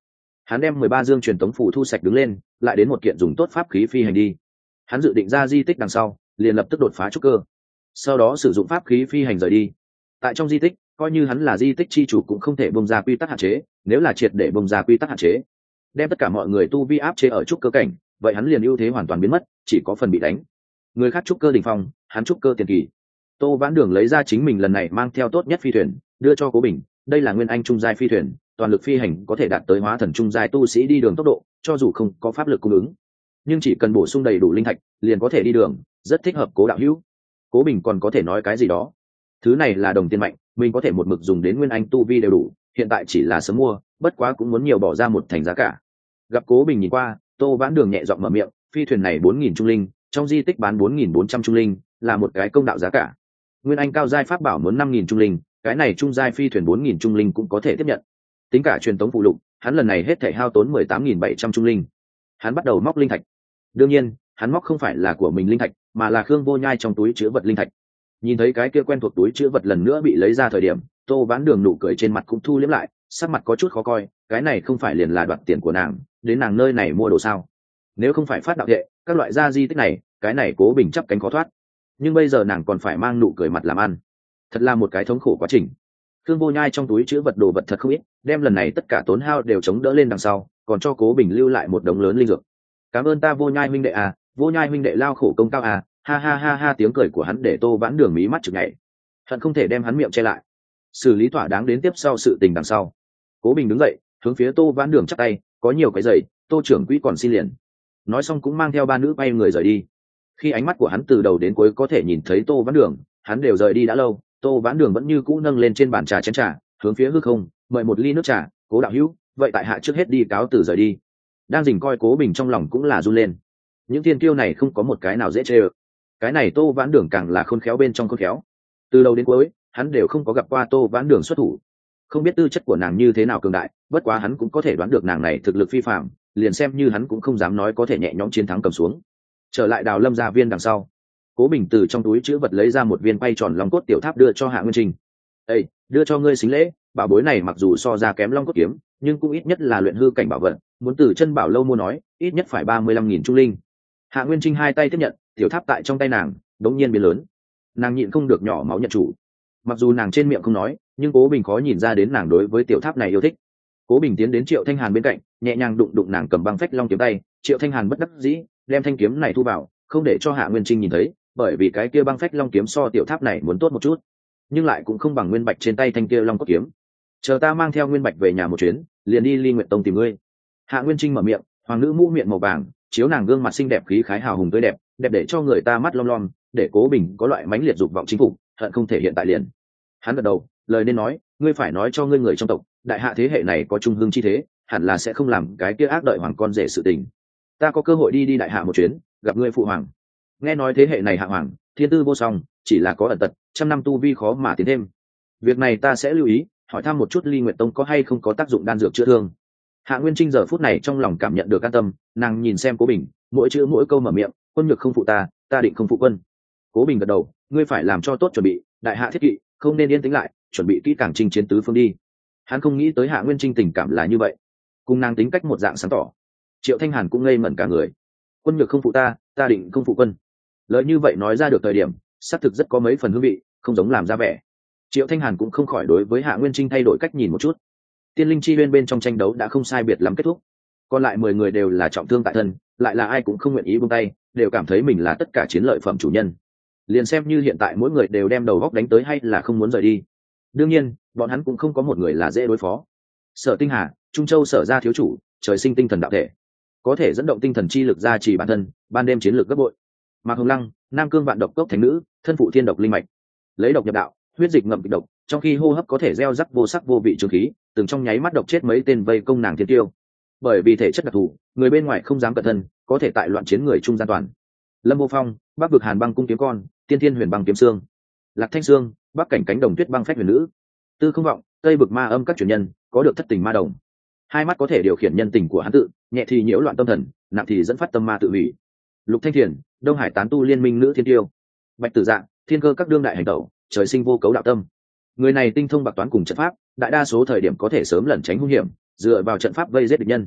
Hắn đem 13 dương truyền tống phù thu sạch đứng lên, lại đến một kiện dùng tốt pháp khí phi hành đi. Hắn dự định ra di tích đằng sau, liền lập tức đột phá trúc cơ, sau đó sử dụng pháp khí phi hành rời đi. Tại trong di tích, coi như hắn là di tích chi chủ cũng không thể bung ra quy tắc hạn chế, nếu là triệt để bung ra quy tắc hạn chế, đem tất cả mọi người tu vi áp chế ở trúc cơ cảnh, vậy hắn liền ưu thế hoàn toàn biến mất, chỉ có phần bị đánh. Người khác trúc cơ đỉnh phong, hắn trúc cơ tiền kỳ. Tô Vãn Đường lấy ra chính mình lần này mang theo tốt nhất phi thuyền, đưa cho Cố Bình, đây là nguyên anh trung giai phi thuyền, toàn lực phi hành có thể đạt tới hóa thần trung giai tu sĩ đi đường tốc độ, cho dù không có pháp lực cung ứng, nhưng chỉ cần bổ sung đầy đủ linh thạch, liền có thể đi đường, rất thích hợp Cố đạo hữu. Cố Bình còn có thể nói cái gì đó. Thứ này là đồng tiền mạnh, mình có thể một mực dùng đến nguyên anh tu vi đều đủ, hiện tại chỉ là sớm mua, bất quá cũng muốn nhiều bỏ ra một thành giá cả. Gặp Cố Bình nhìn qua, Tô Vãn Đường nhẹ giọng mở miệng, phi thuyền này 4000 trung linh, trong di tích bán 4400 trung linh, là một cái công đạo giá cả. Nguyên anh cao giai pháp bảo muốn 5000 trung linh, cái này trung giai phi thuyền 4000 trung linh cũng có thể tiếp nhận. Tính cả truyền tống phụ lục, hắn lần này hết thảy hao tốn 18700 trung linh. Hắn bắt đầu móc linh thạch. Đương nhiên, hắn móc không phải là của mình linh thạch, mà là Khương Vô Nhai trong túi chứa vật linh thạch. Nhìn thấy cái kia quen thuộc túi chứa vật lần nữa bị lấy ra thời điểm, Tô Vãn Đường nụ cười trên mặt cũng thu liễm lại, sắc mặt có chút khó coi, cái này không phải liền là đoạt tiền của nàng, đến nàng nơi này mua đồ sao? Nếu không phải phát đạo hệ, các loại gia di tích này, cái này Cố Bình chắp cánh khó thoát. Nhưng bây giờ nàng còn phải mang nụ cười mặt làm ăn, thật là một cái thống khổ quá trình. Khương Vô Nhai trong túi chứa vật đồ vật thật không ít, đem lần này tất cả tốn hao đều chống đỡ lên đằng sau, còn cho Cố Bình lưu lại một đống lớn linh dược. Cảm ơn ta Vô Nhai huynh đệ à, Vô Nhai huynh đệ lao khổ công cao à, ha ha ha ha, tiếng cười của hắn để Tô Vãn Đường mí mắt chực nhảy, hận không thể đem hắn miệng che lại. Xử lý thỏa đáng đến tiếp sau sự tình đằng sau, Cố Bình đứng dậy, hướng phía Tô Vãn Đường chắp tay, có nhiều cái giày, Tô trưởng quỹ còn xin liền. Nói xong cũng mang theo ba nữ bay người rời đi. Khi ánh mắt của hắn từ đầu đến cuối có thể nhìn thấy Tô Vãn Đường, hắn đều rời đi đã lâu, Tô Vãn Đường vẫn như cũ nâng lên trên bàn trà chén trà, hướng phía hư không mời một ly nước trà. Cố đạo hữu, vậy tại hạ trước hết đi cáo từ rời đi. Đang dình coi Cố Bình trong lòng cũng là run lên. Những thiên kiêu này không có một cái nào dễ chê ơ. Cái này Tô Vãn Đường càng là khôn khéo bên trong khôn khéo. Từ đầu đến cuối, hắn đều không có gặp qua Tô Vãn Đường xuất thủ. Không biết tư chất của nàng như thế nào cường đại, bất quá hắn cũng có thể đoán được nàng này thực lực phi phàm, liền xem như hắn cũng không dám nói có thể nhẹ nhõm chiến thắng cầm xuống. Trở lại Đào Lâm gia viên đằng sau, Cố Bình từ trong túi chữ vật lấy ra một viên quay tròn long cốt tiểu tháp đưa cho Hạ Nguyên Trinh. "Ê, đưa cho ngươi xính lễ, bảo bối này mặc dù so ra kém long cốt kiếm, nhưng cũng ít nhất là luyện hư cảnh bảo vật, muốn từ chân bảo lâu mua nói, ít nhất phải 35.000 trung linh." Hạ Nguyên Trinh hai tay tiếp nhận, tiểu tháp tại trong tay nàng, đống nhiên biến lớn. Nàng nhịn không được nhỏ máu nhận chủ. Mặc dù nàng trên miệng không nói, nhưng Cố Bình khó nhìn ra đến nàng đối với tiểu tháp này yêu thích. Cố Bình tiến đến Triệu Thanh Hàn bên cạnh, nhẹ nhàng đụng đụng nàng cầm băng phách long kiếm tay. Triệu Thanh Hàn bất đắc dĩ, đem thanh kiếm này thu vào, không để cho Hạ Nguyên Trinh nhìn thấy, bởi vì cái kia băng phách long kiếm so tiểu tháp này muốn tốt một chút, nhưng lại cũng không bằng nguyên bạch trên tay thanh kia long cốt kiếm. "Chờ ta mang theo nguyên bạch về nhà một chuyến, liền đi Ly Nguyệt Tông tìm ngươi." Hạ Nguyên Trinh mở miệng, hoàng nữ mũ miệng màu vàng, chiếu nàng gương mặt xinh đẹp khí khái hào hùng tươi đẹp, đẹp để cho người ta mắt lom lom, để Cố Bình có loại mãnh liệt dục vọng chính phục, hận không thể hiện tại liền. Hắn gật đầu, lời nên nói, ngươi phải nói cho ngươi người trong tộc, đại hạ thế hệ này có trung hương chi thế, hẳn là sẽ không làm cái kia ác đợi hoàng con rể sự tình. Ta có cơ hội đi đại hạ một chuyến, gặp ngươi phụ hoàng. Nghe nói thế hệ này hạ hoàng thiên tư vô song, chỉ là có ẩn tật, trăm năm tu vi khó mà tiến thêm. Việc này ta sẽ lưu ý, hỏi thăm một chút Ly Nguyệt Tông có hay không có tác dụng đan dược chữa thương. Hạ Nguyên Trinh giờ phút này trong lòng cảm nhận được an tâm, nàng nhìn xem Cố Bình, mỗi chữ mỗi câu mở miệng, quân nhược không phụ ta, ta định không phụ quân. Cố Bình gật đầu, ngươi phải làm cho tốt chuẩn bị, đại hạ thiết kỵ không nên yên tĩnh lại, chuẩn bị kỹ càng chinh chiến tứ phương đi. Hắn không nghĩ tới Hạ Nguyên Trinh tình cảm là như vậy, cùng nàng tính cách một dạng sáng tỏ. Triệu Thanh Hàn cũng ngây ngẩn cả người. Quân nhược không phụ ta, ta định không phụ quân. Lời như vậy nói ra được thời điểm, xác thực rất có mấy phần hương vị, không giống làm ra vẻ. Triệu Thanh Hàn cũng không khỏi đối với Hạ Nguyên Trinh thay đổi cách nhìn một chút. Tiên linh chi huyên bên trong tranh đấu đã không sai biệt lắm kết thúc, còn lại 10 người đều là trọng thương tại thân, lại là ai cũng không nguyện ý buông tay, đều cảm thấy mình là tất cả chiến lợi phẩm chủ nhân. Liền xem như hiện tại mỗi người đều đem đầu góc đánh tới hay là không muốn rời đi. Đương nhiên, bọn hắn cũng không có một người là dễ đối phó. Sở Tinh Hà, Trung Châu Sở gia thiếu chủ, trời sinh tinh thần đạo thể, có thể dẫn động tinh thần chi lực ra chỉ bản thân, ban đêm chiến lược gấp bội. Mạc Hồng Lăng, Nam Cương Vạn Độc Cốc thánh nữ, thân phụ thiên độc linh mạch, lấy độc nhập đạo, huyết dịch ngậm kịch độc, trong khi hô hấp có thể gieo rắc vô sắc vô vị trường khí, từng trong nháy mắt độc chết mấy tên vây công nàng thiên tiêu. Bởi vì thể chất đặc thù, người bên ngoài không dám cẩn thân, có thể tại loạn chiến người trung gian toàn. Lâm Vô Phong, Bắc vực Hàn Băng cung kiếm con, Tiên Thiên Huyền Băng kiếm xương, Lạc Thanh Sương, Bắc cảnh cánh đồng tuyết băng phách huyền nữ, Tư Không Vọng, Tây vực ma âm các truyền nhân, có được thất tình ma đồng. Hai mắt có thể điều khiển nhân tình của hắn tự, nhẹ thì nhiễu loạn tâm thần, nặng thì dẫn phát tâm ma tự hủy. Lục Thanh Thiền, Đông Hải tán tu liên minh nữ thiên tiêu, Bạch Tử Dạng, thiên cơ các đương đại hành tẩu, trời sinh vô cấu đạo tâm. Người này tinh thông bạc toán cùng trận pháp, đại đa số thời điểm có thể sớm lẩn tránh hung hiểm, dựa vào trận pháp vây giết địch nhân.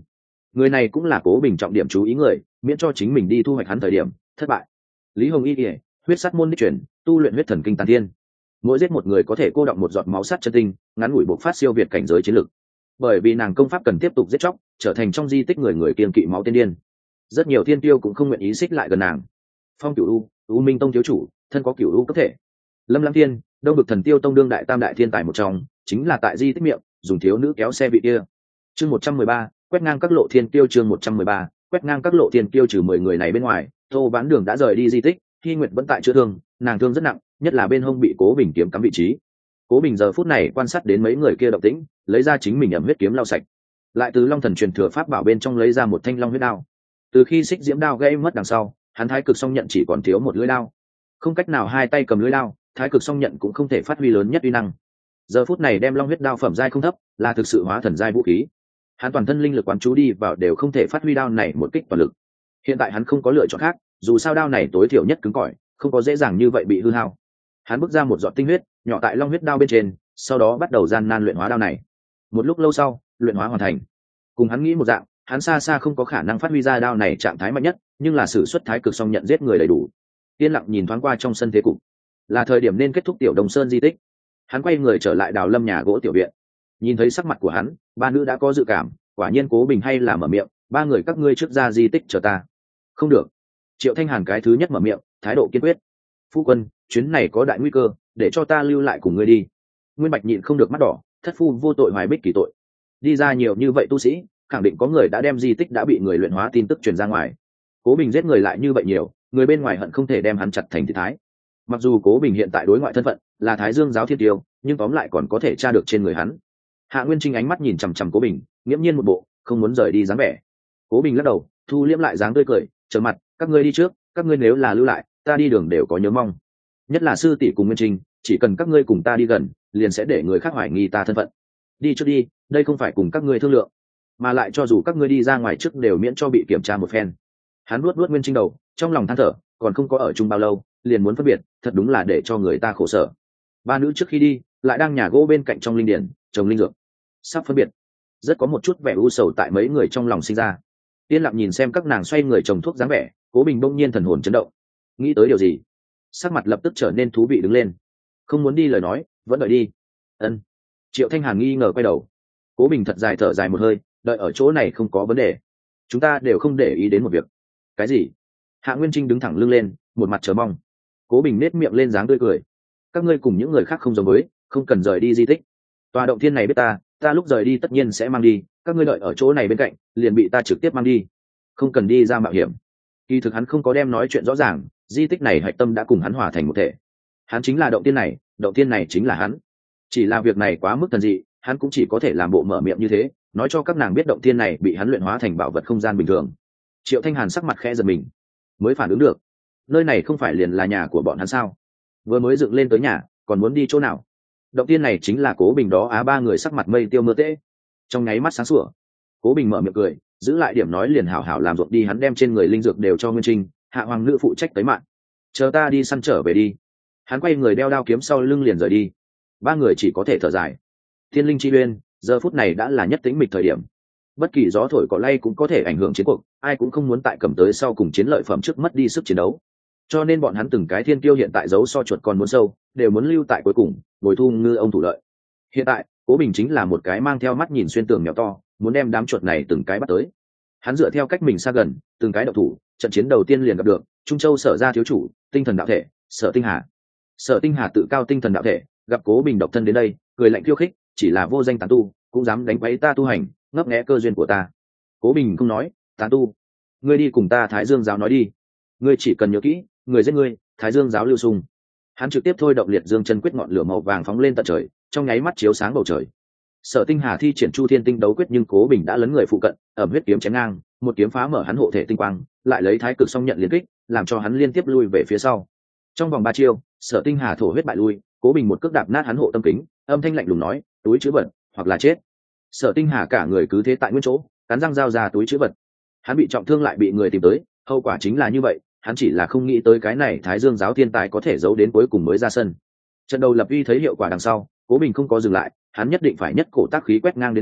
Người này cũng là Cố Bình trọng điểm chú ý người, miễn cho chính mình đi thu hoạch hắn thời điểm thất bại. Lý Hồng Y kể, huyết sắt môn đích chuyển, tu luyện huyết thần kinh tàn thiên. Mỗi giết một người có thể cô động một giọt máu sắt chân tinh, ngắn ngủi bộc phát siêu việt cảnh giới chiến lực. Bởi vì nàng công pháp cần tiếp tục giết chóc, trở thành trong di tích người kiêng kỵ máu tiên điên. Rất nhiều thiên tiêu cũng không nguyện ý xích lại gần nàng. Phong Cửu U Minh Tông thiếu chủ, thân có Cửu U cấp thể. Lâm Lăng Thiên, Đông Vực Thần Tiêu Tông đương đại tam đại thiên tài một trong, chính là tại di tích miệng, dùng thiếu nữ kéo xe vị kia. Chương 113, quét ngang các lộ thiên tiêu. Chương 113, quét ngang các lộ thiên tiêu. Trừ 10 người này bên ngoài, Tô Vãn Đường đã rời đi di tích, Hy Nguyệt vẫn tại chữa thương, nàng thương rất nặng, nhất là bên hông bị Cố Bình kiếm cắm vị trí. Cố Bình giờ phút này quan sát đến mấy người kia động tĩnh, lấy ra chính mình ẩm huyết kiếm lau sạch, lại từ Long Thần truyền thừa pháp bảo bên trong lấy ra một thanh long huyết đao. Từ khi xích diễm đao gây mất đằng sau, hắn Thái Cực Song Nhận chỉ còn thiếu một lưỡi đao, không cách nào hai tay cầm lưỡi đao, Thái Cực Song Nhận cũng không thể phát huy lớn nhất uy năng. Giờ phút này đem long huyết đao phẩm giai không thấp, là thực sự hóa thần giai vũ khí. Hắn toàn thân linh lực quán chú đi vào đều không thể phát huy đao này một kích toàn lực. Hiện tại hắn không có lựa chọn khác, dù sao đao này tối thiểu nhất cứng cỏi, không có dễ dàng như vậy bị hư hao. Hắn bước ra một giọt tinh huyết nhỏ tại long huyết đao bên trên, sau đó bắt đầu gian nan luyện hóa đao này. Một lúc lâu sau, luyện hóa hoàn thành. Cùng hắn nghĩ một dạng, hắn xa xa không có khả năng phát huy ra đao này trạng thái mạnh nhất, nhưng là sử xuất Thái Cực Song Nhận giết người đầy đủ. Yên lặng nhìn thoáng qua trong sân thế cục, là thời điểm nên kết thúc Tiểu Đồng Sơn di tích. Hắn quay người trở lại Đào Lâm nhà gỗ tiểu viện. Nhìn thấy sắc mặt của hắn, ba nữ đã có dự cảm, quả nhiên Cố Bình hay là mở miệng, ba người các ngươi trước ra di tích chờ ta. Không được. Triệu Thanh Hàn cái thứ nhất mở miệng, thái độ kiên quyết. Phu quân, chuyến này có đại nguy cơ, để cho ta lưu lại cùng ngươi đi. Nguyên Bạch nhịn không được mắt đỏ, thất phu vô tội hoài bích kỳ tội. Đi ra nhiều như vậy tu sĩ, khẳng định có người đã đem di tích đã bị người luyện hóa tin tức truyền ra ngoài. Cố Bình giết người lại như vậy nhiều, người bên ngoài hận không thể đem hắn chặt thành thịt thái. Mặc dù Cố Bình hiện tại đối ngoại thân phận là Thái Dương giáo thiên tiêu, nhưng tóm lại còn có thể tra được trên người hắn. Hạ Nguyên Trinh ánh mắt nhìn chằm chằm Cố Bình, nghiễm nhiên một bộ không muốn rời đi dáng vẻ. Cố Bình lắc đầu, thu liễm lại dáng tươi cười, trở mặt, các ngươi đi trước, các ngươi nếu là lưu lại, ta đi đường đều có nhớ mong. Nhất là sư tỷ cùng Nguyên Trinh, chỉ cần các ngươi cùng ta đi gần, liền sẽ để người khác hoài nghi ta thân phận. Đi trước đi, đây không phải cùng các ngươi thương lượng, mà lại cho dù các ngươi đi ra ngoài trước đều miễn cho bị kiểm tra một phen. Hắn nuốt Nguyên Trinh đầu, trong lòng than thở, còn không có ở chung bao lâu, liền muốn phân biệt, thật đúng là để cho người ta khổ sở. Ba nữ trước khi đi, lại đang nhà gỗ bên cạnh trong linh điển trồng linh dược. Sắp phân biệt, rất có một chút vẻ u sầu tại mấy người trong lòng sinh ra. Yên lặng nhìn xem các nàng xoay người trồng thuốc dáng vẻ, Cố Bình bỗng nhiên thần hồn chấn động, nghĩ tới điều gì, sắc mặt lập tức trở nên thú vị đứng lên. Không muốn đi lời nói, vẫn đợi đi. Ân. Triệu Thanh Hàn nghi ngờ quay đầu. Cố Bình thật dài thở dài một hơi, đợi ở chỗ này không có vấn đề, chúng ta đều không để ý đến một việc. Cái gì? Hạ Nguyên Trinh đứng thẳng lưng lên, một mặt chờ mong. Cố Bình nết miệng lên dáng tươi cười. Các ngươi cùng những người khác không giống với, không cần rời đi di tích. Tòa động thiên này biết ta lúc rời đi tất nhiên sẽ mang đi, các ngươi đợi ở chỗ này bên cạnh, liền bị ta trực tiếp mang đi. Không cần đi ra mạo hiểm. Kỳ thực hắn không có đem nói chuyện rõ ràng, di tích này hạch tâm đã cùng hắn hòa thành một thể. Hắn chính là động thiên này chính là hắn. Chỉ là việc này quá mức thần dị, hắn cũng chỉ có thể làm bộ mở miệng như thế, nói cho các nàng biết động thiên này bị hắn luyện hóa thành bảo vật không gian bình thường. Triệu Thanh Hàn sắc mặt khẽ giật mình, mới phản ứng được, nơi này không phải liền là nhà của bọn hắn sao? Vừa mới dựng lên tới nhà, còn muốn đi chỗ nào? Động thiên này chính là Cố Bình đó. Ba người sắc mặt mây tiêu mưa tễ, trong nháy mắt sáng sủa. Cố Bình mở miệng cười, giữ lại điểm nói liền hảo hảo làm ruộng đi. Hắn đem trên người linh dược đều cho Nguyên Trinh, Hạ Hoàng nữ phụ trách tới mạng, chờ ta đi săn trở về đi. Hắn quay người đeo đao kiếm sau lưng liền rời đi. Ba người chỉ có thể thở dài. Thiên linh chi uyên, giờ phút này đã là nhất tĩnh mịch thời điểm, bất kỳ gió thổi cỏ lay cũng có thể ảnh hưởng chiến cuộc, ai cũng không muốn tại cầm tới sau cùng chiến lợi phẩm trước mất đi sức chiến đấu. Cho nên bọn hắn từng cái thiên tiêu hiện tại giấu so chuột còn muốn sâu, đều muốn lưu tại cuối cùng, bồi thu ngư ông thủ lợi. Hiện tại Cố Bình chính là một cái mang theo mắt nhìn xuyên tường mèo to, muốn đem đám chuột này từng cái bắt tới. Hắn dựa theo cách mình xa gần, từng cái độc thủ. Trận chiến đầu tiên liền gặp được Trung Châu Sở gia thiếu chủ tinh thần đạo thể Sở Tinh Hà. Sở Tinh Hà tự cao tinh thần đạo thể, gặp Cố Bình độc thân đến đây, cười lạnh khiêu khích, chỉ là vô danh tán tu, cũng dám đánh quấy ta tu hành, ngấp nghé cơ duyên của ta. Cố Bình không nói, tán tu, ngươi đi cùng ta Thái Dương giáo nói đi, ngươi chỉ cần nhớ kỹ, người giết ngươi, Thái Dương giáo lưu xung. Hắn trực tiếp thôi động liệt dương chân quyết, ngọn lửa màu vàng phóng lên tận trời, trong nháy mắt chiếu sáng bầu trời. Sở Tinh Hà thi triển Chu Thiên Tinh đấu quyết, nhưng Cố Bình đã lấn người phụ cận, ẩm huyết kiếm chém ngang, một kiếm phá mở hắn hộ thể tinh quang, lại lấy Thái Cực Song Nhận liên kích, làm cho hắn liên tiếp lui về phía sau. Trong vòng 3 chiêu, Sở Tinh Hà thổ huyết bại lui, Cố Bình một cước đạp nát hắn hộ tâm kính, âm thanh lạnh lùng nói, túi chứa vật, hoặc là chết. Sở Tinh Hà cả người cứ thế tại nguyên chỗ, cắn răng giao ra túi chứa vật. Hắn bị trọng thương lại bị người tìm tới, hậu quả chính là như vậy. Hắn chỉ là không nghĩ tới cái này Thái Dương giáo thiên tài có thể giấu đến cuối cùng mới ra sân. Trận đầu lập uy thấy hiệu quả đằng sau, Cố Bình không có dừng lại, hắn nhất định phải nhất cổ tác khí quét ngang đến cùng,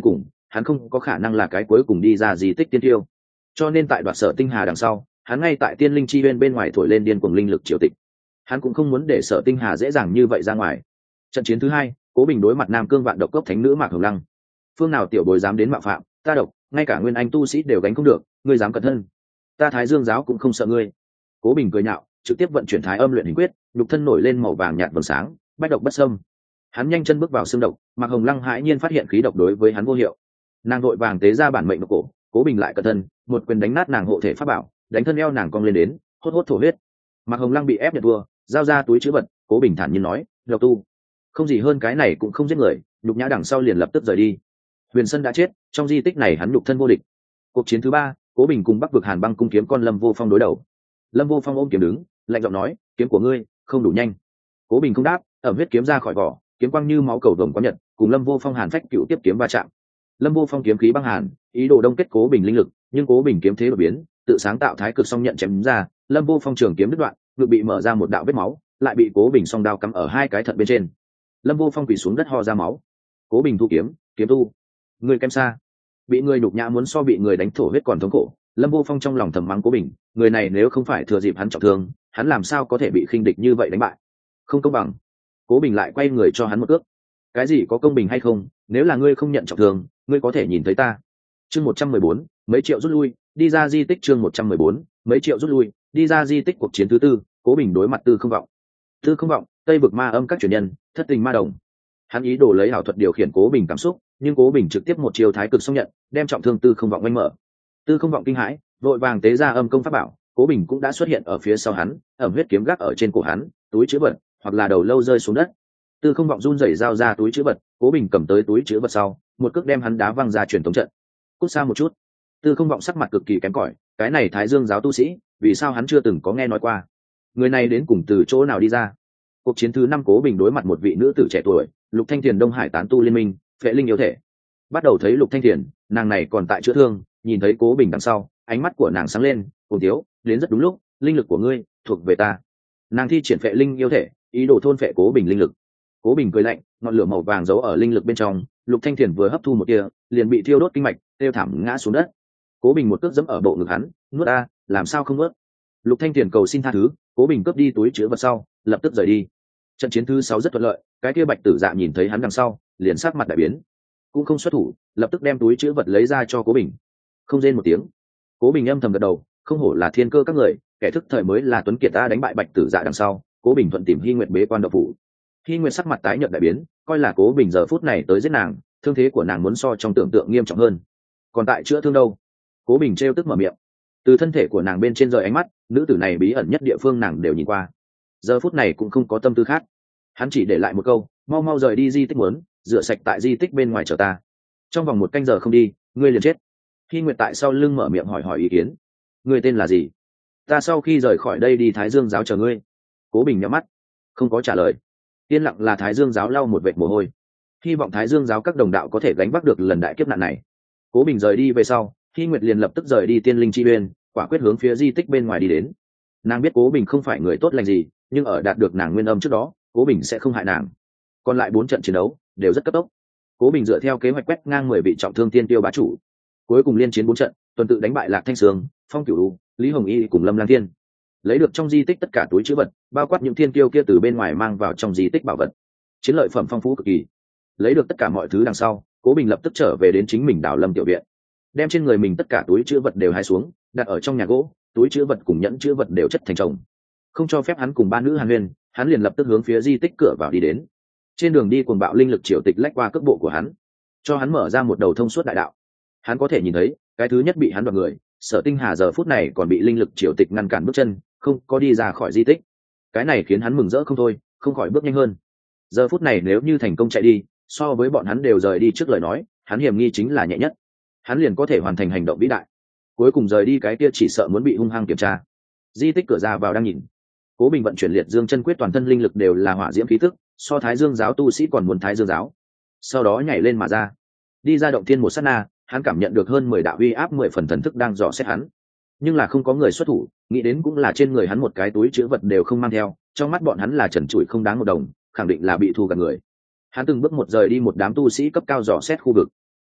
hắn không có khả năng là cái cuối cùng đi ra di tích tiên tiêu. Cho nên tại đoạt Sở Tinh Hà đằng sau, hắn ngay tại Tiên Linh Chi Uyên bên ngoài thổi lên điên cuồng linh lực triều tịch. Hắn cũng không muốn để Sở Tinh Hà dễ dàng như vậy ra ngoài. Trận chiến thứ hai, Cố Bình đối mặt Nam Cương Vạn Độc Cốc thánh nữ Mạc Hồng Lăng. Phương nào tiểu bối dám đến mạo phạm, ta độc, ngay cả nguyên anh tu sĩ đều gánh không được, ngươi dám cẩn thân, ta Thái Dương giáo cũng không sợ ngươi. Cố Bình cười nhạo, trực tiếp vận chuyển Thái Âm luyện hình quyết, nhục thân nổi lên màu vàng nhạt vầng sáng, bách độc bất xâm. Hắn nhanh chân bước vào xương độc, Mạc Hồng Lăng hãi nhiên phát hiện khí độc đối với hắn vô hiệu. Nàng vội vàng tế ra bản mệnh độc cổ, Cố Bình lại cẩn thân, một quyền đánh nát nàng hộ thể pháp bảo, đánh thân eo nàng cong lên đến, hốt hốt thổ huyết. Mạc Hồng Lăng bị ép nhận thua, giao ra túi chứa vật, Cố Bình thản nhiên nói, độc tu, không gì hơn cái này cũng không giết người, nhục nhã đằng sau liền lập tức rời đi. Huyền Sân đã chết, trong di tích này hắn nhục thân vô địch. Cuộc chiến thứ ba, Cố Bình cùng Bắc vực Hàn Băng cung kiếm con Lâm Vô Phong đối đầu. Lâm Vô Phong ôm kiếm đứng, lạnh giọng nói, kiếm của ngươi không đủ nhanh. Cố Bình không đáp, ẩm huyết kiếm ra khỏi vỏ, kiếm quang như máu cầu vồng có nhật, cùng Lâm Vô Phong hàn phách cựu tiếp kiếm va chạm. Lâm Vô Phong kiếm khí băng hàn, ý đồ đông kết Cố Bình linh lực, nhưng Cố Bình kiếm thế đột biến, tự sáng tạo thái cực song nhận chém ra, Lâm Vô Phong trường kiếm đứt đoạn, ngực bị mở ra một đạo vết máu, lại bị Cố Bình song đao cắm ở hai cái thận bên trên. Lâm Vô Phong quỳ xuống đất ho ra máu. Cố Bình thu kiếm, kiếm tu, người kém xa. Bị người nhục nhã muốn so bị người đánh thổ huyết còn thống khổ. Lâm Vô Phong trong lòng thầm mắng Cố Bình, người này nếu không phải thừa dịp hắn trọng thương, hắn làm sao có thể bị khinh địch như vậy đánh bại? Không công bằng. Cố Bình lại quay người cho hắn một cước. Cái gì có công bình hay không, nếu là ngươi không nhận trọng thương, ngươi có thể nhìn thấy ta. Chương 114, mấy triệu rút lui, đi ra di tích. Chương 114, mấy triệu rút lui, đi ra di tích. Cuộc chiến thứ tư, Cố Bình đối mặt Tư Không Vọng. Tư Không Vọng, Tây vực ma âm các truyền nhân, thất tình ma đồng. Hắn ý đồ lấy ảo thuật điều khiển Cố Bình cảm xúc, nhưng Cố Bình trực tiếp một chiều thái cực song nhận, đem trọng thương Tư Không Vọng oanh mở. Tư Không Vọng kinh hãi, vội vàng tế ra âm công pháp bảo. Cố Bình cũng đã xuất hiện ở phía sau hắn, ẩm huyết kiếm gác ở trên cổ hắn, túi chứa vật, hoặc là đầu lâu rơi xuống đất. Tư Không Vọng run rẩy giao ra túi chứa vật, Cố Bình cầm tới túi chứa vật sau, một cước đem hắn đá văng ra truyền thống trận. Cút xa một chút. Tư Không Vọng sắc mặt cực kỳ kém cỏi, cái này Thái Dương giáo tu sĩ, vì sao hắn chưa từng có nghe nói qua? Người này đến cùng từ chỗ nào đi ra? Cuộc chiến thứ năm, Cố Bình đối mặt một vị nữ tử trẻ tuổi, Lục Thanh Thiền, Đông Hải tán tu liên minh, phệ linh yêu thể. Bắt đầu thấy Lục Thanh Thiền, nàng này còn tại chữa thương, nhìn thấy Cố Bình đằng sau, ánh mắt của nàng sáng lên, cùng thiếu, đến rất đúng lúc, linh lực của ngươi thuộc về ta. Nàng thi triển phệ linh yêu thể, ý đồ thôn phệ Cố Bình linh lực. Cố Bình cười lạnh, ngọn lửa màu vàng giấu ở linh lực bên trong, Lục Thanh Thiền vừa hấp thu một tia, liền bị thiêu đốt kinh mạch, tiêu thảm ngã xuống đất. Cố Bình một cước giẫm ở bộ ngực hắn, nuốt a, làm sao không nuốt? Lục Thanh Thiền cầu xin tha thứ, Cố Bình cướp đi túi chứa vật sau, lập tức rời đi. Trận chiến thứ 6 rất thuận lợi, cái kia Bạch Tử Dạ nhìn thấy hắn đằng sau, liền sắc mặt đại biến, cũng không xuất thủ, lập tức đem túi chứa vật lấy ra cho Cố Bình. Không rên một tiếng. Cố Bình âm thầm gật đầu, không hổ là thiên cơ các người, kẻ thức thời mới là tuấn kiệt ta. Đánh bại Bạch Tử Dạ đằng sau, Cố Bình thuận tìm Hi Nguyệt bế quan đậu phủ. Hi Nguyệt sắc mặt tái nhợt đại biến, coi là Cố Bình giờ phút này tới giết nàng, thương thế của nàng muốn so trong tưởng tượng nghiêm trọng hơn. Còn tại chữa thương đâu? Cố Bình trêu tức mở miệng. Từ thân thể của nàng bên trên rời ánh mắt, nữ tử này bí ẩn nhất địa phương nàng đều nhìn qua. Giờ phút này cũng không có tâm tư khác. Hắn chỉ để lại một câu, mau mau rời đi di tích, muốn rửa sạch tại di tích bên ngoài chờ ta. Trong vòng 1 canh giờ không đi, ngươi liền chết. Hi Nguyệt tại sau lưng mở miệng hỏi ý kiến. Ngươi tên là gì? Ta sau khi rời khỏi đây đi Thái Dương giáo chờ ngươi. Cố Bình nhắm mắt, không có trả lời. Yên lặng là Thái Dương giáo lau một vệt mồ hôi. Hy vọng Thái Dương giáo các đồng đạo có thể gánh vác được lần đại kiếp nạn này. Cố Bình rời đi về sau, Hi Nguyệt liền lập tức rời đi Tiên Linh Chi Uyên, quả quyết hướng phía di tích bên ngoài đi đến. Nàng biết Cố Bình không phải người tốt lành gì, nhưng ở đạt được nàng nguyên âm trước đó, Cố Bình sẽ không hại nàng. Còn lại 4 trận chiến đấu đều rất cấp tốc. Cố Bình dựa theo kế hoạch quét ngang 10 vị trọng thương tiên tiêu bá chủ, cuối cùng liên chiến 4 trận, tuần tự đánh bại Lạc Thanh Sương, Phong Cửu U, Lý Hồng Y cùng Lâm Lang Thiên, lấy được trong di tích tất cả túi trữ vật, bao quát những thiên tiêu kia từ bên ngoài mang vào trong di tích bảo vật. Chiến lợi phẩm phong phú cực kỳ. Lấy được tất cả mọi thứ đằng sau, Cố Bình lập tức trở về đến chính mình Đảo Lâm tiểu viện, đem trên người mình tất cả túi trữ vật đều hái xuống, đặt ở trong nhà gỗ, túi trữ vật cùng nhẫn trữ vật đều chất thành chồng, không cho phép hắn cùng ba nữ hàn huyên. Hắn liền lập tức hướng phía di tích cửa vào đi đến. Trên đường đi cuồng bạo linh lực triều tịch lách qua cước bộ của hắn, cho hắn mở ra một đầu thông suốt đại đạo. Hắn có thể nhìn thấy, cái thứ nhất bị hắn đoạt người, Sở Tinh Hà giờ phút này còn bị linh lực triều tịch ngăn cản bước chân, không có đi ra khỏi di tích. Cái này khiến hắn mừng rỡ không thôi, không khỏi bước nhanh hơn. Giờ phút này nếu như thành công chạy đi, so với bọn hắn đều rời đi trước lời nói, hắn hiểm nghi chính là nhẹ nhất. Hắn liền có thể hoàn thành hành động vĩ đại. Cuối cùng rời đi cái kia chỉ sợ muốn bị hung hăng kiểm tra. Di tích cửa ra vào đang nhìn. Cố Bình vận chuyển liệt dương chân quyết, toàn thân linh lực đều là hỏa diễm khí tức, so Thái Dương giáo tu sĩ còn muốn Thái Dương giáo. Sau đó nhảy lên mà ra, đi ra động thiên một sát na, hắn cảm nhận được hơn 10 đạo uy áp 10 phần thần thức đang dò xét hắn, nhưng là không có người xuất thủ. Nghĩ đến cũng là trên người hắn một cái túi chứa vật đều không mang theo, trong mắt bọn hắn là trần trụi không đáng một đồng, khẳng định là bị thu gạt người. Hắn từng bước một rời đi một đám tu sĩ cấp cao dò xét khu vực.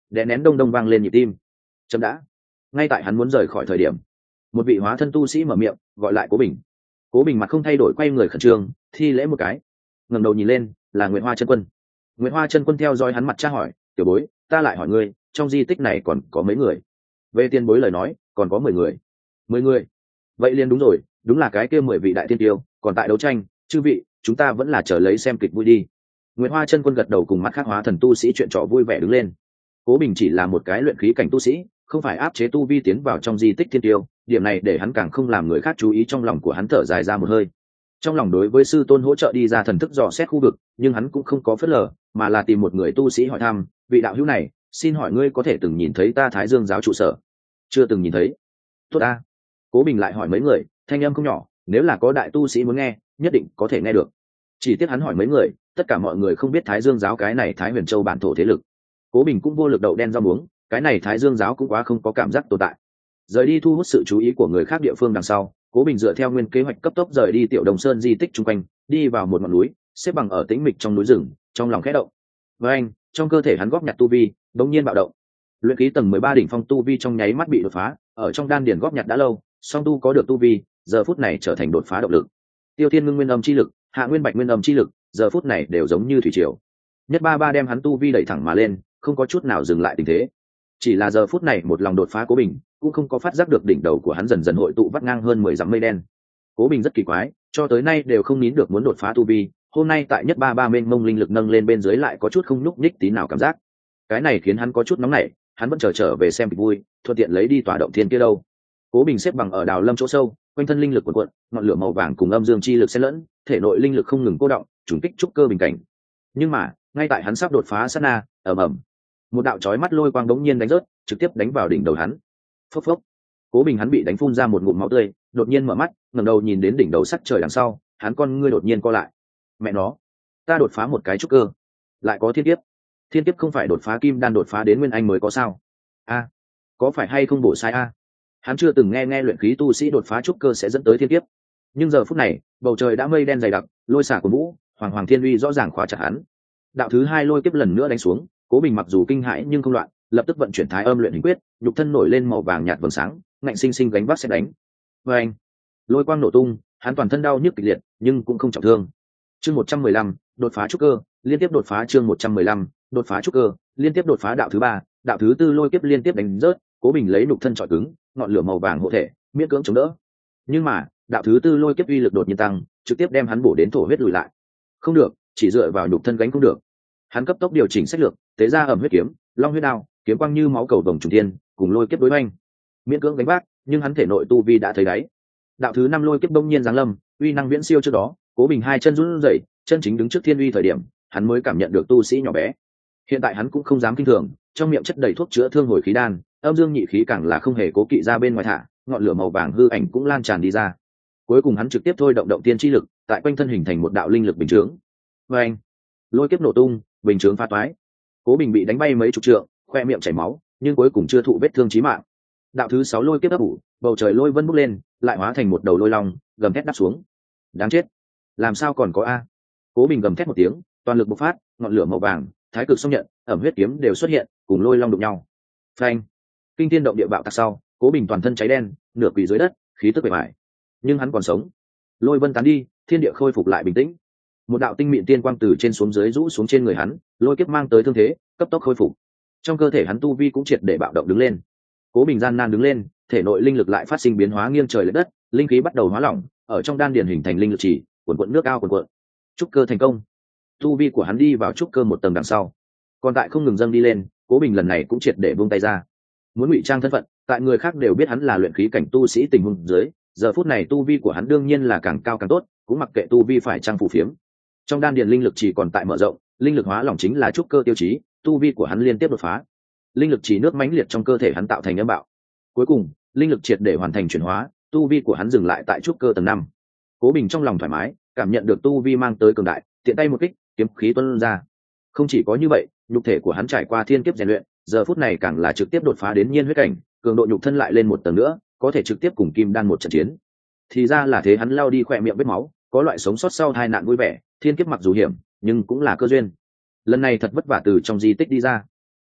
đè nén đông đông vang lên nhịp tim. Chậm đã. Ngay tại hắn muốn rời khỏi thời điểm, một vị hóa thân tu sĩ mở miệng gọi lại Cố Bình. Cố Bình mặt không thay đổi quay người khẩn trương thi lễ một cái, ngẩng đầu nhìn lên là Nguyệt Hoa chân quân. Nguyệt Hoa chân quân theo dõi hắn mặt tra hỏi, tiểu bối, ta lại hỏi ngươi, trong di tích này còn có mấy người? Về tiền bối lời nói còn có 10 người. 10 người? Vậy liền đúng rồi, đúng là cái kia 10 vị đại tiên tiêu còn tại đấu tranh. Chư vị, chúng ta vẫn là chờ lấy xem kịch vui đi. Nguyệt Hoa chân quân gật đầu, cùng mắt khác hóa thần tu sĩ chuyện trò vui vẻ đứng lên. Cố Bình chỉ là một cái luyện khí cảnh tu sĩ, không phải áp chế tu vi tiến vào trong di tích thiên tiêu, điểm này để hắn càng không làm người khác chú ý. Trong lòng của hắn thở dài ra một hơi, trong lòng đối với sư tôn hỗ trợ đi ra thần thức dò xét khu vực, nhưng hắn cũng không có phớt lờ, mà là tìm một người tu sĩ hỏi thăm, vị đạo hữu này, xin hỏi ngươi có thể từng nhìn thấy ta Thái Dương giáo trụ sở? Chưa từng nhìn thấy. Tốt a. Cố Bình lại hỏi mấy người, thanh âm không nhỏ, nếu là có đại tu sĩ muốn nghe, nhất định có thể nghe được. Chỉ tiếc hắn hỏi mấy người, tất cả mọi người không biết Thái Dương giáo cái này Thái Huyền Châu bản thổ thế lực. Cố Bình cũng vô lực đậu đen rau muống, cái này Thái Dương giáo cũng quá không có cảm giác tồn tại. Rời đi thu hút sự chú ý của người khác địa phương đằng sau, Cố Bình dựa theo nguyên kế hoạch cấp tốc rời đi Tiểu Đồng Sơn di tích chung quanh, đi vào một ngọn núi, xếp bằng ở tĩnh mịch trong núi rừng, trong lòng khẽ động. Với anh, trong cơ thể hắn góp nhặt tu vi, đống nhiên bạo động. Luyện khí tầng 13 đỉnh phong tu vi trong nháy mắt bị đột phá, ở trong đan điền góp nhặt đã lâu, song tu có được tu vi, giờ phút này trở thành đột phá động lực. Tiêu Thiên Ngưng Nguyên Âm chi lực, Hạ Nguyên Bạch Nguyên Âm chi lực, giờ phút này đều giống như thủy triều. Nhất ba ba đem hắn tu vi đẩy thẳng mà lên, không có chút nào dừng lại tình thế. Chỉ là giờ phút này một lòng đột phá Cố Bình, cũng không có phát giác được đỉnh đầu của hắn dần dần hội tụ vắt ngang hơn 10 dặm mây đen. Cố Bình rất kỳ quái, cho tới nay đều không nín được muốn đột phá tu vi, hôm nay tại nhất ba ba mênh mông linh lực nâng lên bên dưới lại có chút không nhúc nhích tí nào cảm giác. Cái này khiến hắn có chút nóng nảy, hắn vẫn trở về xem kịch vui, thuận tiện lấy đi tỏa động thiên kia đâu. Cố Bình xếp bằng ở đào lâm chỗ sâu, quanh thân linh lực cuộn cuộn, ngọn lửa màu vàng cùng âm dương chi lực xen lẫn, thể nội linh lực không ngừng cô động, trùng kích trúc cơ bình cảnh. Nhưng mà, ngay tại hắn sắp đột phá sát na, ầm ầm, một đạo chói mắt lôi quang đống nhiên đánh rớt, trực tiếp đánh vào đỉnh đầu hắn. Phốc phốc. Cố Bình hắn bị đánh phun ra một ngụm máu tươi, đột nhiên mở mắt, ngẩng đầu nhìn đến đỉnh đầu sắc trời đằng sau, hắn con ngươi đột nhiên co lại. Mẹ nó, ta đột phá một cái trúc cơ, lại có thiên kiếp. Thiên kiếp không phải đột phá kim đan đột phá đến nguyên anh mới có sao? A, có phải hay không bổ sai a? Hắn chưa từng nghe luyện khí tu sĩ đột phá trúc cơ sẽ dẫn tới thiên kiếp. Nhưng giờ phút này, bầu trời đã mây đen dày đặc, lôi xả của vũ, hoàng hoàng thiên uy rõ ràng khóa chặt hắn. Đạo thứ hai lôi kiếp lần nữa đánh xuống, Cố Bình mặc dù kinh hãi nhưng không loạn, lập tức vận chuyển Thái Âm luyện hình quyết, nhục thân nổi lên màu vàng nhạt vầng sáng, ngạnh sinh sinh gánh vác sẽ đánh. Và anh, lôi quang nổ tung, hắn toàn thân đau nhức kịch liệt, nhưng cũng không trọng thương. Chương 115, đột phá trúc cơ, liên tiếp đột phá. Chương 115, đột phá trúc cơ, liên tiếp đột phá. Đạo thứ ba, đạo thứ tư lôi kiếp liên tiếp đánh rớt, Cố Bình lấy nhục thân trọi cứng, ngọn lửa màu vàng hộ thể, miễn cưỡng chống đỡ. Nhưng mà, đạo thứ tư lôi kiếp uy lực đột nhiên tăng, trực tiếp đem hắn bổ đến thổ huyết lùi lại. Không được, chỉ dựa vào nhục thân gánh không được. Hắn cấp tốc điều chỉnh sách lược, tế ra ẩm huyết kiếm, long huyết đao, kiếm quang như máu cầu vồng trùng thiên, cùng lôi kiếp đối hoành. Miễn cưỡng đánh vác, nhưng hắn thể nội tu vi đã thấy đáy. Đạo thứ năm lôi kiếp bỗng nhiên giáng lâm, uy năng viễn siêu trước đó, Cố Bình hai chân run rẩy, chân chính đứng trước thiên uy thời điểm, hắn mới cảm nhận được tu sĩ nhỏ bé. Hiện tại hắn cũng không dám kinh thường, trong miệng chất đầy thuốc chữa thương hồi khí đan, âm dương nhị khí càng là không hề cố kỵ ra bên ngoài thả, ngọn lửa màu vàng hư ảnh cũng lan tràn đi ra. Cuối cùng hắn trực tiếp thôi động động tiên chi lực, tại quanh thân hình thành một đạo linh lực bình chướng. Và anh, lôi kiếp nổ tung, bình chướng phá toái. Cố Bình bị đánh bay mấy chục trượng, khoe miệng chảy máu, nhưng cuối cùng chưa thụ vết thương chí mạng. Đạo thứ 6 lôi kiếp ấp ủ, bầu trời lôi vân bốc lên, lại hóa thành một đầu lôi long, gầm thét đáp xuống. Đáng chết, làm sao còn có a? Cố Bình gầm thét một tiếng, toàn lực bộc phát, ngọn lửa màu vàng, thái cực song nhận, ẩm huyết kiếm đều xuất hiện, cùng lôi long đụng nhau. Phanh! Kinh thiên động địa bạo tạc sau, Cố Bình toàn thân cháy đen, nửa quỳ dưới đất, khí tức bề bại. Nhưng hắn còn sống. Lôi vân tán đi, thiên địa khôi phục lại bình tĩnh. Một đạo tinh mịn tiên quang từ trên xuống dưới rũ xuống trên người hắn, lôi kiếp mang tới thương thế, cấp tốc khôi phục. Trong cơ thể hắn tu vi cũng triệt để bạo động đứng lên. Cố Bình gian nan đứng lên, thể nội linh lực lại phát sinh biến hóa nghiêng trời lệch đất, linh khí bắt đầu hóa lỏng, ở trong đan điền hình thành linh lực chỉ, cuồn cuộn nước ao cuồn cuộn. Trúc cơ thành công. Tu vi của hắn đi vào trúc cơ một tầng đằng sau, còn tại không ngừng dâng đi lên. Cố Bình lần này cũng triệt để buông tay ra, muốn ngụy trang thân phận, tại người khác đều biết hắn là luyện khí cảnh tu sĩ tình huống dưới, giờ phút này tu vi của hắn đương nhiên là càng cao càng tốt, cũng mặc kệ tu vi phải trang phù phiếm. Trong đan điền linh lực chỉ còn tại mở rộng, linh lực hóa lỏng chính là trúc cơ tiêu chí, tu vi của hắn liên tiếp đột phá. Linh lực chỉ nước mãnh liệt trong cơ thể hắn tạo thành âm bạo. Cuối cùng, linh lực triệt để hoàn thành chuyển hóa, tu vi của hắn dừng lại tại trúc cơ tầng 5. Cố Bình trong lòng thoải mái, cảm nhận được tu vi mang tới cường đại, tiện tay một kích, kiếm khí tuôn ra. Không chỉ có như vậy, nhục thể của hắn trải qua thiên kiếp rèn luyện, giờ phút này càng là trực tiếp đột phá đến nhiên huyết cảnh, cường độ nhục thân lại lên một tầng nữa, có thể trực tiếp cùng kim đan một trận chiến. Thì ra là thế, hắn lao đi khỏe miệng vết máu, có loại sống sót sau tai nạn vui vẻ, thiên kiếp mặc dù hiểm, nhưng cũng là cơ duyên. Lần này thật vất vả từ trong di tích đi ra,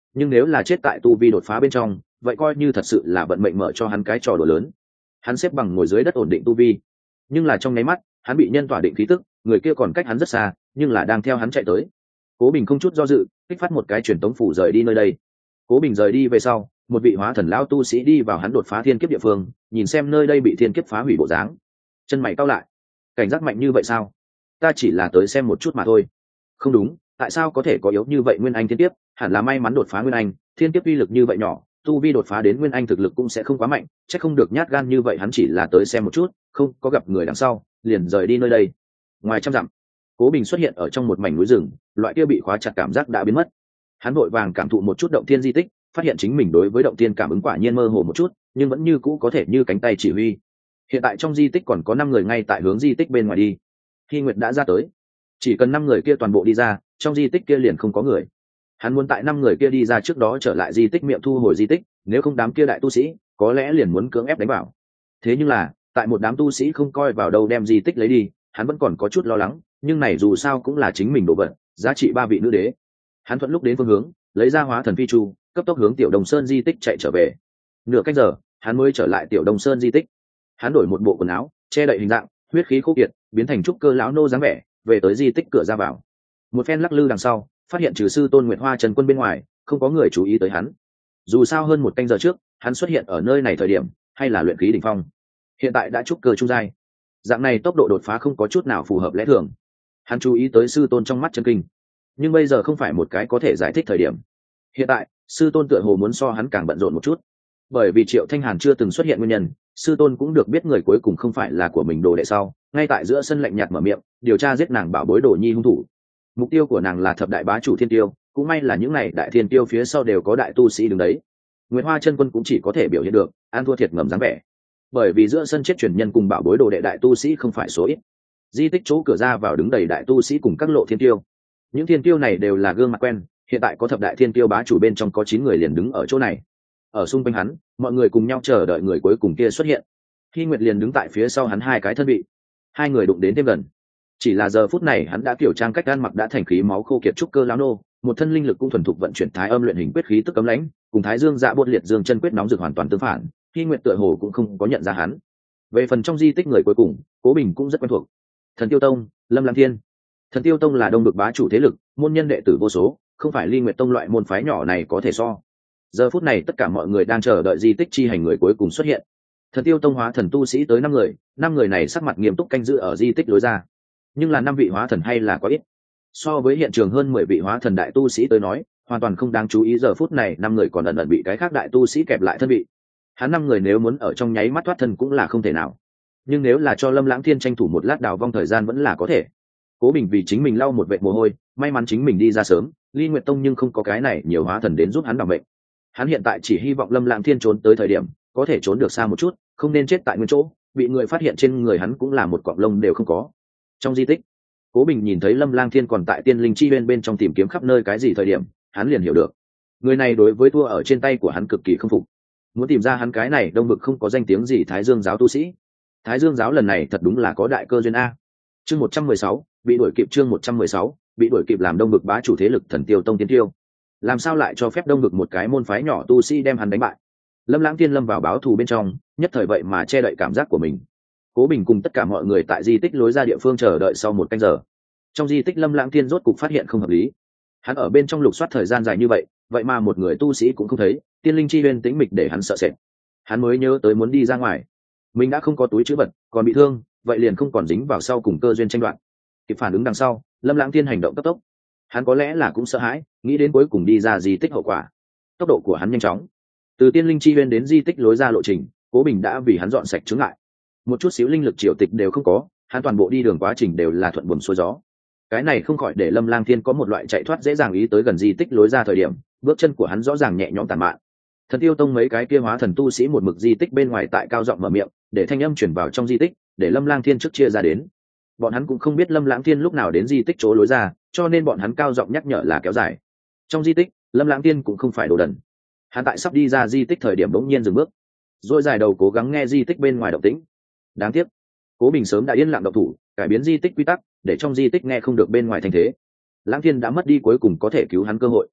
nhưng nếu là chết tại tu vi đột phá bên trong vậy coi như thật sự là vận mệnh mở cho hắn cái trò đùa lớn. Hắn xếp bằng ngồi dưới đất ổn định tu vi, nhưng là trong nháy mắt hắn bị nhân tỏa định khí tức, người kia còn cách hắn rất xa nhưng là đang theo hắn chạy tới. Cố Bình không chút do dự kích phát một cái truyền tống phủ rời đi nơi đây. Cố Bình rời đi về sau, một vị hóa thần lão tu sĩ đi vào hắn đột phá thiên kiếp địa phương, nhìn xem nơi đây bị thiên kiếp phá hủy bộ dáng, chân mày cau lại. Cảnh giác mạnh như vậy sao? Ta chỉ là tới xem một chút mà thôi. Không đúng, tại sao có thể có yếu như vậy nguyên anh thiên kiếp? Hẳn là may mắn đột phá nguyên anh, thiên kiếp uy lực như vậy nhỏ, tu vi đột phá đến nguyên anh thực lực cũng sẽ không quá mạnh, chắc không được nhát gan như vậy. Hắn chỉ là tới xem một chút, không có gặp người đằng sau, liền rời đi nơi đây. Ngoài trăm dặm, Cố Bình xuất hiện ở trong một mảnh núi rừng, loại kia bị khóa chặt cảm giác đã biến mất. Hắn vội vàng cảm thụ một chút động thiên di tích, phát hiện chính mình đối với động thiên cảm ứng quả nhiên mơ hồ một chút, nhưng vẫn như cũ có thể như cánh tay chỉ huy. Hiện tại trong di tích còn có 5 người ngay tại hướng di tích bên ngoài đi. Khi Nguyệt đã ra tới, chỉ cần 5 người kia toàn bộ đi ra, trong di tích kia liền không có người. Hắn muốn tại 5 người kia đi ra trước đó trở lại di tích miệng thu hồi di tích, nếu không đám kia đại tu sĩ có lẽ liền muốn cưỡng ép đánh vào. Thế nhưng là, tại một đám tu sĩ không coi vào đâu đem di tích lấy đi, hắn vẫn còn có chút lo lắng, nhưng này dù sao cũng là chính mình đồ vật, giá trị 3 vị nữ đế. Hắn thuận lúc đến phương hướng, lấy ra hóa thần phi chu, cấp tốc hướng Tiểu Đồng Sơn di tích chạy trở về. Nửa canh giờ, hắn mới trở lại Tiểu Đồng Sơn di tích. Hắn đổi một bộ quần áo, che đậy hình dạng, huyết khí khô kiệt, biến thành trúc cơ lão nô dáng vẻ, về tới di tích cửa ra vào. Một phen lắc lư đằng sau, phát hiện trừ sư Tôn Nguyệt Hoa Trần Quân bên ngoài, không có người chú ý tới hắn. Dù sao hơn một canh giờ trước, hắn xuất hiện ở nơi này thời điểm, hay là luyện khí đỉnh phong. Hiện tại đã trúc cơ trung giai. Dạng này tốc độ đột phá không có chút nào phù hợp lẽ thường. Hắn chú ý tới sư tôn trong mắt chân kinh, nhưng bây giờ không phải một cái có thể giải thích thời điểm. Hiện tại sư tôn tựa hồ muốn so hắn càng bận rộn một chút, bởi vì Triệu Thanh Hàn chưa từng xuất hiện nguyên nhân, sư tôn cũng được biết người cuối cùng không phải là của mình đồ đệ sau, ngay tại giữa sân lạnh nhạt mở miệng điều tra giết nàng bảo bối Đồ Nhi hung thủ. Mục tiêu của nàng là thập đại bá chủ thiên tiêu, cũng may là những này đại thiên tiêu phía sau đều có đại tu sĩ đứng đấy. Nguyệt Hoa Chân Quân cũng chỉ có thể biểu hiện được ăn thua thiệt ngầm dáng vẻ, bởi vì giữa sân chết truyền nhân cùng bảo bối đồ đệ đại tu sĩ không phải số ít. Di tích chỗ cửa ra vào đứng đầy đại tu sĩ cùng các lộ thiên tiêu. Những thiên tiêu này đều là gương mặt quen, hiện tại có thập đại thiên tiêu bá chủ bên trong có 9 người liền đứng ở chỗ này. Ở xung quanh hắn, mọi người cùng nhau chờ đợi người cuối cùng kia xuất hiện. Khi Nguyệt liền đứng tại phía sau hắn 2 cái thân vị. 2 người đụng đến thêm gần. Chỉ là giờ phút này hắn đã kiểu trang cách ăn mặc đã thành khí máu khô kiệt trúc cơ lão nô, một thân linh lực cũng thuần thục vận chuyển thái âm luyện hình quyết khí tức cấm lãnh, cùng thái dương dạ buôn liệt dương chân quyết nóng rực hoàn toàn tương phản. Khi Nguyệt tựa hồ cũng không có nhận ra hắn. Về phần trong di tích người cuối cùng, Cố Bình cũng rất quen thuộc. Thần Tiêu Tông, Lâm Lam Thiên. Thần Tiêu Tông là đông vực bá chủ thế lực, môn nhân đệ tử vô số, không phải Ly Nguyệt Tông loại môn phái nhỏ này có thể so. Giờ phút này tất cả mọi người đang chờ đợi di tích chi hành người cuối cùng xuất hiện. Thần Tiêu Tông hóa thần tu sĩ tới 5 người, 5 người này sắc mặt nghiêm túc canh giữ ở di tích lối ra. Nhưng là 5 vị hóa thần hay là quá ít. So với hiện trường hơn 10 vị hóa thần đại tu sĩ tới nói, hoàn toàn không đáng chú ý. Giờ phút này 5 người còn ẩn ẩn bị cái khác đại tu sĩ kẹp lại thân vị. Hắn 5 người nếu muốn ở trong nháy mắt thoát thân cũng là không thể nào. Nhưng nếu là cho Lâm Lãng Thiên tranh thủ một lát đào vong thời gian vẫn là có thể. Cố Bình vì chính mình lau một vệt mồ hôi, may mắn chính mình đi ra sớm, Ly Nguyệt Tông nhưng không có cái này nhiều hóa thần đến giúp hắn bảo mệnh. Hắn hiện tại chỉ hy vọng Lâm Lãng Thiên trốn tới thời điểm, có thể trốn được xa một chút, không nên chết tại nguyên chỗ, bị người phát hiện trên người hắn cũng là một cọng lông đều không có. Trong di tích, Cố Bình nhìn thấy Lâm Lang Thiên còn tại Tiên Linh Chi bên trong tìm kiếm khắp nơi cái gì thời điểm, hắn liền hiểu được, người này đối với thua ở trên tay của hắn cực kỳ không phục. Muốn tìm ra hắn cái này đông vực không có danh tiếng gì Thái Dương giáo tu sĩ. Thái Dương giáo lần này thật đúng là có đại cơ duyên a. Chương 116, bị đuổi kịp. Chương 116, bị đuổi kịp. Làm đông vực bá chủ thế lực Thần Tiêu Tông tiến tiêu, làm sao lại cho phép đông vực một cái môn phái nhỏ tu sĩ đem hắn đánh bại? Lâm Lãng Thiên lâm vào báo thù bên trong, nhất thời vậy mà che đậy cảm giác của mình. Cố Bình cùng tất cả mọi người tại di tích lối ra địa phương chờ đợi sau 1 canh giờ. Trong di tích Lâm Lãng Thiên rốt cục phát hiện không hợp lý. Hắn ở bên trong lục soát thời gian dài như vậy, vậy mà một người tu sĩ cũng không thấy, Tiên Linh Chi bên tĩnh mịch để hắn sợ sệt. Hắn mới nhớ tới muốn đi ra ngoài, mình đã không có túi trữ vật, còn bị thương, vậy liền không còn dính vào sau cùng cơ duyên tranh đoạt. Kịp phản ứng đằng sau, Lâm Lãng Thiên hành động cấp tốc. Hắn có lẽ là cũng sợ hãi, nghĩ đến cuối cùng đi ra di tích hậu quả. Tốc độ của hắn nhanh chóng. Từ Tiên Linh Chi bên đến di tích lối ra lộ trình, Cố Bình đã vì hắn dọn sạch chướng ngại. Một chút xíu linh lực triều tịch đều không có, hắn toàn bộ đi đường quá trình đều là thuận buồm xuôi gió. Cái này không khỏi để Lâm Lang Thiên có một loại chạy thoát dễ dàng ý tới gần di tích lối ra thời điểm, bước chân của hắn rõ ràng nhẹ nhõm tàn mạn. Thần Tiêu Tông mấy cái kia hóa thần tu sĩ một mực di tích bên ngoài tại cao giọng mở miệng, để thanh âm truyền vào trong di tích, để Lâm Lang Thiên trước chia ra đến. Bọn hắn cũng không biết Lâm Lãng Thiên lúc nào đến di tích chỗ lối ra, cho nên bọn hắn cao giọng nhắc nhở là kéo dài. Trong di tích, Lâm Lãng Thiên cũng không phải đồ đần. Hắn tại sắp đi ra di tích thời điểm bỗng nhiên dừng bước, rồi dài đầu cố gắng nghe di tích bên ngoài động tĩnh. Đáng tiếc, Cố Bình sớm đã yên lặng động thủ, cải biến di tích quy tắc, để trong di tích nghe không được bên ngoài thành thế. Lãng Thiên đã mất đi cuối cùng có thể cứu hắn cơ hội.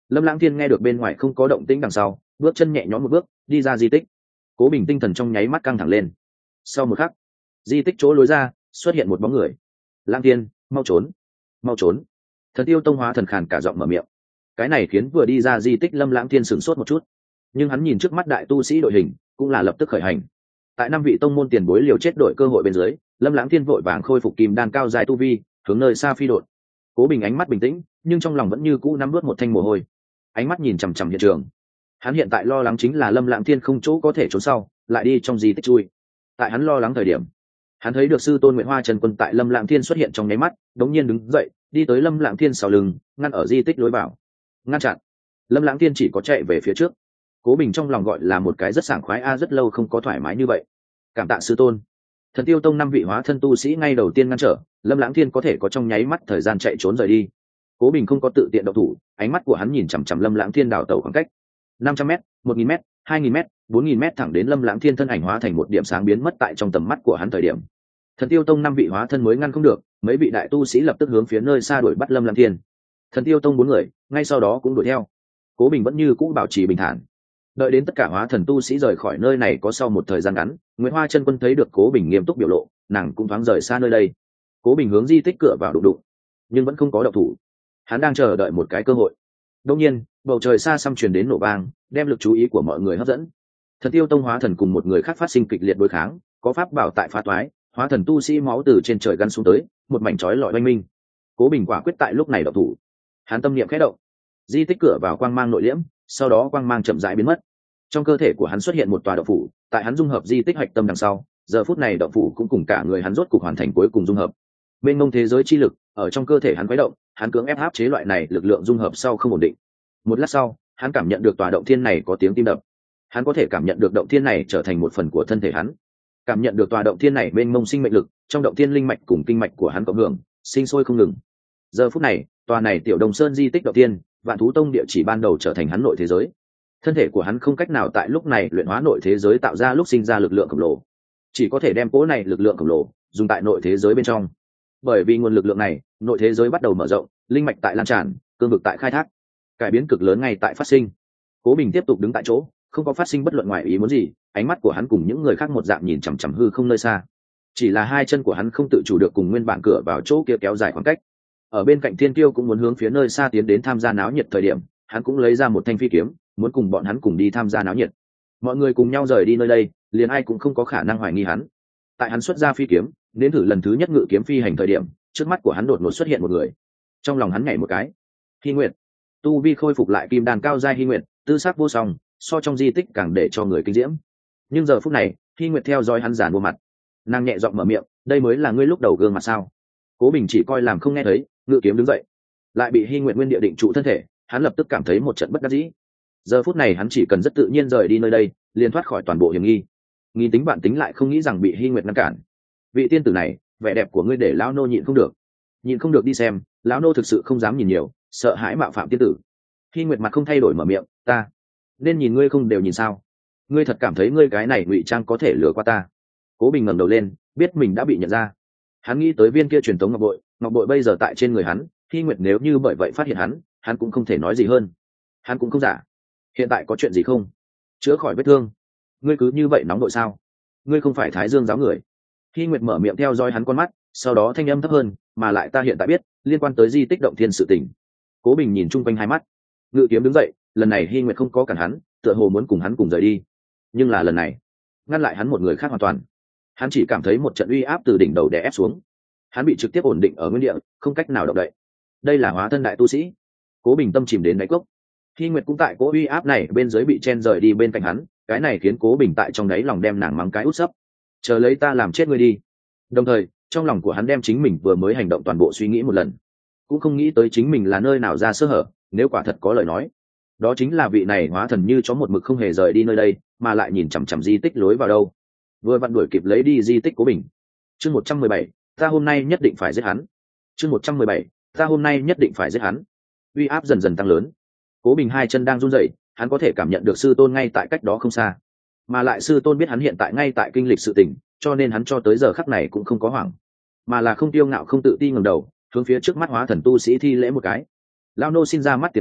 Lâm Lãng Thiên nghe được bên ngoài không có động tĩnh đằng sau, bước chân nhẹ nhõm một bước đi ra di tích. Cố Bình tinh thần trong nháy mắt căng thẳng lên. Sau một khắc, di tích chỗ lối ra xuất hiện một bóng người. Lãng Thiên, mau trốn, mau trốn! Thần Tiêu Tông hóa thần khàn cả giọng mở miệng. Cái này khiến vừa đi ra di tích Lâm Lãng Thiên sửng sốt một chút, nhưng hắn nhìn trước mắt đại tu sĩ đội hình cũng là lập tức khởi hành. Tại 5 vị tông môn tiền bối liều chết đổi cơ hội bên dưới, Lâm Lãng Thiên vội vàng khôi phục kim đan cao dài tu vi, hướng nơi xa phi đột. Cố Bình ánh mắt bình tĩnh, nhưng trong lòng vẫn như cũ nắm vớt một thanh mồ hôi. Ánh mắt nhìn chằm chằm hiện trường. Hắn hiện tại lo lắng chính là Lâm Lãng Thiên không chỗ có thể trốn sau, lại đi trong di tích chui. Tại hắn lo lắng thời điểm, hắn thấy được sư tôn Nguyệt Hoa Trần Quân tại Lâm Lãng Thiên xuất hiện trong nháy mắt, đống nhiên đứng dậy, đi tới Lâm Lãng Thiên sau lưng, ngăn ở di tích lối vào. Ngăn chặn. Lâm Lãng Thiên chỉ có chạy về phía trước. Cố Bình trong lòng gọi là một cái rất sảng khoái rất lâu không có thoải mái như vậy. Cảm tạ sư tôn. Thần Tiêu Tông 5 vị hóa thân tu sĩ ngay đầu tiên ngăn trở, Lâm Lãng Thiên có thể có trong nháy mắt thời gian chạy trốn rời đi. Cố Bình không có tự tiện động thủ, ánh mắt của hắn nhìn chằm chằm Lâm Lãng Thiên đào tẩu khoảng cách 500m, 1000m, 2000m, 4000m thẳng đến Lâm Lãng Thiên thân ảnh hóa thành một điểm sáng biến mất tại trong tầm mắt của hắn thời điểm. Thần Tiêu Tông 5 vị hóa thân mới ngăn không được, mấy vị đại tu sĩ lập tức hướng phía nơi xa đuổi bắt Lâm Lãng Thiên. Thần Tiêu Tông 4 người, ngay sau đó cũng đuổi theo. Cố Bình vẫn như cũ bảo trì bình thản. Đợi đến tất cả hóa thần tu sĩ rời khỏi nơi này có sau một thời gian ngắn, Nguyễn Hoa Chân Quân thấy được Cố Bình nghiêm túc biểu lộ, nàng cũng thoáng rời xa nơi đây. Cố Bình hướng di tích cửa vào đụng đụng, nhưng vẫn không có động thủ. Hắn đang chờ đợi một cái cơ hội. Đột nhiên, bầu trời xa xăm truyền đến nổ vang, đem lực chú ý của mọi người hấp dẫn. Thần Tiêu Tông hóa thần cùng một người khác phát sinh kịch liệt đối kháng, có pháp bảo tại phá toái, hóa thần tu sĩ máu từ trên trời gắn xuống tới, một mảnh chói lọi oanh minh. Cố Bình quả quyết tại lúc này động thủ. Hắn tâm niệm khẽ động, di tích cửa vào quang mang nội liễm, sau đó quang mang chậm rãi biến mất. Trong cơ thể của hắn xuất hiện một tòa động phủ, tại hắn dung hợp di tích hạch tâm đằng sau, giờ phút này động phủ cũng cùng cả người hắn rốt cục hoàn thành cuối cùng dung hợp. Bên ngông thế giới chi lực ở trong cơ thể hắn khuấy động, hắn cưỡng ép áp chế loại này lực lượng dung hợp sau không ổn định. Một lát sau, hắn cảm nhận được tòa động thiên này có tiếng tim đập. Hắn có thể cảm nhận được động thiên này trở thành một phần của thân thể hắn. Cảm nhận được tòa động thiên này bên ngông sinh mệnh lực, trong động thiên linh mạch cùng kinh mạch của hắn cộng hưởng, sinh sôi không ngừng. Giờ phút này, tòa này Tiểu Đồng Sơn di tích động thiên, Vạn Thú Tông địa chỉ ban đầu trở thành hắn nội thế giới. Thân thể của hắn không cách nào tại lúc này luyện hóa nội thế giới tạo ra lúc sinh ra lực lượng khổng lồ, chỉ có thể đem cỗ này lực lượng khổng lồ dùng tại nội thế giới bên trong. Bởi vì nguồn lực lượng này, nội thế giới bắt đầu mở rộng, linh mạch tại lan tràn, cương vực tại khai thác, cải biến cực lớn ngay tại phát sinh. Cố Bình tiếp tục đứng tại chỗ, không có phát sinh bất luận ngoài ý muốn gì, ánh mắt của hắn cùng những người khác một dạng nhìn chằm chằm hư không nơi xa. Chỉ là hai chân của hắn không tự chủ được cùng nguyên bản cửa vào chỗ kia kéo dài khoảng cách. Ở bên cạnh Thiên Kiêu cũng muốn hướng phía nơi xa tiến đến tham gia náo nhiệt thời điểm, hắn cũng lấy ra một thanh phi kiếm, muốn cùng bọn hắn cùng đi tham gia náo nhiệt. Mọi người cùng nhau rời đi nơi đây, liền ai cũng không có khả năng hoài nghi hắn. Tại hắn xuất ra phi kiếm, đến thử lần thứ nhất ngự kiếm phi hành thời điểm, trước mắt của hắn đột ngột xuất hiện một người. Trong lòng hắn nhảy một cái. Hy Nguyệt, tu vi khôi phục lại kim đan cao giai Hy Nguyệt, tư sắc vô song, so trong di tích càng để cho người kinh diễm. Nhưng giờ phút này, Hy Nguyệt theo dõi hắn giàn mua mặt. Nàng nhẹ giọng mở miệng, đây mới là ngươi lúc đầu gương mặt sao? Cố Bình chỉ coi làm không nghe thấy, ngự kiếm đứng dậy, lại bị Hy Nguyệt nguyên địa định trụ thân thể, hắn lập tức cảm thấy một trận bất đắc dĩ. Giờ phút này hắn chỉ cần rất tự nhiên rời đi nơi đây, liền thoát khỏi toàn bộ hiểm nghi. Nghìn tính bạn tính lại không nghĩ rằng bị Hy Nguyệt ngăn cản. Vị tiên tử này, vẻ đẹp của ngươi để lão nô nhịn không được đi xem, lão nô thực sự không dám nhìn nhiều, sợ hãi mạo phạm tiên tử. Hy Nguyệt mặt không thay đổi mở miệng, ta nên nhìn ngươi không đều nhìn sao? Ngươi thật cảm thấy ngươi cái này ngụy trang có thể lừa qua ta? Cố Bình ngẩng đầu lên, biết mình đã bị nhận ra. Hắn nghĩ tới viên kia truyền tống ngọc bội bây giờ tại trên người hắn, Hy Nguyệt nếu như bởi vậy phát hiện hắn cũng không thể nói gì hơn. Hắn cũng không giả. Hiện tại có chuyện gì không? Chữa khỏi vết thương. Ngươi cứ như vậy nóng đội sao? Ngươi không phải Thái Dương giáo người. Hy Nguyệt mở miệng theo dõi hắn con mắt, sau đó thanh âm thấp hơn, mà lại ta hiện tại biết liên quan tới di tích động thiên sự tình. Cố Bình nhìn chung quanh hai mắt, ngự kiếm đứng dậy, lần này Hy Nguyệt không có cản hắn, tựa hồ muốn cùng hắn cùng rời đi. Nhưng là lần này, ngăn lại hắn một người khác hoàn toàn. Hắn chỉ cảm thấy một trận uy áp từ đỉnh đầu đè ép xuống. Hắn bị trực tiếp ổn định ở nguyên địa, không cách nào động đậy. Đây là hóa thân đại tu sĩ. Cố Bình tâm chìm đến đáy cốc. Hy Nguyệt cũng tại cố uy áp này bên dưới bị chen rời đi bên cạnh hắn, cái này khiến Cố Bình tại trong đáy lòng đem nàng mắng cái út sấp. Chờ lấy ta làm chết ngươi đi. Đồng thời, trong lòng của hắn đem chính mình vừa mới hành động toàn bộ suy nghĩ một lần, cũng không nghĩ tới chính mình là nơi nào ra sơ hở, nếu quả thật có lời nói, đó chính là vị này hóa thần như chó một mực không hề rời đi nơi đây, mà lại nhìn chằm chằm di tích lối vào đâu, vừa vặn đuổi kịp lấy đi di tích Cố Bình. Chương 117, ta hôm nay nhất định phải giết hắn. Chương 117, ta hôm nay nhất định phải giết hắn. Uy áp dần dần tăng lớn. Cố Bình hai chân đang run rẩy, hắn có thể cảm nhận được sư tôn ngay tại cách đó không xa, mà lại sư tôn biết hắn hiện tại ngay tại kinh lịch sự tình, cho nên hắn cho tới giờ khắc này cũng không có hoảng, mà là không tiêu ngạo không tự ti ngẩng đầu, hướng phía trước mắt hóa thần tu sĩ thi lễ một cái. Lao nô xin ra mắt tiền bối,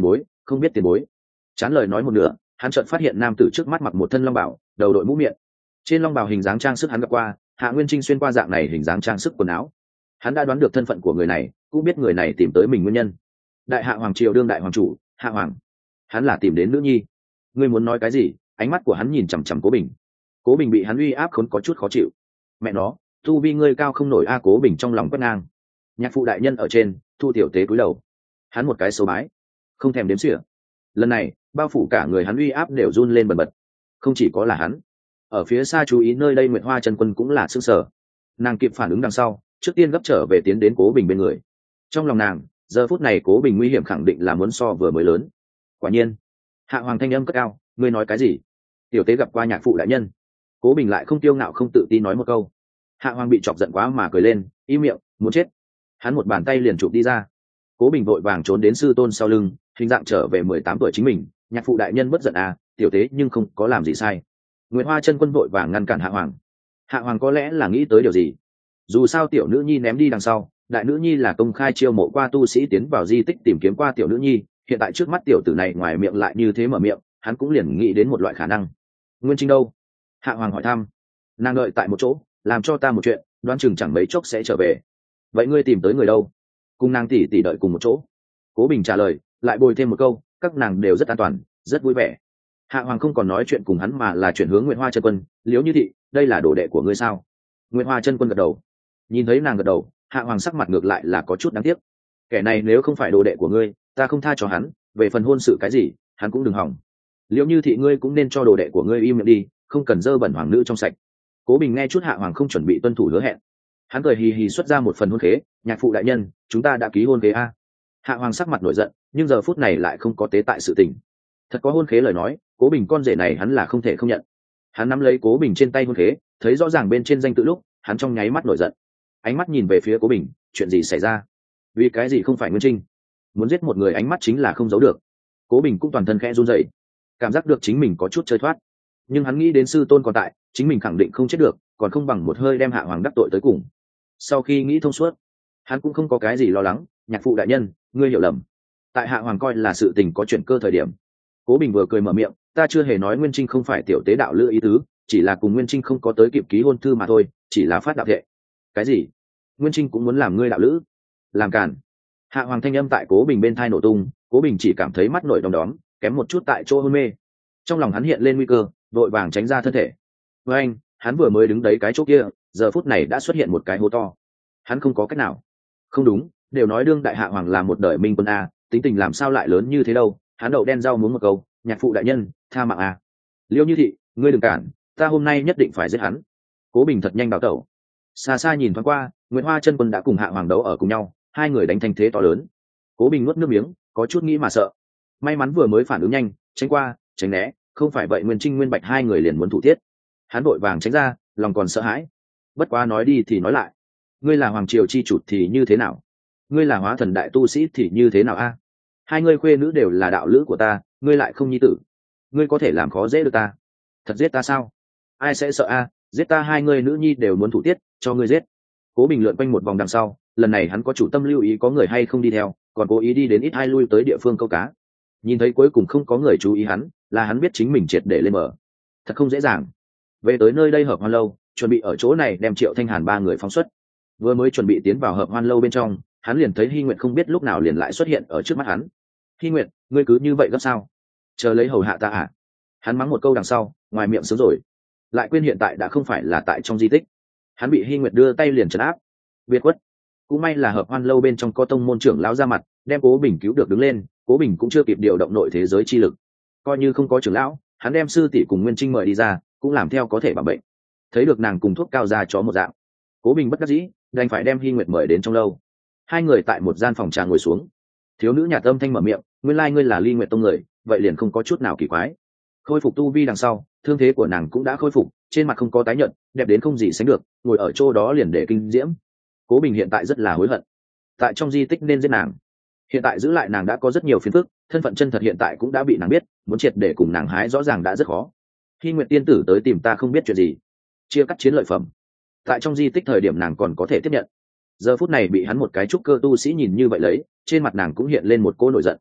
không biết tiền bối. Chán lời nói một nửa, hắn chợt phát hiện nam tử trước mắt mặc một thân long bào, đầu đội mũ miệng. Trên long bào hình dáng trang sức hắn gặp qua, Hạ Nguyên Trinh xuyên qua dạng này hình dáng trang sức quần áo. Hắn đã đoán được thân phận của người này, cũng biết người này tìm tới mình nguyên nhân. Đại Hạ hoàng triều đương đại hoàng chủ, Hạ hoàng. Hắn là tìm đến nữ nhi. Ngươi muốn nói cái gì? Ánh mắt của hắn nhìn chằm chằm Cố Bình. Cố Bình bị hắn uy áp khốn có chút khó chịu. Mẹ nó, tu vi ngươi cao không nổi a. Cố Bình trong lòng quét ngang. Nhạc phụ đại nhân ở trên, Thu tiểu tế cúi đầu. Hắn một cái xấu bái, không thèm đếm xỉa. Lần này, bao phủ cả người hắn uy áp đều run lên bần bật. Không chỉ có là hắn, ở phía xa chú ý nơi đây Nguyệt Hoa chân quân cũng là sững sờ. Nàng kịp phản ứng đằng sau, trước tiên gấp trở về tiến đến Cố Bình bên người. Trong lòng nàng, giờ phút này Cố Bình nguy hiểm khẳng định là muốn so vừa mới lớn. Quả nhiên, Hạ hoàng thanh âm cất cao, ngươi nói cái gì? Tiểu tế gặp qua nhạc phụ đại nhân. Cố Bình lại không tiêu ngạo không tự tin nói một câu. Hạ hoàng bị chọc giận quá mà cười lên, im miệng, muốn chết. Hắn một bàn tay liền chụp đi ra. Cố Bình vội vàng trốn đến sư tôn sau lưng, hình dạng trở về 18 tuổi chính mình. Nhạc phụ đại nhân bất giận à, tiểu tế nhưng không có làm gì sai. Nguyệt Hoa chân quân vội vàng ngăn cản Hạ hoàng. Hạ hoàng có lẽ là nghĩ tới điều gì. Dù sao tiểu nữ nhi ném đi đằng sau, đại nữ nhi là công khai chiêu mộ qua tu sĩ tiến vào di tích tìm kiếm qua tiểu nữ nhi, hiện tại trước mắt tiểu tử này ngoài miệng lại như thế mở miệng, hắn cũng liền nghĩ đến một loại khả năng. Nguyên Trinh đâu? Hạ hoàng hỏi thăm. Nàng đợi tại một chỗ, làm cho ta một chuyện, đoán chừng chẳng mấy chốc sẽ trở về. Vậy ngươi tìm tới người đâu? Cùng nàng tỷ tỷ đợi cùng một chỗ. Cố Bình trả lời, lại bồi thêm một câu, các nàng đều rất an toàn, rất vui vẻ. Hạ hoàng không còn nói chuyện cùng hắn mà là chuyển hướng Nguyệt Hoa chân quân. Liễu Như Thị, đây là đồ đệ của ngươi sao? Nguyệt Hoa chân quân gật đầu. Nhìn thấy nàng gật đầu, Hạ hoàng sắc mặt ngược lại là có chút đáng tiếc. Kẻ này nếu không phải đồ đệ của ngươi, ta không tha cho hắn. Về phần hôn sự cái gì, hắn cũng đừng hỏng. Liễu Như Thị, ngươi cũng nên cho đồ đệ của ngươi im miệng đi, không cần dơ bẩn hoàng nữ trong sạch. Cố Bình nghe chút Hạ hoàng không chuẩn bị tuân thủ hứa hẹn, hắn cười hì hì xuất ra một phần hôn khế. Nhạc phụ đại nhân, chúng ta đã ký hôn khế a. Hạ hoàng sắc mặt nổi giận, nhưng giờ phút này lại không có tế tại sự tình. Thật có hôn khế lời nói, Cố Bình con rể này hắn là không thể không nhận. Hắn nắm lấy Cố Bình trên tay hôn khế, thấy rõ ràng bên trên danh tự lúc, hắn trong nháy mắt nổi giận. Ánh mắt nhìn về phía Cố Bình, chuyện gì xảy ra? Vì cái gì không phải Nguyên Trinh? Muốn giết một người ánh mắt chính là không giấu được. Cố Bình cũng toàn thân khẽ run rẩy, cảm giác được chính mình có chút chơi thoát. Nhưng hắn nghĩ đến sư tôn còn tại, chính mình khẳng định không chết được, còn không bằng một hơi đem Hạ hoàng đắc tội tới cùng. Sau khi nghĩ thông suốt, hắn cũng không có cái gì lo lắng. Nhạc phụ đại nhân, ngươi hiểu lầm. Tại Hạ hoàng coi là sự tình có chuyển cơ thời điểm. Cố Bình vừa cười mở miệng, ta chưa hề nói Nguyên Trinh không phải tiểu tế đạo lữ ý tứ, chỉ là cùng Nguyên Trinh không có tới kịp ký hôn thư mà thôi, chỉ là phát đạo thệ. Cái gì? Nguyên Trinh cũng muốn làm ngươi đạo lữ? Làm càn. Hạ hoàng thanh âm tại Cố Bình bên thai nổ tung. Cố Bình chỉ cảm thấy mắt nổi đom đóm, kém một chút tại chỗ hôn mê. Trong lòng hắn hiện lên nguy cơ, vội vàng tránh ra thân thể. Với anh, hắn vừa mới đứng đấy cái chỗ kia, giờ phút này đã xuất hiện một cái hố to. Hắn không có cách nào. Không đúng, đều nói đương đại Hạ hoàng là một đời minh quân a, tính tình làm sao lại lớn như thế đâu. Hắn đậu đen rau muống một câu, nhạc phụ đại nhân, tha mạng a. Liễu Như Thị, ngươi đừng cản, ta hôm nay nhất định phải giết hắn. Cố Bình thật nhanh đào tẩu. Xa xa nhìn thoáng qua, Nguyệt Hoa chân quân đã cùng Hạ hoàng đấu ở cùng nhau, hai người đánh thành thế to lớn. Cố Bình nuốt nước miếng, có chút nghĩ mà sợ. May mắn vừa mới phản ứng nhanh, tránh qua, tránh né, không phải vậy Nguyên Trinh Nguyên Bạch hai người liền muốn thủ tiết. Hắn vội vàng tránh ra, lòng còn sợ hãi. Bất quá nói đi thì nói lại, ngươi là hoàng triều chi chủ thì như thế nào? Ngươi là hóa thần đại tu sĩ thì như thế nào a? Hai ngươi khuê nữ đều là đạo lữ của ta, ngươi lại không nhi tử, ngươi có thể làm khó dễ được ta? Thật giết ta sao? Ai sẽ sợ a? Giết ta hai ngươi nữ nhi đều muốn thủ tiết, cho ngươi giết. Cố Bình lượn quanh một vòng đằng sau, lần này hắn có chủ tâm lưu ý có người hay không đi theo, còn cố ý đi đến ít hai lui tới địa phương câu cá. Nhìn thấy cuối cùng không có người chú ý hắn, là hắn biết chính mình triệt để lên mở. Thật không dễ dàng. Về tới nơi đây Hợp Hoan lâu, chuẩn bị ở chỗ này đem Triệu Thanh Hàn ba người phóng xuất. Vừa mới chuẩn bị tiến vào Hợp Hoan lâu bên trong, hắn liền thấy Hy Nguyệt không biết lúc nào liền lại xuất hiện ở trước mắt hắn. Hy Nguyệt, ngươi cứ như vậy gấp sao? Chờ lấy hầu hạ ta à? Hắn mắng một câu đằng sau, ngoài miệng sướng rồi, lại quên hiện tại đã không phải là tại trong di tích. Hắn bị Hy Nguyệt đưa tay liền trấn áp. Biệt quất. Cũng may là Hợp Hoan lâu bên trong có tông môn trưởng lão ra mặt, đem Cố Bình cứu được đứng lên. Cố Bình cũng chưa kịp điều động nội thế giới chi lực, coi như không có trưởng lão, hắn đem sư tỷ cùng Nguyên Trinh mời đi ra, cũng làm theo có thể bảo bệnh. Thấy được nàng cùng thuốc cao ra chó một dạng, Cố Bình bất đắc dĩ, đành phải đem Hy Nguyệt mời đến trong lâu. Hai người tại một gian phòng trà ngồi xuống. Thiếu nữ nhạt âm thanh mở miệng, nguyên lai ngươi là Ly Nguyệt tông người, vậy liền không có chút nào kỳ quái. Khôi phục tu vi đằng sau, thương thế của nàng cũng đã khôi phục, trên mặt không có tái nhợt, đẹp đến không gì sánh được, ngồi ở chỗ đó liền để kinh diễm. Cố Bình hiện tại rất là hối hận, tại trong di tích nên giết nàng. Hiện tại giữ lại nàng đã có rất nhiều phiền phức, thân phận chân thật hiện tại cũng đã bị nàng biết, muốn triệt để cùng nàng hái rõ ràng đã rất khó. Khi Nguyệt tiên tử tới tìm ta không biết chuyện gì, chia cắt chiến lợi phẩm. Tại trong di tích thời điểm nàng còn có thể tiếp nhận, giờ phút này bị hắn một cái trúc cơ tu sĩ nhìn như vậy lấy, trên mặt nàng cũng hiện lên một cỗ nổi giận.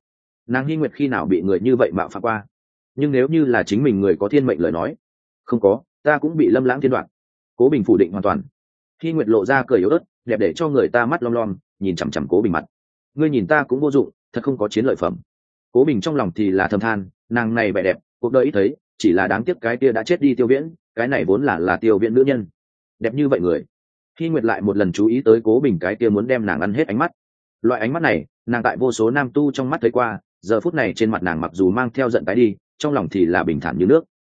nàng Hy Nguyệt khi nào bị người như vậy mạo phạm qua? Nhưng nếu như là chính mình người có thiên mệnh lời nói, không có, ta cũng bị Lâm Lãng thiên đoạn. Cố Bình phủ định hoàn toàn. Hy Nguyệt lộ ra cười yếu ớt, đẹp để cho người ta mắt lom lom nhìn chằm chằm Cố Bình mặt. Ngươi nhìn ta cũng vô dụng, thật không có chiến lợi phẩm. Cố Bình trong lòng thì là thầm than, nàng này vẻ đẹp, cuộc đời ít thấy, chỉ là đáng tiếc cái kia đã chết đi Tiêu Viễn, cái này vốn là Tiêu Viễn nữ nhân. Đẹp như vậy người. Hy Nguyệt lại một lần chú ý tới Cố Bình cái kia muốn đem nàng ăn hết ánh mắt. Loại ánh mắt này, nàng tại vô số nam tu trong mắt thấy qua, giờ phút này trên mặt nàng mặc dù mang theo giận tái đi, trong lòng thì là bình thản như nước.